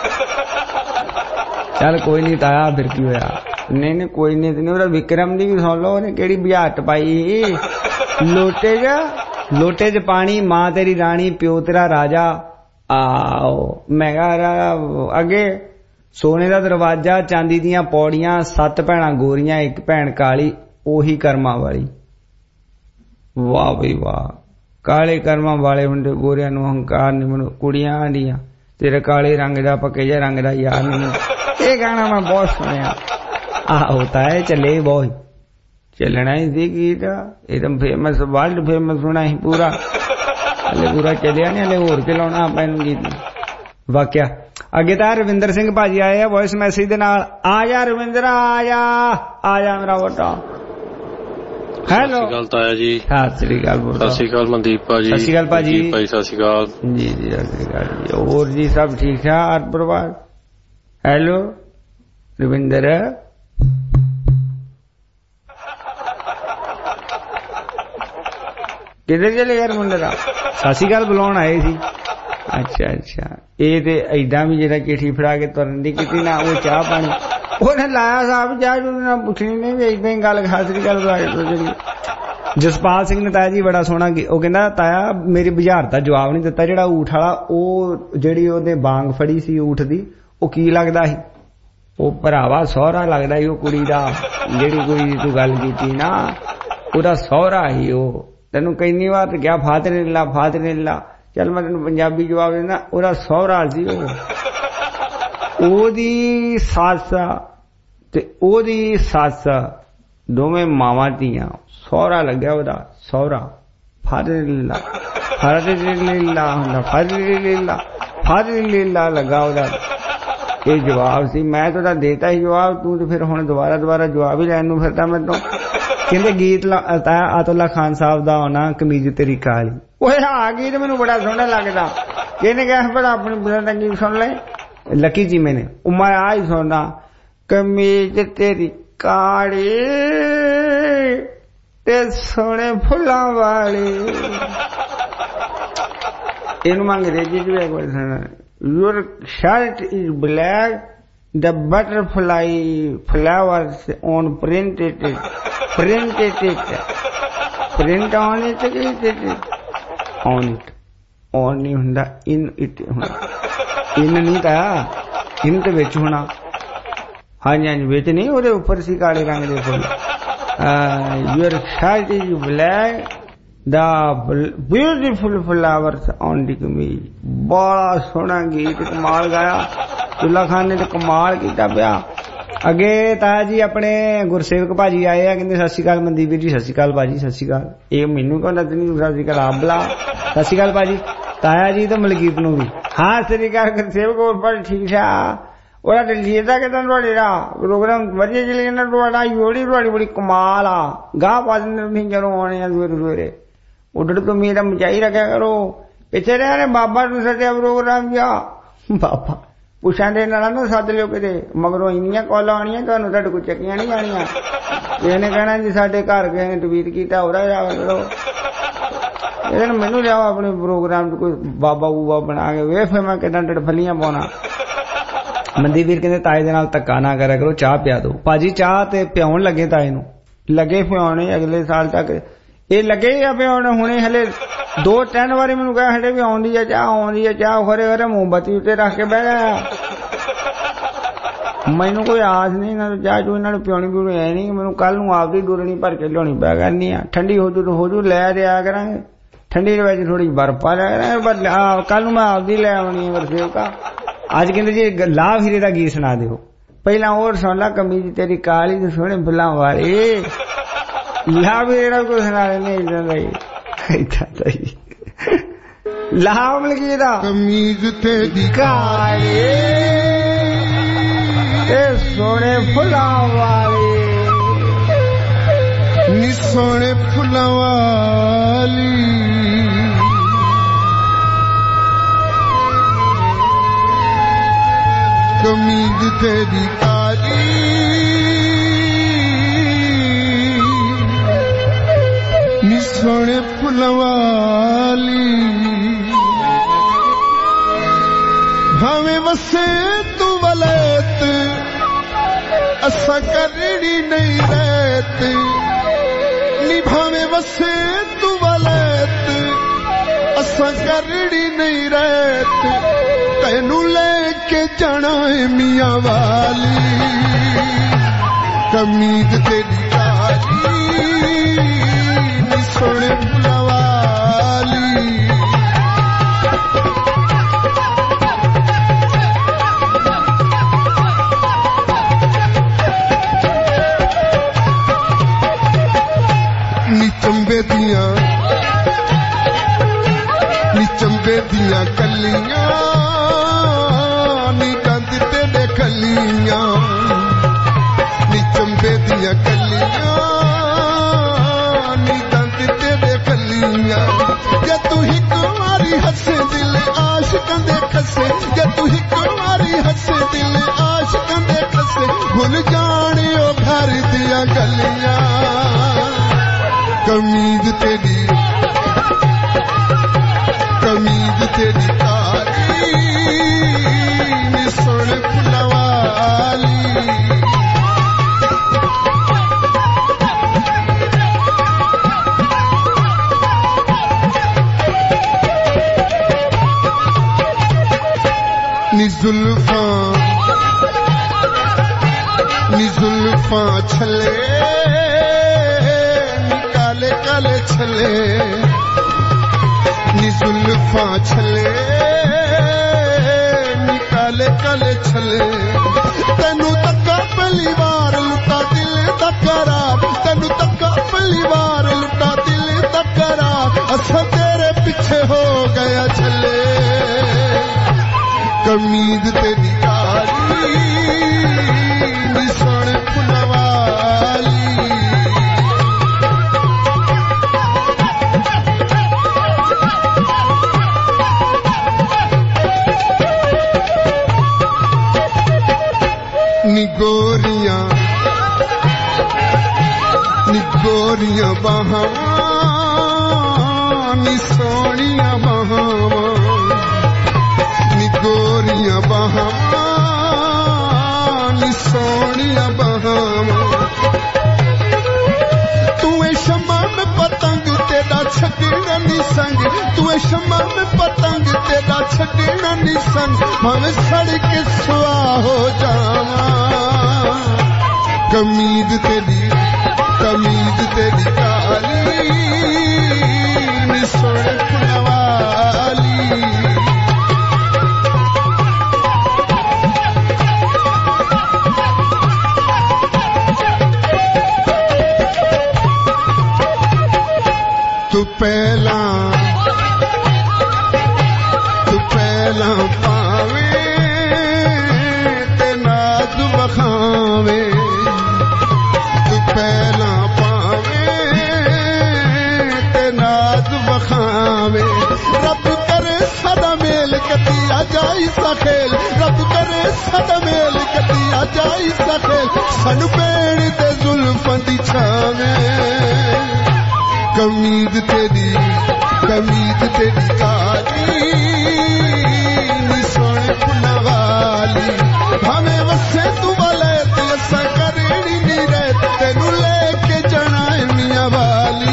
चल कोई नहीं ताया फिर की होया नहीं कोई नहीं विक्रम दी भी सुन लो उन्हें केड़ी बुझारत पाई लोटे च पानी मां तेरी रानी प्यो तेरा राजा आओ मैं अगे सोने दा दरवाजा चांदी दियां पौड़ियां 7 भैणां गोरियां 1 भैण काली ओही कर्मा वाली। वाह बई वाह काले कर्मा वाले मुंडे गोरियां नूं हंकार नहीं मैनूं कुड़ियां आंदियां तेरे काले रंग दा पक्के जे रंग दा यार नहीं ये गाना मैं बहुत सुनिया होता है चले बहुत चलना ही सी गीत एकदम फेमस वर्ल्ड फेमस होना ही पूरा हले पूरा चलिया नहीं हले होर चलाउणा आपां इहनूं गीत वाक्या। अगे तो रविंदर सिंह भाजी आए हैं वॉइस मैसेज दे नाल आ जा रविंदर आ जा मेरा वोटा हेलो सत श्री अकाल ताया जी सत श्री अकाल सत श्री अकाल मनदीप भाजी सत श्री अकाल भाजी भाई सत श्री अकाल जी जी सत श्री अकाल जी और जी सब ठीक ठाक परिवार हेलो रविंदर किधर चले यार मुंडा सत श्री अकाल बुलाउण आए सी। अच्छा ये तो ऐदा भी जरा चिट्ठी फड़ा के तुरन दी की ना वो चाह पानी उन्हें लाया साहब चाह ना पुछनी नहीं भी ऐदा ही गल खासरी गल बुला के। जसपाल सिंह ने ताया जी बड़ा सोहना वो कहंदा ताया मेरी बुझारत दा जवाब नहीं दिता जेड़ा ऊठ वाला वो जेड़ी ओदे बांग फड़ी सी ऊठ दी वो की लगदा सी वो भरावा सौहरा लगदा ही वो कुड़ी दा जेड़ी कुड़ी दी तू गल कीती ना ओदा सौहरा ही वो तैनूं कई बार क्या फादर चल मैं तेन पंजाबी जवाब देना ओदा सौहरा सी ओदी सस दोवें मावां धीआं सौहरा लग्या ओदा सौहरा फादरीला लगा ओदा ये जवाब सी मैं तो देता ही जवाब तू तो फिर हुण दोबारा जवाब ही लैन नूं फिरदा मैं तो कहंदे गीत आतुल्ला खान साहब दा होना कमीज तेरी काली ओए आ गीत मैनूं बड़ा सोहना लगदा किहने कहा बड़ा अपनी बुलंद गीत सुन ले लकी जी मैंने मैं आ ही सुनना कमीज तेरी काली ते सोने फुल्लां वाली इनू मैं अंग्रेजी च भी एक बार सुनना your shirt is black the butterfly flowers on printed print on it on नहीं हुंदा in it in नहीं था in ते विच होना हाँ जी विच नहीं ओदे ऊपर सी काले रंग दे full your shirt is black the beautiful flowers on the कमीज बड़ा सोहना गीत कमाल गाया चुल्ला खान ने तो कमाल किया पिया। अगे ताया जी अपने गुरसेवक भाजी आए हैं कहते सत श्री अकाल मनदीप जी सत श्री अकाल भाजी सत श्री अकाल ये मैनू क्यों नचनी सत श्री अकाल आप बुला सत श्री अकाल भाजी ताया जी तो मलकीत नू भी हाँ सत श्री अकाल गुरसेवक और पर ठीक ठाक और दिलजीत का कहता थोड़ा प्रोग्राम वधिया चली जाना थोड़ा योड़ी थोड़ी बड़ी कमाल आ गाह पा दें जदों आने सवेरे सवेरे उधर तो मेरा मचाई रखा करो पिछले रहे बाबा नूं सद्या प्रोग्राम जा बाबा पुछां दे नाल ना सद लियो किते मगरों इन्नियां कॉलां आणियां तुहानूं तुहाडे कोल चक्कियां नहीं आणियां ਇਹਨੇ कहना जी साडे घर गए ने ट्वीट कीता हो रहा करो ਇਹਨੇ मैनू लियाओ अपने प्रोग्राम च कोई बाबा बूबा बना के वे फिर मैं कितना डफलियां पाउणा। मंदी वीर कहंदे ताए दे नाल धक्का ना करा करो चाह पिया दो भाजी चाह ते पियाउण लगे ताए नूं लगे पियाउणे अगले साल तक ये लगे ही पियाउण हुणे हले 2-3 बारी मैनू कहा हटे भी आउंदी है चाह खरे खरे मोमबत्ती उत्ते रख के बह गया मैनू कोई आस नहीं ना चाह चू इन्होंने पियानी पियानी है नहीं मैनू कल नूं आपदी डोरनी भर के लियानी पै करनी आ ठंडी हो जू लै दिया करांगे ठंडी दे विच थोड़ी बर्फ पा लिया करांगे पर कल नूं मैं आपदी लै आउणी है गुरसेवका। अज कहंदे जी लाभ हीरे दा गीत सुना दिओ पहला और सुन ला कमीज तेरी काली ते सोहणे फुल्लां वाली ला भी जेड़ा कुछ सुना देने इधर ही ला मलकी दा कमीज तेरी काली ए सोने फुलां वाली नी सोने फुलां वाली कमीज तेरी काली नी सोने फुलां वाली भावे वसे तू वलैत असा करनी नहीं रहत नी भावे वसे तू वलैत असा करनी नहीं रहत तैनू लेके जाना है मियां वाली कमीज तेरी काली नी सोने फुलां वाली नी चंबे दियां कलियां नी दंद तेरे खलियां नी चंबे दियां कलियां नी दंद तेरे खलियां जे तू हिक मारी हसे दिल आशिकां दे खसे जे तू हिक मारी हसे दिल आशिकां दे खसे भुल जाने ओ घर दियां गलियां कमीज तेरी काली नी सोने फुलां वाली नी जुल्फां छले काले काले छले नी जुल्फां छले नी काले काले छले तेनू तक्का पहली बार लुटा दिल दा करार तेनू तक्का पहली बार लुटा दिल दा करार असा तेरे पीछे हो गया छले कमीज तेरी काली नी सोने फुलां वाली नी गोरियां बाहां नी सोनियां बाहां नी गोरियां बाहां नी सोनियां बाहां तू ए शमा में पतंग तेरा छड़ना नी संग तू ए शमा में पतंग तेरा छड़ना नी संग भावे सड़ के सुआ हो जावा कमीज तेरी काली नी सोने फुलां वाली तू पहला पावे ते नाज बखावे तू पहला पावे ते नाज बखावे रब करे सदा मेल कतिया जाई सखेल रब करे सदा मेल कतिया जाई सखेल सन पेड़ ते जुल्फां दी छावे कमीज तेरी काली नी सोने फुलां वाली भावे वसे तू वाले ते असा करनी नी रहत तेनू लेके जाना है मियां वाली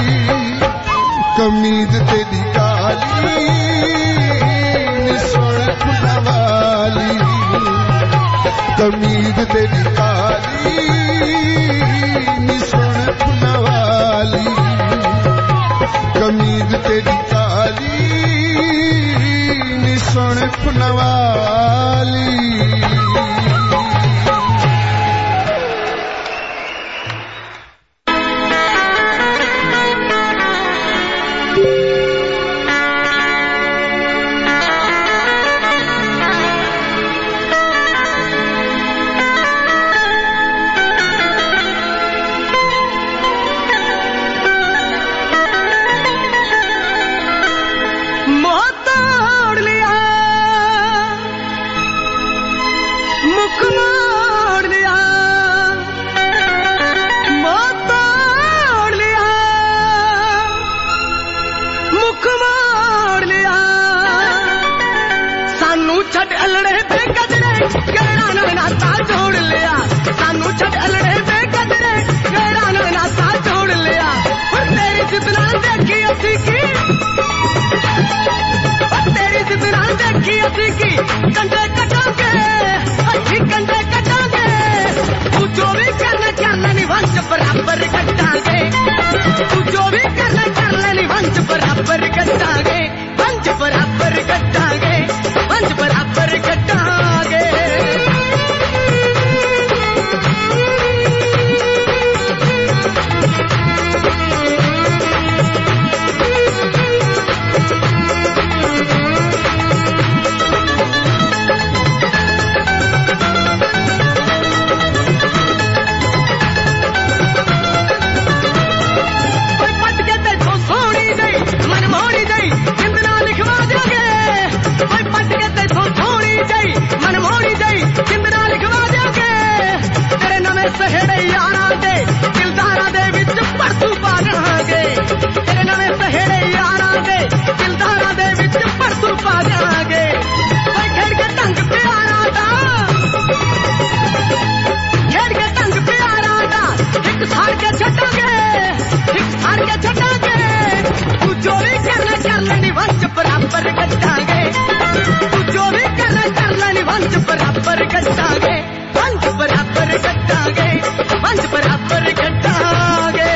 कमीज तेरी काली नी सोने फुलां वाली कमीज तेरी काली नी सोने फुलां वाली कमीज तेरी काली नी सोने फुलां वाली कटांगे हार के छटांगे तू जो भी करना कर लेनी वंश बराबर कटांगे तू जो भी करना कर लेनी वंश बराबर कटांगे वंश बराबर कटांगे वंश बराबर कटांगे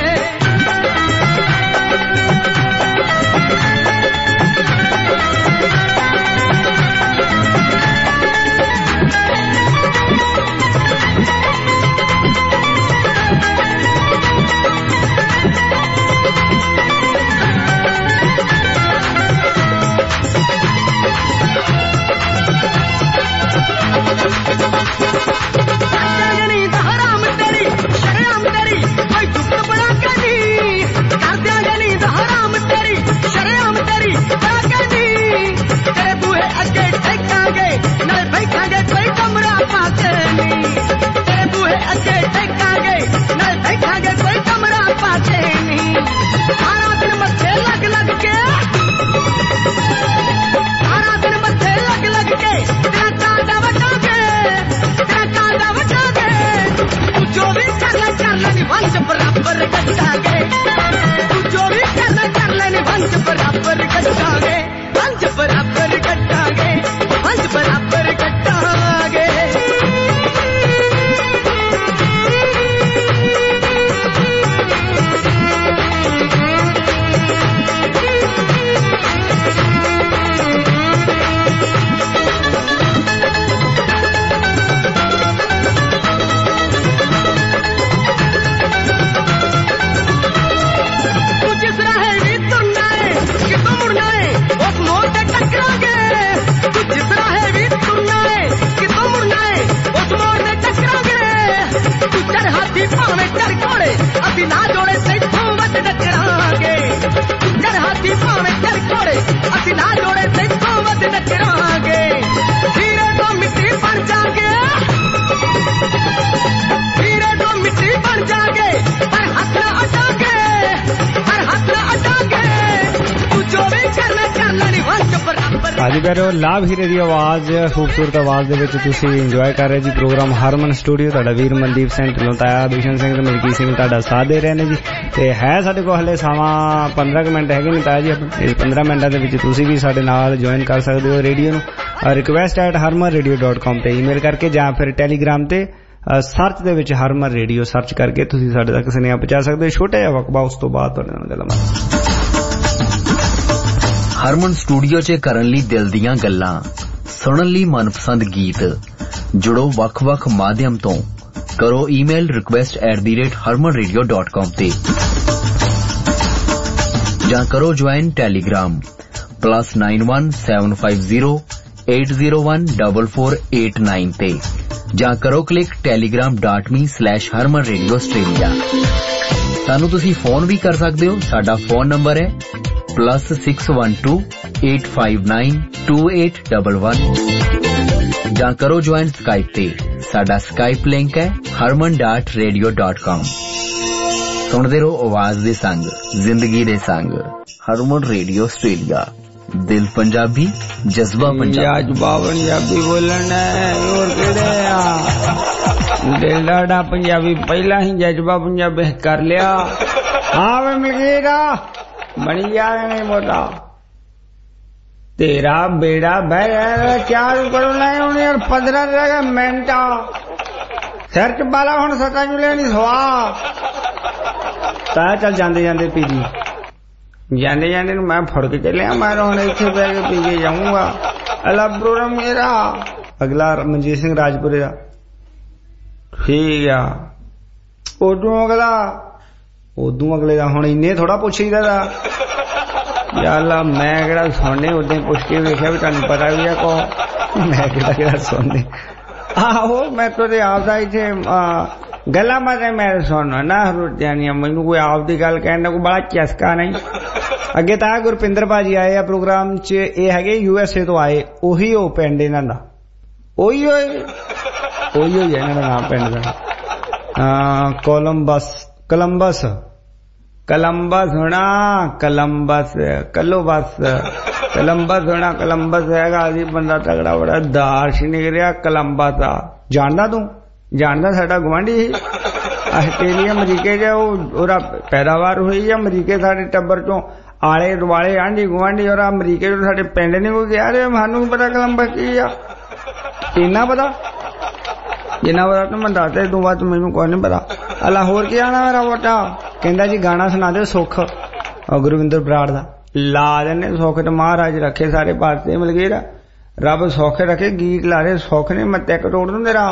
ਅੱਜ ਪਿਆਰਿਓ ਲਾਭ ਹੀਰੇ ਦੀ ਆਵਾਜ਼ ਖੂਬਸੂਰਤ ਆਵਾਜ਼ ਦੇ ਵਿੱਚ ਤੁਸੀਂ ਇੰਜੋਏ ਕਰ ਰਹੇ ਜੀ ਪ੍ਰੋਗਰਾਮ ਹਰਮਨ ਸਟੂਡੀਓ। ਤੁਹਾਡਾ ਵੀਰ ਮਨਦੀਪ ਸਿੰਘ ਢਿੱਲੋਂ, ਤਾਇਆ ਬਿਸ਼ਨ ਸਿੰਘ ਤੇ ਮਲਕੀਤ ਸਿੰਘ ਤੁਹਾਡਾ ਸਾਥ ਦੇ ਰਹੇ ਨੇ ਜੀ। ਤੇ ਹੈ ਸਾਡੇ ਕੋਲ ਹਲੇ ਸਮਾਂ 15 ਮਿੰਟ ਹੈਗੇ ਨੇ ਤਾਇਆ ਜੀ। ਇਸ 15 ਮਿੰਟਾਂ ਦੇ ਵਿੱਚ ਤੁਸੀਂ ਵੀ ਸਾਡੇ ਨਾਲ ਜੁਆਇਨ ਕਰ ਸਕਦੇ ਹੋ ਰੇਡੀਓ ਨੂੰ request@harmanradio.com ਤੇ ਈਮੇਲ ਕਰਕੇ ਜਾਂ ਫਿਰ ਟੈਲੀਗ੍ਰਾਮ ਤੇ ਸਰਚ ਦੇ ਵਿੱਚ ਹਰਮਨ ਰੇਡੀਓ ਸਰਚ ਕਰਕੇ ਤੁਸੀਂ ਸਾਡੇ ਤੱਕ ਸੁਨੇਹਾ ਪਹੁੰਚਾ ਸਕਦੇ ਹੋ। ਛੋਟਾ ਜਿਹਾ ਵਕਬਾ, ਉਸ ਤੋਂ ਬਾਅਦ ਤੁਹਾਡੇ ਨਾਲ ਗੱਲਾਂ। ਹਰਮਨ ਸਟੂਡੀਓ 'ਚ ਕਰਨ ਲਈ ਦਿਲ ਦੀਆਂ ਗੱਲਾਂ, ਸੁਣਨ ਲਈ ਮਨਪਸੰਦ ਗੀਤ। ਜੁੜੋ ਵੱਖ-ਵੱਖ ਮਾਧਿਅਮ ਤੋਂ, ਕਰੋ ਈਮੇਲ request@harmanradio.com ਤੇ ਜਾਂ ਕਰੋ ਜੁਆਇਨ ਟੈਲੀਗ੍ਰਾਮ +91 750 801 4489 ਤੇ ਜਾਂ ਕਰੋ ਕਲਿੱਕ telegram.me/harmanradioaustralia। ਸਾਨੂੰ ਤੁਸੀਂ ਫੋਨ ਵੀ ਕਰ ਸਕਦੇ ਹੋ। ਸਾਡਾ ਫੋਨ ਨੰਬਰ ਹੈ +612 859 2811 ਜਾਂ ਕਰੋ ਜੁਆਇਨ ਸਕਾਈਪ ਤੇ। ਸਾਡਾ ਸਕਾਈਪ ਲਿੰਕ ਹੈ harman.radio.com। ਸੁਣਦੇ ਰਹੋ ਆਵਾਜ਼ ਦੇ ਸੰਗ, ਜ਼ਿੰਦਗੀ ਦੇ ਸੰਗ। ਹਰਮਨ ਰੇਡੀਓ ਆਸਟ੍ਰੇਲੀਆ, ਦਿਲ ਪੰਜਾਬੀ, ਜਜ਼ਬਾ ਪੰਜਾਬੀ। ਜਜ਼ਬਾ ਪੰਜਾਬੀ ਬੋਲਣਾ ਹੋਰ ਕਿਹੜੇ ਆ? ਦਿਲ ਦਾ ਪੰਜਾਬੀ ਪਹਿਲਾਂ ਹੀ ਜਜ਼ਬਾ ਪੰਜਾਬੀ ਕਰ ਲਿਆ। ਹਾਂ ਵੇ ਮਲਕੀਰਾ ਬਣੀ ਜਾਵੇ ਮੋਟਾ तेरा बेड़ा बह क्या करना है उन्हें यार 15 रह गए मिनट सिर च बाला हुण सता चुले नहीं सवा ताया चल जाते जाते पीजी जाने जाने मैं फड़ के चलिया मैं हुण इत्थे बह के पी के जाऊंगा। अगला प्रोग्राम मेरा अगला मनजीत सिंह राजपुरे का ठीक आ। उदू अगले का हुण इन्ने थोड़ा पुछीदा दा यार मैं किहड़ा सुनने उदे पुछ के वेखिया भी तुहानू पता भी है को मैं किहड़ा सुनने। आहो मैं तो आप दा इत्थे गल्लां बातें मैं सुनना ना रोटियां मैनू कोई आप दी गल कहण दा कोई बड़ा चस्का नहीं। अगे तां गुरपिंदर भाजी आए आ प्रोग्राम च, ये हैगे USA तो आए, ओही ओ पिंड इन्हां दा, ओही है इन्हां दा नाम पिंड दा कोलंबस होना कोलंबस हैगा जी बंदा तगड़ा बड़ा दार्शनिक रहा कोलंबस आ। जानदा तू? जानदा साडा गवांढी ਆਸਟ੍ਰੇਲੀਆ ਅਮਰੀਕੇ 'ਚ ਉਹਦਾ ਪੈਦਾਵਾਰ ਹੋਈ ਆ। ਅਮਰੀਕੇ ਸਾਡੇ ਟੱਬਰ ਚੋਂ ਆਲੇ ਦੁਆਲੇ ਆਂਢੀ ਗੁਆਂਢੀ ਔਰ ਅਮਰੀਕੇ ਤੋਂ ਸਾਡੇ ਪਿੰਡ ਨੇ ਕੋਈ ਗਿਆ ਤੇ ਸਾਨੂੰ ਪਤਾ ਕੋਲੰਬਸ ਕੀ ਆ। ਇੰਨਾ ਪਤਾ ਜਿੰਨਾ ਪਤਾ ਤਾਂ ਮੈਂ ਦੱਸਦਾ, ਤੂੰ ਬਾਅਦ ਮੈਨੂੰ ਕੋਈ ਨਹੀਂ ਪਤਾ। ਅੱਲਾ ਹੋਰ ਕੀ ਆਣਾ ਮੇਰਾ ਬੋਟਾ? ਕਹਿੰਦਾ ਜੀ ਗਾਣਾ ਸੁਣਾ ਦਿਓ ਸੁੱਖ ਗੁਰਵਿੰਦਰ ਬਰਾੜ ਦਾ। ਲਾ ਦਿੰਦੇ ਸੁੱਖ ਤੇ ਮਹਾਰਾਜ ਰੱਖੇ ਸਾਰੇ ਪਾਸੇ ਮਲਕੀਰ ਰੱਬ ਸੌਖੇ ਰੱਖੇ। ਗੀਤ ਲਾ ਰਹੇ ਸੁੱਖ ਨੇ ਮੱਤੇ ਕਟੋੜ ਦੂੰ ਤੇਰਾ।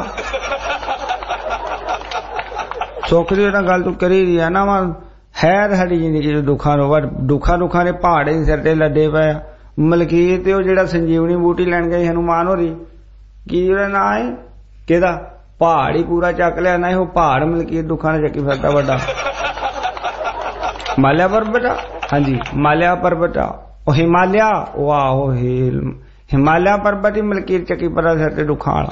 ਸੁੱਖ ਦੀ ਤਾਂ ਗੱਲ ਤੂੰ ਕਰੀ ਰਹੀ ਆ ਨਾ ਵਾ ਹੈ ਸਾਡੀ ਜ਼ਿੰਦਗੀ ਚ ਦੁੱਖਾਂ ਦੇ ਪਹਾੜੇ ਸਿਰ ਤੇ ਲੱਦੇ ਪਏ ਆ। ਮਲਕੀਰ ਤੇ ਉਹ ਜਿਹੜਾ ਸੰਜੀਵਨੀ ਬੂਟੀ ਲੈਣ ਗਏ ਹਨੂਮਾਨ ਹੋਰੀ ਕੀ ਉਹਦਾ ਨਾਂ ਹੈ ਕਿਹਦਾ ਪਹਾੜ ਹੀ ਪੂਰਾ ਚੱਕ ਲਿਆ ਨਾ। ਉਹ ਪਹਾੜ ਮਲਕੀਰ ਦੁੱਖਾਂ ਨੇ ਚੱਕੀ ਫਿਰਦਾ ਵੱਡਾ ਹਿਮਾਲਿਆ ਪਰਬਤ। ਹਾਂਜੀ ਹਿਮਾਲਿਆ ਪਰਬਤ ਉਹ ਹਿਮਾਲਿਆ ਉਹ ਆਹੋ ਹਿਮਾਲਿਆ ਪਰਬਤ ਹੀ ਮਲਕੀਰ ਚੱਕੀ ਪਰਾ ਸਿਰ ਤੇ ਦੁੱਖਾਂ ਵਾਲਾ।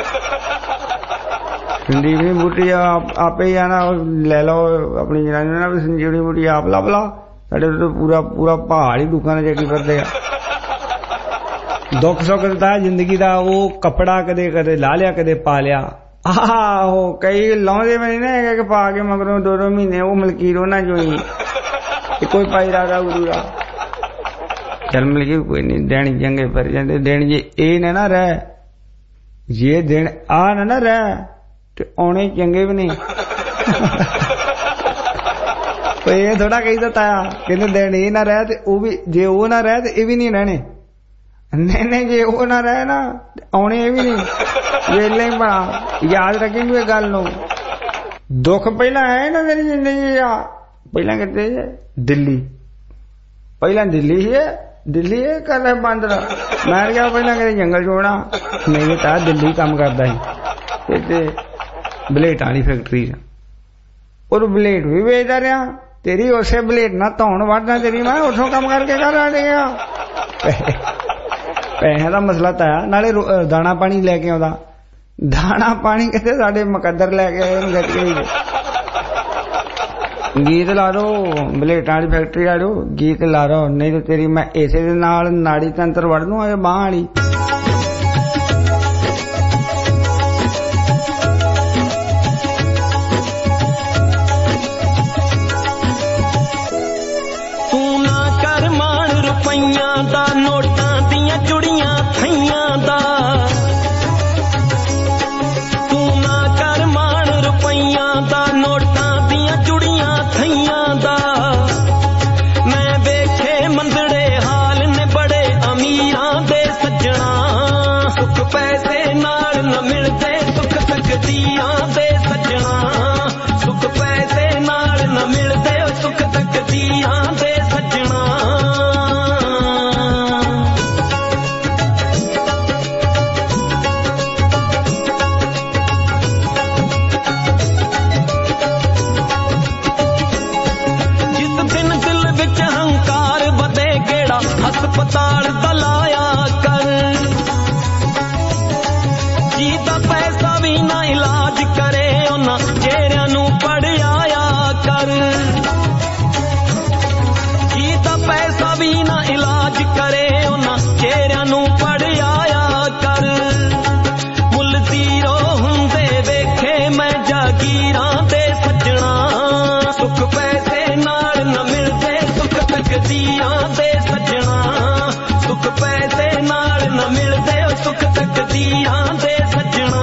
ਸੰਜੀਵਨੀ ਬੂਟੀ ਆਪੇ ਹੀ ਆਣਾ ਲੈ ਲਓ ਆਪਣੀ ਜਨਾਨੀ ਨਾਲ ਵੀ ਸੰਜੀਵਨੀ ਬੂਟੀ ਆਪ ਲੱਭ ਲਾ। ਸਾਡੇ ਤੋਂ ਪੂਰਾ ਪਹਾੜ ਹੀ ਦੁੱਖਾਂ ਨੇ ਚੱਕੀ ਫਿਰਦੇ ਆ। ਦੁੱਖ ਸੁੱਖ ਦਿੱਤਾ ਜ਼ਿੰਦਗੀ ਦਾ ਉਹ ਕੱਪੜਾ ਕਦੇ ਲਾ ਲਿਆ ਕਦੇ ਪਾ ਲਿਆ। ਆਹੋ ਕਈ ਲਾਉਂਦੇ ਵੀ ਨਾ ਹੈਗੇ ਕਿ ਪਾ ਕੇ ਮਗਰੋਂ 2 ਮਹੀਨੇ ਉਹ ਮਲਕੀਰ ਉਹਨਾਂ ਚੋਂ ਹੀ ਕੋਈ ਪਾਈ ਰਾਦਾ ਗੁਰੂ ਦਾ। ਚੱਲ ਮਲਕੀਰ ਕੋਈ ਨਹੀਂ ਦਿਨ ਚੰਗੇ ਫਿਰ ਜਾਂਦੇ। ਦਿਨ ਜੇ ਇਹ ਨਾ ਰਹਿ ਜੇ ਦਿਨ ਆ ਨਾ ਰਹਿ ਤੇ ਆਉਣੇ ਚੰਗੇ ਵੀ ਨਹੀਂ। ਇਹ ਥੋੜਾ ਕਹੀ ਦਿੱਤਾ ਕਹਿੰਦੇ ਦਿਨ ਇਹ ਨਾ ਰਹਿ ਤੇ ਉਹ ਵੀ ਜੇ ਉਹ ਨਾ ਰਹਿ ਤੇ ਇਹ ਵੀ ਨਹੀਂ ਰਹਿਣੇ। ਨਹੀਂ ਜੇ ਉਹ ਨਾ ਰਹੇ ਨਾ ਆਉਣੇ ਇਹ ਵੀ ਨਹੀਂ ਵੇਲੇ ਹੀ ਬਣਾ। ਯਾਦ ਰੱਖੇਂਗੇ ਇਹ ਗੱਲ ਨੂੰ। ਦੁੱਖ ਪਹਿਲਾਂ ਹੈ ਨਾ ਤੇਰੀ ਜ਼ਿੰਦਗੀ ਆ। ਪਹਿਲਾਂ ਕਿਤੇ ਦਿੱਲੀ ਪਹਿਲਾਂ ਦਿੱਲੀ ਸੀ ਦਿੱਲੀ ਇਹ ਕਰ ਬਾਂਦਰਾ। ਮੈਂ ਕਿਹਾ ਪਹਿਲਾਂ ਕਿਤੇ ਜੰਗਲ ਚੋਣਾ ਨਹੀਂ ਤਾਂ ਦਿੱਲੀ ਕੰਮ ਕਰਦਾ ਸੀ ਤੇ ਬਲੇਟਾਂ ਵਾਲੀ ਫੈਕਟਰੀ ਚ ਉਹ ਬਲੇਟ ਵੀ ਵੇਚਦਾ ਰਿਹਾ। ਤੇਰੀ ਉਸੇ ਬਲੇਟ ਨਾਲ ਧੌਣ ਵੱਢਦਾ ਤੇਰੀ ਮੈਂ ਉੱਥੋਂ ਕੰਮ ਕਰਕੇ ਘਰ ਆ ਗਿਆ। ਪੈਸਿਆਂ ਦਾ ਮਸਲਾ ਤਾਂ ਆ। ਨਾਲੇ ਦਾਣਾ ਪਾਣੀ ਲੈ ਕੇ ਆਉਂਦਾ। ਦਾਣਾ ਪਾਣੀ ਕਿਤੇ ਸਾਡੇ ਮੁਕੱਦਰ ਲੈ ਕੇ ਆਏ ਗੱਡੀ। ਗੀਤ ਲਾ ਦੋ ਬਲੇਟਾਂ ਵਾਲੀ ਫੈਕਟਰੀ ਵਾਲੋ ਗੀਤ ਲਾ ਦੋ ਨਹੀਂ ਤੇ ਤੇਰੀ ਮੈਂ ਇਸੇ ਦੇ ਨਾਲ ਨਾੜੀ ਤੰਤਰ ਵੜ ਦੂੰ ਇਹ ਬਾਂਹ ਵਾਲੀ। ਤੂੰ ਨਾ ਕਰ ਮਾਣ ਰੁਪਈਆਂ ਦਾ ਨੋਟਾਂ ਦੀਆਂ ਜੁੜੀਆਂ ਥਈਆਂ ਦਾ। ਤੂੰ ਨਾ ਕਰ ਮਾਣ ਰੁਪਈਆਂ ਦਾ ਨੋਟਾਂ ਦੀਆਂ ਜੁੜੀਆਂ ਥਈਆਂ ਦਾ। ਮੈਂ ਵੇਖੇ ਮੰਦੜੇ ਹਾਲ ਨੇ ਬੜੇ ਅਮੀਰਾਂ ਦੇ ਸੱਜਣਾ। ਸੁੱਖ ਪੈਸੇ ਨਾਲ ਨਾ ਮਿਲਦੇ ਸੁੱਖ ਤਕਦੀਰਾਂ ਦੇ ਸੱਜਣਾ। ਸੁੱਖ ਪੈਸੇ ਨਾਲ ਨਾ ਮਿਲਦੇ ਸੁੱਖ ਤਕਦੀਰਾਂ ਦੇ ਸੱਜਣਾ। ਹਸਪਤਾਲ ਦਾ ਲਾਇਆ ਕਰ ਜਿਹਦਾ ਪੈਸਾ ਵੀ ਨਾ ਇਲਾਜ ਕਰੇ ਉਹਨਾਂ ਚਿਹਰਿਆਂ ਨੂੰ ਪੜਿਆਇਆ ਕਰ। ਜਿਹਦਾ ਪੈਸਾ ਵੀ ਨਾ ਇਲਾਜ ਕਰੇ ਉਹਨਾਂ ਚਿਹਰਿਆਂ ਨੂੰ ਪੜਿਆਇਆ ਕਰ। ਮੁੱਲ ਜ਼ੀਰੋ ਹੁੰਦੇ ਵੇਖੇ ਮੈਂ ਜਾਗੀਰਾਂ ਦੇ ਸੱਜਣਾ। ਸੁੱਖ ਪੈਸੇ ਨਾਲ ਨਾ ਮਿਲਦੇ ਸੁੱਖ ਤਕਦੀਰਾਂ ਦੇ ਸੱਜਣਾ। ਸੁੱਖ ਪੈਸੇ ਨਾਲ ਨਾ ਮਿਲਦੇ ਸੁੱਖ ਤਕਦੀਰਾਂ ਦੇ ਸੱਜਣਾ।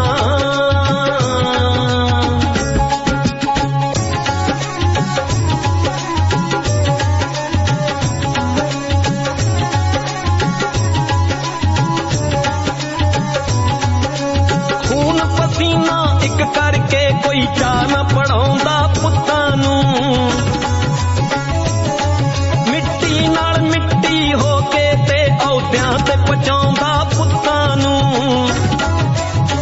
ਖੂਨ ਪਸੀਨਾ ਇੱਕ ਕਰਕੇ ਕੋਈ ਚਾਹ ਨਾ ਪੜਾਉਂਦਾ ਪੁੱਤਾਂ ਨੂੰ। ਮਿੱਟੀ ਨਾਲ ਮਿੱਟੀ ਹੋ ਕੇ ਤੇ ਅਹੁਦਿਆਂ ਤੇ ਪਹੁੰਚਾਉਂਦਾ ਪੁੱਤਾਂ ਨੂੰ।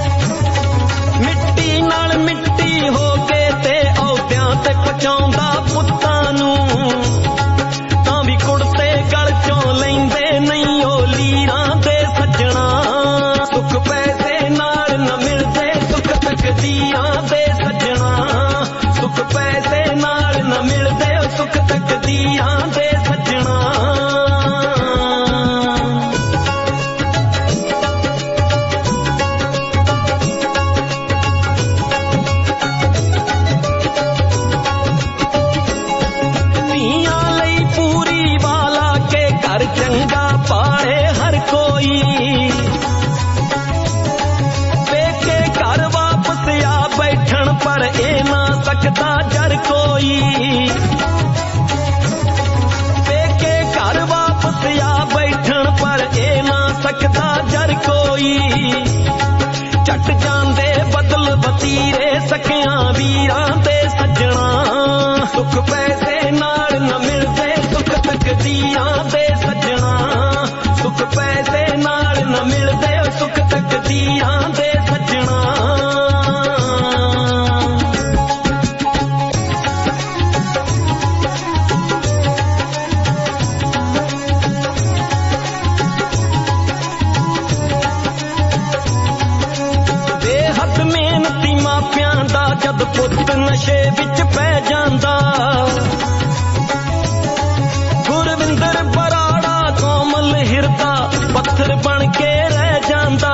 ਵਸਿਆ ਬੈਠਣ ਪਰ ਇਹ ਨਾ ਸਕਦਾ ਜਰ ਕੋਈ ਛੱਟ ਜਾਂਦੇ ਬਦਲ ਵਤੀਰੇ ਸਕਿਆਂ ਵੀਰਾਂ ਦੇ ਸੱਜਣਾ ਸੁੱਖ ਪੈਸੇ ਨਾਲ ਨਾ ਮਿਲਦੇ ਸੁੱਖ ਤਕਦੀਰਾਂ ਦੇ ਸੱਜਣਾ ਸੁੱਖ ਪੈਸੇ ਨਾਲ ਨਾ ਮਿਲਦੇ ਸੁੱਖ ਤਕਦੀਰਾਂ ਦੇ ਸੱਜਣਾ ਜਦ ਪੁੱਤ ਨਸ਼ੇ ਵਿੱਚ ਪੈ ਜਾਂਦਾ ਗੁਰਵਿੰਦਰ ਬਰਾੜਾ ਕੋਮਲ ਹਿਰਦਾ ਪੱਥਰ ਬਣ ਕੇ ਰਹਿ ਜਾਂਦਾ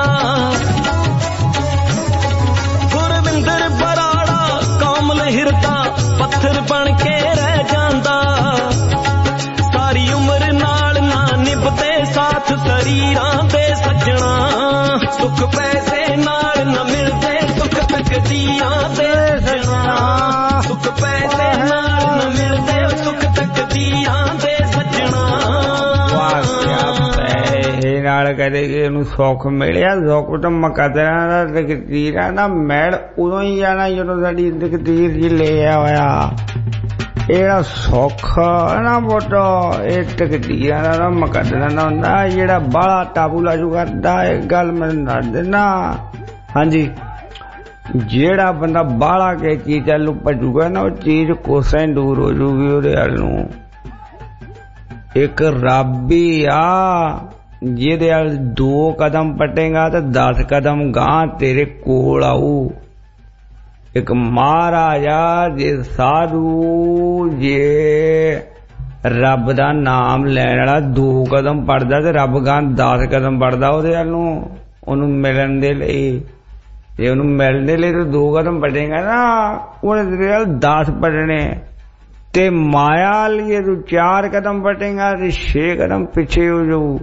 ਗੁਰਵਿੰਦਰ ਬਰਾੜਾ ਕੋਮਲ ਹਿਰਦਾ ਪੱਥਰ ਬਣ ਕੇ ਰਹਿ ਜਾਂਦਾ ਸਾਰੀ ਉਮਰ ਨਾਲ ਨਾ ਨਿਭਦੇ ਸਾਥ ਸਰੀਰਾਂ ਦੇ ਸੱਜਣਾ ਸੁੱਖ ਪੈਸੇ ਨਾਲ ਨਾ ਮਿਲਦੇ ਸੁੱਖ ਤਕਦੀਰਾਂ ਦੇ ਸੱਜਣਾ ਸੁੱਖ ਪੈਸੇ ਨਾਲ ਨਾ ਮਿਲਦੇ ਸੁੱਖ ਤਕਦੀਰਾਂ ਦੇ ਸੱਜਣਾ ਵਾਹ ਪੈਸੇ ਨਾਲ ਕਦੇ ਉਹਨੂੰ ਸੁੱਖ ਮਿਲਿਆ ਸੁੱਖ ਤਾਂ ਮੁਕੱਦਰਾਂ ਦਾ ਤਕਦੀਰਾਂ ਦਾ ਮੈਲ ਉਦੋਂ ਹੀ ਜਾਣਾ ਜਦੋਂ ਸਾਡੀ ਤਕਦੀਰ ਜੀ ਲਿਆ ਹੋਇਆ ਇਹਦਾ ਸੁੱਖ ਨਾ ਬੋਟੋ ਇਹ ਤਕਦੀਰਾਂ ਦਾ ਮੁਕੱਦਰਾਂ ਦਾ ਹੁੰਦਾ ਜਿਹੜਾ ਬਾਹਲਾ ਟਾਬੂ ਲਾਜੂ ਕਰਦਾ ਇਹ ਗੱਲ ਮੈਨੂੰ ਦੱਸ ਦੇਣਾ ਹਾਂਜੀ ਜਿਹੜਾ ਬੰਦਾ ਬਾਹਲਾ ਕੇ ਚੀਜ਼ ਵੱਲ ਭੱਜੂਗਾ ਨਾ ਉਹ ਚੀਜ਼ ਕੋਸਾਂ ਹੀ ਦੂਰ ਹੋ ਜੂਗੀ ਉਹਦੇ ਵੱਲ ਨੂੰ ਇੱਕ ਰੱਬ ਹੀ ਆ ਜਿਹਦੇ ਵੱਲ 2 ਕਦਮ ਪਟੇਗਾ ਤੇ 10 ਕਦਮ ਗਾਂ ਤੇਰੇ ਕੋਲ ਆਊ ਇੱਕ ਮਹਾਰਾਜਾ ਜੇ ਸਾਧੂ ਜੇ ਰੱਬ ਦਾ ਨਾਮ ਲੈਣ ਵਾਲਾ 2 ਕਦਮ ਪੜਦਾ ਤੇ ਰੱਬ ਗਾਂ 10 ਕਦਮ ਪੜਦਾ ਉਹਦੇ ਵੱਲ ਨੂੰ ਉਹਨੂੰ ਮਿਲਣ ਦੇ ਲਈ ਜੇ ਉਹਨੂੰ ਮਿਲਣ ਦੇ ਲਈ ਤੂੰ 2 ਕਦਮ ਪੜੇਗਾ ਨਾ ਉਹਨੇ ਤੇਰੇ ਵੱਲ 10 ਪੜਨੇ ਤੇ ਮਾਇਆ ਲਈ ਤੂੰ 4 ਕਦਮ ਪਟੇਗਾ ਤੇ 6 ਕਦਮ ਪਿੱਛੇ ਹੋ ਜਾਊ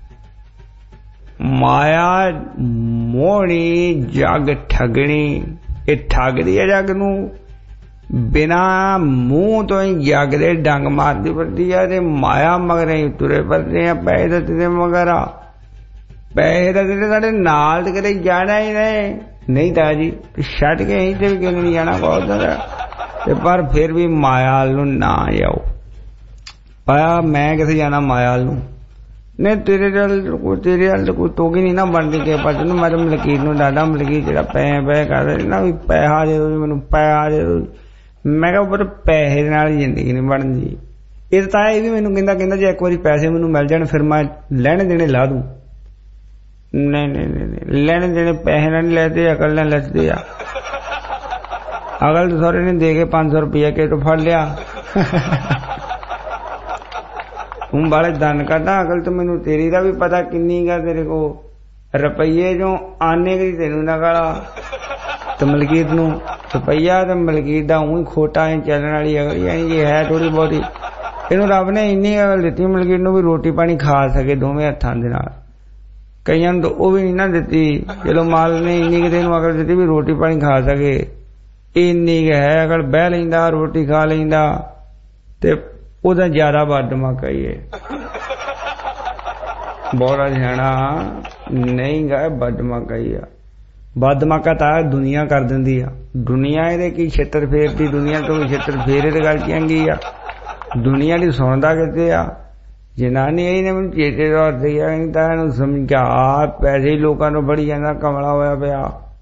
ਮਾਇਆ ਮੋਹਣੀ ਜਗ ਠਗਣੀ ਇਹ ਠੱਗਦੀ ਹੈ ਜੱਗ ਨੂੰ ਬਿਨਾ ਮੂੰਹ ਤੋਂ ਹੀ ਜੱਗ ਦੇ ਡੰਗ ਮਾਰਦੀ ਫਿਰਦੀ ਆ ਤੇ ਮਾਇਆ ਮਗਰ ਹੀ ਤੁਰੇ ਫਿਰਦੇ ਆ ਪੈਸੇ ਦਾ ਤੇਰੇ ਮਗਰ ਆ ਪੈਸੇ ਦਾ ਤੇਰੇ ਸਾਡੇ ਨਾਲ ਤੇ ਕਦੇ ਜਾਣਾ ਹੀ ਨਹੀਂ ਤਾਂ ਜੀ ਛੱਡ ਕੇ ਅਸੀਂ ਤੇ ਵੀ ਕਿਉਂ ਨਹੀਂ ਜਾਣਾ ਬਹੁਤ ਤੇ ਪਰ ਫਿਰ ਵੀ ਮਾਇਆ ਨੂੰ ਨਾ ਜਾਓ ਪਾਇਆ ਮੈਂ ਕਿੱਥੇ ਜਾਣਾ ਮਾਇਆ ਨੂੰ ਨਹੀਂ ਤੇਰੇ ਨਾਲ ਕੋਈ ਤੋਗੀ ਨਹੀਂ ਨਾ ਬਣਦੀ ਕਿ ਪਰ ਤੈਨੂੰ ਮੈਂ ਮਲਕੀਰ ਨੂੰ ਡਾਡਾ ਮਲਕੀਰ ਜਿਹੜਾ ਪੈ ਕਰਦੇ ਨਾ ਵੀ ਪੈਸਾ ਦੇ ਦੋ ਮੈਨੂੰ ਪੈਸਾ ਦੇ ਦੋ ਮੈਂ ਕਿਹਾ ਪਰ ਪੈਸੇ ਦੇ ਨਾਲ ਜ਼ਿੰਦਗੀ ਨਹੀਂ ਬਣਦੀ ਇਹ ਤਾਂ ਇਹ ਵੀ ਮੈਨੂੰ ਕਹਿੰਦਾ ਜੇ ਇੱਕ ਵਾਰੀ ਪੈਸੇ ਮੈਨੂੰ ਮਿਲ ਜਾਣ ਫਿਰ ਮੈਂ ਲੈਣੇ ਦੇਣੇ ਲਾ ਦੂੰ ਨਹੀਂ ਲੈਣੇ ਦੇਣੇ ਪੈਸੇ ਨਾਲ ਨਹੀਂ ਲੈਦੇ ਅਕਲ ਨਾਲ ਲੈਦੇ ਆ ਅਕਲ ਤਾਂ ਸਹੁਰੇ ਨੇ ਦੇ ਕੇ 500 ਰੁਪਇਆ ਕੇ ਤੋਂ ਫੜ ਲਿਆ ਤੂੰ ਬਾਲੇ ਦਨ ਕੱਢਾ ਅਕਲ ਤਾਂ ਮੈਨੂੰ ਤੇਰੀ ਦਾ ਵੀ ਪਤਾ ਕਿੰਨੀ ਗਾ ਤੇਰੇ ਕੋ ਰੁਪਈਏ ਚੋਂ ਆਨੇ ਦੀ ਤੈਨੂੰ ਨਾ ਗਾਲਾ ਤੇ ਮਲਕੀਤ ਨੂੰ ਰੁਪਈਆ ਤੇ ਮਲਕੀਤ ਦਾ ਊਂ ਹੀ ਖੋਟਾ ਹੈ ਚੱਲਣ ਵਾਲੀ ਅਗਲੀ ਇਹ ਹੈ ਥੋੜੀ ਬਹੁਤੀ ਇਹਨੂੰ ਰੱਬ ਨੇ ਇੰਨੀ ਅਕਲ ਦਿੱਤੀ ਮਲਕੀਤ ਨੂੰ ਵੀ ਰੋਟੀ ਪਾਣੀ ਖਾ ਸਕੇ ਦੋਵੇਂ ਹੱਥਾਂ ਦੇ ਨਾਲ ਕਈਆਂ ਨੂੰ ਉਹ ਵੀ ਨਹੀਂ ਨਾ ਦਿੱਤੀ ਚਲੋ ਮਾਲ ਨੇ ਇੰਨੀ ਕਿਤੇ ਨੂੰ ਅਕਲ ਦਿੱਤੀ ਵੀ ਰੋਟੀ ਪਾਣੀ ਖਾ ਸਕੇ ਇੰਨੀ ਕੁ ਹੈ ਅਕਲ ਬਹਿ ਲੈਂਦਾ ਰੋਟੀ ਖਾ ਲੈਂਦਾ ਤੇ ਉਹਦਾ ਜ਼ਿਆਦਾ ਬਦਮਾਕਾ ਹੀ ਹੈ ਬੋੜਾ ਜਾਣਾ ਨਹੀਂ ਗਾ ਬਦਮਾਕਾ ਹੀ ਆ ਬਦਮਾਕਾ ਤਾਂ ਦੁਨੀਆ ਕਰ ਦਿੰਦੀ ਆ ਦੁਨੀਆ ਇਹਦੇ ਕੀ ਛੇਤਰ ਫੇਰਦੀ ਦੁਨੀਆ ਤੋਂ ਵੀ ਛੇਤਰ ਫੇਰੇ ਤੇ ਗੱਲ ਚੰਗੀ ਆ ਦੁਨੀਆ ਦੀ ਸੁਣਦਾ ਕਿਤੇ ਆ ਜਨਾਨੀ ਇਹਨੇ ਮੈਨੂੰ ਚੇਤੇ ਦੌੜਦੀ ਆ ਤਾਂ ਇਹਨੂੰ ਸਮਝਾ ਪੈਸੇ ਲੋਕਾਂ ਨੂੰ ਬੜੀ ਜਾਂਦਾ ਕਮਲਾ ਹੋਇਆ ਪਿਆ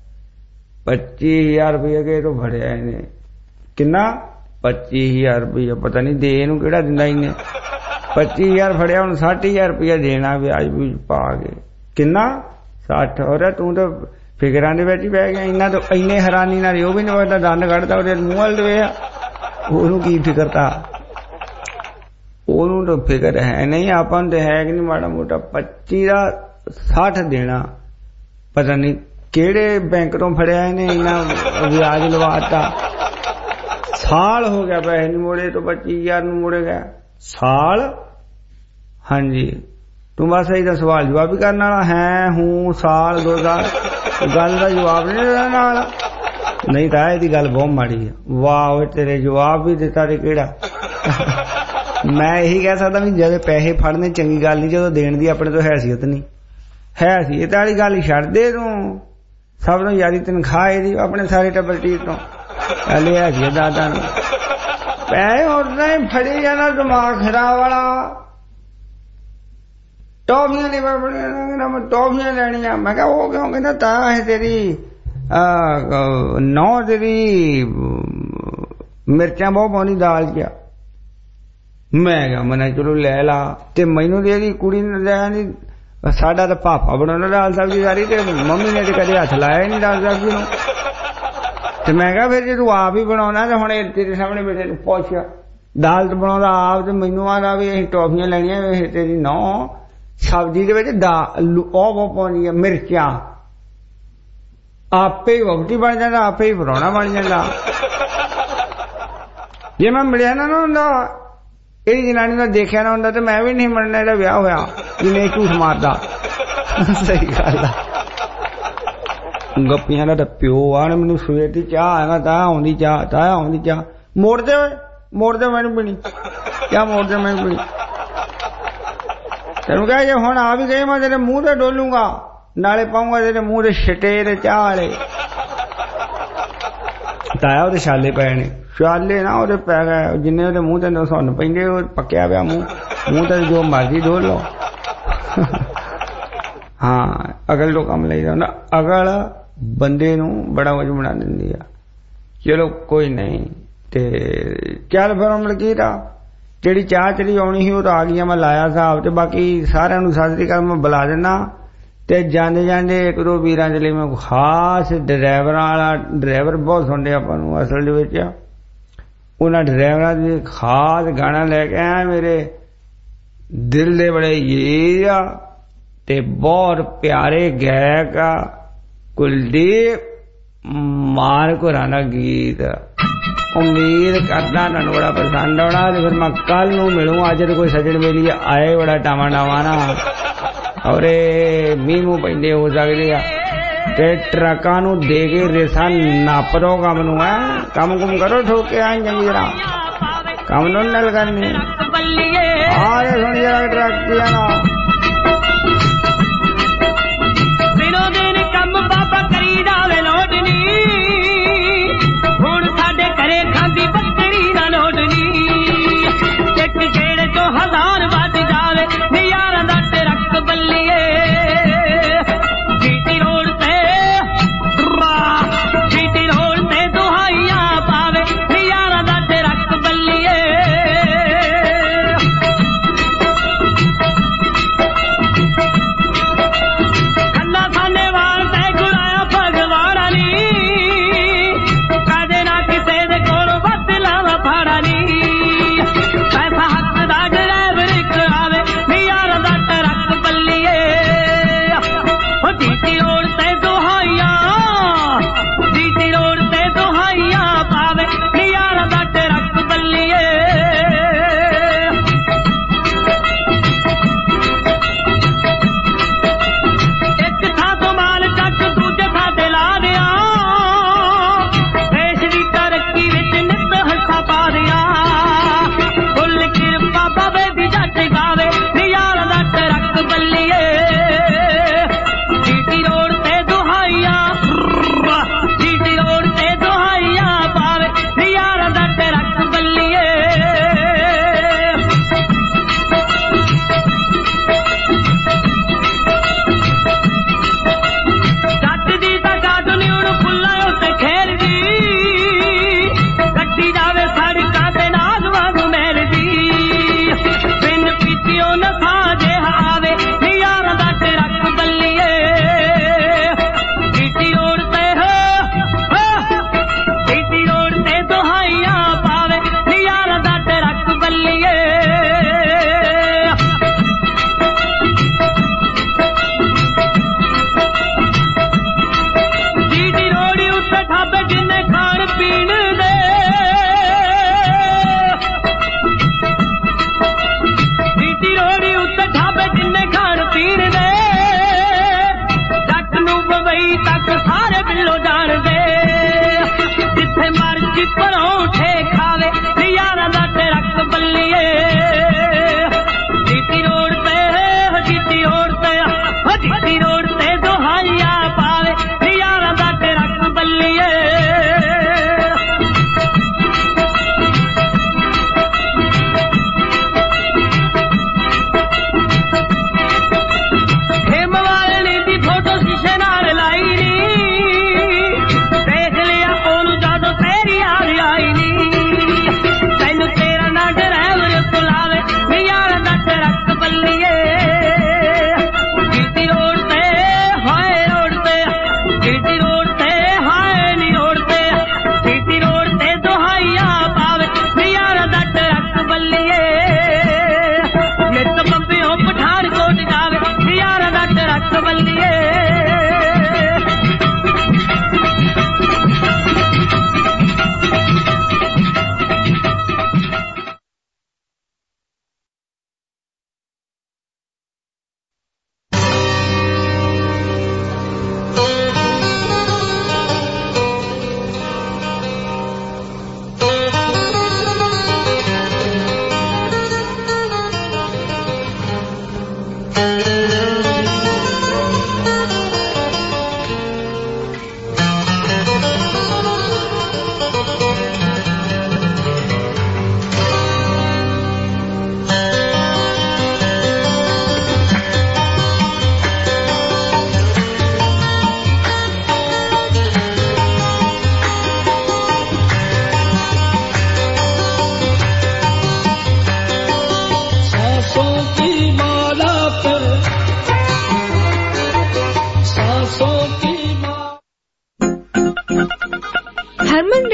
25000 ਰੁਪਏ ਕੇ ਤੋਂ ਫੜਿਆ ਇਹਨੇ ਕਿੰਨਾ 25000 ਰੁਪਇਆ ਪਤਾ ਨਹੀਂ ਦੇ ਇਹਨੂੰ ਕਿਹੜਾ ਦਿੰਦਾ ਇਹਨੇ 25000 ਫੜਿਆ ਹੁਣ 60000 ਰੁਪਇਆ ਦੇਣਾ ਵਿਆਜ ਵੀ ਪਾ ਕੇ ਕਿੰਨਾ 60 ਹੋ ਰਿਹਾ ਤੂੰ ਤਾਂ ਫਿਕਰਾਂ ਦੇ ਵਿੱਚ ਹੀ ਬਹਿ ਗਿਆ ਇੰਨਾ ਤਾਂ ਇੰਨੇ ਹੈਰਾਨੀ ਨਾਲ ਉਹ ਵੀ ਨਹੀਂ ਪਤਾ ਦੰਦ ਕੱਢਦਾ ਉਹਦੇ ਮੂੰਹ ਵੱਲ ਦੇ ਉਹਨੂੰ ਕੀ ਫਿਕਰ ਤਾ ਉਹਨੂੰ ਤਾਂ ਫਿਕਰ ਹੈ ਨਹੀਂ ਆਪਾਂ ਨੂੰ ਤਾਂ ਹੈ ਕਿ ਨਹੀਂ ਮਾੜਾ ਮੋਟਾ 25 ਦਾ 60 ਦੇਣਾ ਪਤਾ ਨਹੀਂ ਕਿਹੜੇ ਬੈਂਕ ਤੋਂ ਫੜਿਆ ਇਹਨੇ ਇੰਨਾ ਵਿਆਜ ਲਵਾਤਾ ਸਾਲ ਹੋ ਗਿਆ ਪੈਸੇ ਨਹੀਂ ਮੋੜੇ ਤੋਂ 25000 ਨੂੰ ਮੋੜੇ ਗਿਆ ਸਾਲ ਹਾਂਜੀ ਤੂੰ ਬਸ ਇਹਦਾ ਸਵਾਲ ਜਵਾਬ ਵੀ ਕਰਨ ਵਾਲਾ ਹੈ ਹੂੰ ਸਾਲ 2 ਸਾਲ ਗੱਲ ਦਾ ਜਵਾਬ ਨਹੀਂ ਦੇਣ ਵਾਲਾ ਨਹੀਂ ਤਾਂ ਇਹਦੀ ਗੱਲ ਬਹੁਤ ਮਾੜੀ ਆ ਵਾਹ ਓਏ ਤੇਰੇ ਜਵਾਬ ਵੀ ਦਿੱਤਾ ਤੇ ਕਿਹੜਾ ਮੈਂ ਇਹੀ ਕਹਿ ਸਕਦਾ ਵੀ ਜਦੋਂ ਪੈਸੇ ਫੜਨੇ ਚੰਗੀ ਗੱਲ ਨਹੀਂ, ਜਦੋਂ ਦੇਣ ਦੀ ਆਪਣੇ ਤੋਂ ਹੈਸੀਅਤ ਨਹੀਂ। ਹੈਸੀਅਤ ਵਾਲੀ ਗੱਲ ਹੀ ਛੱਡ ਦੇ ਤੂੰ। ਸਭ ਨੂੰ ਯਾਰੀ ਤਨਖਾਹ ਇਹਦੀ ਆਪਣੇ ਸਾਰੇ ਟੱਬਰ ਟੀਰ ਤੋਂ ਹਲੇ ਹੈਸੀਅਤ ਦਾਦਾ ਨੂੰ ਪੈਸੇ ਉਦਾਂ ਹੀ ਫੜੀ ਜਾਣਾ। ਦਿਮਾਗ ਖਰਾਬ ਵਾਲਾ। ਟੌਫੀਆਂ ਦੀ ਮੈਂ ਟੌਫੀਆਂ ਲੈਣੀਆਂ। ਮੈਂ ਕਿਹਾ ਉਹ ਕਿਉਂ? ਕਹਿੰਦਾ ਤਾਂ ਇਹ ਤੇਰੀ ਨੌ ਤੇਰੀ ਮਿਰਚਾਂ ਬਹੁਤ ਪਾਉਂਦੀ ਦਾਲ ਚ। ਮੈਂ ਕਿਹਾ ਮੈਂ ਚਲੋ ਲੈ ਲਾ। ਤੇ ਮੈਨੂੰ ਤੇ ਇਹਦੀ ਕੁੜੀ ਨੇ ਲੈ ਨਹੀਂ। ਸਾਡਾ ਤਾਂ ਭਾਪਾ ਬਣਾਉਣਾ ਦਾਲ ਸਬਜ਼ੀ ਸਾਰੀ, ਤੇ ਮੰਮੀ ਨੇ ਤੇ ਕਦੇ ਹੱਥ ਲਾਇਆ ਹੀ ਨਹੀਂ ਦਾਲ ਸਬਜ਼ੀ ਨੂੰ। ਤੇ ਮੈਂ ਕਿਹਾ ਫਿਰ ਜੇ ਤੂੰ ਆਪ ਹੀ ਬਣਾਉਣਾ ਤੇ ਹੁਣ ਤੇਰੇ ਸਾਹਮਣੇ ਬੈਠੇ ਨੂੰ ਪੁੱਛ। ਦਾਲ ਤੇ ਬਣਾਉਂਦਾ ਆਪ, ਤੇ ਮੈਨੂੰ ਆਦਾ ਵੀ ਅਸੀਂ ਟੌਫੀਆਂ ਲੈਣੀਆਂ। ਇਹ ਤੇਰੀ ਨੌ ਸਬਜ਼ੀ ਦੇ ਵਿੱਚ ਉਹ ਬਹੁਤ ਪਾਉਂਦੀ ਆ ਮਿਰਚਾਂ। ਆਪੇ ਹੀ ਵਕਤੀ ਬਣ ਜਾਂਦਾ, ਆਪੇ ਹੀ ਪਰੌਣਾ ਬਣ ਜਾਂਦਾ। ਜੇ ਮੈਂ ਮਿਲਿਆ ਨਾ ਹੁੰਦਾ, ਇਹਦੀ ਜਨਾਨੀ ਦਾ ਦੇਖਿਆ ਨਾ ਹੁੰਦਾ, ਤੇ ਮੈਂ ਵੀ ਨਹੀਂ ਮੰਨਣਾ ਇਹਦਾ ਵਿਆਹ ਹੋਇਆ ਜਿਵੇਂ ਝੂਠ ਮਾਰਦਾ। ਸਹੀ ਗੱਲ ਆ। ਗੱਪੀਆਂ ਦਾ ਪਿਓ ਆ। ਮੈਨੂੰ ਸਵੇਰ ਦੀ ਚਾਹ ਆਏਗਾ ਤਾਂ ਆਉਂਦੀ ਚਾਹ, ਤਾਂ ਆਉਂਦੀ ਚਾਹ। ਮੋੜਦੇ ਹੋਏ ਮੋੜਦੇ ਮੈਨੂੰ ਪੀਣੀ ਕਿਆ? ਮੋੜਦੇ ਮੈਨੂੰ ਪੀਣੀ। ਤੈਨੂੰ ਕਿਹਾ ਜੇ ਹੁਣ ਆ ਵੀ ਗਏ ਮੈਂ ਤੇਰੇ ਮੂੰਹ ਤੇ ਡੋਲੂਗਾ, ਨਾਲੇ ਪਾਉਂਗਾ ਤੇਰੇ ਮੂੰਹ ਦੇ ਛਿੱਟੇ ਤੇ ਚਾਹ ਵਾਲੇ। ਤਾਇਆ ਉਹਦੇ ਛਾਲੇ ਪਏ ਨੇ। ਛਾਲੇ ਨਾ ਉਹਦੇ ਪੈ ਗਏ ਜਿੰਨੇ ਉਹਦੇ ਮੂੰਹ ਤੇ ਸੁਣ ਪੈਂਦੇ। ਉਹ ਪੱਕਿਆ ਪਿਆ ਮੂੰਹ ਤੇ ਜੋ ਮਰਜ਼ੀ ਡੋਲ ਲਓ। ਹਾਂ ਅਗਲ ਤੋਂ ਕੰਮ ਲਈਦਾ ਹੁੰਦਾ। ਅਗਲ ਬੰਦੇ ਨੂੰ ਬੜਾ ਕੁਝ ਬਣਾ ਦਿੰਦੀ ਆ। ਚਲੋ ਕੋਈ ਨਹੀਂ। ਤੇ ਚੱਲ ਫਿਰ ਮਲਕੀਤ ਆ ਜਿਹੜੀ ਚਾਹ ਚਲੀ ਆਉਣੀ ਸੀ ਉਹ ਤਾਂ ਆ ਗਈ। ਮੈਂ ਲਾਇਆ ਹਿਸਾਬ ਤੇ ਬਾਕੀ ਸਾਰਿਆਂ ਨੂੰ ਸਤਿ ਸ੍ਰੀ ਅਕਾਲ ਮੈਂ ਬੁਲਾ ਦਿੰਦਾ। ਤੇ ਜਾਂਦੇ ਜਾਂਦੇ ਇੱਕ ਦੋ ਵੀਰਾਂ ਦੇ ਲਈ ਮੈਂ ਖਾਸ ਡਰਾਈਵਰਾਂ ਵਾਲਾ, ਡਰਾਈਵਰ ਬਹੁਤ ਸੁਣਦੇ ਆਪਾਂ ਨੂੰ ਅਸਲ ਦੇ ਵਿੱਚ, ਉਹਨਾਂ ਡਰਾਈਵਰਾਂ ਦੇ ਖਾਸ ਗਾਣਾ ਲੈ ਕੇ ਆਇਆ। ਮੇਰੇ ਦਿਲ ਦੇ ਬੜੇ ਇਹ ਆ ਤੇ ਬਹੁਤ ਪਿਆਰੇ ਗਾਇਕ ਆ ਕੁਲਦੀਪ ਮਾਰਕੋਰਾਂ ਦਾ ਗੀਤ। ਉਮੀਦ ਕਰਦਾ ਤੁਹਾਨੂੰ ਬੜਾ ਪਸੰਦ ਆਉਣਾ। ਤੇ ਫਿਰ ਮੈਂ ਕੱਲ ਨੂੰ ਮਿਲੂੰ। ਅੱਜ ਤੇ ਕੋਈ ਸੱਜਣ ਮੇਲੀ ਆਏ ਬੜਾ ਟਾਵਾਂ ਟਾਵਾਂ ਨਾ, ਔਰ ਮੀਂਹ ਮੂੰਹ ਪੈਂਦੇ ਹੋ ਸਕਦੇ ਆ। ਤੇ ਟਰੱਕਾਂ ਨੂੰ ਦੇ ਕੇ ਰੇਸਾਂ ਨੱਪ ਦੋ ਕੰਮ ਨੂੰ। ਹੈ ਕੰਮ ਕੁਮ ਕਰੋ ਠੋਕ ਕੇ ਆ ਚੰਗੀ ਤਰ੍ਹਾਂ ਕੰਮ ਨੂੰ ਨਲ ਕਰਨੀ। ਆ ਸੁਣ ਜਰਾ ਟਰੱਕ ਲੈਣਾ ਦਿਨੋਂ ਦਿਨ ਕੰਮ ਬਾਬਾ ਕਰੀ ਜਾਵੇ ਲੋਟ ਨੀ। ਹੁਣ ਸਾਡੇ ਘਰੇ ਖਾਂਦੀ ਬੱਕਰੀ ਦਾ ਲੋਟ ਨੀ। ਇੱਕ ਗੇੜੇ ਤੋਂ 1000 ਵੱਜ ਜਾਵੇ ਨਿਆਰਾਂ ਦਾ ਟਰੱਕ ਬੱਲੀਏ। ਜੀਟੀ ਰੋਡ ਤੇ ਜੀਟੀ ਰੋਡ ਤੇ ਦੁਹਾਈਆਂ ਪਾਵੇ ਨਿਆਰਾਂ ਦਾ ਟਰੱਕ ਬੱਲੀਏ।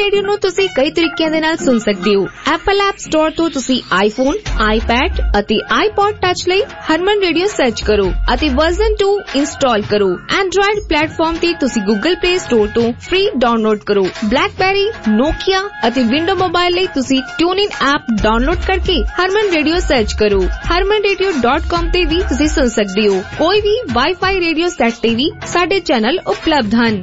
ਰੇਡੀਓ ਨੂੰ ਤੁਸੀਂ ਕਈ ਤਰੀਕਿਆਂ ਦੇ ਨਾਲ ਸੁਣ ਸਕਦੇ ਹੋ। ਐਪਲ ਐਪ ਸਟੋਰ ਤੋਂ ਤੁਸੀਂ ਆਈਫੋਨ, ਆਈਪੈਡ ਅਤੇ ਆਈਪੌਡ ਟੱਚ ਲਈ ਹਰਮਨ ਰੇਡੀਓ ਸਰਚ ਕਰੋ ਅਤੇ ਵਰਜ਼ਨ 2 ਇੰਸਟਾਲ ਕਰੋ। ਐਂਡਰॉयड ਪਲੇਟਫਾਰਮ ਤੇ ਤੁਸੀਂ ਗੂਗਲ ਪਲੇ ਸਟੋਰ ਤੋਂ ਫ੍ਰੀ ਡਾਊਨਲੋਡ ਕਰੋ। ਬਲੈਕਬੈਰੀ, ਨੋਕੀਆ ਅਤੇ ਵਿੰਡੋ ਮੋਬਾਈਲ ਲਈ ਤੁਸੀਂ ਟਿਊਨਇਨ ਐਪ ਡਾਊਨਲੋਡ ਕਰਕੇ ਹਰਮਨ ਰੇਡੀਓ ਸਰਚ ਕਰੋ। harmanradio.com ਤੇ ਵੀ ਤੁਸੀਂ ਸੁਣ ਸਕਦੇ ਹੋ। ਕੋਈ ਵੀ ਵਾਈਫਾਈ ਰੇਡੀਓ ਸੈੱਟ ਤੇ ਵੀ ਸਾਡੇ ਚੈਨਲ ਉਪਲਬਧ ਹਨ।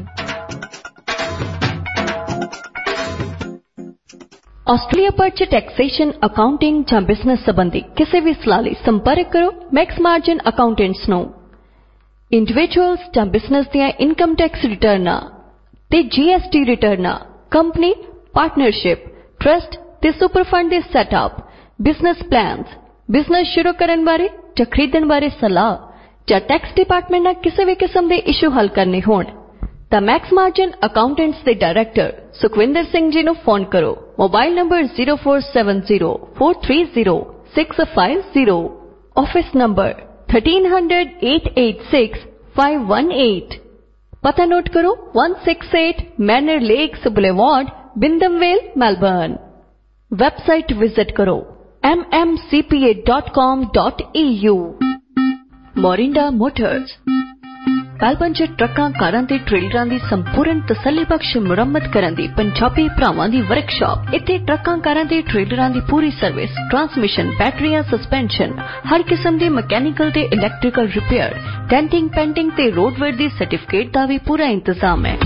ਆਸਟ੍ਰੇਲੀਆ ਭਰ 'ਚ ਟੈਕਸੇਸ਼ਨ, ਅਕਾਊਂਟਿੰਗ ਜਾਂ ਬਿਜ਼ਨਸ ਸੰਬੰਧੀ ਕਿਸੇ ਵੀ ਸਲਾਹ ਲਈ ਸੰਪਰਕ ਕਰੋ ਮੈਕਸ ਮਾਰਜਨ ਅਕਾਊਂਟੈਂਟਸ ਨੂੰ। ਇੰਡੀਵਿਜੂਅਲਸ ਜਾਂ ਬਿਜ਼ਨਸ ਦੀਆਂ ਇਨਕਮ ਟੈਕਸ ਰਿਟਰਨਾਂ ਤੇ GST ਰਿਟਰਨਾਂ, ਕੰਪਨੀ, ਪਾਰਟਨਰਸ਼ਿਪ, ਟਰਸਟ ਤੇ ਸੁਪਰ ਫੰਡ ਦੇ ਸੈਟਅਪ, ਬਿਜ਼ਨਸ ਪਲਾਨਸ, ਬਿਜ਼ਨਸ ਸ਼ੁਰੂ ਕਰਨ ਬਾਰੇ ਜਾਂ ਖਰੀਦਣ ਬਾਰੇ ਸਲਾਹ ਜਾਂ ਟੈਕਸ ਡਿਪਾਰਟਮੈਂਟ ਨਾਲ ਕਿਸੇ ਵੀ ਕਿਸਮ ਦੇ ਇਸ਼ੂ ਹੱਲ ਕਰਨੇ ਹੋਣ ਤਾਂ ਮੈਕਸ ਮਾਰਜਨ ਅਕਾਊਂਟੈਂਟਸ ਦੇ ਡਾਇਰੈਕਟਰ ਸੁਖਵਿੰਦਰ ਸਿੰਘ ਜੀ ਨੂੰ ਫੋਨ ਕਰੋ। Mobile number 0470430650, office number 1300-886-518। ਪਤਾ ਨੋਟ ਕਰੋ 168 Manor Lakes Boulevard, Wyndham Vale, Melbourne. Website visit ਕਰੋ mmcpa.com.au। ਮੋਰਿੰਡਾ ਮੋਟਰਸ ਮੈਲਬਰਨ 'ਚ ਟਰੱਕਾਂ, ਕਾਰਾਂ ਤੇ ਟ੍ਰੇਲਰਾਂ ਦੀ ਸੰਪੂਰਨ ਤਸੱਲੀਬਖਸ਼ ਮੁਰੰਮਤ ਕਰਨ ਦੀ ਪੰਜਾਬੀ ਭਰਾਵਾਂ ਦੀ ਵਰਕਸ਼ਾਪ। ਇੱਥੇ ਟਰੱਕਾਂ, ਕਾਰਾਂ ਤੇ ਟ੍ਰੇਲਰਾਂ ਦੀ ਪੂਰੀ ਸਰਵਿਸ, ਟਰਾਂਸਮਿਸ਼ਨ, ਬੈਟਰੀਆਂ, ਸਸਪੈਂਸ਼ਨ, ਹਰ ਕਿਸਮ ਦੇ ਮਕੈਨੀਕਲ ਤੇ ਇਲੈਕਟ੍ਰੀਕਲ ਰਿਪੇਅਰ, ਡੈਂਟਿੰਗ, ਪੇਂਟਿੰਗ ਤੇ ਰੋਡਵੇਅਰ ਦੀ ਸਰਟੀਫਿਕੇਟ ਦਾ ਵੀ ਪੂਰਾ ਇੰਤਜ਼ਾਮ ਹੈ।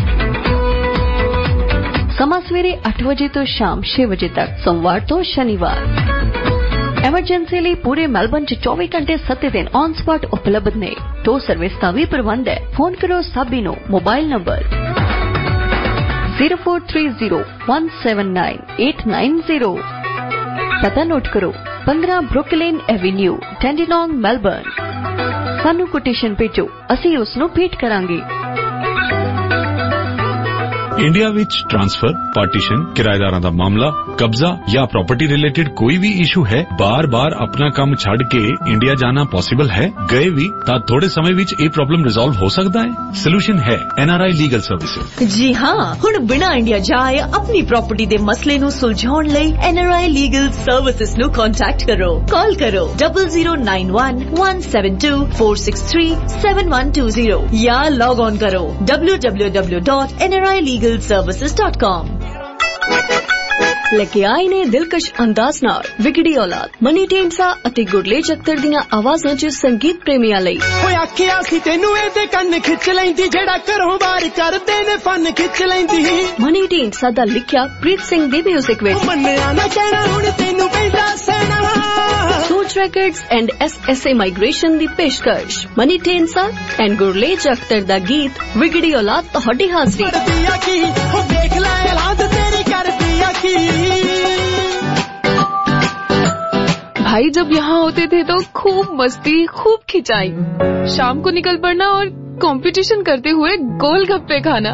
ਸਮਾਂ ਸਵੇਰੇ 8 ਵਜੇ ਤੋਂ ਸ਼ਾਮ 6 ਵਜੇ ਤੱਕ, ਸੋਮਵਾਰ ਤੋਂ ਸ਼ਨੀਵਾਰ। ਐਮਰਜੈਂਸੀ ਲਈ ਪੂਰੇ ਮੈਲਬਰਨ 'ਚ 24 ਘੰਟੇ 7 ਦਿਨ ਔਨ ਸਪਾਟ ਉਪਲਬਧ ਨੇ। ਟੋ ਸਰਵਿਸ ਦਾ ਵੀ ਪ੍ਰਬੰਧ ਹੈ। ਫੋਨ ਕਰੋ ਸਾਬੀ ਨੂੰ। Mobile number 0430179890। ਪਤਾ ਨੋਟ ਕਰੋ 15 ਬਰੁਕਲਿਨ ਐਵੇਨਿਊ, ਡੈਂਡੀਨੋਂਗ, ਮੈਲਬਰਨ। ਸਾਨੂੰ ਕੋਟੇਸ਼ਨ ਭੇਜੋ, ਅਸੀਂ ਉਸ ਨੂੰ ਭੇਟ ਕਰਾਂਗੇ। ਇੰਡੀਆ ਵਿੱਚ ਟ੍ਰਾਂਸਫਰ, ਪਾਰਟੀਸ਼ਨ, ਕਿਰਾਏਦਾਰਾਂ ਦਾ ਮਾਮਲਾ, ਕਬਜ਼ਾ ਜਾਂ ਪ੍ਰਾਪਰਟੀ ਰਿਲੇਟਡ ਕੋਈ ਵੀ ਇਸ਼ੂ ਹੈ, ਬਾਰ-ਬਾਰ ਆਪਣਾ ਕੰਮ ਛੱਡ ਕੇ ਇੰਡੀਆ ਜਾਣਾ ਪੋਸੀਬਲ ਹੈ? ਗਏ ਵੀ ਤਾਂ ਥੋੜੇ ਸਮੇਂ ਵਿੱਚ ਇਹ ਪ੍ਰੋਬਲਮ ਰਿਜ਼ੋਲਵ ਹੋ ਸਕਦਾ ਹੈ। ਸੋਲੂਸ਼ਨ ਹੈ NRI ਲੀਗਲ ਸਰਵਿਸਿਜ਼। ਜੀ ਹਾਂ, ਹੁਣ ਬਿਨਾਂ ਇੰਡੀਆ ਜਾਏ ਆਪਣੀ ਪ੍ਰਾਪਰਟੀ ਦੇ ਮਸਲੇ ਨੂੰ ਸੁਲਝਾਉਣ ਲਈ NRI ਲੀਗਲ ਸਰਵਿਸਿਜ਼ ਨੂੰ ਕੰਟੈਕਟ ਕਰੋ। ਕਾਲ ਕਰੋ 00911724637120 ਜਾਂ ਲੌਗ ਔਨ ਕਰੋ www.nrilegalservices.com। लेके आए ने दिलकश अंदाज नाल विगड़ी औलाद मनी ढेंसा ਅਤੇ ਗੁਰਲੇਜ ਅਖਤਰ ਦੀਆਂ ਆਵਾਜ਼ਾਂ 'ਚ ਸੰਗੀਤ ਪ੍ਰੇਮੀਆਂ ਲਈ। ਓਏ ਆਖਿਆ ਸੀ ਤੈਨੂੰ ਇਹਦੇ ਕੰਨ ਖਿੱਚ ਲੈਂਦੀ, ਜਿਹੜਾ ਘਰੋਂ ਬਾਹਰ ਕਰਦੇ ਨੇ ਫਨ ਖਿੱਚ ਲੈਂਦੀ। ਮਨੀ ਢੇਂਸਾ ਦਾ ਲਿਖਿਆ ਪ੍ਰੀਤ ਸਿੰਘ ਦੇ ਮਿਊਜ਼ਿਕ ਵਿੱਚ। ਮੰਨਿਆ ਨਾ ਕਹਿਣਾ ਹੁਣ ਤੈਨੂੰ ਪੈਂਦਾ ਸੈਣਾ। Soch records and SSA migration ਦੀ ਪੇਸ਼ਕਸ਼। ਮਨੀ ਢੇਂਸਾ ਐਂਡ ਗੁਰਲੇਜ ਅਖਤਰ ਦਾ ਗੀਤ ਵਿਗੜੀ ਔਲਾਦ ਤੁਹਾਡੀ ਹਾਜ਼ਰੀ। ਉਹ ਦੇਖ ਲੈ ਔਲਾਦ ਤੇਰੀ ਕਰਦੀ ਆ ਕੀ। भाई जब यहाँ होते थे तो खूब मस्ती, खूब खिंचाई, शाम को निकल पड़ना और कंपटीशन करते हुए गोलगप्पे खाना।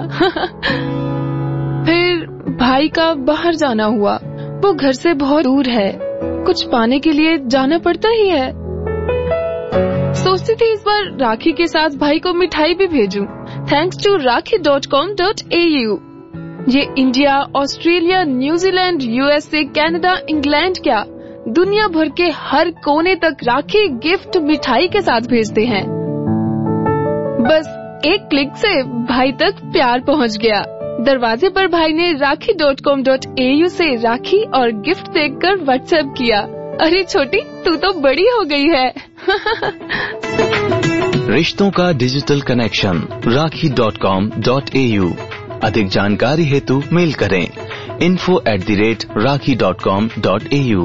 फिर भाई का बाहर जाना हुआ, वो घर से बहुत दूर है, कुछ पाने के लिए जाना पड़ता ही है। सोचती थी इस बार राखी के साथ भाई को मिठाई भी भेजूं, थैंक्स टू rakhi.com.au। ये India, Australia, New Zealand, USA, Canada, England क्या दुनिया भर के हर कोने तक राखी गिफ्ट मिठाई के साथ भेजते हैं। बस एक क्लिक से भाई तक प्यार पहुंच गया। दरवाजे पर भाई ने rakhi.com.au से राखी और गिफ्ट देखकर व्हाट्सएप किया, अरे छोटी तू तो बड़ी हो गई है। रिश्तों का डिजिटल कनेक्शन rakhi.com.au। अधिक जानकारी हेतु मेल करें info@rakhi.com.au।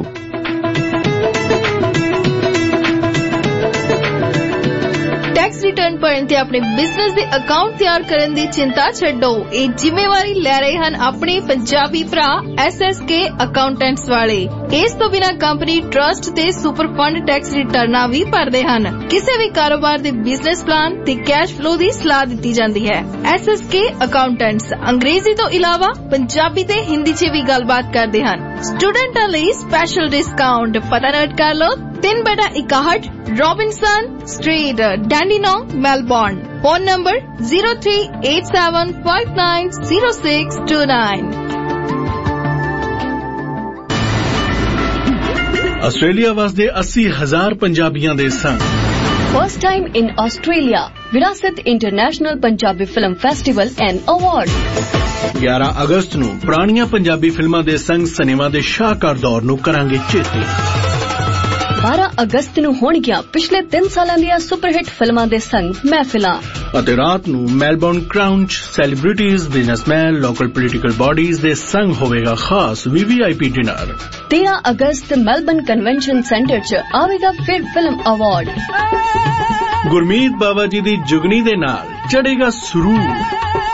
टैक्स रिटर्न भरन ते अपने बिजनेस दे अकाउंट तैयार करन दी चिंता छड्डो। ये जिम्मेवारी ले रहे हैं अपने पंजाबी भरा SSK अकाउंटेंट्स वाले। इस तो बिना कंपनी ट्रस्ट ते सुपर फंड टैक्स रिटर्ना भी भरदे हन। किसी भी कारोबार दे बिजनेस प्लान ते कैश फ्लो दी सलाह दित्ती जांदी है। SSK अकाउंटेंट्स अंग्रेजी तो इलावा पंजाबी ते हिंदी च भी गलबात करदे हन। स्टूडेंटां लई स्पेशल डिस्काउंट पता नोट कर लो 3/61 Robinson Street, Dandenong, Melbourne. Phone number 0387590629। Australia ਵਸਦੇ 80,000 ਪੰਜਾਬੀਆਂ ਦੇ ਸੰਗ First time in Australia, Virasat International Punjabi Film Festival and Award. 11 ਅਗਸਤ ਨੂੰ ਪੁਰਾਣੀਆਂ ਪੰਜਾਬੀ ਫਿਲਮਾਂ ਦੇ ਸੰਗ ਸਿਨੇਮਾ ਦੇ ਸ਼ਾਹਕਾਰ ਦੌਰ ਨੂੰ ਕਰਾਂਗੇ ਚੇਤੇ। 12 ਅਗਸਤ ਨੂੰ ਹੋਣਗੀਆਂ ਪਿਛਲੇ 3 ਸਾਲਾਂ ਦੀਆਂ ਸੁਪਰਹਿੱਟ ਫਿਲਮਾਂ ਦੇ ਸੰਗ ਮਹਿਫਿਲਾਂ। ਅਤੇ ਰਾਤ ਨੂੰ ਮੈਲਬੌਰਨ ਕਰਾਊਨ 'ਚ celebrities, businessmen, local political bodies ਦੇ ਸੰਗ ਹੋਵੇਗਾ ਖਾਸ VVIP ਡਿਨਰ। 13 ਅਗਸਤ ਮੈਲਬੌਰਨ ਕਨਵੈਨਸ਼ਨ ਸੈਂਟਰ 'ਚ ਆਵੇਗਾ ਫਿਰ ਫਿਲਮ ਅਵਾਰਡ। ਗੁਰਮੀਤ ਬਾਬਾ ਜੀ ਦੀ ਜੁਗਨੀ ਦੇ ਨਾਲ ਚੜੇਗਾ ਸਰੂਰ।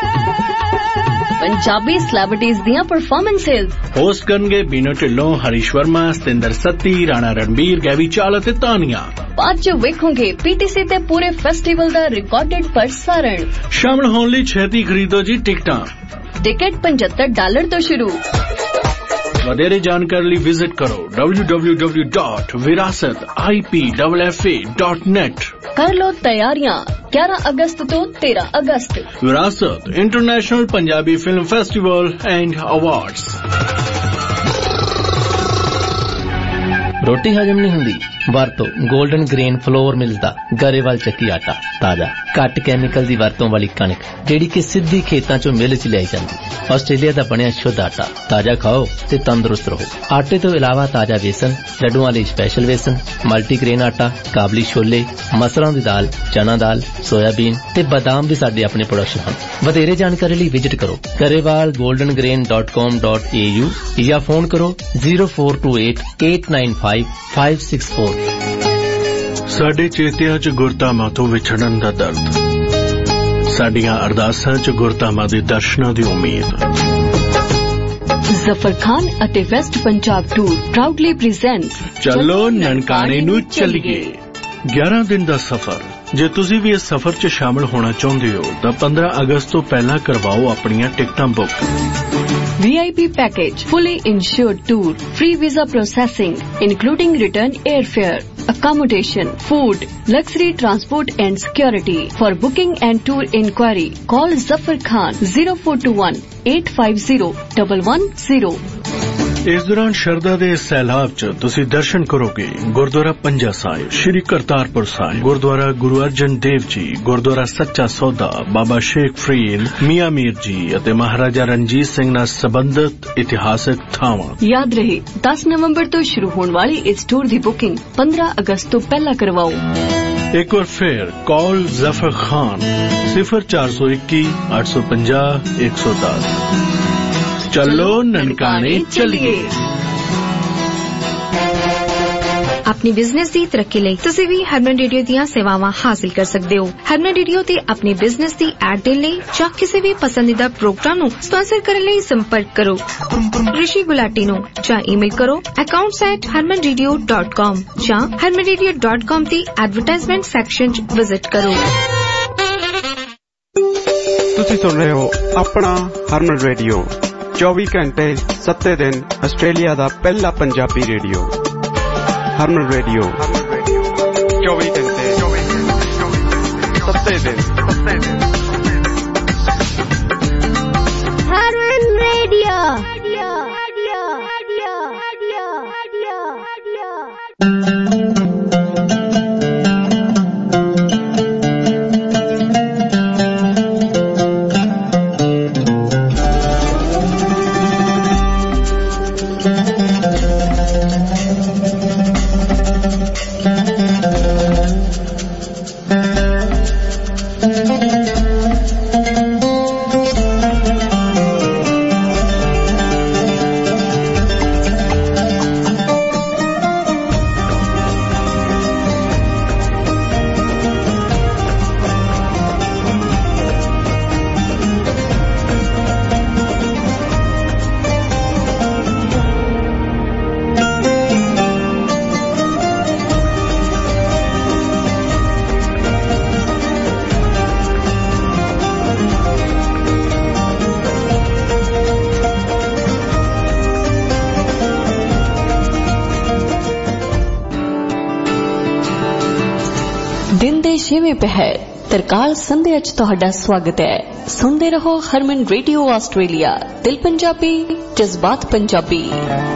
ਪੰਜਾਬੀ ਸੈਲੀਬ੍ਰਿਟੀਜ਼ ਦੀਆਂ ਪਰਫਾਰਮੈਂਸਿਸ ਹੋਸਟ ਕਰਨਗੇ ਬੀਨੋ ਢਿੱਲੋਂ, ਹਰੀਸ਼ ਵਰਮਾ, ਸਤਿੰਦਰ ਸੱਤੀ, ਰਾਣਾ ਰਣਬੀਰ, ਗੈਵੀ ਚਾਲ ਅਤੇ ਤਾਨੀਆ। ਬਾਅਦ 'ਚ ਵੇਖੋਗੇ PTC ਤੇ ਪੂਰੇ ਫੈਸਟੀਵਲ ਦਾ ਰਿਕਾਰਡਡ ਪ੍ਰਸਾਰਣ। ਸ਼ਾਮਲ ਹੋਣ ਲਈ ਛੇਤੀ ਖਰੀਦੋ ਜੀ ਟਿਕਟਾਂ। ਟਿਕਟ $75 ਤੋਂ ਸ਼ੁਰੂ। ਵਧੇਰੇ ਜਾਣਕਾਰੀ ਲਈ ਵਿਜ਼ਿਟ ਕਰੋ www.virasatipffa.net। ਕਰ ਲੋ ਤਿਆਰੀਆਂ 11 ਅਗਸਤ ਤੋਂ 13 ਅਗਸਤ। Virasat international Punjabi film festival and awards. ਰੋਟੀ ਹਜਮ ਨਹੀਂ ਹੁੰਦੀ? ਵਰਤੋ 골ਡਨ ਗ੍ਰੇਨ ਫਲੋਰ ਮਿਲਸ ਦਾ ਗਰੇਵਾਲ ਚੱਕੀ ਆਟਾ। ਤਾਜ਼ਾ ਘੱਟ ਕੈਮੀਕਲ ਦੀ ਵਰਤੋਂ ਵਾਲੀ ਕਣਕ ਜਿਹੜੀ ਕਿ ਸਿੱਧੀ ਖੇਤਾਂ ਚੋਂ ਮਿਲ 'ਚ ਲਿਆਈ ਜਾਂਦੀ। ਆਸਟ੍ਰੇਲੀਆ ਦਾ ਬਣਿਆ ਸ਼ੁੱਧ ਆਟਾ। ਤਾਜ਼ਾ ਖਾਓ ਤੇ ਤੰਦਰੁਸਤ ਰਹੋ। ਆਟੇ ਤੋਂ ਇਲਾਵਾ ਤਾਜ਼ਾ ਵੇਸਣ, ਲੱਡੂਆਂ ਲਈ ਸਪੈਸ਼ਲ ਵੇਸਣ, ਮਲਟੀਗ੍ਰੇਨ ਆਟਾ, ਕਾਬਲੀ ਛੋਲੇ, ਮਸਰਾਂ ਦੀ ਦਾਲ, ਚਨਾ ਦਾਲ, ਸੋਇਆਬੀਨ ਤੇ ਬਾਦਾਮ ਵੀ ਸਾਡੇ ਆਪਣੇ ਪ੍ਰੋਡਕਸ਼ਨ ਹਨ। ਵਧੇਰੇ ਜਾਣਕਾਰੀ ਲਈ ਵਿਜ਼ਿਟ ਕਰੋ garewalgoldengrain.com.au ਜਾਂ ਫੋਨ ਕਰੋ 0428-895-564। ਸਾਡੇ ਚੇਤਿਆਂ 'ਚ ਗੁਰਧਾਮਾਂ ਤੋਂ ਵਿਛੜਨ ਦਾ ਦਰਦ, ਸਾਡੀਆਂ ਅਰਦਾਸਾਂ 'ਚ ਗੁਰਧਾਮਾਂ ਦੇ ਦਰਸ਼ਨਾਂ ਦੀ ਉਮੀਦ। ਜ਼ਫਰ ਖਾਨ ਅਤੇ West Punjab tour proudly present ਚਲੋ ਨਨਕਾਣੇ ਨੂੰ ਚੱਲੀਏ। 11 ਦਿਨ ਦਾ ਸਫ਼ਰ। ਜੇ ਤੁਸੀਂ ਵੀ ਇਸ ਸਫ਼ਰ 'ਚ ਸ਼ਾਮਲ ਹੋਣਾ ਚਾਹੁੰਦੇ ਹੋ ਤਾਂ 15 ਅਗਸਤ ਤੋਂ ਪਹਿਲਾਂ ਕਰਵਾਓ ਆਪਣੀਆਂ ਟਿਕਟਾਂ book. VIP package, fully insured tour, free visa processing, including return airfare, accommodation, food, luxury transport and security. For booking and tour inquiry, call Zafar Khan 0421-850-110. ਇਸ ਦੌਰਾਨ ਸ਼ਰਧਾ ਦੇ ਸੈਲਾਬ 'ਚ ਤੁਸੀਂ ਦਰਸ਼ਨ ਕਰੋਗੇ ਗੁਰਦੁਆਰਾ ਪੰਜਾ ਸਾਹਿਬ, ਸ਼੍ਰੀ ਕਰਤਾਰਪੁਰ ਸਾਹਿਬ, ਗੁਰਦੁਆਰਾ ਗੁਰੂ ਅਰਜਨ ਦੇਵ ਜੀ, ਗੁਰਦੁਆਰਾ ਸੱਚਾ ਸੌਦਾ, ਬਾਬਾ ਸ਼ੇਖ ਫਰੀਦ, ਮੀਆਂ ਮੀਰ ਜੀ ਅਤੇ ਮਹਾਰਾਜਾ ਰਣਜੀਤ ਸਿੰਘ ਨਾਲ ਸੰਬੰਧਿਤ ਇਤਿਹਾਸਕ ਥਾਵਾਂ। ਯਾਦ ਰਹੇ 10 ਨਵੰਬਰ ਤੋਂ ਸ਼ੁਰੂ ਹੋਣ ਵਾਲੀ ਇਸ ਟੂਰ ਦੀ ਬੁਕਿੰਗ 15 ਅਗਸਤ ਤੋਂ ਪਹਿਲਾਂ ਕਰਵਾਓ। ਇੱਕ ਵਾਰ ਫਿਰ ਕਾਲ ਜ਼ਫਰ ਖਾਨ 0421-850-110। ਚਲੋ ਨਨਕਾਣੇ ਚੱਲੀਏ। ਆਪਣੀ ਬਿਜ਼ਨਸ ਦੀ ਤਰੱਕੀ ਲਈ ਤੁਸੀਂ ਵੀ ਹਰਮਨ ਰੇਡੀਓ ਦੀਆਂ ਸੇਵਾਵਾਂ ਹਾਸਲ ਕਰ ਸਕਦੇ ਹੋ। ਹਰਮਨ ਰੇਡੀਓ ਤੇ ਆਪਣੇ ਬਿਜ਼ਨਸ ਦੀ ਐਡ ਦੇਣ ਲਈ ਜਾਂ ਕਿਸੇ ਵੀ ਪਸੰਦੀਦਾ ਪ੍ਰੋਗਰਾਮ ਨੂੰ ਸਪਾਂਸਰ ਕਰਨ ਲਈ ਸੰਪਰਕ ਕਰੋ ਰਿਸ਼ੀ ਗੁਲਾਟੀ ਨੂੰ ਜਾਂ ਈਮੇਲ ਕਰੋ accounts@harmanradio.com ਜਾਂ harmanradio.com ਦੀ ਐਡਵਰਟਾਈਜ਼ਮੈਂਟ ਸੈਕਸ਼ਨ 'ਚ ਵਿਜ਼ਿਟ ਕਰੋ। ਤੁਸੀਂ ਸੁਣ ਰਹੇ ਹੋ ਆਪਣਾ ਹਰਮਨ ਰੇਡੀਓ 24 ਘੰਟੇ 7 ਦਿਨ ਆਸਟ੍ਰੇਲੀਆ ਦਾ ਪਹਿਲਾ ਪੰਜਾਬੀ ਰੇਡੀਓ। ਹਰਮਨ ਰੇਡੀਓ 24 ਘੰਟੇ 7 ਦਿਨ। ਹਰਮਨ ਰੇਡੀਓ। ਦਿਨ ਦੇ 6ਵੇਂ ਪਹਿਰ ਤਰਕਾਲ ਸੰਧਿਆ 'ਚ ਤੁਹਾਡਾ ਸਵਾਗਤ ਹੈ। ਸੁਣਦੇ ਰਹੋ ਹਰਮਨ ਰੇਡੀਓ ਆਸਟ੍ਰੇਲੀਆ, ਦਿਲ ਪੰਜਾਬੀ, ਜਜ਼ਬਾਤ ਪੰਜਾਬੀ।